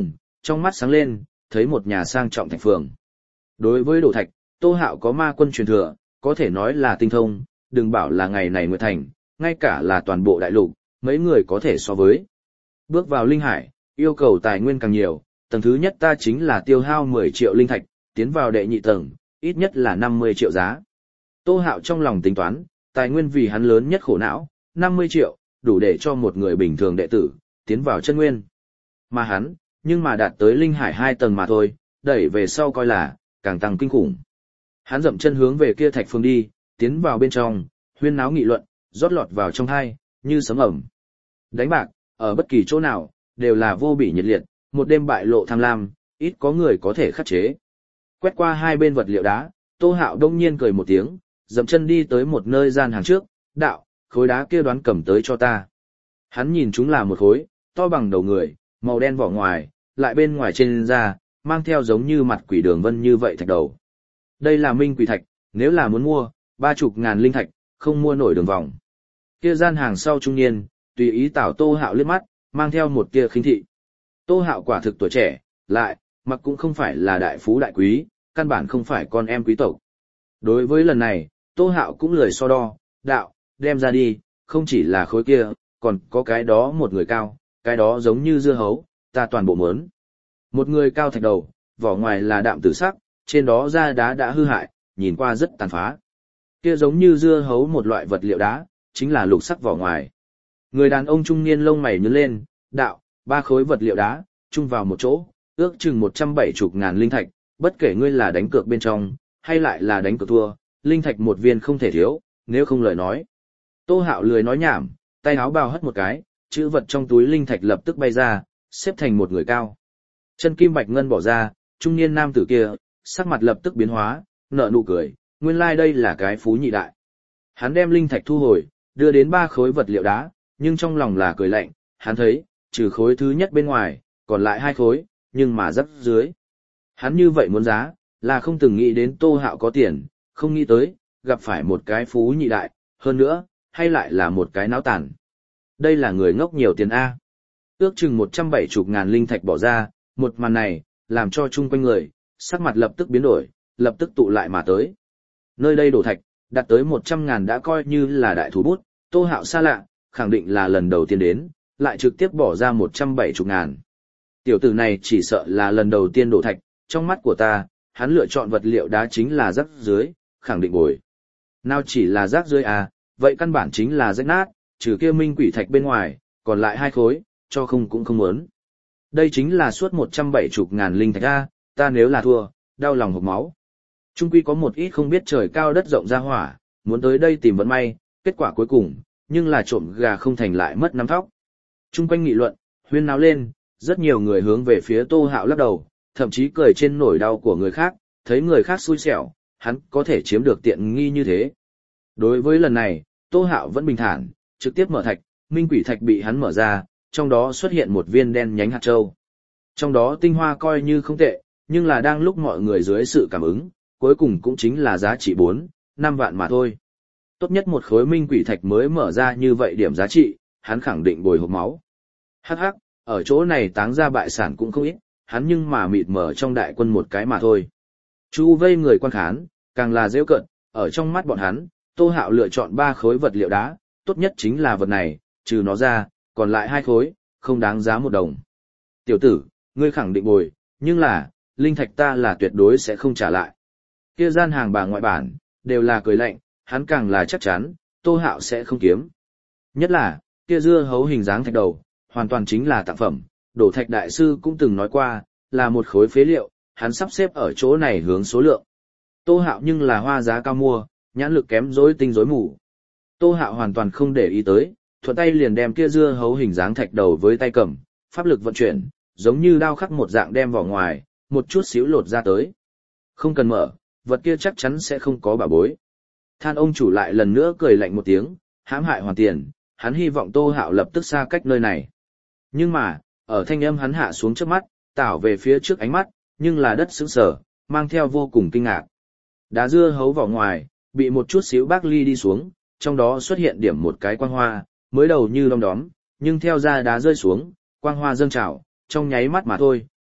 trong mắt sáng lên, thấy một nhà sang trọng thạch phường. Đối với đồ thạch, Tô Hạo có ma quân truyền thừa, có thể nói là tinh thông, đừng bảo là ngày này Nguyệt Thành, ngay cả là toàn bộ đại lục, mấy người có thể so với. Bước vào linh hải, yêu cầu tài nguyên càng nhiều, tầng thứ nhất ta chính là tiêu hao 10 triệu linh thạch, tiến vào đệ nhị tầng, ít nhất là 50 triệu giá. Tô Hạo trong lòng tính toán, tài nguyên vì hắn lớn nhất khổ não, 50 triệu, đủ để cho một người bình thường đệ tử, tiến vào chân nguyên. Mà hắn, nhưng mà đạt tới linh hải 2 tầng mà thôi, đẩy về sau coi là, càng tăng kinh khủng. Hắn dậm chân hướng về kia thạch phương đi, tiến vào bên trong, huyên náo nghị luận, rót lọt vào trong hai, như sấm ẩm. Đánh bạc, ở bất kỳ chỗ nào, đều là vô bỉ nhiệt liệt, một đêm bại lộ tham lam, ít có người có thể khắc chế. Quét qua hai bên vật liệu đá, Tô Hạo đông nhiên cười một tiếng, dậm chân đi tới một nơi gian hàng trước, đạo, khối đá kia đoán cầm tới cho ta. Hắn nhìn chúng là một khối, to bằng đầu người, màu đen vỏ ngoài, lại bên ngoài trên da, mang theo giống như mặt quỷ đường vân như vậy thạch đầu. Đây là minh quỷ thạch, nếu là muốn mua, 30.000 linh thạch, không mua nổi đường vòng. Kia gian hàng sau trung niên, tùy ý tảo Tô Hạo liếc mắt, mang theo một tia khinh thị. Tô Hạo quả thực tuổi trẻ, lại, mặc cũng không phải là đại phú đại quý, căn bản không phải con em quý tộc. Đối với lần này, Tô Hạo cũng lười so đo, đạo, đem ra đi, không chỉ là khối kia, còn có cái đó một người cao, cái đó giống như dưa hấu, ta toàn bộ mớn. Một người cao thạch đầu, vỏ ngoài là đạm tử sắc, trên đó da đá đã hư hại, nhìn qua rất tàn phá. Kia giống như dưa hấu một loại vật liệu đá, chính là lục sắc vỏ ngoài. Người đàn ông trung niên lông mày nhướng lên, đạo, 3 khối vật liệu đá, chung vào một chỗ, ước chừng 170.000 linh thạch, bất kể ngươi là đánh cược bên trong, hay lại là đánh cược thua, linh thạch một viên không thể thiếu, nếu không lời nói. Tô Hạo lười nói nhảm, tay áo bào hất một cái, chữ vật trong túi linh thạch lập tức bay ra, xếp thành một người cao. Chân kim bạch ngân bỏ ra, trung niên nam tử kia, sắc mặt lập tức biến hóa, nở nụ cười, nguyên lai đây là cái phú nhị đại. Hắn đem linh thạch thu hồi, đưa đến 3 khối vật liệu đá, nhưng trong lòng là cười lạnh, hắn thấy, trừ khối thứ nhất bên ngoài, còn lại 2 khối, nhưng mà rắc dưới. Hắn như vậy muốn giá, là không từng nghĩ đến Tô Hạo có tiền, không nghĩ tới, gặp phải một cái phú nhị đại, hơn nữa, hay lại là một cái náo tàn. Đây là người ngốc nhiều tiền A. Ước chừng 170.000 linh thạch bỏ ra, một màn này, làm cho chung quanh người, sắc mặt lập tức biến đổi, lập tức tụ lại mà tới. Nơi đây đổ thạch, đạt tới 100.000 đã coi như là đại thủ bút, Tô Hạo xa lạ, khẳng định là lần đầu tiên đến, lại trực tiếp bỏ ra 170.000. Tiểu tử này chỉ sợ là lần đầu tiên đổ thạch, trong mắt của ta, hắn lựa chọn vật liệu đá chính là rác dưới, khẳng định bồi. Nào chỉ là rác dưới à, vậy căn bản chính là rách nát, trừ kia minh quỷ thạch bên ngoài, còn lại 2 khối, cho không cũng không muốn. Đây chính là suốt 170.000 linh thạch a, ta nếu là thua, đau lòng hộc máu. Trung quy có một ít không biết trời cao đất rộng ra hỏa, muốn tới đây tìm vận may, kết quả cuối cùng, nhưng là trộm gà không thành lại mất nắm thóc. Trung quanh nghị luận, huyên náo lên, rất nhiều người hướng về phía Tô Hạo lắc đầu, thậm chí cười trên nỗi đau của người khác, thấy người khác xui xẻo, hắn có thể chiếm được tiện nghi như thế. Đối với lần này, Tô Hạo vẫn bình thản, trực tiếp mở thạch, minh quỷ thạch bị hắn mở ra, trong đó xuất hiện một viên đen nhánh hạt châu. Trong đó tinh hoa coi như không tệ, nhưng là đang lúc mọi người dưới sự cảm ứng, cuối cùng cũng chính là giá trị 4-5 vạn mà thôi. Tốt nhất một khối minh quỷ thạch mới mở ra như vậy điểm giá trị, hắn khẳng định bồi hộp máu. Hắc hắc, ở chỗ này táng ra bại sản cũng không ít, hắn nhưng mà mịt mở trong đại quân một cái mà thôi. Chu vây người quan khán, càng là dễ cận, ở trong mắt bọn hắn, Tô Hạo lựa chọn 3 khối vật liệu đá, tốt nhất chính là vật này, trừ nó ra, còn lại 2 khối, không đáng giá 1 đồng. Tiểu tử, ngươi khẳng định bồi, nhưng là, linh thạch ta là tuyệt đối sẽ không trả lại. Kia gian hàng bà ngoại bản, đều là cười lạnh, hắn càng là chắc chắn, Tô Hạo sẽ không kiếm. Nhất là, kia dưa hấu hình dáng thạch đầu, hoàn toàn chính là tặng phẩm, đổ thạch đại sư cũng từng nói qua, là một khối phế liệu, hắn sắp xếp ở chỗ này hướng số lượng. Tô Hạo nhưng là hoa giá cao mua, nhãn lực kém rối tinh rối mù. Tô Hạo hoàn toàn không để ý tới, thuận tay liền đem kia dưa hấu hình dáng thạch đầu với tay cầm, pháp lực vận chuyển, giống như đao khắc một dạng đem vào ngoài, một chút xíu lột ra tới. Không cần mở, vật kia chắc chắn sẽ không có bà bối. Than ông chủ lại lần nữa cười lạnh một tiếng, hãm hại hoàn tiền, hắn hy vọng Tô Hạo lập tức xa cách nơi này. Nhưng mà, ở thanh âm hắn hạ xuống trước mắt, tảo về phía trước ánh mắt, nhưng là đất sững sờ, mang theo vô cùng kinh ngạc. Đá dưa hấu vào ngoài, bị một chút xíu bác ly đi xuống, trong đó xuất hiện điểm một cái quang hoa, mới đầu như đom đóm, nhưng theo ra đá rơi xuống, quang hoa dâng trào, trong nháy mắt mà thôi,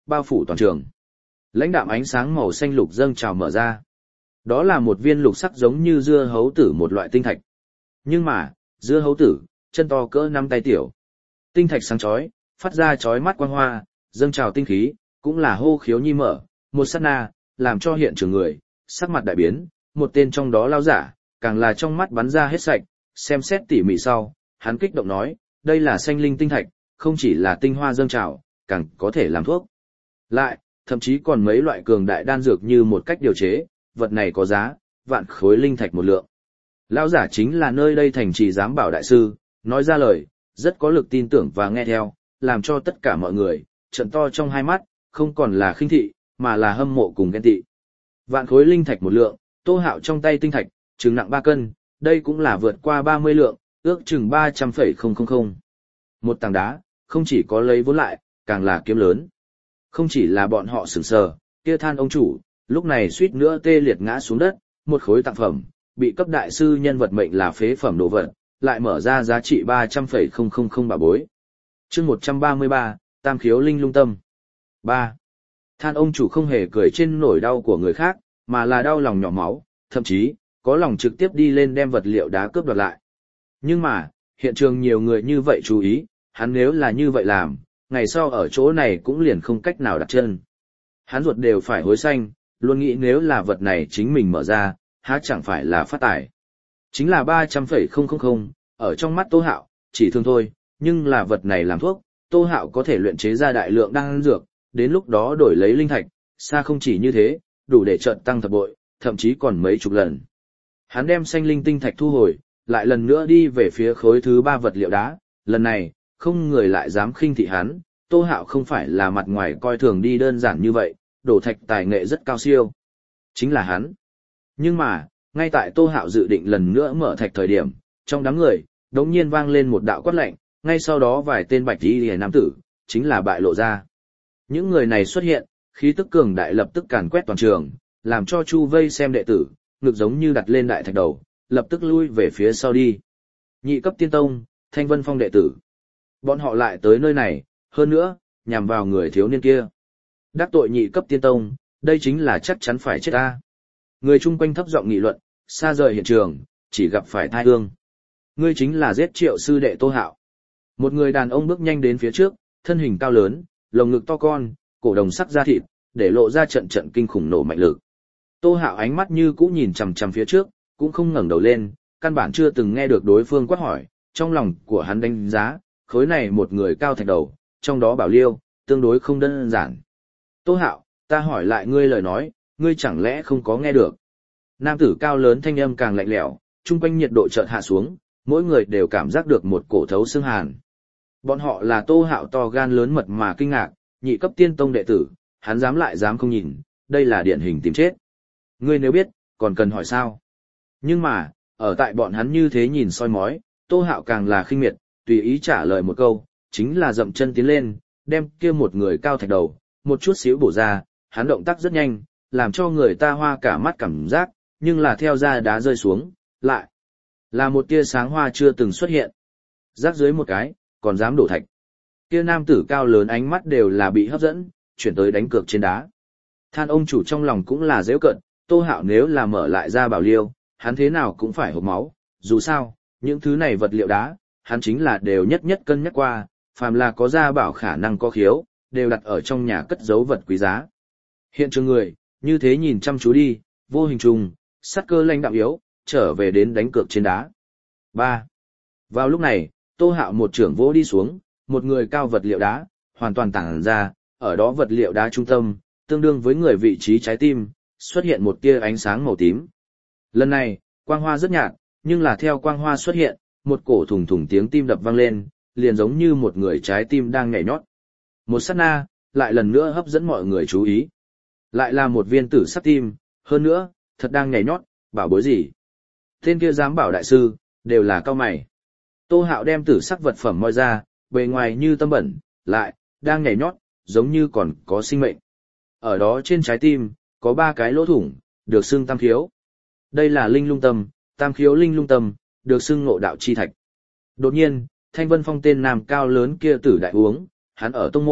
bao phủ toàn trường. Lãnh đạm ánh sáng màu xanh lục dâng trào mở ra. Đó là một viên lục sắc giống như dưa hấu tử một loại tinh thạch. Nhưng mà, dưa hấu tử, chân to cỡ nắm tay tiểu. Tinh thạch sáng chói, phát ra chói mắt quang hoa, dâng trào tinh khí, cũng là hô khiếu nhi mở, một sát na, làm cho hiện trường người, sắc mặt đại biến, một tên trong đó lao giả, càng là trong mắt bắn ra hết sạch, xem xét tỉ mỉ sau, hắn kích động nói, đây là xanh linh tinh thạch, không chỉ là tinh hoa dâng trào, càng có thể làm thuốc. Lại, thậm chí còn mấy loại cường đại đan dược như một cách điều chế, vật này có giá, vạn khối linh thạch một lượng. Lão giả chính là nơi đây thành trì giám bảo đại sư, nói ra lời, rất có lực tin tưởng và nghe theo, làm cho tất cả mọi người, trợn to trong hai mắt, không còn là khinh thị, mà là hâm mộ cùng ghen tị. Vạn khối linh thạch một lượng, Tô Hạo trong tay tinh thạch, chừng nặng 3 cân, đây cũng là vượt qua 30 lượng, ước chừng 300,000. Một tảng đá, không chỉ có lấy vốn lại, càng là kiếm lớn. Không chỉ là bọn họ sửng sờ, kia Than ông chủ, lúc này suýt nữa tê liệt ngã xuống đất, một khối tặng phẩm, bị cấp đại sư nhân vật mệnh là phế phẩm đồ vật, lại mở ra giá trị 300,000 bà bối. Chương 133, Tam khiếu linh lung tâm. 3. Than ông chủ không hề cười trên nỗi đau của người khác, mà là đau lòng nhỏ máu, thậm chí, có lòng trực tiếp đi lên đem vật liệu đá cướp đoạt lại. Nhưng mà, hiện trường nhiều người như vậy chú ý, hắn nếu là như vậy làm, ngày sau ở chỗ này cũng liền không cách nào đặt chân. Hắn ruột đều phải hối xanh, luôn nghĩ nếu là vật này chính mình mở ra, há chẳng phải là phát tài. Chính là 300,000, ở trong mắt Tô Hạo, chỉ thương thôi, nhưng là vật này làm thuốc, Tô Hạo có thể luyện chế ra đại lượng đan dược, đến lúc đó đổi lấy linh thạch, xa không chỉ như thế, đủ để chợt tăng thập bội, thậm chí còn mấy chục lần. Hắn đem xanh linh tinh thạch thu hồi, lại lần nữa đi về phía khối thứ 3 vật liệu đá, lần này, không người lại dám khinh thị hắn, Tô Hạo không phải là mặt ngoài coi thường đi đơn giản như vậy, đổ thạch tài nghệ rất cao siêu. Chính là hắn. Nhưng mà, ngay tại Tô Hạo dự định lần nữa mở thạch thời điểm, trong đám người, đống nhiên vang lên một đạo quát lệnh, ngay sau đó vài tên bạch y liễu nam tử, chính là bại lộ ra. Những người này xuất hiện, khí tức cường đại lập tức càn quét toàn trường, làm cho chu vây xem đệ tử, ngực giống như đặt lên đại thạch đầu, lập tức lui về phía sau đi. Nhị cấp tiên tông, Thanh Vân Phong đệ tử. Bọn họ lại tới nơi này, hơn nữa, nhằm vào người thiếu niên kia. Đắc tội nhị cấp tiên tông, đây chính là chắc chắn phải chết ta. Người chung quanh thấp giọng nghị luận, xa rời hiện trường, chỉ gặp phải thai hương. Ngươi chính là giết Triệu sư đệ Tô Hạo. Một người đàn ông bước nhanh đến phía trước, thân hình cao lớn, lồng ngực to con, cổ đồng sắc da thịt, để lộ ra trận trận kinh khủng nổ mạnh lực. Tô Hạo ánh mắt như cũ nhìn chằm chằm phía trước, cũng không ngẩng đầu lên, căn bản chưa từng nghe được đối phương quát hỏi, trong lòng của hắn đánh giá, khối này một người cao thạch đầu, trong đó bảo liêu, tương đối không đơn giản. Tô Hạo, ta hỏi lại ngươi lời nói, ngươi chẳng lẽ không có nghe được? Nam tử cao lớn thanh âm càng lạnh lẽo, chung quanh nhiệt độ chợt hạ xuống, mỗi người đều cảm giác được một cổ thấu xương hàn. Bọn họ là Tô Hạo to gan lớn mật mà kinh ngạc, nhị cấp tiên tông đệ tử, hắn dám lại dám không nhìn, đây là điển hình tìm chết. Ngươi nếu biết, còn cần hỏi sao? Nhưng mà, ở tại bọn hắn như thế nhìn soi mói, Tô Hạo càng là khinh miệt, tùy ý trả lời một câu, chính là dậm chân tiến lên, đem kia một người cao thạch đầu, một chút xíu bổ ra, hắn động tác rất nhanh, làm cho người ta hoa cả mắt cảm giác, nhưng là theo ra đá rơi xuống, lại là một tia sáng hoa chưa từng xuất hiện. Rác dưới một cái, còn dám đổ thạch. Kia nam tử cao lớn ánh mắt đều là bị hấp dẫn, chuyển tới đánh cược trên đá. Than ông chủ trong lòng cũng là giễu cận, Tô Hạo nếu là mở lại ra bảo liêu, hắn thế nào cũng phải hộc máu, dù sao, những thứ này vật liệu đá, hắn chính là đều nhất nhất cân nhắc qua, phàm là có gia bảo khả năng có khiếu, đều đặt ở trong nhà cất giấu vật quý giá. Hiện trường người, như thế nhìn chăm chú đi, vô hình trùng, sát cơ lãnh đạm yếu, trở về đến đánh cược trên đá. 3. Vào lúc này, Tô Hạo một trưởng vỗ đi xuống, một người cao vật liệu đá, hoàn toàn tản ra, ở đó vật liệu đá trung tâm, tương đương với người vị trí trái tim, xuất hiện một tia ánh sáng màu tím. Lần này, quang hoa rất nhạt, nhưng là theo quang hoa xuất hiện, một cổ thùng thùng tiếng tim đập vang lên, liền giống như một người trái tim đang nhảy nhót. Một sát na, lại lần nữa hấp dẫn mọi người chú ý. Lại là một viên tử sắc tim, hơn nữa, thật đang nhảy nhót, bảo bối gì? Tên kia giám bảo đại sư, đều là cao mày. Tô Hạo đem tử sắc vật phẩm moi ra, bề ngoài như tâm bẩn, lại, đang nhảy nhót, giống như còn có sinh mệnh. Ở đó trên trái tim, có 3 cái lỗ thủng, được xưng tam khiếu. Đây là linh lung tâm, tam khiếu linh lung tâm, được xưng ngộ đạo chi thạch. Đột nhiên, Thanh Vân Phong tên nam cao lớn kia tử đại uống, hắn ở tông môn,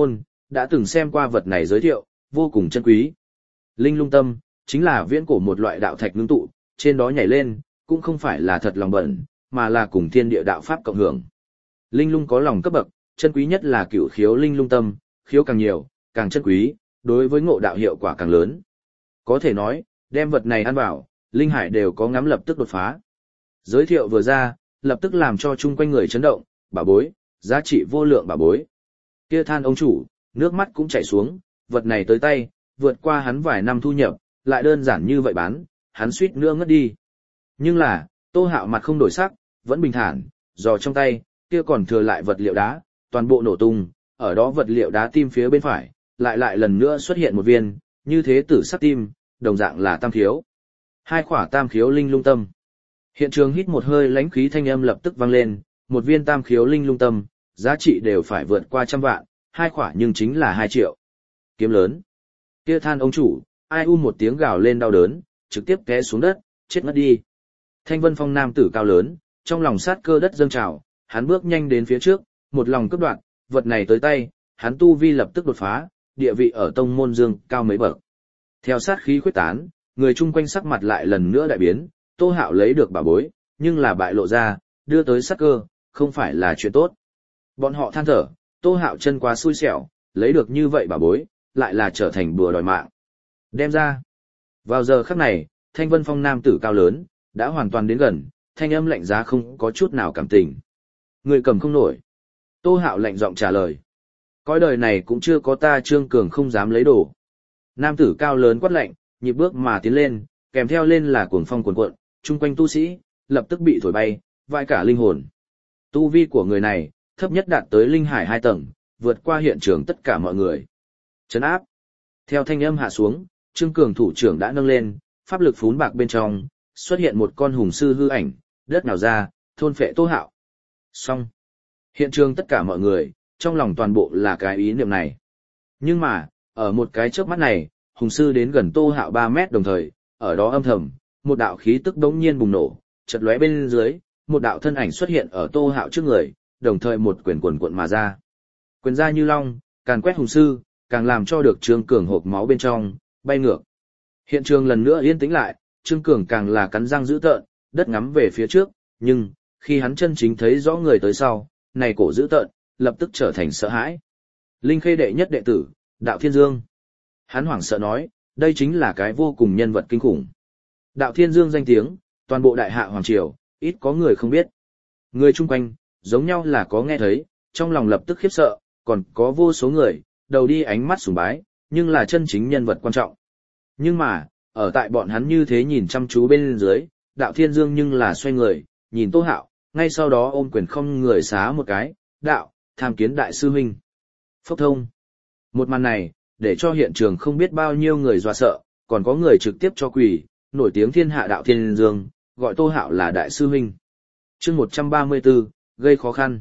đã từng xem qua vật này giới thiệu, vô cùng chân quý. Linh lung tâm, chính là viễn cổ một loại đạo thạch ngưng tụ, trên đó nhảy lên, cũng không phải là thật lòng bẩn, mà là cùng thiên địa đạo pháp cộng hưởng. Linh lung có lòng cấp bậc, chân quý nhất là cửu khiếu linh lung tâm, khiếu càng nhiều, càng chân quý, đối với ngộ đạo hiệu quả càng lớn. Có thể nói, đem vật này ăn vào, linh hải đều có ngắm lập tức đột phá. Giới thiệu vừa ra, lập tức làm cho chung quanh người chấn động, bảo bối, giá trị vô lượng bảo bối. Kia than ông chủ, nước mắt cũng chảy xuống, vật này tới tay, vượt qua hắn vài năm thu nhập, lại đơn giản như vậy bán, hắn suýt nữa ngất đi. Nhưng là, Tô Hạo mặt không đổi sắc, vẫn bình thản, giò trong tay, kia còn thừa lại vật liệu đá, toàn bộ nổ tung, ở đó vật liệu đá tim phía bên phải, lại lần nữa xuất hiện một viên, như thế tử sắc tim, đồng dạng là tam khiếu. Hai khỏa tam khiếu linh lung tâm. Hiện trường hít một hơi lãnh khí thanh âm lập tức vang lên, một viên tam khiếu linh lung tâm, giá trị đều phải vượt qua 100 vạn, hai khỏa nhưng chính là 2 triệu. Kiếm lớn. Kia than ông chủ, ai u một tiếng gào lên đau đớn, trực tiếp té xuống đất, chết ngất đi. Thanh Vân Phong nam tử cao lớn, trong lòng sát cơ đất dâng trào, hắn bước nhanh đến phía trước, một lòng cấp đoạn, vật này tới tay, hắn tu vi lập tức đột phá, địa vị ở tông môn dương cao mấy bậc. Theo sát khí khuếch tán, người chung quanh sắc mặt lại lần nữa đại biến, Tô Hạo lấy được bảo bối, nhưng là bại lộ ra, đưa tới sát cơ, không phải là chuyện tốt. Bọn họ than thở, Tô Hạo chân quá xui xẻo, lấy được như vậy bảo bối, lại là trở thành bùa đòi mạng. Đem ra. Vào giờ khắc này, Thanh Vân Phong nam tử cao lớn, đã hoàn toàn đến gần, thanh âm lạnh giá không có chút nào cảm tình. Người cầm không nổi. Tô Hạo lạnh giọng trả lời. Cõi đời này cũng chưa có ta Trương Cường không dám lấy đồ. Nam tử cao lớn quát lạnh, nhịp bước mà tiến lên, kèm theo lên là cuồng phong cuồn cuộn, chung quanh tu sĩ, lập tức bị thổi bay, vai cả linh hồn. Tu vi của người này, thấp nhất đạt tới linh hải 2 tầng, vượt qua hiện trường tất cả mọi người. Trấn áp. Theo thanh âm hạ xuống, Trương Cường thủ trưởng đã nâng lên, pháp lực phún bạc bên trong, xuất hiện một con hùng sư hư ảnh, đất nào ra, thôn phệ Tô Hạo. Xong. Hiện trường tất cả mọi người, trong lòng toàn bộ là cái ý niệm này. Nhưng mà, ở một cái chớp mắt này, hùng sư đến gần Tô Hạo 3 mét đồng thời, ở đó âm thầm, một đạo khí tức đống nhiên bùng nổ, chợt lóe bên dưới, một đạo thân ảnh xuất hiện ở Tô Hạo trước người, đồng thời một quyền cuồn cuộn mà ra. Quyền ra như long, càn quét hùng sư, càng làm cho được Trương Cường hộc máu bên trong, bay ngược. Hiện trường lần nữa yên tĩnh lại, Trương Cường càng là cắn răng dữ tợn, đất ngắm về phía trước, nhưng, khi hắn chân chính thấy rõ người tới sau, này cổ dữ tợn, lập tức trở thành sợ hãi. Linh Khê đệ nhất đệ tử, Đạo Thiên Dương. Hắn hoảng sợ nói, đây chính là cái vô cùng nhân vật kinh khủng. Đạo Thiên Dương danh tiếng, toàn bộ đại hạ hoàng triều, ít có người không biết. Người chung quanh, giống nhau là có nghe thấy, trong lòng lập tức khiếp sợ, còn có vô số người, đầu đi ánh mắt sùng bái, nhưng là chân chính nhân vật quan trọng. Nhưng mà, ở tại bọn hắn như thế nhìn chăm chú bên dưới, Đạo Thiên Dương nhưng là xoay người, nhìn Tô Hạo, ngay sau đó ôm quyền không người xá một cái, đạo, tham kiến đại sư huynh. Phốc thông. Một màn này, để cho hiện trường không biết bao nhiêu người dọa sợ, còn có người trực tiếp cho quỳ, nổi tiếng thiên hạ Đạo Thiên Dương, gọi Tô Hạo là đại sư huynh. Chương 134, gây khó khăn.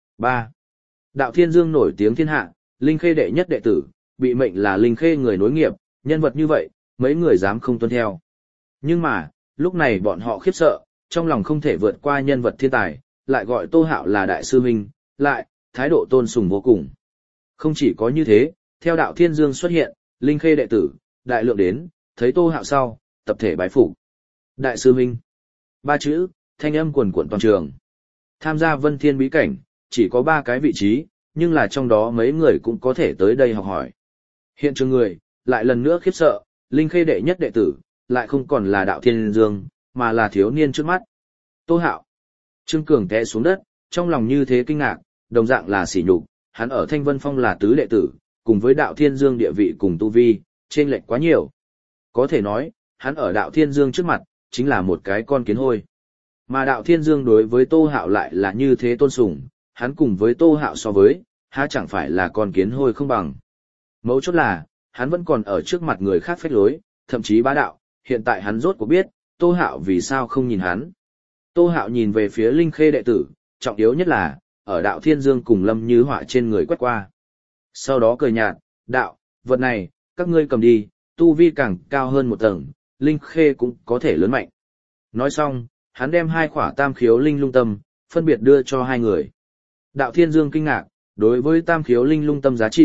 3. Đạo Thiên Dương nổi tiếng thiên hạ, Linh Khê đệ nhất đệ tử, bị mệnh là Linh Khê người nối nghiệp, nhân vật như vậy, mấy người dám không tuân theo. Nhưng mà, lúc này bọn họ khiếp sợ, trong lòng không thể vượt qua nhân vật thiên tài, lại gọi Tô Hạo là đại sư huynh, lại, thái độ tôn sùng vô cùng. Không chỉ có như thế, theo Đạo Thiên Dương xuất hiện, Linh Khê đệ tử, đại lượng đến, thấy Tô Hạo sau, tập thể bái phục. Đại sư huynh. 3 chữ, thanh âm quần quận toàn trường. Tham gia Vân Thiên bí cảnh, chỉ có 3 cái vị trí, nhưng là trong đó mấy người cũng có thể tới đây học hỏi. Hiện trường người, lại lần nữa khiếp sợ, Linh Khê đệ nhất đệ tử, lại không còn là Đạo Thiên Dương, mà là thiếu niên trước mắt. Tô Hạo. Trương Cường té xuống đất, trong lòng như thế kinh ngạc, đồng dạng là sỉ nhục, hắn ở Thanh Vân Phong là tứ đệ tử, cùng với Đạo Thiên Dương địa vị cùng tu vi, chênh lệch quá nhiều. Có thể nói, hắn ở Đạo Thiên Dương trước mặt, chính là một cái con kiến hôi. Mà Đạo Thiên Dương đối với Tô Hạo lại là như thế tôn sùng, hắn cùng với Tô Hạo so với, há chẳng phải là con kiến hôi không bằng. Mấu chốt là, hắn vẫn còn ở trước mặt người khác phách lối, thậm chí bá đạo, hiện tại hắn rốt cuộc biết, Tô Hạo vì sao không nhìn hắn. Tô Hạo nhìn về phía Linh Khê đệ tử, trọng yếu nhất là, ở Đạo Thiên Dương cùng Lâm Như Họa trên người quét qua. Sau đó cười nhạt, đạo, vật này, các ngươi cầm đi, tu vi càng cao hơn một tầng, Linh Khê cũng có thể lớn mạnh. Nói xong, hắn đem 2 khỏa tam khiếu linh lung tâm, phân biệt đưa cho 2 người. Đạo Thiên Dương kinh ngạc, đối với tam khiếu linh lung tâm giá trị,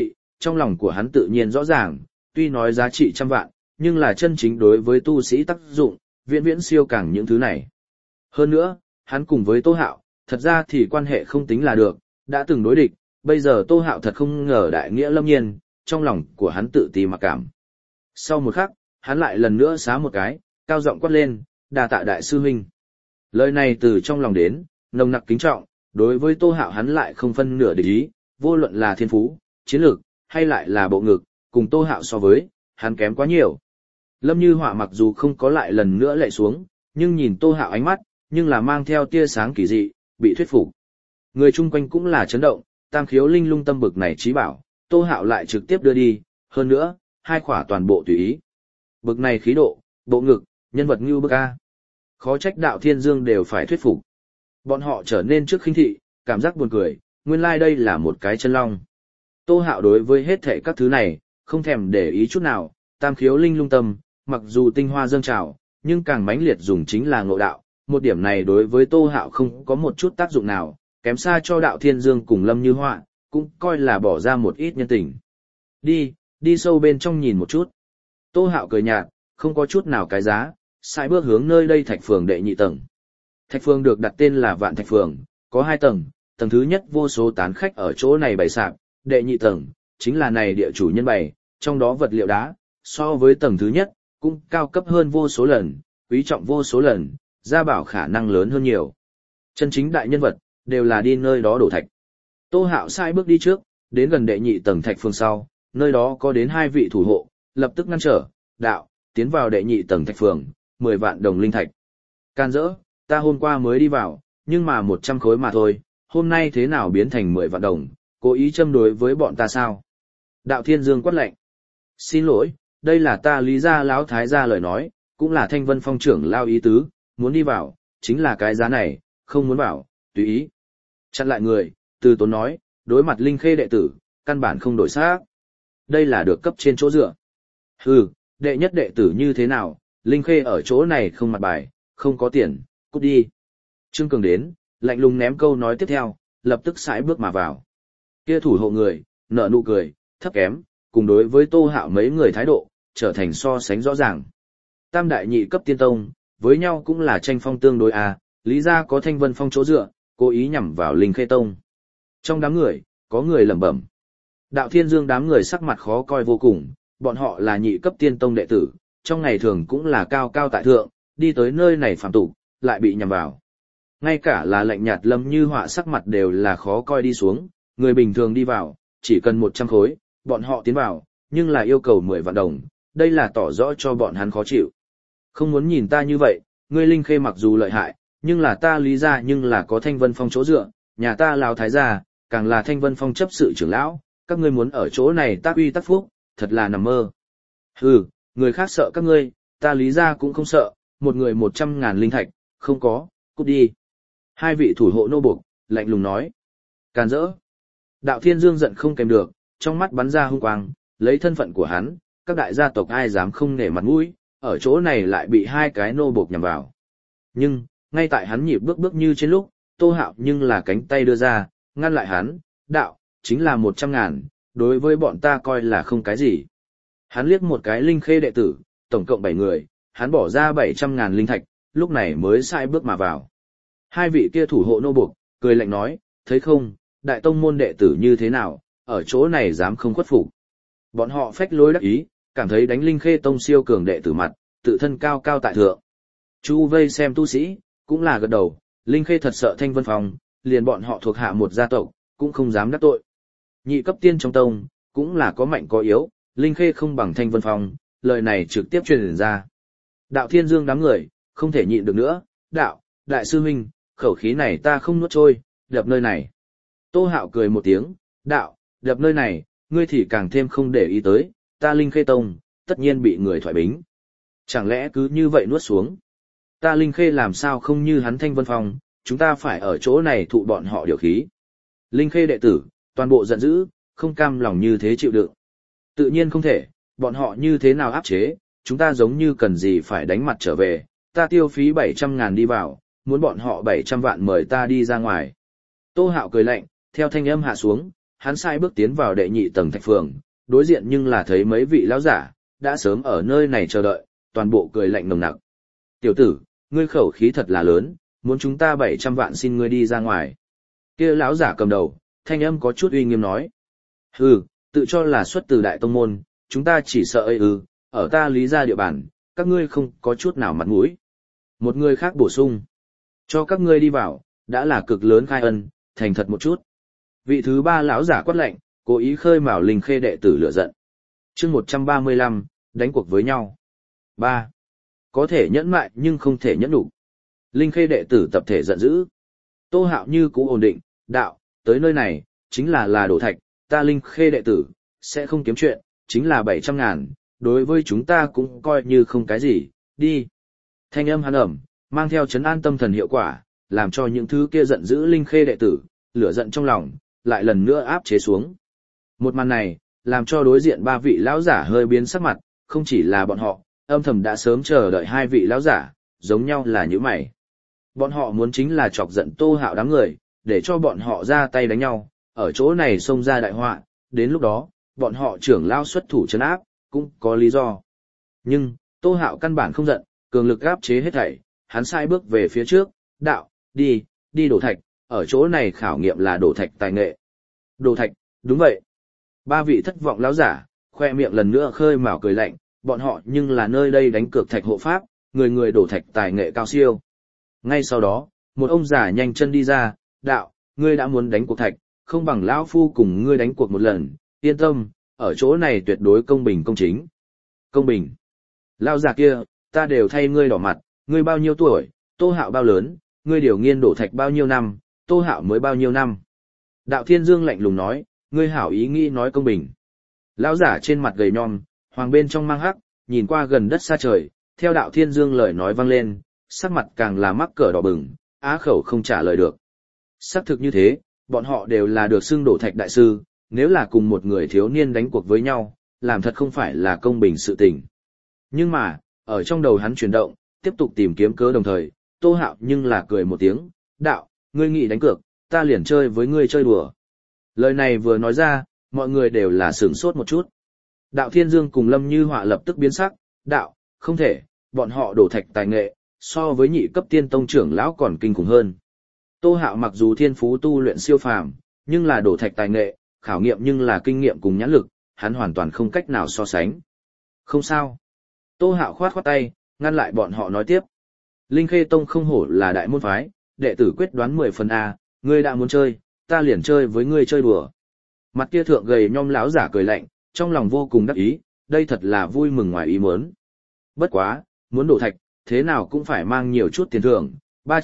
trong lòng của hắn tự nhiên rõ ràng, tuy nói giá trị trăm vạn, nhưng là chân chính đối với tu sĩ tác dụng, viễn viễn siêu càng những thứ này. Hơn nữa, hắn cùng với Tô Hạo, thật ra thì quan hệ không tính là được, đã từng đối địch, bây giờ Tô Hạo thật không ngờ đại nghĩa lâm nhiên, trong lòng của hắn tự ti mặc cảm. Sau một khắc, hắn lại lần nữa xá một cái, cao giọng quát lên, đà tạ đại sư huynh. Lời này từ trong lòng đến, nồng nặc kính trọng, đối với Tô Hạo hắn lại không phân nửa địch ý, vô luận là thiên phú, chiến lược, hay lại là bộ ngực, cùng Tô Hạo so với, hắn kém quá nhiều. Lâm Như Họa mặc dù không có lại lần nữa lệ xuống, nhưng nhìn Tô Hạo ánh mắt, nhưng là mang theo tia sáng kỳ dị, bị thuyết phục. Người chung quanh cũng là chấn động, tam khiếu linh lung tâm bực này trí bảo, Tô Hạo lại trực tiếp đưa đi, hơn nữa, hai khỏa toàn bộ tùy ý. Bực này khí độ, bộ ngực, nhân vật như bức A. Khó trách đạo thiên dương đều phải thuyết phục. Bọn họ trở nên trước khinh thị, cảm giác buồn cười, nguyên lai đây là một cái chân long. Tô Hạo đối với hết thảy các thứ này, không thèm để ý chút nào, tam khiếu linh lung tâm, mặc dù tinh hoa dâng trào, nhưng càng mãnh liệt dùng chính là ngộ đạo, một điểm này đối với Tô Hạo không có một chút tác dụng nào, kém xa cho đạo thiên dương cùng Lâm Như Họa, cũng coi là bỏ ra một ít nhân tình. Đi sâu bên trong nhìn một chút. Tô Hạo cười nhạt, không có chút nào cái giá, sai bước hướng nơi đây thạch phường đệ nhị tầng. Thạch phường được đặt tên là Vạn Thạch Phường, có 2 tầng, tầng thứ nhất vô số tán khách ở chỗ này bày sạp, đệ nhị tầng, chính là này địa chủ nhân bày, trong đó vật liệu đá, so với tầng thứ nhất, cũng cao cấp hơn vô số lần, quý trọng vô số lần, gia bảo khả năng lớn hơn nhiều. Chân chính đại nhân vật, đều là đi nơi đó đổ thạch. Tô Hạo sai bước đi trước, đến gần đệ nhị tầng thạch phường sau, nơi đó có đến 2 vị thủ hộ, lập tức ngăn trở, đạo, tiến vào đệ nhị tầng thạch phường, 10 vạn đồng linh thạch. Can dỡ, ta hôm qua mới đi vào, nhưng mà 100 khối mà thôi, hôm nay thế nào biến thành 10 vạn đồng, cố ý châm đối với bọn ta sao? Đạo Thiên Dương quát lệnh. Xin lỗi, đây là ta Lý gia lão thái gia lời nói, cũng là Thanh Vân Phong trưởng lao ý tứ, muốn đi vào, chính là cái giá này, không muốn vào, tùy ý. Chặn lại người, Từ Tốn nói, đối mặt Linh Khê đệ tử, căn bản không đổi xác. Đây là được cấp trên chỗ dựa. Hừ, đệ nhất đệ tử như thế nào, Linh Khê ở chỗ này không mặt bài, không có tiền, cút đi. Trương Cường đến, lạnh lùng ném câu nói tiếp theo, lập tức sải bước mà vào. Kia thủ hộ người, nở nụ cười, thấp kém, cùng đối với Tô Hạo mấy người thái độ, trở thành so sánh rõ ràng. Tam đại nhị cấp tiên tông, với nhau cũng là tranh phong tương đối à, Lý gia có Thanh Vân Phong chỗ dựa, cố ý nhằm vào Linh Khê tông. Trong đám người, có người lẩm bẩm. Đạo Thiên Dương đám người sắc mặt khó coi vô cùng, bọn họ là nhị cấp tiên tông đệ tử, trong ngày thường cũng là cao cao tại thượng, đi tới nơi này phạm tục, lại bị nhằm vào. Ngay cả là lạnh nhạt Lâm Như Họa sắc mặt đều là khó coi đi xuống, người bình thường đi vào, chỉ cần 100 khối, bọn họ tiến vào, nhưng là yêu cầu 10 vạn đồng, đây là tỏ rõ cho bọn hắn khó chịu. Không muốn nhìn ta như vậy, ngươi Linh Khê mặc dù lợi hại, nhưng là ta Lý gia nhưng là có Thanh Vân Phong chỗ dựa, nhà ta Lão thái gia, càng là Thanh Vân Phong chấp sự trưởng lão, các ngươi muốn ở chỗ này tác uy tác phúc, thật là nằm mơ. Hừ, người khác sợ các ngươi, ta Lý gia cũng không sợ, một người 100.000 linh thạch, không có, cút đi. 2 vị thủ hộ nô buộc, lạnh lùng nói. Càn rỡ. Đạo Thiên Dương giận không kèm được, trong mắt bắn ra hung quang, lấy thân phận của hắn, các đại gia tộc ai dám không nể mặt mũi, ở chỗ này lại bị 2 cái nô buộc nhằm vào. Nhưng, ngay tại hắn nhịp bước như trên lúc, Tô Hạo nhưng là cánh tay đưa ra, ngăn lại hắn, đạo, chính là 100.000, đối với bọn ta coi là không cái gì. Hắn liếc một cái Linh Khê đệ tử, tổng cộng 7 người, hắn bỏ ra 700.000 linh thạch, lúc này mới sai bước mà vào. 2 vị kia thủ hộ nô buộc, cười lạnh nói, thấy không, đại tông môn đệ tử như thế nào, ở chỗ này dám không khuất phục. Bọn họ phách lối đắc ý, cảm thấy đánh Linh Khê tông siêu cường đệ tử mặt, tự thân cao cao tại thượng. Chu vây xem tu sĩ, cũng là gật đầu, Linh Khê thật sợ Thanh Vân Phong, liền bọn họ thuộc hạ một gia tộc, cũng không dám đắc tội. Nhị cấp tiên trong tông, cũng là có mạnh có yếu, Linh Khê không bằng Thanh Vân Phong, lời này trực tiếp truyền ra. Đạo Thiên Dương đám người, không thể nhịn được nữa, đạo, đại sư huynh, khẩu khí này ta không nuốt trôi, đập nơi này. Tô Hạo cười một tiếng, đạo, đập nơi này, ngươi thì càng thêm không để ý tới, ta Linh Khê tông, tất nhiên bị người thoại bính. Chẳng lẽ cứ như vậy nuốt xuống? Ta Linh Khê làm sao không như hắn Thanh Vân Phong, chúng ta phải ở chỗ này thụ bọn họ điều khí. Linh Khê đệ tử, toàn bộ giận dữ, không cam lòng như thế chịu đựng. Tự nhiên không thể, bọn họ như thế nào áp chế, chúng ta giống như cần gì phải đánh mặt trở về, ta tiêu phí 700.000 đi vào, muốn bọn họ 700 vạn mời ta đi ra ngoài. Tô Hạo cười lạnh, theo thanh âm hạ xuống, hắn sai bước tiến vào đệ nhị tầng thạch phường, đối diện nhưng là thấy mấy vị lão giả, đã sớm ở nơi này chờ đợi, toàn bộ cười lạnh nồng nặc. Tiểu tử, ngươi khẩu khí thật là lớn, muốn chúng ta 700 vạn xin ngươi đi ra ngoài. Kia lão giả cầm đầu, thanh âm có chút uy nghiêm nói. Hừ, tự cho là xuất từ đại tông môn, chúng ta chỉ sợ ở ta lý gia địa bàn, các ngươi không có chút nào mặt mũi. Một người khác bổ sung. Cho các ngươi đi vào, đã là cực lớn khai ân, thành thật một chút. Vị thứ ba lão giả quát lệnh, cố ý khơi mào Linh Khê đệ tử lửa giận. Chương 135, đánh cuộc với nhau. 3. Có thể nhẫn mại nhưng không thể nhẫn đủ. Linh Khê đệ tử tập thể giận dữ. Tô Hạo như cũ ổn định, đạo, tới nơi này, chính là đổ thạch, ta Linh Khê đệ tử, sẽ không kiếm chuyện, chính là 700.000, đối với chúng ta cũng coi như không cái gì, đi. Thanh âm hắn ẩm, mang theo trấn an tâm thần hiệu quả, làm cho những thứ kia giận dữ Linh Khê đệ tử, lửa giận trong lòng, lại lần nữa áp chế xuống. Một màn này, làm cho đối diện ba vị lão giả hơi biến sắc mặt, không chỉ là bọn họ, âm thầm đã sớm chờ đợi hai vị lão giả, giống nhau là như mày. Bọn họ muốn chính là chọc giận Tô Hạo đám người, để cho bọn họ ra tay đánh nhau, ở chỗ này xông ra đại họa, đến lúc đó, bọn họ trưởng lao xuất thủ trấn áp, cũng có lý do. Nhưng, Tô Hạo căn bản không giận, cường lực áp chế hết thảy, hắn sai bước về phía trước, đạo, đi đổ thạch, ở chỗ này khảo nghiệm là đổ thạch tài nghệ. Đổ thạch, đúng vậy. Ba vị thất vọng lão giả, khoe miệng lần nữa khơi mào cười lạnh, bọn họ nhưng là nơi đây đánh cược thạch hộ pháp, người người đổ thạch tài nghệ cao siêu. Ngay sau đó, một ông già nhanh chân đi ra, đạo, ngươi đã muốn đánh cuộc thạch, không bằng lão phu cùng ngươi đánh cuộc một lần, yên tâm, ở chỗ này tuyệt đối công bình công chính. Công bình. Lão già kia, ta đều thay ngươi đỏ mặt, ngươi bao nhiêu tuổi, Tô Hạo bao lớn, ngươi điều nghiên đổ thạch bao nhiêu năm, Tô Hạo mới bao nhiêu năm. Đạo Thiên Dương lạnh lùng nói, ngươi hảo ý nghĩ nói công bình. Lão giả trên mặt gầy nhom, hoàng bên trong mang hắc, nhìn qua gần đất xa trời, theo Đạo Thiên Dương lời nói vang lên, sắc mặt càng là mắc cỡ đỏ bừng, á khẩu không trả lời được. Xác thực như thế, bọn họ đều là được xưng đổ thạch đại sư, nếu là cùng một người thiếu niên đánh cuộc với nhau, làm thật không phải là công bình sự tình. Nhưng mà, ở trong đầu hắn chuyển động, tiếp tục tìm kiếm cớ đồng thời, Tô Hạo nhưng là cười một tiếng, đạo, ngươi nghĩ đánh cược, ta liền chơi với ngươi chơi đùa. Lời này vừa nói ra, mọi người đều là sửng sốt một chút. Đạo Thiên Dương cùng Lâm Như Họa lập tức biến sắc, đạo, không thể, bọn họ đổ thạch tài nghệ, so với nhị cấp tiên tông trưởng lão còn kinh khủng hơn. Tô Hạo mặc dù thiên phú tu luyện siêu phàm, nhưng là đổ thạch tài nghệ, khảo nghiệm nhưng là kinh nghiệm cùng nhãn lực, hắn hoàn toàn không cách nào so sánh. Không sao. Tô Hạo khoát khoát tay, ngăn lại bọn họ nói tiếp. Linh Khê Tông không hổ là đại môn phái, đệ tử quyết đoán 10 phần A, ngươi đã muốn chơi, ta liền chơi với ngươi chơi đùa. Mặt kia thượng gầy nhom lão giả cười lạnh, trong lòng vô cùng đắc ý, đây thật là vui mừng ngoài ý muốn. Bất quá, muốn đổ thạch, thế nào cũng phải mang nhiều chút tiền thưởng,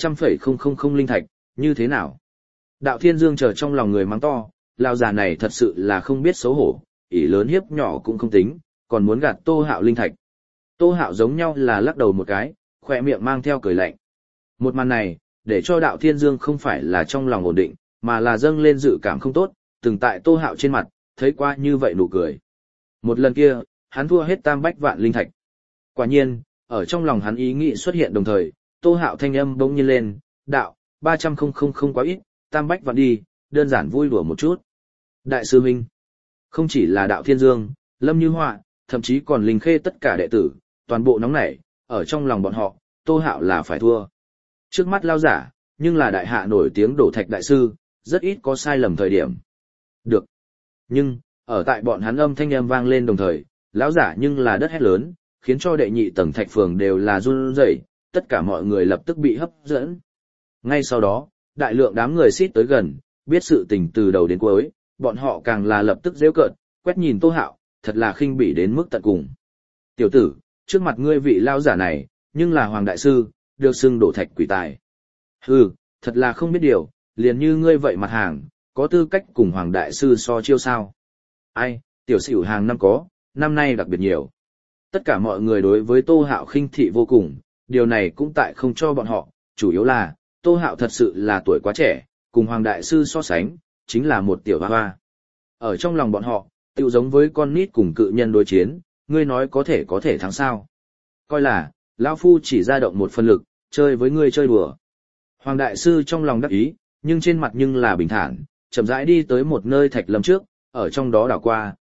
300,000 linh thạch, như thế nào? Đạo Thiên Dương chờ trong lòng người mắng to, lão già này thật sự là không biết xấu hổ, ỷ lớn hiếp nhỏ cũng không tính, còn muốn gạt Tô Hạo linh thạch. Tô Hạo giống nhau là lắc đầu một cái, khỏe miệng mang theo cười lạnh. Một màn này, để cho Đạo Thiên Dương không phải là trong lòng ổn định, mà là dâng lên dự cảm không tốt, từng tại Tô Hạo trên mặt, thấy qua như vậy nụ cười. Một lần kia, hắn thua hết 300 vạn linh thạch. Quả nhiên, ở trong lòng hắn ý nghĩ xuất hiện đồng thời, Tô Hạo thanh âm bỗng nhiên lên, đạo, 300,000 quá ít, 300 vạn đi, đơn giản vui đùa một chút. Đại sư huynh, không chỉ là Đạo Thiên Dương, Lâm Như Họa, thậm chí còn Linh Khê tất cả đệ tử, toàn bộ nóng nảy, ở trong lòng bọn họ, Tô Hạo là phải thua. Trước mắt lao giả, nhưng là đại hạ nổi tiếng đổ thạch đại sư, rất ít có sai lầm thời điểm. Được. Nhưng, ở tại bọn hắn âm thanh âm vang lên đồng thời, lão giả nhưng là đất hét lớn, khiến cho đệ nhị tầng thạch phường đều là run rẩy, tất cả mọi người lập tức bị hấp dẫn. Ngay sau đó, đại lượng đám người xít tới gần, biết sự tình từ đầu đến cuối, bọn họ càng là lập tức giễu cợt, quét nhìn Tô Hạo, thật là khinh bỉ đến mức tận cùng. Tiểu tử, trước mặt ngươi vị lao giả này, nhưng là Hoàng Đại Sư, được xưng đổ thạch quỷ tài. Hừ, thật là không biết điều, liền như ngươi vậy mặt hàng, có tư cách cùng Hoàng Đại Sư so chiêu sao. Ai, tiểu xỉu hàng năm có, năm nay đặc biệt nhiều. Tất cả mọi người đối với Tô Hạo khinh thị vô cùng, điều này cũng tại không cho bọn họ, chủ yếu là, Tô Hạo thật sự là tuổi quá trẻ, cùng Hoàng Đại Sư so sánh, chính là một tiểu hoa hoa. Ở trong lòng bọn họ, tự giống với con nít cùng cự nhân đối chiến, ngươi nói có thể thắng sao. Coi là, lão phu chỉ ra động một phần lực, chơi với ngươi chơi đùa. Hoàng Đại Sư trong lòng đắc ý, nhưng trên mặt nhưng là bình thản, chậm rãi đi tới một nơi thạch lâm trước, ở trong đó đảo qua,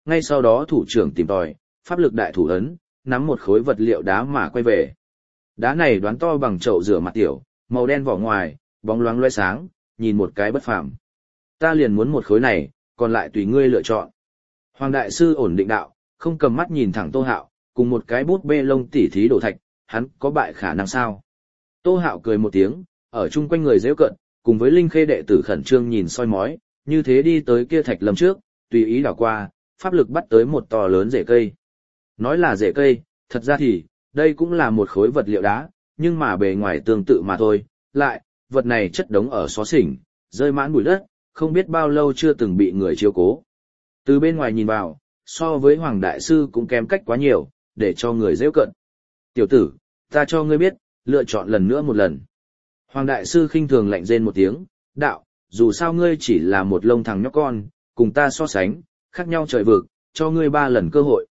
ngay sau đó thủ trưởng tìm tòi, pháp lực đại thủ ấn, nắm một khối vật liệu đá mà quay về. Đá này đoán to bằng chậu rửa mặt tiểu, màu đen vỏ ngoài, bóng loáng loé sáng, nhìn một cái bất phàm. Ta liền muốn một khối này, còn lại tùy ngươi lựa chọn. Hoàng đại sư ổn định đạo, không cầm mắt nhìn thẳng Tô Hạo, cùng một cái bút bê lông tỉ thí đổ thạch, hắn có bại khả năng sao? Tô Hạo cười một tiếng, ở chung quanh người giễu cận, cùng với Linh Khê đệ tử khẩn trương nhìn soi mói, như thế đi tới kia thạch lâm trước, tùy ý đảo qua, pháp lực bắt tới một to lớn rễ cây. Nói là rễ cây, thật ra thì, đây cũng là một khối vật liệu đá, nhưng mà bề ngoài tương tự mà thôi. Lại, vật này chất đống ở xó xỉnh, rơi mãn bụi đất, không biết bao lâu chưa từng bị người chiếu cố. Từ bên ngoài nhìn vào, so với Hoàng Đại Sư cũng kém cách quá nhiều, để cho người giễu cận. Tiểu tử, ta cho ngươi biết, lựa chọn lần nữa một lần. Hoàng Đại Sư khinh thường lạnh rên một tiếng, đạo, dù sao ngươi chỉ là một lông thằng nhóc con, cùng ta so sánh, khác nhau trời vực, cho ngươi 3 lần cơ hội.